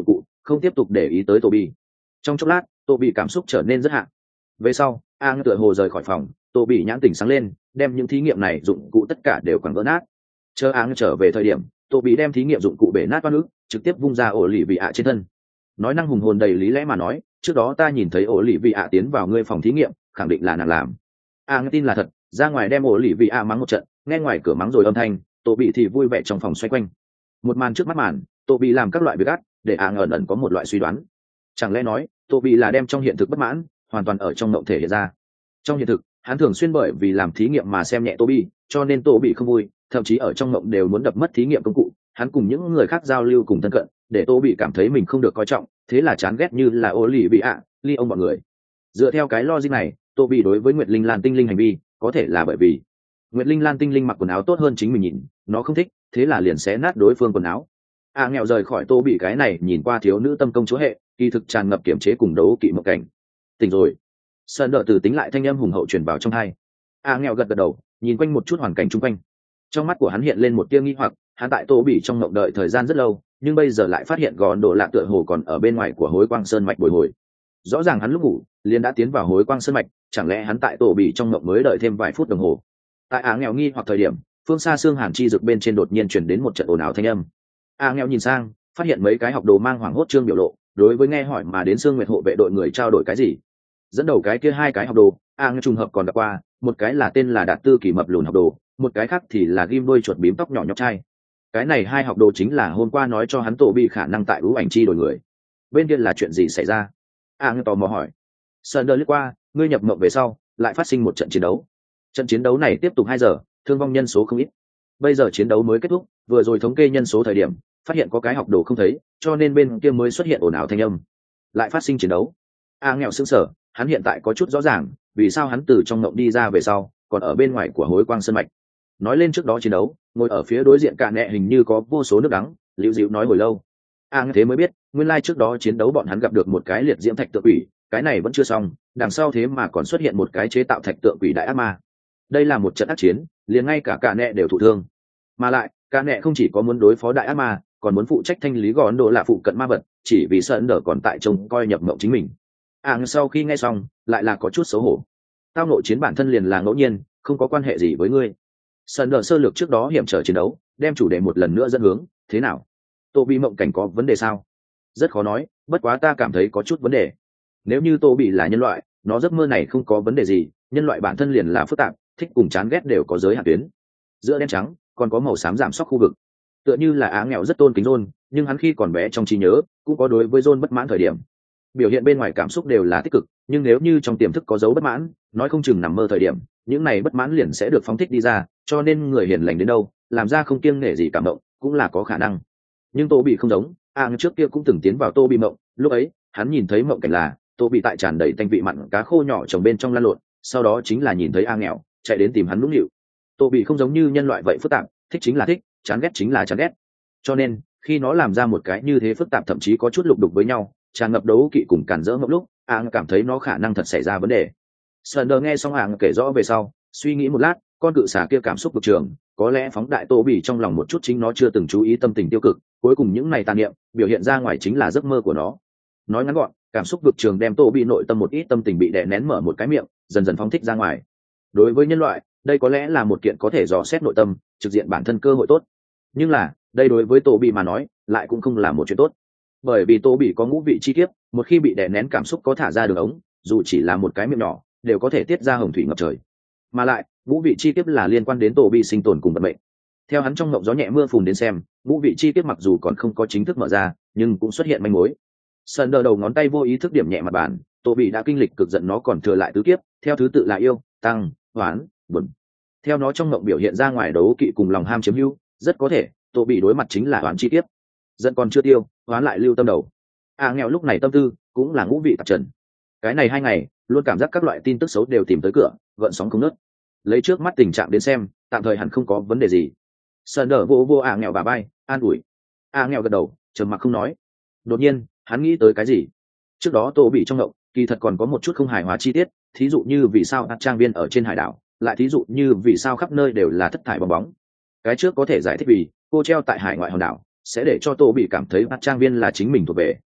không tiếp tục để ý tới tô bị. Trong chốc lát tô bị cảm xúc trở nên rất hạn. Về sau a tựa hồ rời khỏi phòng, tô bị nhãn tỉnh sáng lên, đem những thí nghiệm này dụng cụ tất cả đều quẳng vỡ nát. Chờ a trở về thời điểm, tô bị đem thí nghiệm dụng cụ bể nát toan ức, trực tiếp vung ra ổ lì vị ạ trên thân. Nói năng hùng hồn đầy lý lẽ mà nói, trước đó ta nhìn thấy ổ lì vị ạ tiến vào ngươi phòng thí nghiệm, khẳng định là nàng làm. a tin là thật, ra ngoài đem ổ lì vị ạ mắng một trận, nghe ngoài cửa mắng rồi âm thanh, tô bị thì vui vẻ trong phòng xoay quanh. Một màn trước mắt màn, tô bị làm các loại việc ác, để a ẩn ẩn có một loại suy đoán. Chẳng lẽ nói tô bị là đem trong hiện thực bất mãn hoàn toàn ở trong mộng thể hiện ra. Trong hiện thực hắn thường xuyên bởi vì làm thí nghiệm mà xem nhẹ tô bị, cho nên tô bị không vui, thậm chí ở trong mộng đều muốn đập mất thí nghiệm công cụ. Hắn cùng những người khác giao lưu cùng thân cận, để tô bị cảm thấy mình không được coi trọng, thế là chán ghét như là ô lì bị ạ ly ông bọn người. Dựa theo cái logic này, tô bị đối với Nguyệt Linh Lan tinh linh hành vi có thể là bởi vì Nguyệt Linh Lan tinh linh mặc quần áo tốt hơn chính mình nhìn, nó không thích, thế là liền xé nát đối phương quần áo. A nghèo rời khỏi tô bị cái này nhìn qua thiếu nữ tâm công chúa hệ, kỳ thực tràn ngập kiểm chế cùng đấu kỵ mộng cảnh. Tỉnh rồi. Sơn đỡ từ tính lại thanh âm hùng hậu truyền vào trong hai. A nghèo gật gật đầu, nhìn quanh một chút hoàn cảnh chung quanh. Trong mắt của hắn hiện lên một tia nghi hoặc, hắn tại tô bị trong mộng đợi thời gian rất lâu, nhưng bây giờ lại phát hiện gòn độ lạ tựa hồ còn ở bên ngoài của hối quang sơn mạch bồi hồi. Rõ ràng hắn lúc ngủ liền đã tiến vào hối quang sơn mạch, chẳng lẽ hắn tại tô bị trong mộng mới đợi thêm vài phút đồng hồ. Tại A nghèo nghi hoặc thời điểm, phương xa xương hàn chi rực bên trên đột nhiên truyền đến một trận ồn ào thanh âm. A nghèo nhìn sang, phát hiện mấy cái học đồ mang hoảng hốt trương biểu lộ, đối với nghe hỏi mà đến xương nguyệt hộ vệ đội người trao đổi cái gì. Dẫn đầu cái kia hai cái học đồ, A nghèo trùng hợp còn gặp qua, một cái là tên là Đạt Tư Kỳ mập lùn học đồ, một cái khác thì là ghim đôi chuột bím tóc nhỏ nhóc trai. Cái này hai học đồ chính là hôm qua nói cho hắn tổ bị khả năng tại ưu ảnh chi đổi người. Bên kia là chuyện gì xảy ra? A nghèo tò mò hỏi. Sơn đơ lướt qua, ngươi nhập mộng về sau lại phát sinh một trận chiến đấu. Trận chiến đấu này tiếp tục hai giờ, thương vong nhân số không ít. Bây giờ chiến đấu mới kết thúc, vừa rồi thống kê nhân số thời điểm phát hiện có cái học đồ không thấy, cho nên bên kia mới xuất hiện ồn ào thanh âm. Lại phát sinh chiến đấu. A nghèo sững sờ, hắn hiện tại có chút rõ ràng vì sao hắn từ trong ngộng đi ra về sau còn ở bên ngoài của hối quang sơn mạch. Nói lên trước đó chiến đấu, ngồi ở phía đối diện cạn nẹ hình như có vô số nước đắng, liễu dịu nói hồi lâu. A nghe thế mới biết, nguyên lai trước đó chiến đấu bọn hắn gặp được một cái liệt diễm thạch tượng quỷ, cái này vẫn chưa xong, đằng sau thế mà còn xuất hiện một cái chế tạo thạch tượng quỷ đại ác ma. Đây là một trận ác chiến, liền ngay cả cạn nẹ đều thụ thương. Mà lại cạn nẹ không chỉ có muốn đối phó đại ác ma, còn muốn phụ trách thanh lý gò Ấn Độ là phụ cận ma vật, chỉ vì sợ Ấn Độ còn tại trông coi nhập mộng chính mình. A sau khi nghe xong lại là có chút xấu hổ. Tao nội chiến bản thân liền là ngẫu nhiên, không có quan hệ gì với ngươi. Sơn đờ sơ lược trước đó hiểm trở chiến đấu, đem chủ đề một lần nữa dẫn hướng, thế nào? Tô bị mộng cảnh có vấn đề sao? Rất khó nói, bất quá ta cảm thấy có chút vấn đề. Nếu như Tô bị là nhân loại, nó giấc mơ này không có vấn đề gì, nhân loại bản thân liền là phức tạp, thích cùng chán ghét đều có giới hạn tuyến. Giữa đen trắng, còn có màu xám giảm sóc khu vực. Tựa như là Á nghèo rất tôn kính John, nhưng hắn khi còn bé trong trí nhớ, cũng có đối với John bất mãn thời điểm. Biểu hiện bên ngoài cảm xúc đều là tích cực, nhưng nếu như trong tiềm thức có dấu bất mãn, nói không chừng nằm mơ thời điểm, những này bất mãn liền sẽ được phóng thích đi ra, cho nên người hiền lành đến đâu làm ra không kiêng nể gì cảm động cũng là có khả năng. Nhưng Tô bị không giống, a trước kia cũng từng tiến vào Tô bị mộng, lúc ấy hắn nhìn thấy mộng cảnh là Tô bị tại tràn đầy tanh vị mặn cá khô nhỏ trồng bên trong lăn lộn, sau đó chính là nhìn thấy a nghèo chạy đến tìm hắn nũng nịu. Tô bị không giống như nhân loại vậy phức tạp, thích chính là thích, chán ghét chính là chán ghét, cho nên khi nó làm ra một cái như thế phức tạp thậm chí có chút lục đục với nhau, tràn ngập đấu kỵ cùng cản rỡ mộng lúc a cảm thấy nó khả năng thật xảy ra vấn đề. Sơn nghe xong a kể rõ về sau, suy nghĩ một lát, con cự xà kia cảm xúc cực trường, có lẽ phóng đại Tô bị trong lòng một chút chính nó chưa từng chú ý tâm tình tiêu cực, cuối cùng những này tàn niệm biểu hiện ra ngoài chính là giấc mơ của nó. Nói ngắn gọn, cảm xúc vực trường đem Tô bị nội tâm một ít tâm tình bị đè nén mở một cái miệng, dần dần phóng thích ra ngoài. Đối với nhân loại, đây có lẽ là một kiện có thể dò xét nội tâm, trực diện bản thân cơ hội tốt. Nhưng là, đây đối với Tô bị mà nói, lại cũng không là một chuyện tốt. Bởi vì Tô bị có ngũ vị chi kiếp, một khi bị đè nén cảm xúc có thả ra đường ống, dù chỉ là một cái miệng nhỏ, đều có thể tiết ra hồng thủy ngập trời. Mà lại, ngũ vị chi kiếp là liên quan đến Tô bị sinh tồn cùng vận mệnh. Theo hắn trong ngộng gió nhẹ mưa phùn đến xem, ngũ vị chi kiếp mặc dù còn không có chính thức mở ra, nhưng cũng xuất hiện manh mối. Sơn đờ đầu ngón tay vô ý thức điểm nhẹ mặt bàn, Tô bị đã kinh lịch cực giận nó còn thừa lại tứ kiếp, theo thứ tự là yêu, tăng, hoán, buồn. Theo nó trong ngộng biểu hiện ra ngoài đấu kỵ cùng lòng ham chiếm hữu, rất có thể Tô bị đối mặt chính là hoán chi kiếp. Giận còn chưa tiêu, hoán lại lưu tâm đầu. À nghèo lúc này tâm tư cũng là ngũ vị tạp trần. Cái này hai ngày, luôn cảm giác các loại tin tức xấu đều tìm tới cửa, gợn sóng không nớt. Lấy trước mắt tình trạng đến xem, tạm thời hẳn không có vấn đề gì. Sơn đờ vô vô à nghèo bà bay, an ủi. À nghèo gật đầu, trầm mặc không nói. Đột nhiên, hắn nghĩ tới cái gì. Trước đó Tô bị trong ngộng, kỳ thật còn có một chút không hài hòa chi tiết, thí dụ như vì sao ác trang viên ở trên hải đảo, lại thí dụ như vì sao khắp nơi đều là thất thải bong bóng. Cái trước có thể giải thích vì cô treo tại hải ngoại hòn đảo, sẽ để cho Tô bị cảm thấy ác trang viên là chính mình thuộc về,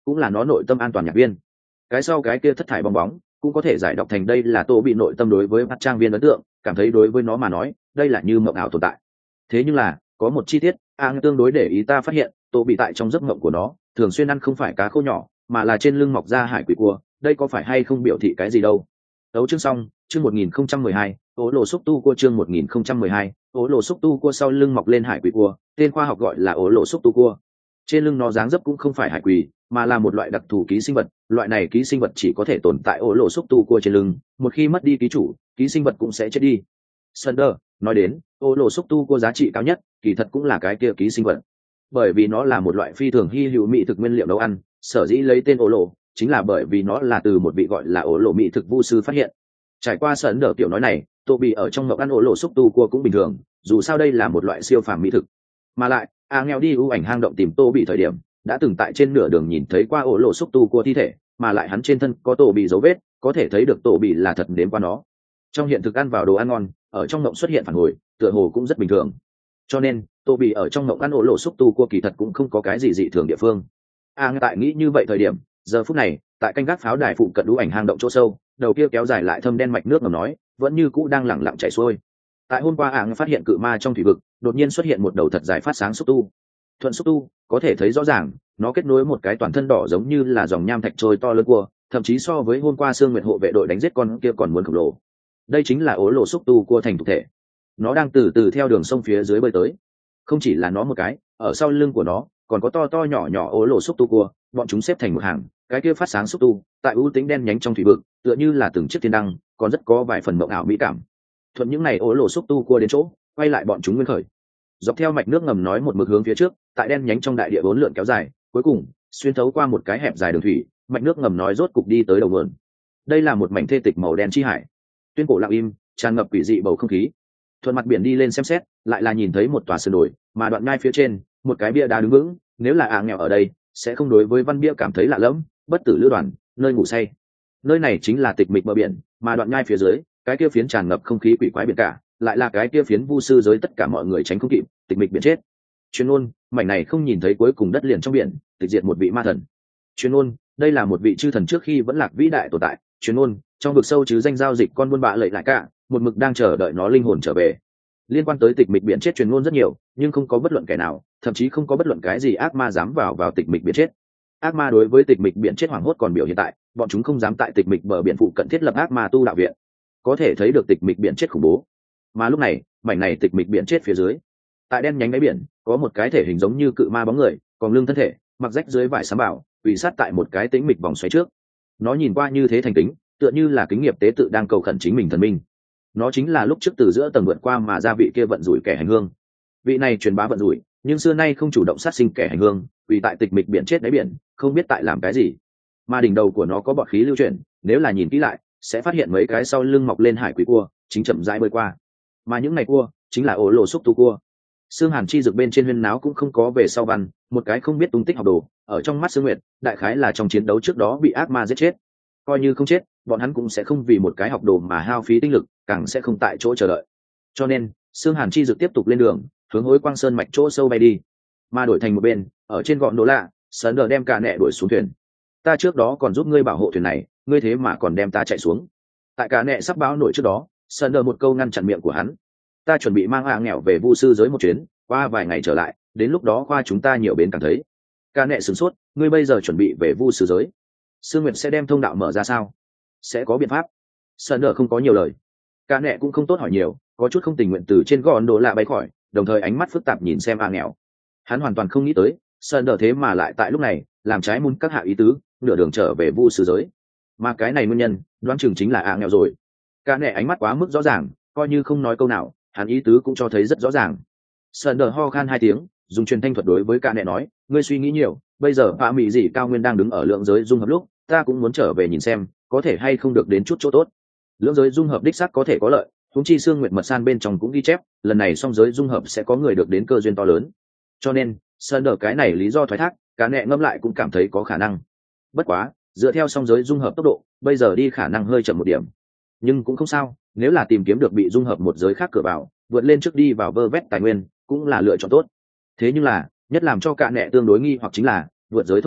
cũng là nó nội tâm an toàn nhạc viên. Cái sau cái kia thất thải bong bóng cũng có thể giải đọc thành đây là tô bị nội tâm đối với mặt trang viên ấn tượng, cảm thấy đối với nó mà nói đây là như mộng ảo tồn tại. Thế nhưng là có một chi tiết ang tương đối để ý, ta phát hiện tô bị tại trong giấc mộng của nó thường xuyên ăn không phải cá khô nhỏ mà là trên lưng mọc ra hải quỷ cua, đây có phải hay không biểu thị cái gì đâu. Đấu chương xong, chương một nghìn không trăm mười hai, ố lộ xúc tu cua. Chương một nghìn không trăm mười hai, ố lộ xúc tu cua. Sau lưng mọc lên hải quỷ cua, tên khoa học gọi là ố lộ xúc tu cua. Trên lưng nó dáng dấp cũng không phải hải quỷ mà là một loại đặc thù ký sinh vật, loại này ký sinh vật chỉ có thể tồn tại ố lộ xúc tu cua trên lưng, một khi mất đi ký chủ, ký sinh vật cũng sẽ chết đi. Sunder nói đến ố lộ xúc tu cua giá trị cao nhất kỳ thật cũng là cái kia ký sinh vật, bởi vì nó là một loại phi thường hy hữu mỹ thực nguyên liệu nấu ăn, sở dĩ lấy tên ố lộ chính là bởi vì nó là từ một vị gọi là ố lộ mỹ thực vu sư phát hiện. Trải qua sấn đỡ tiểu nói này, tô bị ở trong ngọc ăn ố lộ xúc tu cua cũng bình thường, dù sao đây là một loại siêu phàm mỹ thực. Mà lại a nghèo đi ưu ảnh hang động tìm tô bị thời điểm đã từng tại trên nửa đường nhìn thấy qua ố lộ xúc tu cua thi thể, mà lại hắn trên thân có tô bị dấu vết, có thể thấy được tô bị là thật đến qua nó. Trong hiện thực ăn vào đồ ăn ngon, ở trong ngộng xuất hiện phản hồi tựa hồ cũng rất bình thường, cho nên tô bị ở trong ngộng ăn ố lộ xúc tu cua kỳ thật cũng không có cái gì dị thường địa phương. a tại nghĩ như vậy thời điểm, giờ phút này tại canh gác pháo đài phụ cận ưu ảnh hang động chỗ sâu, đầu kia kéo dài lại thâm đen mạch nước ngầm nói vẫn như cũ đang lẳng lặng chảy xuôi. Tại hôm qua ảng phát hiện cự ma trong thủy vực đột nhiên xuất hiện một đầu thật dài phát sáng xúc tu. Thuận xúc tu có thể thấy rõ ràng nó kết nối một cái toàn thân đỏ giống như là dòng nham thạch trôi to lớn cua, thậm chí so với hôm qua Sương Nguyệt hộ vệ đội đánh giết con kia còn muốn khổng lồ. Đây chính là ố lộ xúc tu cua thành thực thể, nó đang từ từ theo đường sông phía dưới bơi tới. Không chỉ là nó một cái, ở sau lưng của nó còn có to to nhỏ nhỏ ố lộ xúc tu cua, bọn chúng xếp thành một hàng. Cái kia phát sáng xúc tu tại ưu tính đen nhánh trong thủy vực tựa như là từng chiếc thiên đăng, còn rất có vài phần mộng ảo mỹ cảm. Thuận những này ố lộ xúc tu cua đến chỗ quay lại bọn chúng nguyên khởi, dọc theo mạch nước ngầm nói một mực hướng phía trước, tại đen nhánh trong đại địa bốn lượn kéo dài, cuối cùng xuyên thấu qua một cái hẹp dài đường thủy, mạch nước ngầm nói rốt cục đi tới đầu nguồn. Đây là một mảnh thê tịch màu đen chi hải, tuyên cổ lặng im, tràn ngập quỷ dị bầu không khí. Thuận mặt biển đi lên xem xét, lại là nhìn thấy một tòa sơn đồi, mà đoạn ngay phía trên một cái bia đá đứng vững. Nếu là ả nghèo ở đây sẽ không đối với văn bia cảm thấy lạ lẫm. Bất tử lữ đoàn, nơi ngủ say. Nơi này chính là tịch mịch bờ biển, mà đoạn ngay phía dưới cái kia phiến tràn ngập không khí quỷ quái biển cả lại là cái kia phiến vu sư giới tất cả mọi người tránh không kịp tịch mịch biển chết. Chuyên ôn mảnh này không nhìn thấy cuối cùng đất liền trong biển, tịch diệt một vị ma thần. Chuyên ôn đây là một vị chư thần trước khi vẫn lạc vĩ đại tồn tại. Chuyên ôn trong vực sâu chứ danh giao dịch con buôn bạ lợi lại cả một mực đang chờ đợi nó linh hồn trở về. Liên quan tới tịch mịch biển chết truyền ngôn rất nhiều, nhưng không có bất luận kẻ nào, thậm chí không có bất luận cái gì ác ma dám vào vào tịch mịch biển chết. Ác ma đối với tịch mịch biển chết hoảng hốt còn biểu hiện tại, bọn chúng không dám tại tịch mịch bờ biển phụ cận thiết lập ác ma tu đạo viện, có thể thấy được tịch mịch biển chết khủng bố. Mà lúc này mảnh này tịch mịch biển chết phía dưới, tại đen nhánh đáy biển có một cái thể hình giống như cự ma bóng người, còn lưng thân thể mặc rách dưới vải sám bảo, quỳ sát tại một cái tĩnh mịch vòng xoáy trước. Nó nhìn qua như thế thành kính, tựa như là kính nghiệp tế tự đang cầu khẩn chính mình thần minh. Nó chính là lúc trước từ giữa tầng vượt qua mà ra vị kia vận rủi kẻ hành hương. Vị này truyền bá vận rủi, nhưng xưa nay không chủ động sát sinh kẻ hành hương, vì tại tịch mịch biển chết đáy biển không biết tại làm cái gì. Mà đỉnh đầu của nó có bọt khí lưu chuyển, nếu là nhìn kỹ lại sẽ phát hiện mấy cái sau lưng mọc lên hải quỷ cua chính chậm rãi bơi qua. Mà những ngày cua chính là ổ lộ xúc tu cua. Sương Hàn chi dược bên trên huyên náo cũng không có về sau văn, một cái không biết tung tích học đồ ở trong mắt Sương Nguyệt đại khái là trong chiến đấu trước đó bị ác ma giết chết. Coi như không chết, bọn hắn cũng sẽ không vì một cái học đồ mà hao phí tinh lực, càng sẽ không tại chỗ chờ đợi. Cho nên Sương Hàn chi dược tiếp tục lên đường hướng hối quang sơn mạch chỗ sâu bay đi. Mà đổi thành một bên, ở trên gọn đồ lạ Sấn đờ đem cả nẹ đuổi xuống thuyền. Ta trước đó còn giúp ngươi bảo hộ thuyền này, ngươi thế mà còn đem ta chạy xuống. Tại cả nẹ sắp báo nổi trước đó, Sấn đờ một câu ngăn chặn miệng của hắn. Ta chuẩn bị mang a nghèo về vu sư giới một chuyến, qua vài ngày trở lại, đến lúc đó khoa chúng ta nhiều bến càng thấy. Cả nẹ sửng sốt, ngươi bây giờ chuẩn bị về vu sư giới, Sương Nguyệt sẽ đem thông đạo mở ra sao? Sẽ có biện pháp. Sấn đờ không có nhiều lời. Cả nẹ cũng không tốt hỏi nhiều, có chút không tình nguyện từ trên gọn đồ lạ bay khỏi, đồng thời ánh mắt phức tạp nhìn xem a nghèo. Hắn hoàn toàn không nghĩ tới Sấn đờ thế mà lại tại lúc này làm trái môn các hạ ý tứ, nửa đường trở về vu sư giới. Mà cái này nguyên nhân đoán chừng chính là a nghèo rồi. Cả nẹ ánh mắt quá mức rõ ràng, coi như không nói câu nào hắn ý tứ cũng cho thấy rất rõ ràng. Sấn đờ ho khan hai tiếng, dùng truyền thanh thuật đối với cả nẹ nói, ngươi suy nghĩ nhiều, bây giờ hạ mỹ dị cao nguyên đang đứng ở lượng giới dung hợp lúc, ta cũng muốn trở về nhìn xem có thể hay không được đến chút chỗ tốt. Lượng giới dung hợp đích xác có thể có lợi, huống chi Sương Nguyệt mật san bên trong cũng ghi chép lần này song giới dung hợp sẽ có người được đến cơ duyên to lớn. Cho nên Sấn đờ cái này lý do thoái thác, cả nẹ ngâm lại cũng cảm thấy có khả năng. Bất quá dựa theo song giới dung hợp tốc độ bây giờ đi khả năng hơi chậm một điểm, nhưng cũng không sao, nếu là tìm kiếm được bị dung hợp một giới khác cửa vào, vượt lên trước đi vào vơ vét tài nguyên cũng là lựa chọn tốt. Thế nhưng là nhất làm cho cả nẹ tương đối nghi hoặc chính là vượt giới thông đạo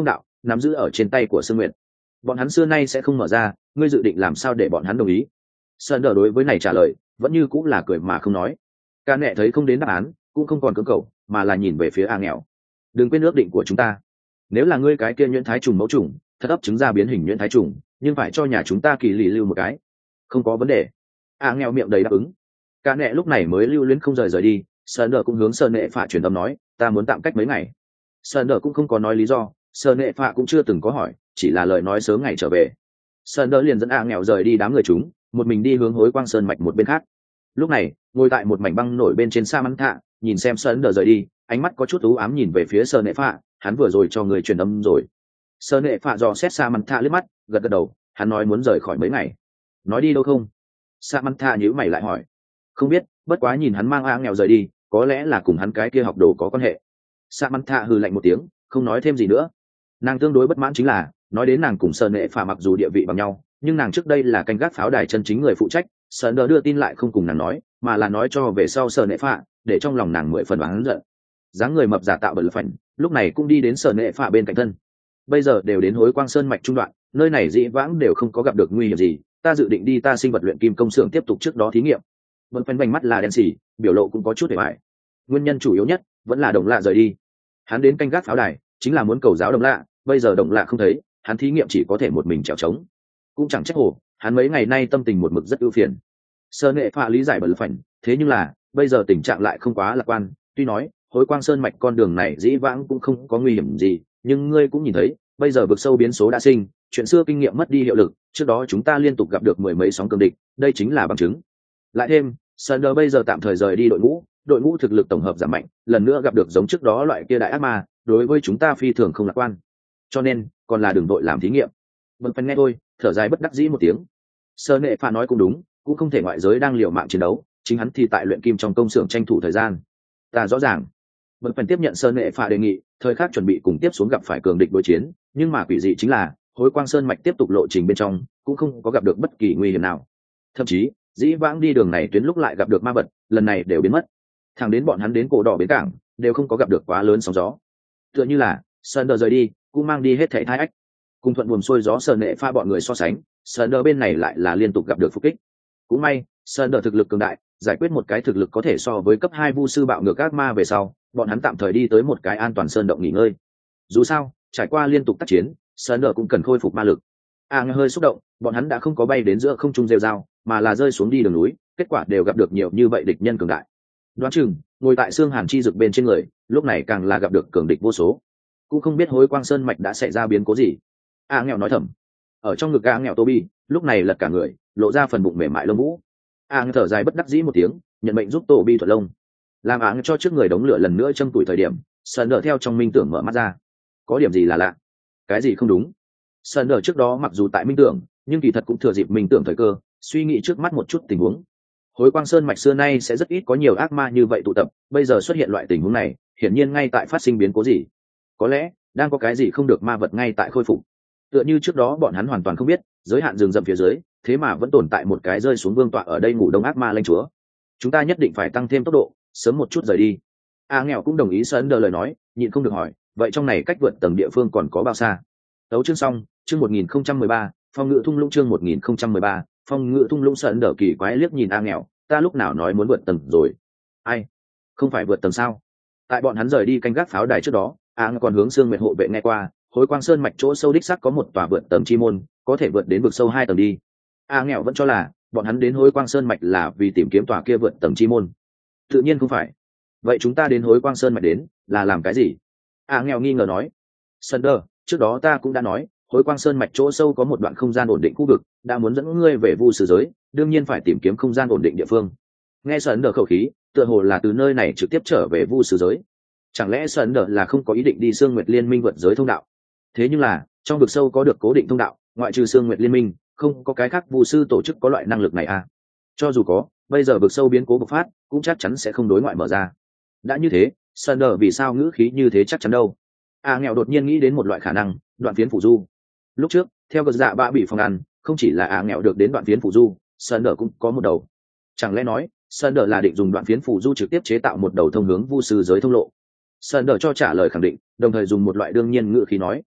nắm giữ ở trên tay của Sương Nguyệt. Bọn hắn xưa nay sẽ không mở ra, ngươi dự định làm sao để bọn hắn đồng ý? Sơn Đờ đối với này trả lời vẫn như cũng là cười mà không nói. Ca nẹ thấy không đến đáp án cũng không còn cưỡng cầu, mà là nhìn về phía A Nghèo. Đừng quên ước định của chúng ta, nếu là ngươi cái kia nhuyễn thái trùng mẫu trùng thật ấp trứng ra biến hình nhuyễn thái trùng, nhưng phải cho nhà chúng ta kỳ lì lưu một cái. Không có vấn đề. A Nghèo miệng đầy đáp ứng. Ca nẹ lúc này mới lưu luyến không rời rời đi. Sơn Đờ cũng hướng Sơn Nệ Phạ truyền âm nói, ta muốn tạm cách mấy ngày. Sơn Đờ cũng không có nói lý do, Sơn Nệ Phạ cũng chưa từng có hỏi, chỉ là lời nói sớm ngày trở về. Sơn Đờ liền dẫn A Nghèo rời đi đám người chúng, một mình đi hướng Hối Quang Sơn mạch một bên khác. Lúc này ngồi tại một mảnh băng nổi bên trên sa măng thạ, nhìn xem Sơn Đờ rời đi, ánh mắt có chút u ám nhìn về phía Sơn Nệ Phạ, hắn vừa rồi cho người truyền âm rồi. Sơn Nệ Phạ dò xét sa măng thạ liếc mắt, gật gật đầu, hắn nói muốn rời khỏi mấy ngày. Nói đi đâu không? Sa măng thạ nhíu mày lại hỏi. Không biết, bất quá nhìn hắn mang A Nghèo rời đi, có lẽ là cùng hắn cái kia học đồ có quan hệ. Sa măng thạ hừ lạnh một tiếng, không nói thêm gì nữa. Nàng tương đối bất mãn chính là, nói đến nàng cùng Sơn Nệ Phạ mặc dù địa vị bằng nhau, nhưng nàng trước đây là canh gác pháo đài chân chính người phụ trách. Sơn Đờ đưa tin lại không cùng nàng nói, mà là nói cho về sau Sơn Nệ Phạ, để trong lòng nàng mười phần oán giận. Dáng người mập giả tạo bẩn phảnh, lúc này cũng đi đến Sơn Nệ Phạ bên cạnh thân. Bây giờ đều đến Hối Quang Sơn mạch trung đoạn, nơi này dĩ vãng đều không có gặp được nguy hiểm gì, ta dự định đi ta sinh vật luyện kim công xưởng tiếp tục trước đó thí nghiệm. Bẩn phảnh vành mắt là đen xỉ, biểu lộ cũng có chút để bại. Nguyên nhân chủ yếu nhất vẫn là Đồng Lạ rời đi. Hắn đến canh gác pháo đài, chính là muốn cầu giáo Đồng Lạ, bây giờ Đồng Lạ không thấy, hắn thí nghiệm chỉ có thể một mình trèo trống. Cũng chẳng trách hổ, hắn mấy ngày nay tâm tình một mực rất ưu phiền. Sơn Nệ Phạ lý giải bẩn phảnh, thế nhưng là bây giờ tình trạng lại không quá lạc quan. Tuy nói Hối Quang Sơn mạch con đường này dĩ vãng cũng không có nguy hiểm gì, nhưng ngươi cũng nhìn thấy, bây giờ vực sâu biến số đã sinh, chuyện xưa kinh nghiệm mất đi hiệu lực. Trước đó chúng ta liên tục gặp được mười mấy sóng cường địch, đây chính là bằng chứng. Lại thêm, Sơn Đờ bây giờ tạm thời rời đi đội ngũ, đội ngũ thực lực tổng hợp giảm mạnh, lần nữa gặp được giống trước đó loại kia đại ác ma, đối với chúng ta phi thường không lạc quan. Cho nên, còn là đường đội làm thí nghiệm. Bần phần nghe thôi, thở dài bất đắc dĩ một tiếng. Sơn Nệ Phạ nói cũng đúng, cũng không thể ngoại giới đang liều mạng chiến đấu, chính hắn thì tại luyện kim trong công xưởng tranh thủ thời gian. Ta rõ ràng. Bần phần tiếp nhận Sơn Nệ Phạ đề nghị, thời khắc chuẩn bị cùng tiếp xuống gặp phải cường địch đối chiến, nhưng mà quỷ dị chính là, Hối Quang Sơn mạch tiếp tục lộ trình bên trong, cũng không có gặp được bất kỳ nguy hiểm nào. Thậm chí, dĩ vãng đi đường này tuyến lúc lại gặp được ma vật, lần này đều biến mất. Thẳng đến bọn hắn đến cổ đỏ bến cảng, đều không có gặp được quá lớn sóng gió. Tựa như là, Sơn Đờ rời đi, cũng mang đi hết thảy thái ách. Cùng thuận buồm xuôi gió Sơn Nệ Phạ bọn người so sánh, Sơn Đờ bên này lại là liên tục gặp được phục kích. Cũng may, Sơn Đờ thực lực cường đại, giải quyết một cái thực lực có thể so với cấp hai vu sư bạo ngược ác ma về sau, bọn hắn tạm thời đi tới một cái an toàn sơn động nghỉ ngơi. Dù sao, trải qua liên tục tác chiến, Sơn Đờ cũng cần khôi phục ma lực. A à, hơi xúc động, bọn hắn đã không có bay đến giữa không trung rêu rao, mà là rơi xuống đi đường núi, kết quả đều gặp được nhiều như vậy địch nhân cường đại. Đoán chừng, ngồi tại xương hàn chi rực bên trên người, lúc này càng là gặp được cường địch vô số. Cũng không biết Hối Quang Sơn mạch đã xảy ra biến cố gì. A à, nghèo nói thầm. Ở trong ngực A à, nghèo Toby, lúc này lật cả người, lộ ra phần bụng mềm mại lông vũ. A à, thở dài bất đắc dĩ một tiếng, nhận mệnh giúp Toby thuận lông. Làm A à, cho trước người đống lửa lần nữa châm tuổi thời điểm, Sơn Đờ theo trong minh tưởng mở mắt ra. Có điểm gì là lạ? Cái gì không đúng? Sơn Đờ trước đó mặc dù tại minh tưởng, nhưng kỳ thật cũng thừa dịp minh tưởng thời cơ, suy nghĩ trước mắt một chút tình huống. Hối Quang Sơn mạch xưa nay sẽ rất ít có nhiều ác ma như vậy tụ tập, bây giờ xuất hiện loại tình huống này, hiển nhiên ngay tại phát sinh biến cố gì. Có lẽ đang có cái gì không được ma vật ngay tại khôi phục. Tựa như trước đó bọn hắn hoàn toàn không biết, giới hạn rừng rậm phía dưới, thế mà vẫn tồn tại một cái rơi xuống vương tọa ở đây ngủ đông ác ma lãnh chúa. Chúng ta nhất định phải tăng thêm tốc độ, sớm một chút rời đi. A à, nghèo cũng đồng ý Sơn Đờ lời nói, nhịn không được hỏi, vậy trong này cách vượt tầng địa phương còn có bao xa? Tấu chương xong, chương một nghìn không trăm mười ba, phong ngự thung lũng chương một nghìn không trăm mười ba, phong ngự thung lũng. Sơn Đờ kỳ quái liếc nhìn A nghèo, ta lúc nào nói muốn vượt tầng rồi? Ai? Không phải vượt tầng sao? Tại bọn hắn rời đi canh gác pháo đài trước đó, A nghèo còn hướng Sương Nguyệt hộ vệ nghe qua, Hối Quang Sơn mạch chỗ sâu đích sắc có một tòa vượt tầng chi môn, có thể vượt đến vực sâu hai tầng đi. A nghèo vẫn cho là bọn hắn đến Hối Quang Sơn mạch là vì tìm kiếm tòa kia vượt tầng chi môn. Tự nhiên không phải. Vậy chúng ta đến Hối Quang Sơn mạch đến là làm cái gì? A nghèo nghi ngờ nói. Sơn Đờ, trước đó ta cũng đã nói, Hối Quang Sơn mạch chỗ sâu có một đoạn không gian ổn định khu vực, đã muốn dẫn ngươi về vu sử giới, đương nhiên phải tìm kiếm không gian ổn định địa phương. Nghe Sơn Đờ khẩu khí, tựa hồ là từ nơi này trực tiếp trở về vu sử giới. Chẳng lẽ Sơn Đờ là không có ý định đi Sương Nguyệt Liên Minh vượt giới thông đạo? Thế nhưng là, trong vực sâu có được cố định thông đạo, ngoại trừ Sương Nguyệt Liên Minh, không có cái khác vu sư tổ chức có loại năng lực này à? Cho dù có, bây giờ vực sâu biến cố bộc phát, cũng chắc chắn sẽ không đối ngoại mở ra. Đã như thế, Sơn Đờ vì sao ngữ khí như thế chắc chắn đâu? A à, nghèo đột nhiên nghĩ đến một loại khả năng, đoạn phiến phủ du. Lúc trước, theo gật dạ bạ bị phòng ăn, không chỉ là A à, nghèo được đến đoạn phiến phủ du, Sơn Đờ cũng có một đầu. Chẳng lẽ nói, Sơn Đờ là định dùng đoạn phiến phủ du trực tiếp chế tạo một đầu thông hướng vu sư giới thông lộ? Sơn Đờ cho trả lời khẳng định, đồng thời dùng một loại đương nhiên ngữ khí nói,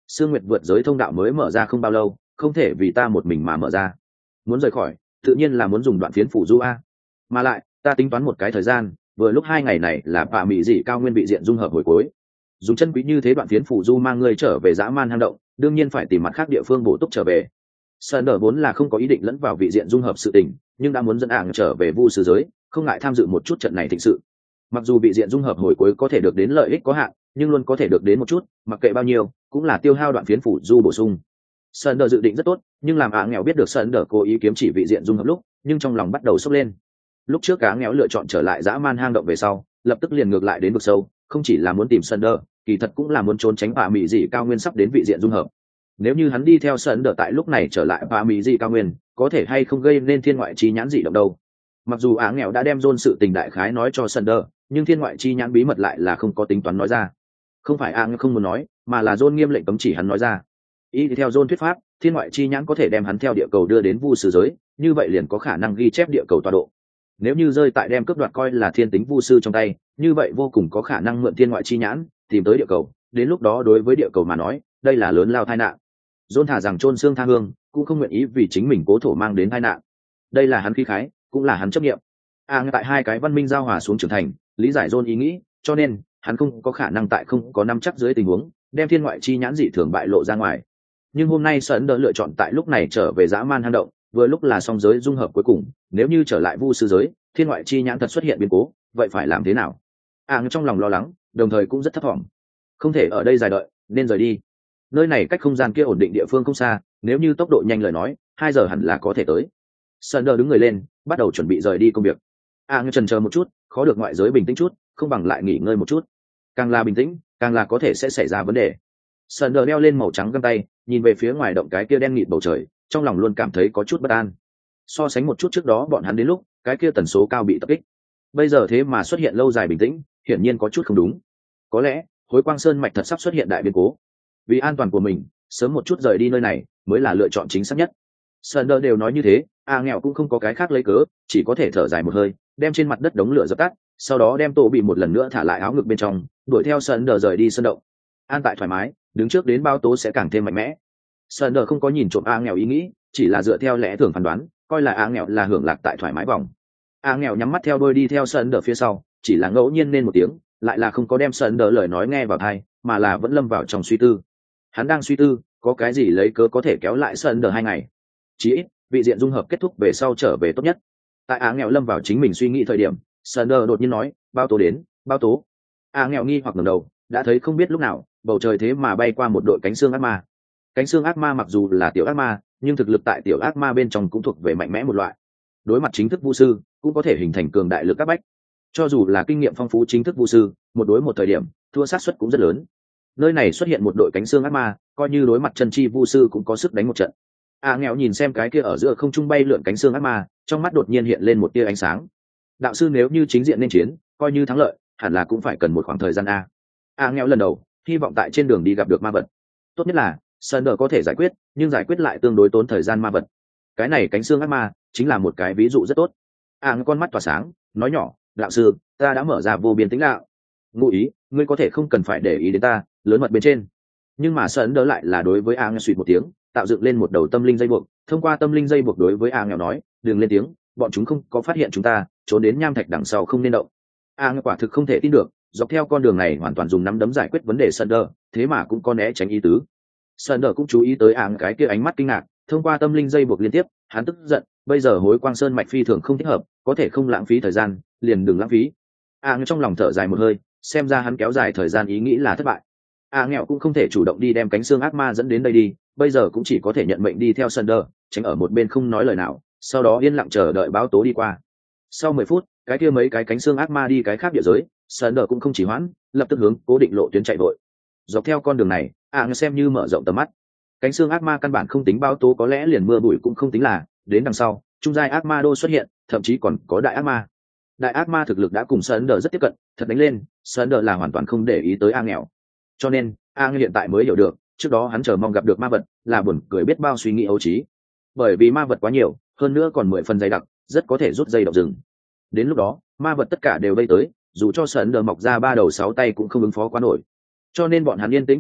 Sương Nguyệt vượt giới thông đạo mới mở ra không bao lâu, không thể vì ta một mình mà mở ra. Muốn rời khỏi, tự nhiên là muốn dùng đoạn phiến phủ du a. Mà lại, ta tính toán một cái thời gian, vừa lúc hai ngày này là bà mỹ dị cao nguyên bị diện dung hợp hồi cuối. Dùng chân quý như thế đoạn phiến phủ du mang ngươi trở về dã man hang động, đương nhiên phải tìm mặt khác địa phương bổ túc trở về. Sơn Đờ vốn là không có ý định lẫn vào vị diện dung hợp sự tình, nhưng đã muốn dẫn ảng trở về vu sư giới, không ngại tham dự một chút trận này thịnh sự. Mặc dù vị diện dung hợp hồi cuối có thể được đến lợi ích có hạn, nhưng luôn có thể được đến một chút, mặc kệ bao nhiêu, cũng là tiêu hao đoạn phiến phủ du bổ sung. Sơn Đờ dự định rất tốt, nhưng làm Á nghèo biết được Sơn Đờ cố ý kiếm chỉ vị diện dung hợp lúc, nhưng trong lòng bắt đầu sốc lên. Lúc trước Á nghèo lựa chọn trở lại dã man hang động về sau, lập tức liền ngược lại đến vực sâu, không chỉ là muốn tìm Sơn Đờ, kỳ thật cũng là muốn trốn tránh bà mỹ dị cao nguyên sắp đến vị diện dung hợp. Nếu như hắn đi theo Sơn Đờ tại lúc này trở lại bà mỹ dị cao nguyên, có thể hay không gây nên thiên ngoại chi nhãn dị động đâu. Mặc dù Á nghèo đã đem John sự tình đại khái nói cho Sơn Đờ, nhưng thiên ngoại chi nhãn bí mật lại là không có tính toán nói ra. Không phải Á nghèo không muốn nói, mà là John nghiêm lệnh cấm chỉ hắn nói ra. Ý thì theo John thuyết pháp, thiên ngoại chi nhãn có thể đem hắn theo địa cầu đưa đến vu sư giới, như vậy liền có khả năng ghi chép địa cầu tọa độ. Nếu như rơi tại đem cướp đoạt coi là thiên tính vu sư trong tay, như vậy vô cùng có khả năng mượn thiên ngoại chi nhãn tìm tới địa cầu, đến lúc đó đối với địa cầu mà nói, đây là lớn lao tai nạn. John thả rằng chôn xương tha hương, cũng không nguyện ý vì chính mình cố thổ mang đến tai nạn. Đây là hắn khí khái, cũng là hắn chấp niệm. À, tại hai cái văn minh giao hòa xuống trưởng thành, lý giải John ý nghĩ, cho nên hắn không có khả năng tại không có nắm chắc dưới tình huống đem thiên ngoại chi nhãn dị thường bại lộ ra ngoài. Nhưng hôm nay Sơn Đỡ lựa chọn tại lúc này trở về dã man hang động, vừa lúc là song giới dung hợp cuối cùng, nếu như trở lại vu sư giới, thiên ngoại chi nhãn thật xuất hiện biến cố, vậy phải làm thế nào? À, trong lòng lo lắng, đồng thời cũng rất thấp thỏm. Không thể ở đây dài đợi, nên rời đi. Nơi này cách không gian kia ổn định địa phương không xa, nếu như tốc độ nhanh lời nói, hai giờ hẳn là có thể tới. Sơn Đỡ đứng người lên, bắt đầu chuẩn bị rời đi công việc. À, chần chờ một chút, khó được ngoại giới bình tĩnh chút, không bằng lại nghỉ ngơi một chút. Càng là bình tĩnh, càng là có thể sẽ xảy ra vấn đề. Sơn Đỡ đeo lên màu trắng găng tay, nhìn về phía ngoài động cái kia đen nghịt bầu trời, trong lòng luôn cảm thấy có chút bất an. So sánh một chút trước đó bọn hắn đến lúc cái kia tần số cao bị tập kích, bây giờ thế mà xuất hiện lâu dài bình tĩnh, hiển nhiên có chút không đúng. Có lẽ Hối Quang Sơn mạch thật sắp xuất hiện đại biến cố. Vì an toàn của mình, sớm một chút rời đi nơi này mới là lựa chọn chính xác nhất. Sơn Đỡ đều nói như thế, A nghèo cũng không có cái khác lấy cớ, chỉ có thể thở dài một hơi, đem trên mặt đất đống lửa dập tắt, sau đó đem Tô Bị một lần nữa thả lại áo ngực bên trong, đuổi theo Sơn Đỡ rời đi sân động. An tại thoải mái, đứng trước đến bao tố sẽ càng thêm mạnh mẽ. Sơn Đỡ không có nhìn trộm A nghèo ý nghĩ, chỉ là dựa theo lẽ thường phán đoán, coi là A nghèo là hưởng lạc tại thoải mái vòng. A nghèo nhắm mắt theo đôi đi theo Sơn Đỡ phía sau, chỉ là ngẫu nhiên nên một tiếng, lại là không có đem Sơn Đỡ lời nói nghe vào tai, mà là vẫn lâm vào trong suy tư. Hắn đang suy tư, có cái gì lấy cớ có thể kéo lại Sơn Đỡ hai ngày. Chỉ ít, vị diện dung hợp kết thúc về sau trở về tốt nhất. Tại A nghèo lâm vào chính mình suy nghĩ thời điểm, Sơn Đỡ đột nhiên nói, bao tố đến, bao tố. A nghèo nghi hoặc ngẩng đầu, đã thấy không biết lúc nào, bầu trời thế mà bay qua một đội cánh xương ác ma. Cánh xương ác ma mặc dù là tiểu ác ma, nhưng thực lực tại tiểu ác ma bên trong cũng thuộc về mạnh mẽ một loại. Đối mặt chính thức vu sư, cũng có thể hình thành cường đại lực các bách. Cho dù là kinh nghiệm phong phú chính thức vu sư, một đối một thời điểm, thua sát suất cũng rất lớn. Nơi này xuất hiện một đội cánh xương ác ma, coi như đối mặt chân chi vu sư cũng có sức đánh một trận. A nghèo nhìn xem cái kia ở giữa không trung bay lượn cánh xương ác ma, trong mắt đột nhiên hiện lên một tia ánh sáng. Đạo sư nếu như chính diện nên chiến, coi như thắng lợi, hẳn là cũng phải cần một khoảng thời gian a. A nghèo lần đầu, hy vọng tại trên đường đi gặp được ma vật. Tốt nhất là Sơn Đỡ có thể giải quyết, nhưng giải quyết lại tương đối tốn thời gian ma vật. Cái này cánh xương ác ma chính là một cái ví dụ rất tốt. A nghèo con mắt tỏa sáng, nói nhỏ, đạo sư, ta đã mở ra vô biên tính đạo. Ngụ ý, ngươi có thể không cần phải để ý đến ta, lớn mật bên trên. Nhưng mà Sơn Đỡ lại là đối với A nghèo suýt một tiếng, tạo dựng lên một đầu tâm linh dây buộc, thông qua tâm linh dây buộc đối với A nghèo nói, đừng lên tiếng, bọn chúng không có phát hiện chúng ta, trốn đến nham thạch đằng sau không nên động. A nghèo quả thực không thể tin được, dọc theo con đường này hoàn toàn dùng nắm đấm giải quyết vấn đề Sơn Đỡ, thế mà cũng có né tránh ý tứ. Sơn Đỡ cũng chú ý tới A cái kia ánh mắt kinh ngạc, thông qua tâm linh dây buộc liên tiếp, hắn tức giận, bây giờ Hối Quang Sơn mạch phi thường không thích hợp, có thể không lãng phí thời gian, liền đừng lãng phí. A trong lòng thở dài một hơi, xem ra hắn kéo dài thời gian ý nghĩ là thất bại. A nghèo cũng không thể chủ động đi đem cánh xương ác ma dẫn đến đây đi, bây giờ cũng chỉ có thể nhận mệnh đi theo Sơn Đỡ, tránh ở một bên không nói lời nào, sau đó yên lặng chờ đợi báo tố đi qua. Sau mười phút, cái kia mấy cái cánh xương ác ma đi cái khác địa giới, Sơn Đỡ cũng không chỉ hoãn, lập tức hướng cố định lộ tuyến chạy vội. Dọc theo con đường này, A xem như mở rộng tầm mắt. Cánh xương ác ma căn bản không tính báo tố, có lẽ liền mưa bụi cũng không tính là, đến đằng sau, trung giai ác ma đô xuất hiện, thậm chí còn có đại ác ma. Đại ác ma thực lực đã cùng Sơn Đỡ rất tiếp cận, thật đánh lên, Sơn Đỡ là hoàn toàn không để ý tới A nghèo. Cho nên, A hiện tại mới hiểu được, trước đó hắn chờ mong gặp được ma vật, là buồn cười biết bao suy nghĩ ấu trí. Bởi vì ma vật quá nhiều, hơn nữa còn mười phần dày đặc, rất có thể rút dây động rừng. Đến lúc đó, ma vật tất cả đều vây tới, dù cho Sơn Đỡ mọc ra ba đầu sáu tay cũng không ứng phó quá nổi. Cho nên bọn hắn yên tĩnh tránh né,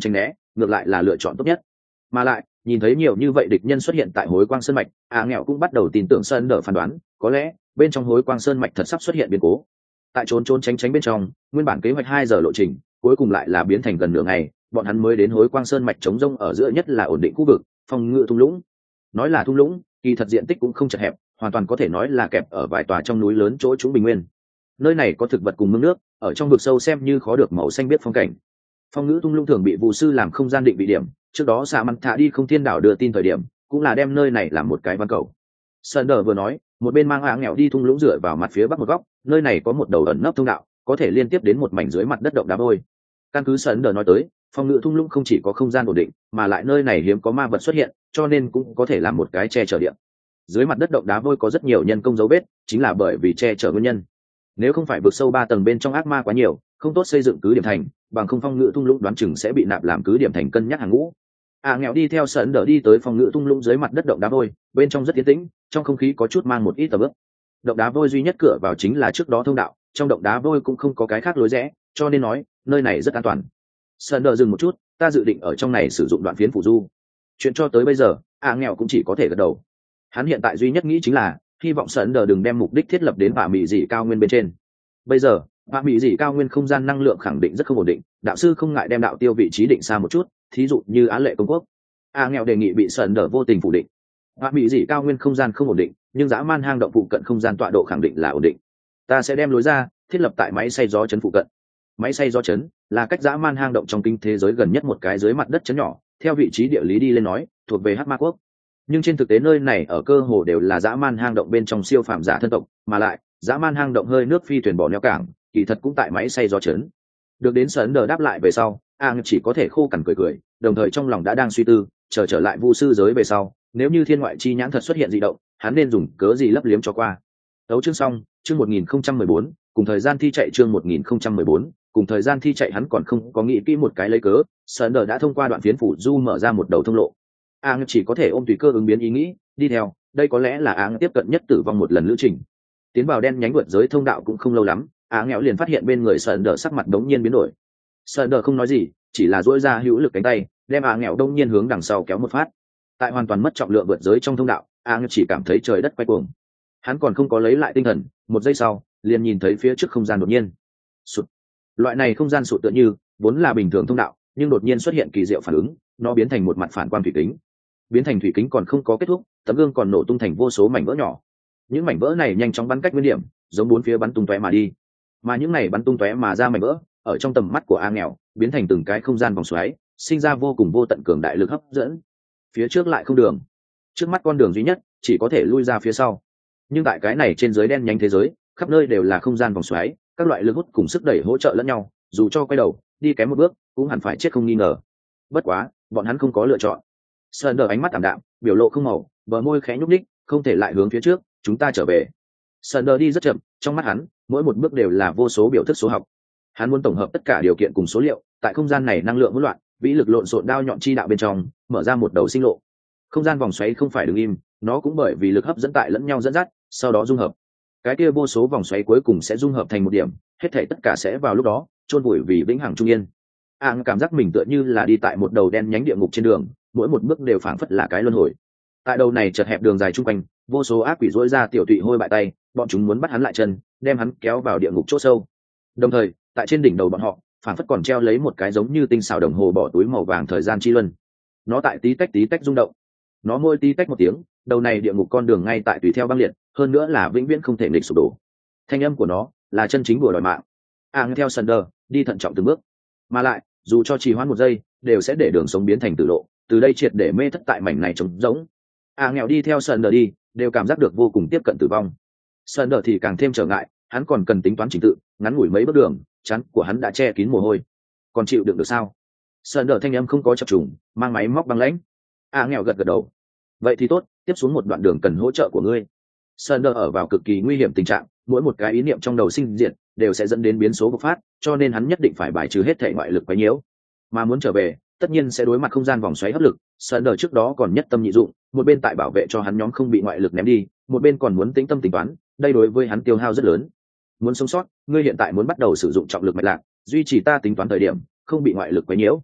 ngược lại là lựa chọn tốt nhất. Mà lại nhìn thấy nhiều như vậy địch nhân xuất hiện tại hối quang sơn mạch, a nghèo cũng bắt đầu tin tưởng sơn đỡ phán đoán, có lẽ bên trong hối quang sơn mạch thật sắp xuất hiện biến cố. Tại trốn trốn tránh tránh bên trong, nguyên bản kế hoạch hai giờ lộ trình cuối cùng lại là biến thành gần nửa ngày, bọn hắn mới đến hối quang sơn mạch trống rông ở giữa nhất là ổn định khu vực phòng ngự thung lũng. Nói là thung lũng, kỳ thật diện tích cũng không chật hẹp, hoàn toàn có thể nói là kẹp ở vài tòa trong núi lớn chỗ trũng bình nguyên. Nơi này có thực vật cùng mương nước, ở trong vực sâu xem như khó được màu xanh biết phong cảnh. Phong ngữ thung lũng thường bị vụ sư làm không gian định vị điểm, trước đó xạ mặn thả đi không thiên đảo đưa tin thời điểm cũng là đem nơi này làm một cái văn cầu. Sơn đờ vừa nói một bên mang á nghèo đi thung lũng dựa vào mặt phía bắc một góc, nơi này có một đầu ẩn nấp thông đạo có thể liên tiếp đến một mảnh dưới mặt đất động đá vôi. Căn cứ Sơn đờ nói tới, phong ngữ thung lũng không chỉ có không gian ổn định mà lại nơi này hiếm có ma vật xuất hiện, cho nên cũng có thể làm một cái che chở điện. Dưới mặt đất động đá vôi có rất nhiều nhân công dấu vết, chính là bởi vì che chở nguyên nhân. Nếu không phải vực sâu ba tầng bên trong ác ma quá nhiều, không tốt xây dựng cứ điểm thành, bằng không phong ngữ thung lũng đoán chừng sẽ bị nạp làm cứ điểm thành cân nhắc hàng ngũ. À nghèo đi theo Sơn đỡ đi tới phong ngữ thung lũng dưới mặt đất động đá vôi, bên trong rất yên tĩnh, trong không khí có chút mang một ít tầm ướp. Động đá vôi duy nhất cửa vào chính là trước đó thông đạo, trong động đá vôi cũng không có cái khác lối rẽ, cho nên nói nơi này rất an toàn. Sơn đỡ dừng một chút, ta dự định ở trong này sử dụng đoạn phiến phụ du. Chuyện cho tới bây giờ, à nghèo cũng chỉ có thể gật đầu. Hắn hiện tại duy nhất nghĩ chính là hy vọng Sơn đỡ đừng đem mục đích thiết lập đến vả mị dị cao nguyên bên trên. Bây giờ vả mị dị cao nguyên không gian năng lượng khẳng định rất không ổn định, đạo sư không ngại đem đạo tiêu vị trí định xa một chút, thí dụ như Á Lệ công quốc. A nghèo đề nghị bị Sơn đỡ vô tình phủ định. Vả mị dị cao nguyên không gian không ổn định, nhưng dã man hang động phụ cận không gian tọa độ khẳng định là ổn định. Ta sẽ đem lối ra thiết lập tại máy xay gió chấn phụ cận. Máy xay gió chấn là cách dã man hang động trong kinh thế giới gần nhất một cái dưới mặt đất chấn nhỏ, theo vị trí địa lý đi lên nói thuộc về Hắc Ma quốc, nhưng trên thực tế nơi này ở cơ hồ đều là dã man hang động bên trong siêu phàm giả thân tộc, mà lại dã man hang động hơi nước phi thuyền bỏ neo cảng kỳ thật cũng tại máy xay gió chấn. Được đến Sơn đờ đáp lại về sau, Ang chỉ có thể khô cằn cười cười, đồng thời trong lòng đã đang suy tư, chờ trở lại vu sư giới về sau, nếu như thiên ngoại chi nhãn thật xuất hiện dị động, hắn nên dùng cớ gì lấp liếm cho qua. Đấu chương xong, chương một nghìn không trăm mười bốn, cùng thời gian thi chạy chương một nghìn không trăm mười bốn, cùng thời gian thi chạy hắn còn không có nghĩ kỹ một cái lấy cớ, Sơn đờ đã thông qua đoạn phiến phủ du mở ra một đầu thông lộ. Ang chỉ có thể ôm tùy cơ ứng biến ý nghĩ, đi theo, đây có lẽ là Ang tiếp cận nhất tử vong một lần lữ trình. Tiến vào đen nhánh vượt giới thông đạo cũng không lâu lắm, Ang nghèo liền phát hiện bên người Sơn đờ sắc mặt đống nhiên biến đổi. Sơn đờ không nói gì, chỉ là duỗi ra hữu lực cánh tay, đem Ang nghèo đông nhiên hướng đằng sau kéo một phát. Tại hoàn toàn mất trọng lượng vượt giới trong thông đạo, Ang chỉ cảm thấy trời đất quay cuồng. Hắn còn không có lấy lại tinh thần, một giây sau, liền nhìn thấy phía trước không gian đột nhiên sụt. Loại này không gian sụt tựa như vốn là bình thường thông đạo, nhưng đột nhiên xuất hiện kỳ diệu phản ứng, nó biến thành một mặt phản quang thủy kính. Biến thành thủy kính còn không có kết thúc, tấm gương còn nổ tung thành vô số mảnh vỡ nhỏ. Những mảnh vỡ này nhanh chóng bắn cách nguyên điểm, giống bốn phía bắn tung tóe mà đi. Mà những này bắn tung tóe mà ra mảnh vỡ, ở trong tầm mắt của A nghèo, biến thành từng cái không gian vòng xoáy, sinh ra vô cùng vô tận cường đại lực hấp dẫn. Phía trước lại không đường, trước mắt con đường duy nhất chỉ có thể lui ra phía sau. Nhưng tại cái này trên dưới đen nhánh thế giới, khắp nơi đều là không gian vòng xoáy, các loại lực hút cùng sức đẩy hỗ trợ lẫn nhau, dù cho quay đầu đi kém một bước cũng hẳn phải chết không nghi ngờ. Bất quá bọn hắn không có lựa chọn. Sơn đờ ánh mắt ảm đạm, biểu lộ không màu, bờ môi khẽ nhúc nhích, không thể lại hướng phía trước, chúng ta trở về. Sơn đờ đi rất chậm, trong mắt hắn mỗi một bước đều là vô số biểu thức số học. Hắn muốn tổng hợp tất cả điều kiện cùng số liệu, tại không gian này năng lượng hỗn loạn, vĩ lực lộn xộn đao nhọn chi đạo bên trong, mở ra một đầu sinh lộ. Không gian vòng xoáy không phải đứng im, nó cũng bởi vì lực hấp dẫn tại lẫn nhau dẫn dắt, sau đó dung hợp. Cái kia vô số vòng xoáy cuối cùng sẽ dung hợp thành một điểm, hết thảy tất cả sẽ vào lúc đó chôn vùi vì vĩnh hằng trung yên. Ang cảm giác mình tựa như là đi tại một đầu đen nhánh địa ngục trên đường, mỗi một bước đều phảng phất là cái luân hồi. Tại đầu này chật hẹp đường dài trung quanh, vô số ác quỷ rỗi ra tiểu tụy hôi bại tay, bọn chúng muốn bắt hắn lại chân, đem hắn kéo vào địa ngục chỗ sâu. Đồng thời, tại trên đỉnh đầu bọn họ, phảng phất còn treo lấy một cái giống như tinh xảo đồng hồ bỏ túi màu vàng thời gian chi luân. Nó tại tí tách tí tách rung động. Nó môi tí tách một tiếng, đầu này địa ngục con đường ngay tại tùy theo băng liệt, hơn nữa là vĩnh viễn không thể nghịch sụp đổ. Thanh âm của nó là chân chính bùa đòi mạng. Ang theo Sunder đi thận trọng từng bước, mà lại dù cho trì hoãn một giây đều sẽ để đường sống biến thành tử lộ, từ đây triệt để mê thất tại mảnh này trống rỗng. Ang nghèo đi theo Sunder đi, đều cảm giác được vô cùng tiếp cận tử vong. Sunder thì càng thêm trở ngại, hắn còn cần tính toán trình tự, ngắn ngủi mấy bước đường, chắn của hắn đã che kín mồ hôi. Còn chịu đựng được sao? Sunder thanh âm không có chập trùng, mang máy móc băng lãnh. Ang nghèo gật gật đầu. Vậy thì tốt, tiếp xuống một đoạn đường cần hỗ trợ của ngươi. Sunder ở vào cực kỳ nguy hiểm tình trạng, mỗi một cái ý niệm trong đầu sinh diệt đều sẽ dẫn đến biến số bộc phát, cho nên hắn nhất định phải bài trừ hết thể ngoại lực quấy nhiễu. Mà muốn trở về, tất nhiên sẽ đối mặt không gian vòng xoáy hấp lực. Sunder trước đó còn nhất tâm nhị dụng, một bên tại bảo vệ cho hắn nhóm không bị ngoại lực ném đi, một bên còn muốn tĩnh tâm tính toán, đây đối với hắn tiêu hao rất lớn. Muốn sống sót, ngươi hiện tại muốn bắt đầu sử dụng trọng lực mạch lạc, duy trì ta tính toán thời điểm, không bị ngoại lực quấy nhiễu.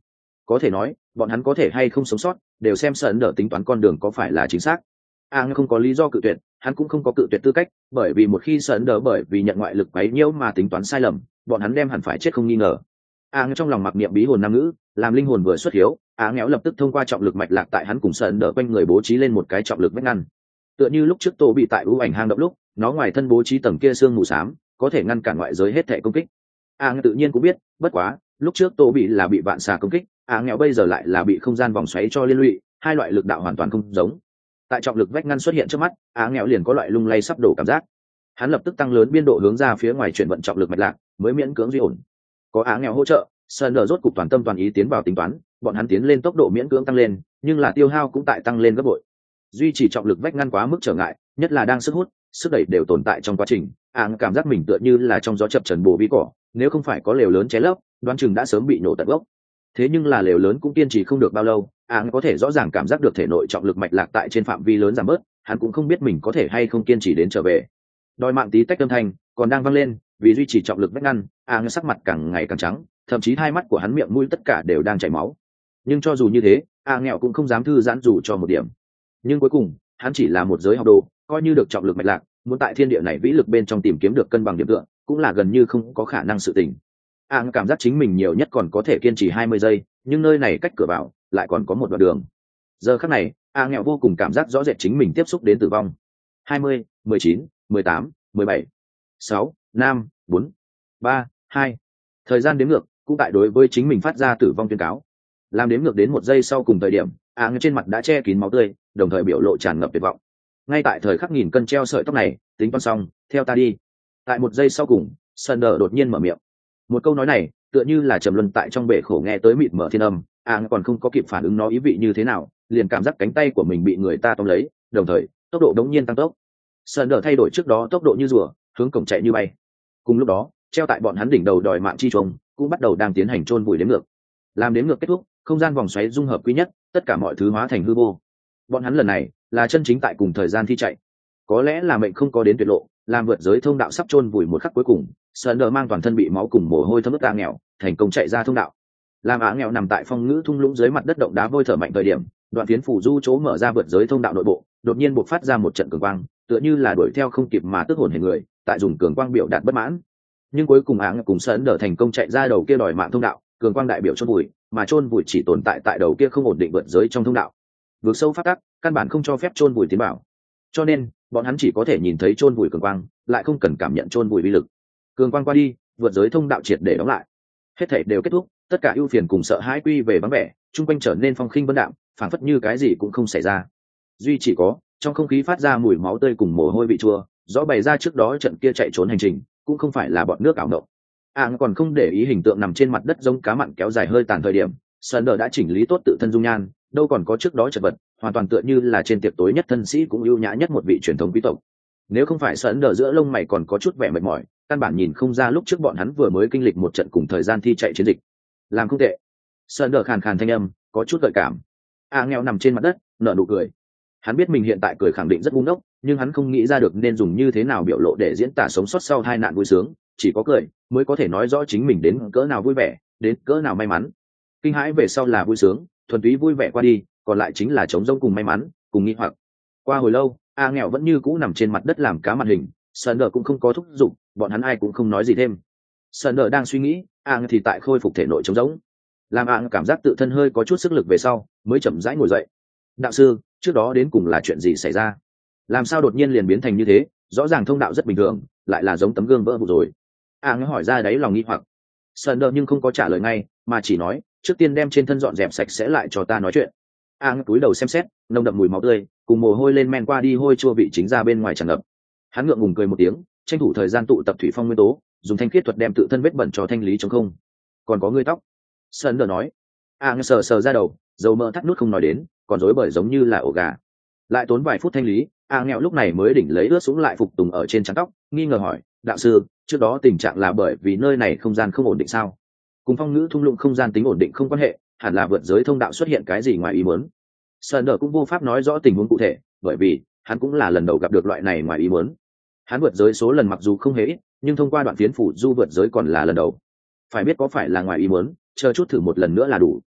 có thể nói bọn hắn có thể hay không sống sót đều xem sơn đỡ tính toán con đường có phải là chính xác. a không có lý do cự tuyệt, hắn cũng không có cự tuyệt tư cách, bởi vì một khi sơn đỡ bởi vì nhận ngoại lực quấy nhiễu mà tính toán sai lầm, bọn hắn đem hẳn phải chết không nghi ngờ. a trong lòng mặc niệm bí hồn nam ngữ, làm linh hồn vừa xuất hiếu, a nghèo lập tức thông qua trọng lực mạch lạc tại hắn cùng sơn đỡ quanh người bố trí lên một cái trọng lực vách ngăn, tựa như lúc trước Tô bị tại ưu ảnh hang động lúc nó ngoài thân bố trí tầng kia xương mù xám có thể ngăn cản ngoại giới hết thảy công kích. a tự nhiên cũng biết, bất quá lúc trước Tô bị là bị vạn xà công kích, a nghèo bây giờ lại là bị không gian vòng xoáy cho liên lụy, hai loại lực đạo hoàn toàn không giống. Tại trọng lực vách ngăn xuất hiện trước mắt, a nghèo liền có loại lung lay sắp đổ cảm giác. Hắn lập tức tăng lớn biên độ hướng ra phía ngoài chuyển vận trọng lực mạch lạc, mới miễn cưỡng duy ổn. Có a nghèo hỗ trợ, sơn đờ rốt cục toàn tâm toàn ý tiến vào tính toán, bọn hắn tiến lên tốc độ miễn cưỡng tăng lên, nhưng là tiêu hao cũng tại tăng lên gấp bội. Duy trì trọng lực vách ngăn quá mức trở ngại, nhất là đang sức hút, sức đẩy đều tồn tại trong quá trình, a cảm giác mình tựa như là trong gió chập trần bồ vi cỏ, nếu không phải có lều lớn ché lấp, đoán chừng đã sớm bị nổ tận gốc. Thế nhưng là lều lớn cũng kiên trì không được bao lâu, a có thể rõ ràng cảm giác được thể nội trọng lực mạch lạc tại trên phạm vi lớn giảm bớt, hắn cũng không biết mình có thể hay không kiên trì đến trở về. Đòi mạng tí tách âm thanh còn đang vang lên, vì duy trì trọng lực vách ngăn, a sắc mặt càng ngày càng trắng, thậm chí hai mắt của hắn miệng mũi tất cả đều đang chảy máu. Nhưng cho dù như thế, a nghèo cũng không dám thư giãn dù cho một điểm. Nhưng cuối cùng hắn chỉ là một giới học đồ, coi như được trọng lực mạch lạc, muốn tại thiên địa này vĩ lực bên trong tìm kiếm được cân bằng điểm tựa cũng là gần như không có khả năng sự tình. a cảm giác chính mình nhiều nhất còn có thể kiên trì hai mươi giây, nhưng nơi này cách cửa vào lại còn có một đoạn đường. Giờ khắc này a nghèo vô cùng cảm giác rõ rệt chính mình tiếp xúc đến tử vong. Hai mươi, mười chín, mười tám, mười bảy, sáu, năm, bốn, ba, hai. Thời gian đếm ngược cũng tại đối với chính mình phát ra tử vong tuyên cáo. Làm đếm ngược đến một giây sau cùng thời điểm, a nghèo trên mặt đã che kín máu tươi, đồng thời biểu lộ tràn ngập tuyệt vọng. Ngay tại thời khắc nghìn cân treo sợi tóc này, tính toán xong, theo ta đi. Tại một giây sau cùng, Sunder đột nhiên mở miệng. Một câu nói này tựa như là trầm luân tại trong bể khổ nghe tới mịt mở thiên âm, a còn không có kịp phản ứng nó ý vị như thế nào, liền cảm giác cánh tay của mình bị người ta tóm lấy, đồng thời tốc độ đống nhiên tăng tốc. Sunder thay đổi trước đó tốc độ như rùa, hướng cổng chạy như bay. Cùng lúc đó, treo tại bọn hắn đỉnh đầu đòi mạng chi trùng cũng bắt đầu đang tiến hành chôn vùi đếm ngược. Làm đếm ngược kết thúc, không gian vòng xoáy dung hợp quý nhất, tất cả mọi thứ hóa thành hư vô. Bọn hắn lần này là chân chính tại cùng thời gian thi chạy. Có lẽ là mệnh không có đến tuyệt lộ, làm vượt giới thông đạo sắp chôn vùi một khắc cuối cùng, Sunder mang toàn thân bị máu cùng mồ hôi thấm ướt a nghèo, thành công chạy ra thông đạo. Làm á nghèo nằm tại phong ngữ thung lũng dưới mặt đất động đá vôi thở mạnh thời điểm, đoạn phiến phủ du chỗ mở ra vượt giới thông đạo nội bộ, đột nhiên bộc phát ra một trận cường quang, tựa như là đuổi theo không kịp mà tức hồn hển người, tại dùng cường quang biểu đạt bất mãn. Nhưng cuối cùng á nghèo cùng Sunder thành công chạy ra đầu kia đòi mạng thông đạo, cường quang đại biểu chôn vùi, mà chôn vùi chỉ tồn tại tại đầu kia không ổn định vượt giới trong thông đạo. Vượt sâu phát tắc, căn bản không cho phép chôn vùi tiến bảo, cho nên bọn hắn chỉ có thể nhìn thấy chôn vùi cường quang, lại không cần cảm nhận chôn vùi uy lực. Cường quang qua đi, vượt giới thông đạo triệt để đóng lại, hết thảy đều kết thúc, tất cả ưu phiền cùng sợ hãi quy về vắng vẻ, chung quanh trở nên phong khinh vân đạm, phảng phất như cái gì cũng không xảy ra. Duy chỉ có trong không khí phát ra mùi máu tươi cùng mồ hôi vị chua, rõ bày ra trước đó trận kia chạy trốn hành trình cũng không phải là bọn nước ảo động. À còn không để ý hình tượng nằm trên mặt đất giống cá mặn kéo dài hơi tàn thời điểm, Sunder đã chỉnh lý tốt tự thân dung nhan, đâu còn có trước đó chật vật, hoàn toàn tựa như là trên tiệc tối nhất thân sĩ cũng ưu nhã nhất một vị truyền thống quý tộc. Nếu không phải Sunder giữa lông mày còn có chút vẻ mệt mỏi, căn bản nhìn không ra lúc trước bọn hắn vừa mới kinh lịch một trận cùng thời gian thi chạy chiến dịch. Làm không tệ. Sunder khàn khàn thanh âm, có chút gợi cảm. A nghèo nằm trên mặt đất, nở nụ cười. Hắn biết mình hiện tại cười khẳng định rất ngu ngốc, nhưng hắn không nghĩ ra được nên dùng như thế nào biểu lộ để diễn tả sống sót sau hai nạn vui sướng, chỉ có cười mới có thể nói rõ chính mình đến cỡ nào vui vẻ, đến cỡ nào may mắn. Kinh hãi về sau là vui sướng, thuần túy vui vẻ qua đi, còn lại chính là trống rỗng cùng may mắn, cùng nghi hoặc. Qua hồi lâu, A nghèo vẫn như cũ nằm trên mặt đất làm cá màn hình, Sunder cũng không có thúc giục, bọn hắn ai cũng không nói gì thêm. Sunder đang suy nghĩ, A thì tại khôi phục thể nội trống rỗng. Làm A cảm giác tự thân hơi có chút sức lực về sau, mới chậm rãi ngồi dậy. Đạo sư, trước đó đến cùng là chuyện gì xảy ra? Làm sao đột nhiên liền biến thành như thế? Rõ ràng thông đạo rất bình thường, lại là giống tấm gương vỡ vụn rồi. A hỏi ra đấy lòng nghi hoặc. Sunder nhưng không có trả lời ngay, mà chỉ nói, trước tiên đem trên thân dọn dẹp sạch sẽ lại cho ta nói chuyện. A túi đầu xem xét, nồng đậm mùi máu tươi, cùng mồ hôi lên men qua đi hôi chua vị chính ra bên ngoài tràn ngập. Hắn ngượng ngùng cười một tiếng, tranh thủ thời gian tụ tập thủy phong nguyên tố, dùng thanh khiết thuật đem tự thân vết bẩn cho thanh lý trong không. Còn có ngươi tóc. Sunder nói. A sờ sờ ra đầu, dầu mỡ thắt nút không nói đến, còn rối bời giống như là ổ gà. Lại tốn vài phút thanh lý, A nghèo lúc này mới đỉnh lấy ướt sũng lại phục tùng ở trên trán tóc, nghi ngờ hỏi, đạo sư, trước đó tình trạng là bởi vì nơi này không gian không ổn định sao? Cùng phong ngữ thung lũng không gian tính ổn định không quan hệ, hẳn là vượt giới thông đạo xuất hiện cái gì ngoài ý muốn. Sunder cũng vô pháp nói rõ tình huống cụ thể, bởi vì hắn cũng là lần đầu gặp được loại này ngoài ý muốn. Hắn vượt giới số lần mặc dù không hề ít, nhưng thông qua đoạn phiến phủ du vượt giới còn là lần đầu. Phải biết có phải là ngoài ý muốn, chờ chút thử một lần nữa là đủ.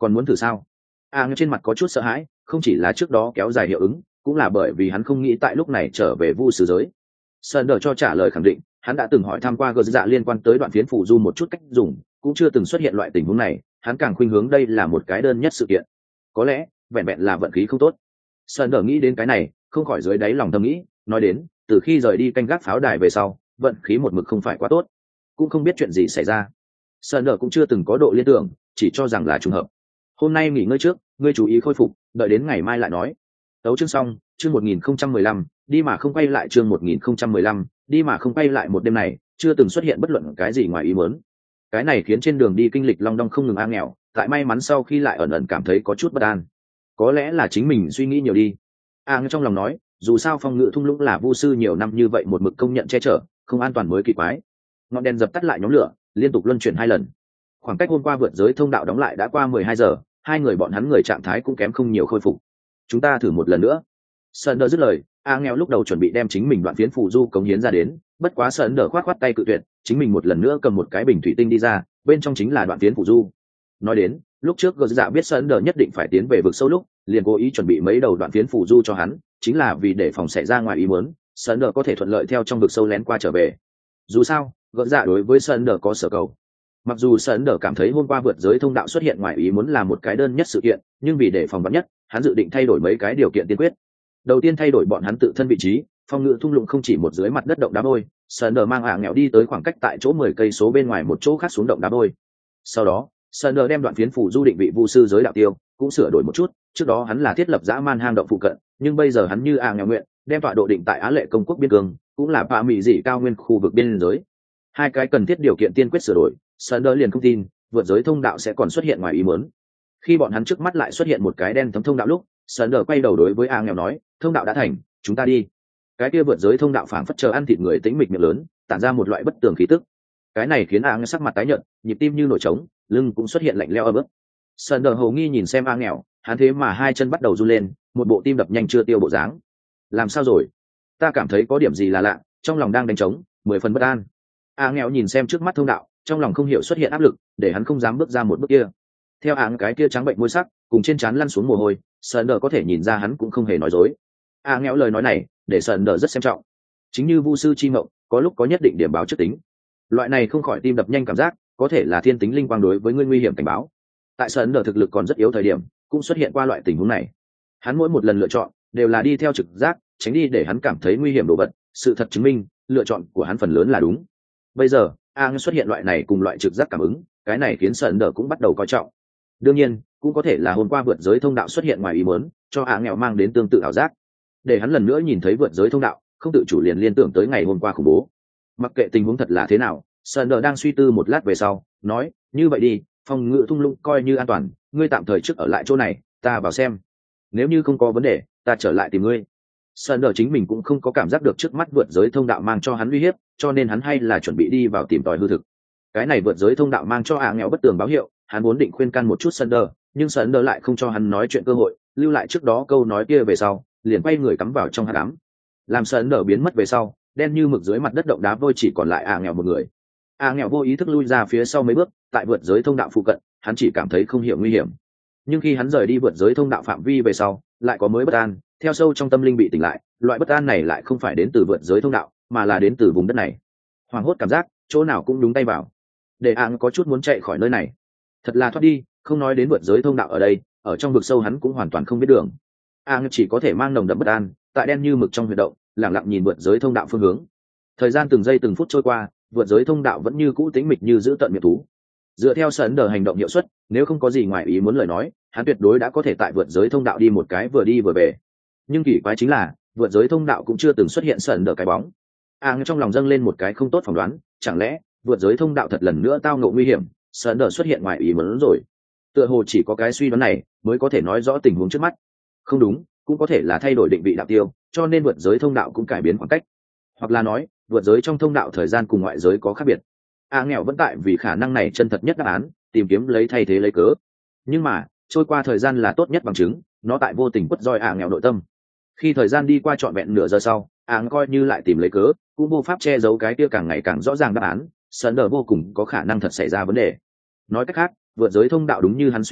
còn muốn thử sao? A à, trên mặt có chút sợ hãi, không chỉ là trước đó kéo dài hiệu ứng, cũng là bởi vì hắn không nghĩ tại lúc này trở về vu sư giới. Sơn đờ cho trả lời khẳng định, hắn đã từng hỏi tham qua gờ dạ liên quan tới đoạn phiến phụ du một chút cách dùng, cũng chưa từng xuất hiện loại tình huống này, hắn càng khuynh hướng đây là một cái đơn nhất sự kiện. Có lẽ vẹn vẹn là vận khí không tốt. Sơn đờ nghĩ đến cái này, không khỏi dưới đáy lòng thầm nghĩ, nói đến từ khi rời đi canh gác pháo đài về sau, vận khí một mực không phải quá tốt, cũng không biết chuyện gì xảy ra. Sơn đờ cũng chưa từng có độ liên tưởng, chỉ cho rằng là trùng hợp. Hôm nay nghỉ ngơi trước, ngươi chú ý khôi phục, đợi đến ngày mai lại nói. Tấu chương xong, chương một nghìn không trăm mười lăm, đi mà không quay lại chương một nghìn không trăm mười lăm, đi mà không quay lại một đêm này, chưa từng xuất hiện bất luận cái gì ngoài ý muốn. Cái này khiến trên đường đi kinh lịch long đong không ngừng a nghèo, tại may mắn sau khi lại ẩn ẩn cảm thấy có chút bất an. Có lẽ là chính mình suy nghĩ nhiều đi. A trong lòng nói, dù sao phong ngự thung lũng là vu sư nhiều năm như vậy một mực công nhận che chở, không an toàn mới kỳ quái. Ngọn đèn dập tắt lại nhóm lửa, liên tục luân chuyển hai lần. Khoảng cách hôm qua vượt giới thông đạo đóng lại đã qua mười hai giờ, hai người bọn hắn người trạng thái cũng kém không nhiều khôi phục. Chúng ta thử một lần nữa. Sơn đờ dứt lời, a nghèo lúc đầu chuẩn bị đem chính mình đoạn phiến phù du cống hiến ra đến, bất quá Sơn đờ khoát khoát tay cự tuyệt, chính mình một lần nữa cầm một cái bình thủy tinh đi ra, bên trong chính là đoạn phiến phù du. Nói đến, lúc trước gờ dạ biết Sơn đờ nhất định phải tiến về vực sâu lúc, liền cố ý chuẩn bị mấy đầu đoạn phiến phù du cho hắn, chính là vì để phòng xảy ra ngoài ý muốn, Sơn đờ có thể thuận lợi theo trong vực sâu lén qua trở về. Dù sao, gờ dạ đối với Sơn đờ có sở cầu. Mặc dù Sơn đờ cảm thấy hôm qua vượt giới thông đạo xuất hiện ngoài ý muốn là một cái đơn nhất sự kiện, nhưng vì để phòng vắn nhất, hắn dự định thay đổi mấy cái điều kiện tiên quyết. Đầu tiên thay đổi bọn hắn tự thân vị trí, phong ngự thung lũng không chỉ một dưới mặt đất động đá vôi, Sơn đờ mang ả nghèo đi tới khoảng cách tại chỗ mười cây số bên ngoài một chỗ khác xuống động đá vôi. Sau đó, Sơn đờ đem đoạn phiến phủ du định vị vu sư giới đạo tiêu, cũng sửa đổi một chút, trước đó hắn là thiết lập dã man hang động phụ cận, nhưng bây giờ hắn như ả nghèo nguyện, đem tọa độ định tại Á Lệ công quốc biên cương, cũng là bạ mỹ dị cao nguyên khu vực biên giới. Hai cái cần thiết điều kiện tiên quyết sửa đổi, Sơn đờ liền không tin vượt giới thông đạo sẽ còn xuất hiện ngoài ý muốn. Khi bọn hắn trước mắt lại xuất hiện một cái đen thấm thông đạo lúc, Sơn đờ quay đầu đối với a nghèo nói, thông đạo đã thành, chúng ta đi. Cái kia vượt giới thông đạo phảng phất chờ ăn thịt người tĩnh mịch miệng lớn, tản ra một loại bất tường khí tức. Cái này khiến a nghèo sắc mặt tái nhợt, nhịp tim như nổi trống, lưng cũng xuất hiện lạnh lẽo ấm ức. Sơn đờ hầu nghi nhìn xem a nghèo, hắn thế mà hai chân bắt đầu run lên, một bộ tim đập nhanh chưa tiêu bộ dáng. Làm sao rồi? Ta cảm thấy có điểm gì là lạ, trong lòng đang đánh trống, mười phần bất an. A nghèo nhìn xem trước mắt thông đạo, trong lòng không hiểu xuất hiện áp lực, để hắn không dám bước ra một bước kia. Theo áng cái kia trắng bệnh môi sắc, cùng trên trán lăn xuống mồ hôi, Sơn đờ có thể nhìn ra hắn cũng không hề nói dối. A nghèo lời nói này, để Sơn đờ rất xem trọng. Chính như vu sư chi mộng, có lúc có nhất định điểm báo trước tính. Loại này không khỏi tim đập nhanh cảm giác, có thể là thiên tính linh quang đối với ngươi nguy hiểm cảnh báo. Tại Sơn đờ thực lực còn rất yếu thời điểm, cũng xuất hiện qua loại tình huống này. Hắn mỗi một lần lựa chọn, đều là đi theo trực giác, tránh đi để hắn cảm thấy nguy hiểm đồ vật. Sự thật chứng minh, lựa chọn của hắn phần lớn là đúng. Bây giờ, A xuất hiện loại này cùng loại trực giác cảm ứng, cái này khiến Sơn đờ cũng bắt đầu coi trọng. Đương nhiên, cũng có thể là hôm qua vượt giới thông đạo xuất hiện ngoài ý muốn, cho A nghèo mang đến tương tự ảo giác, để hắn lần nữa nhìn thấy vượt giới thông đạo, không tự chủ liền liên tưởng tới ngày hôm qua khủng bố. Mặc kệ tình huống thật là thế nào, Sơn đờ đang suy tư một lát về sau, nói, như vậy đi, phòng ngự thung lũng coi như an toàn, ngươi tạm thời trước ở lại chỗ này, ta vào xem. Nếu như không có vấn đề, ta trở lại tìm ngươi. Sơn đờ chính mình cũng không có cảm giác được trước mắt vượt giới thông đạo mang cho hắn uy hiếp, cho nên hắn hay là chuẩn bị đi vào tìm tòi hư thực. Cái này vượt giới thông đạo mang cho A nghèo bất tường báo hiệu, hắn muốn định khuyên can một chút Sơn đờ, nhưng Sơn đờ lại không cho hắn nói chuyện cơ hội, lưu lại trước đó câu nói kia về sau, liền quay người cắm vào trong hắc ám. Làm Sơn đờ biến mất về sau, đen như mực dưới mặt đất động đá vôi chỉ còn lại A nghèo một người. A nghèo vô ý thức lui ra phía sau mấy bước, tại vượt giới thông đạo phụ cận, hắn chỉ cảm thấy không hiểu nguy hiểm. Nhưng khi hắn rời đi vượt giới thông đạo phạm vi về sau, lại có mới bất an, theo sâu trong tâm linh bị tỉnh lại, loại bất an này lại không phải đến từ vượt giới thông đạo, mà là đến từ vùng đất này. Hoảng hốt cảm giác, chỗ nào cũng đúng tay vào. Để A có chút muốn chạy khỏi nơi này. Thật là thoát đi, không nói đến vượt giới thông đạo ở đây, ở trong vực sâu hắn cũng hoàn toàn không biết đường. A chỉ có thể mang nồng đậm bất an, tại đen như mực trong huyệt động, lặng lặng nhìn vượt giới thông đạo phương hướng. Thời gian từng giây từng phút trôi qua, vượt giới thông đạo vẫn như cũ tĩnh mịch như giữ tận miệng thú. Dựa theo Sơn đờ hành động hiệu suất, nếu không có gì ngoài ý muốn lời nói, hắn tuyệt đối đã có thể tại vượt giới thông đạo đi một cái vừa đi vừa về. Nhưng kỳ quái chính là, vượt giới thông đạo cũng chưa từng xuất hiện Sơn đờ cái bóng. A trong lòng dâng lên một cái không tốt phỏng đoán, chẳng lẽ vượt giới thông đạo thật lần nữa tao ngộ nguy hiểm, Sơn đờ xuất hiện ngoài ý muốn rồi. Tựa hồ chỉ có cái suy đoán này mới có thể nói rõ tình huống trước mắt. Không đúng, cũng có thể là thay đổi định vị đạo tiêu, cho nên vượt giới thông đạo cũng cải biến khoảng cách. Hoặc là nói, vượt giới trong thông đạo thời gian cùng ngoại giới có khác biệt. A nghèo vẫn tại vì khả năng này chân thật nhất đáp án, tìm kiếm lấy thay thế lấy cớ. Nhưng mà, trôi qua thời gian là tốt nhất bằng chứng, nó tại vô tình quất roi A nghèo nội tâm. Khi thời gian đi qua trọn vẹn nửa giờ sau, A coi như lại tìm lấy cớ, cũng vô pháp che giấu cái kia càng ngày càng rõ ràng đáp án, Sơn đờ vô cùng có khả năng thật xảy ra vấn đề. Nói cách khác, vượt giới thông đạo đúng như hắn suy nghĩ,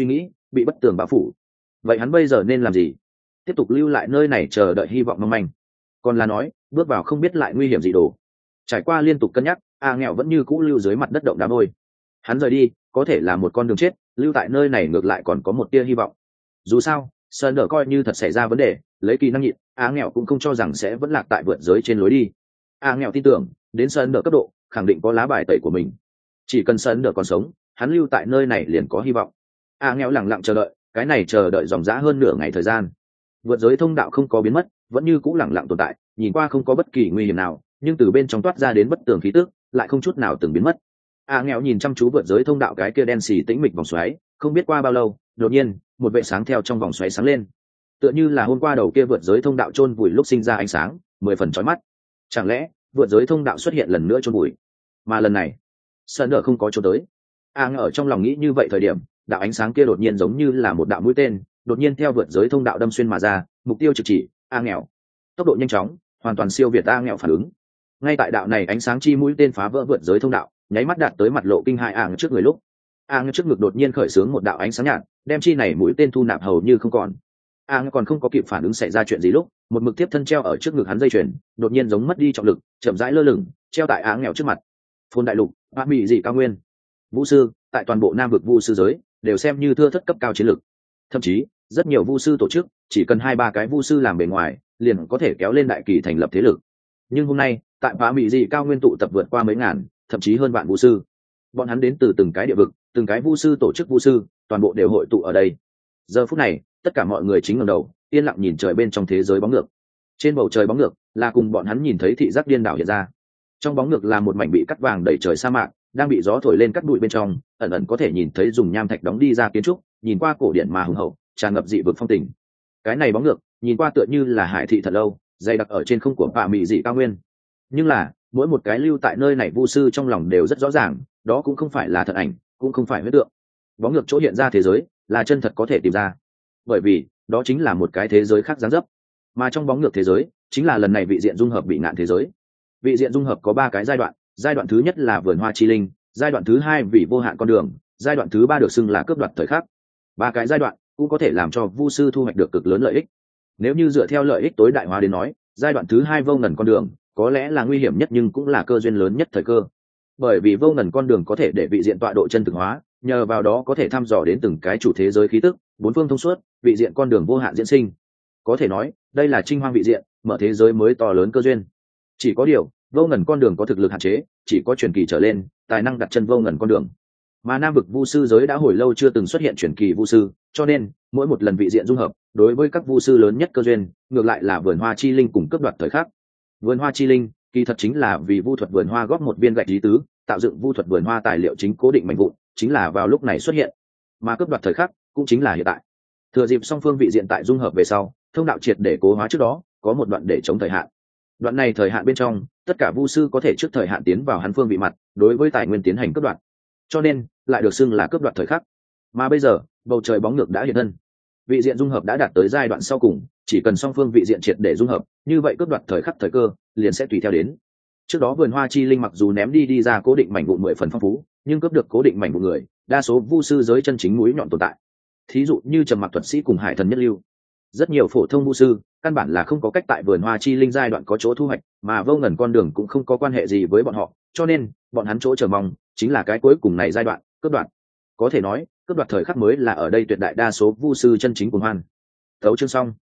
bị bất tường bao phủ. Vậy hắn bây giờ nên làm gì? Tiếp tục lưu lại nơi này chờ đợi hy vọng mong manh, còn là nói bước vào không biết lại nguy hiểm gì đồ? Trải qua liên tục cân nhắc, a nghèo vẫn như cũ lưu dưới mặt đất động đá vôi. Hắn rời đi có thể là một con đường chết, lưu tại nơi này ngược lại còn có một tia hy vọng. Dù sao sơn đỡ coi như thật xảy ra vấn đề, lấy kỹ năng nhịn, a nghèo cũng không cho rằng sẽ vẫn lạc tại vượt giới trên lối đi. a nghèo tin tưởng đến sơn đỡ cấp độ khẳng định có lá bài tẩy của mình, chỉ cần sơn đỡ còn sống, hắn lưu tại nơi này liền có hy vọng. a nghèo lẳng lặng chờ đợi, cái này chờ đợi dòng dã hơn nửa ngày thời gian. Vượt giới thông đạo không có biến mất, vẫn như cũ lẳng lặng tồn tại, nhìn qua không có bất kỳ nguy hiểm nào, nhưng từ bên trong toát ra đến bất tường khí tức lại không chút nào từng biến mất. a nghèo nhìn chăm chú vượt giới thông đạo cái kia đen xì tĩnh mịch vòng xoáy, không biết qua bao lâu, đột nhiên một vệ sáng theo trong vòng xoáy sáng lên, tựa như là hôm qua đầu kia vượt giới thông đạo chôn vùi lúc sinh ra ánh sáng, mười phần chói mắt. Chẳng lẽ vượt giới thông đạo xuất hiện lần nữa chôn vùi? Mà lần này sơn nở không có chỗ tới. a nghèo ở trong lòng nghĩ như vậy thời điểm, đạo ánh sáng kia đột nhiên giống như là một đạo mũi tên, đột nhiên theo vượt giới thông đạo đâm xuyên mà ra, mục tiêu trực chỉ a nghèo. Tốc độ nhanh chóng, hoàn toàn siêu việt a nghèo phản ứng. Ngay tại đạo này ánh sáng chi mũi tên phá vỡ vượt giới thông đạo, nháy mắt đạt tới mặt lộ kinh hại a nghèo trước người lúc, a nghèo trước ngực đột nhiên khởi xướng một đạo ánh sáng nhạt, đem chi này mũi tên thu nạp hầu như không còn. a nghèo còn không có kịp phản ứng xảy ra chuyện gì lúc, một mực tiếp thân treo ở trước ngực hắn dây chuyền đột nhiên giống mất đi trọng lực, chậm rãi lơ lửng treo tại a nghèo trước mặt. Phồn đại lục, bát mỹ dị cao nguyên, vũ sư tại toàn bộ nam vực vu sư giới đều xem như thưa thất cấp cao chiến lược. Thậm chí rất nhiều vu sư tổ chức chỉ cần hai ba cái vu sư làm bề ngoài liền có thể kéo lên đại kỳ thành lập thế lực. Nhưng hôm nay tại bát mỹ dị cao nguyên tụ tập vượt qua mấy ngàn, thậm chí hơn vạn vu sư. Bọn hắn đến từ từng cái địa vực, từng cái vu sư tổ chức vu sư, toàn bộ đều hội tụ ở đây. Giờ phút này tất cả mọi người chính ngẩng đầu, yên lặng nhìn trời bên trong thế giới bóng ngược. Trên bầu trời bóng ngược là cùng bọn hắn nhìn thấy thị giác điên đảo hiện ra. Trong bóng ngược là một mảnh bị cắt vàng đầy trời sa mạc, đang bị gió thổi lên cắt bụi bên trong, ẩn ẩn có thể nhìn thấy dùng nham thạch đóng đi ra kiến trúc, nhìn qua cổ điển mà hùng hậu, tràn ngập dị vực phong tình. Cái này bóng ngược nhìn qua tựa như là hải thị thật lâu, dày đặc ở trên không của bạ mị dị cao nguyên. Nhưng là mỗi một cái lưu tại nơi này vu sư trong lòng đều rất rõ ràng, đó cũng không phải là thật ảnh, cũng không phải huyễn tượng. Bóng ngược chỗ hiện ra thế giới là chân thật có thể tìm ra, bởi vì đó chính là một cái thế giới khác dáng dấp. Mà trong bóng ngược thế giới chính là lần này vị diện dung hợp bị ngạn thế giới. Vị diện dung hợp có ba cái giai đoạn, giai đoạn thứ nhất là vườn hoa chi linh, giai đoạn thứ hai vì vô hạn con đường, giai đoạn thứ ba được xưng là cướp đoạt thời khắc. Ba cái giai đoạn cũng có thể làm cho vu sư thu hoạch được cực lớn lợi ích. Nếu như dựa theo lợi ích tối đại hóa đến nói, giai đoạn thứ hai vô ngần con đường có lẽ là nguy hiểm nhất nhưng cũng là cơ duyên lớn nhất thời cơ, bởi vì vô ngần con đường có thể để vị diện tọa độ chân thực hóa, nhờ vào đó có thể thăm dò đến từng cái chủ thế giới khí tức, bốn phương thông suốt, vị diện con đường vô hạn diễn sinh. Có thể nói đây là trinh hoang vị diện, mở thế giới mới to lớn cơ duyên. Chỉ có điều vô ngần con đường có thực lực hạn chế, chỉ có truyền kỳ trở lên tài năng đặt chân vô ngần con đường, mà nam vực vu sư giới đã hồi lâu chưa từng xuất hiện truyền kỳ vu sư, cho nên mỗi một lần vị diện dung hợp đối với các vu sư lớn nhất cơ duyên ngược lại là vườn hoa chi linh cùng cướp đoạt thời khắc. Vườn hoa chi linh kỳ thật chính là vì vu thuật vườn hoa góp một viên gạch lý tứ, tạo dựng vu thuật vườn hoa tài liệu chính cố định mạnh vụn, chính là vào lúc này xuất hiện, mà cướp đoạt thời khắc cũng chính là hiện tại. Thừa dịp song phương vị diện tại dung hợp về sau, thông đạo triệt để cố hóa trước đó có một đoạn để chống thời hạn. Đoạn này thời hạn bên trong tất cả vu sư có thể trước thời hạn tiến vào hắn phương vị mặt, đối với tài nguyên tiến hành cướp đoạt, cho nên lại được xưng là cướp đoạt thời khắc. Mà bây giờ bầu trời bóng ngược đã hiện thân, vị diện dung hợp đã đạt tới giai đoạn sau cùng, chỉ cần song phương vị diện triệt để dung hợp, như vậy cướp đoạt thời khắc thời cơ liền sẽ tùy theo đến. Trước đó vườn hoa chi linh mặc dù ném đi đi ra cố định mảnh vụn mười phần phong phú, nhưng cướp được cố định mảnh vụn người đa số vu sư giới chân chính mũi nhọn tồn tại, thí dụ như trầm mặc thuật sĩ cùng hải thần nhất lưu. Rất nhiều phổ thông vu sư căn bản là không có cách tại vườn hoa chi linh giai đoạn có chỗ thu hoạch, mà vô ngần con đường cũng không có quan hệ gì với bọn họ, cho nên bọn hắn chỗ chờ mong chính là cái cuối cùng này giai đoạn cướp đoạt. Có thể nói cướp đoạt thời khắc mới là ở đây tuyệt đại đa số vu sư chân chính cuồng hoan. Thấu chương xong.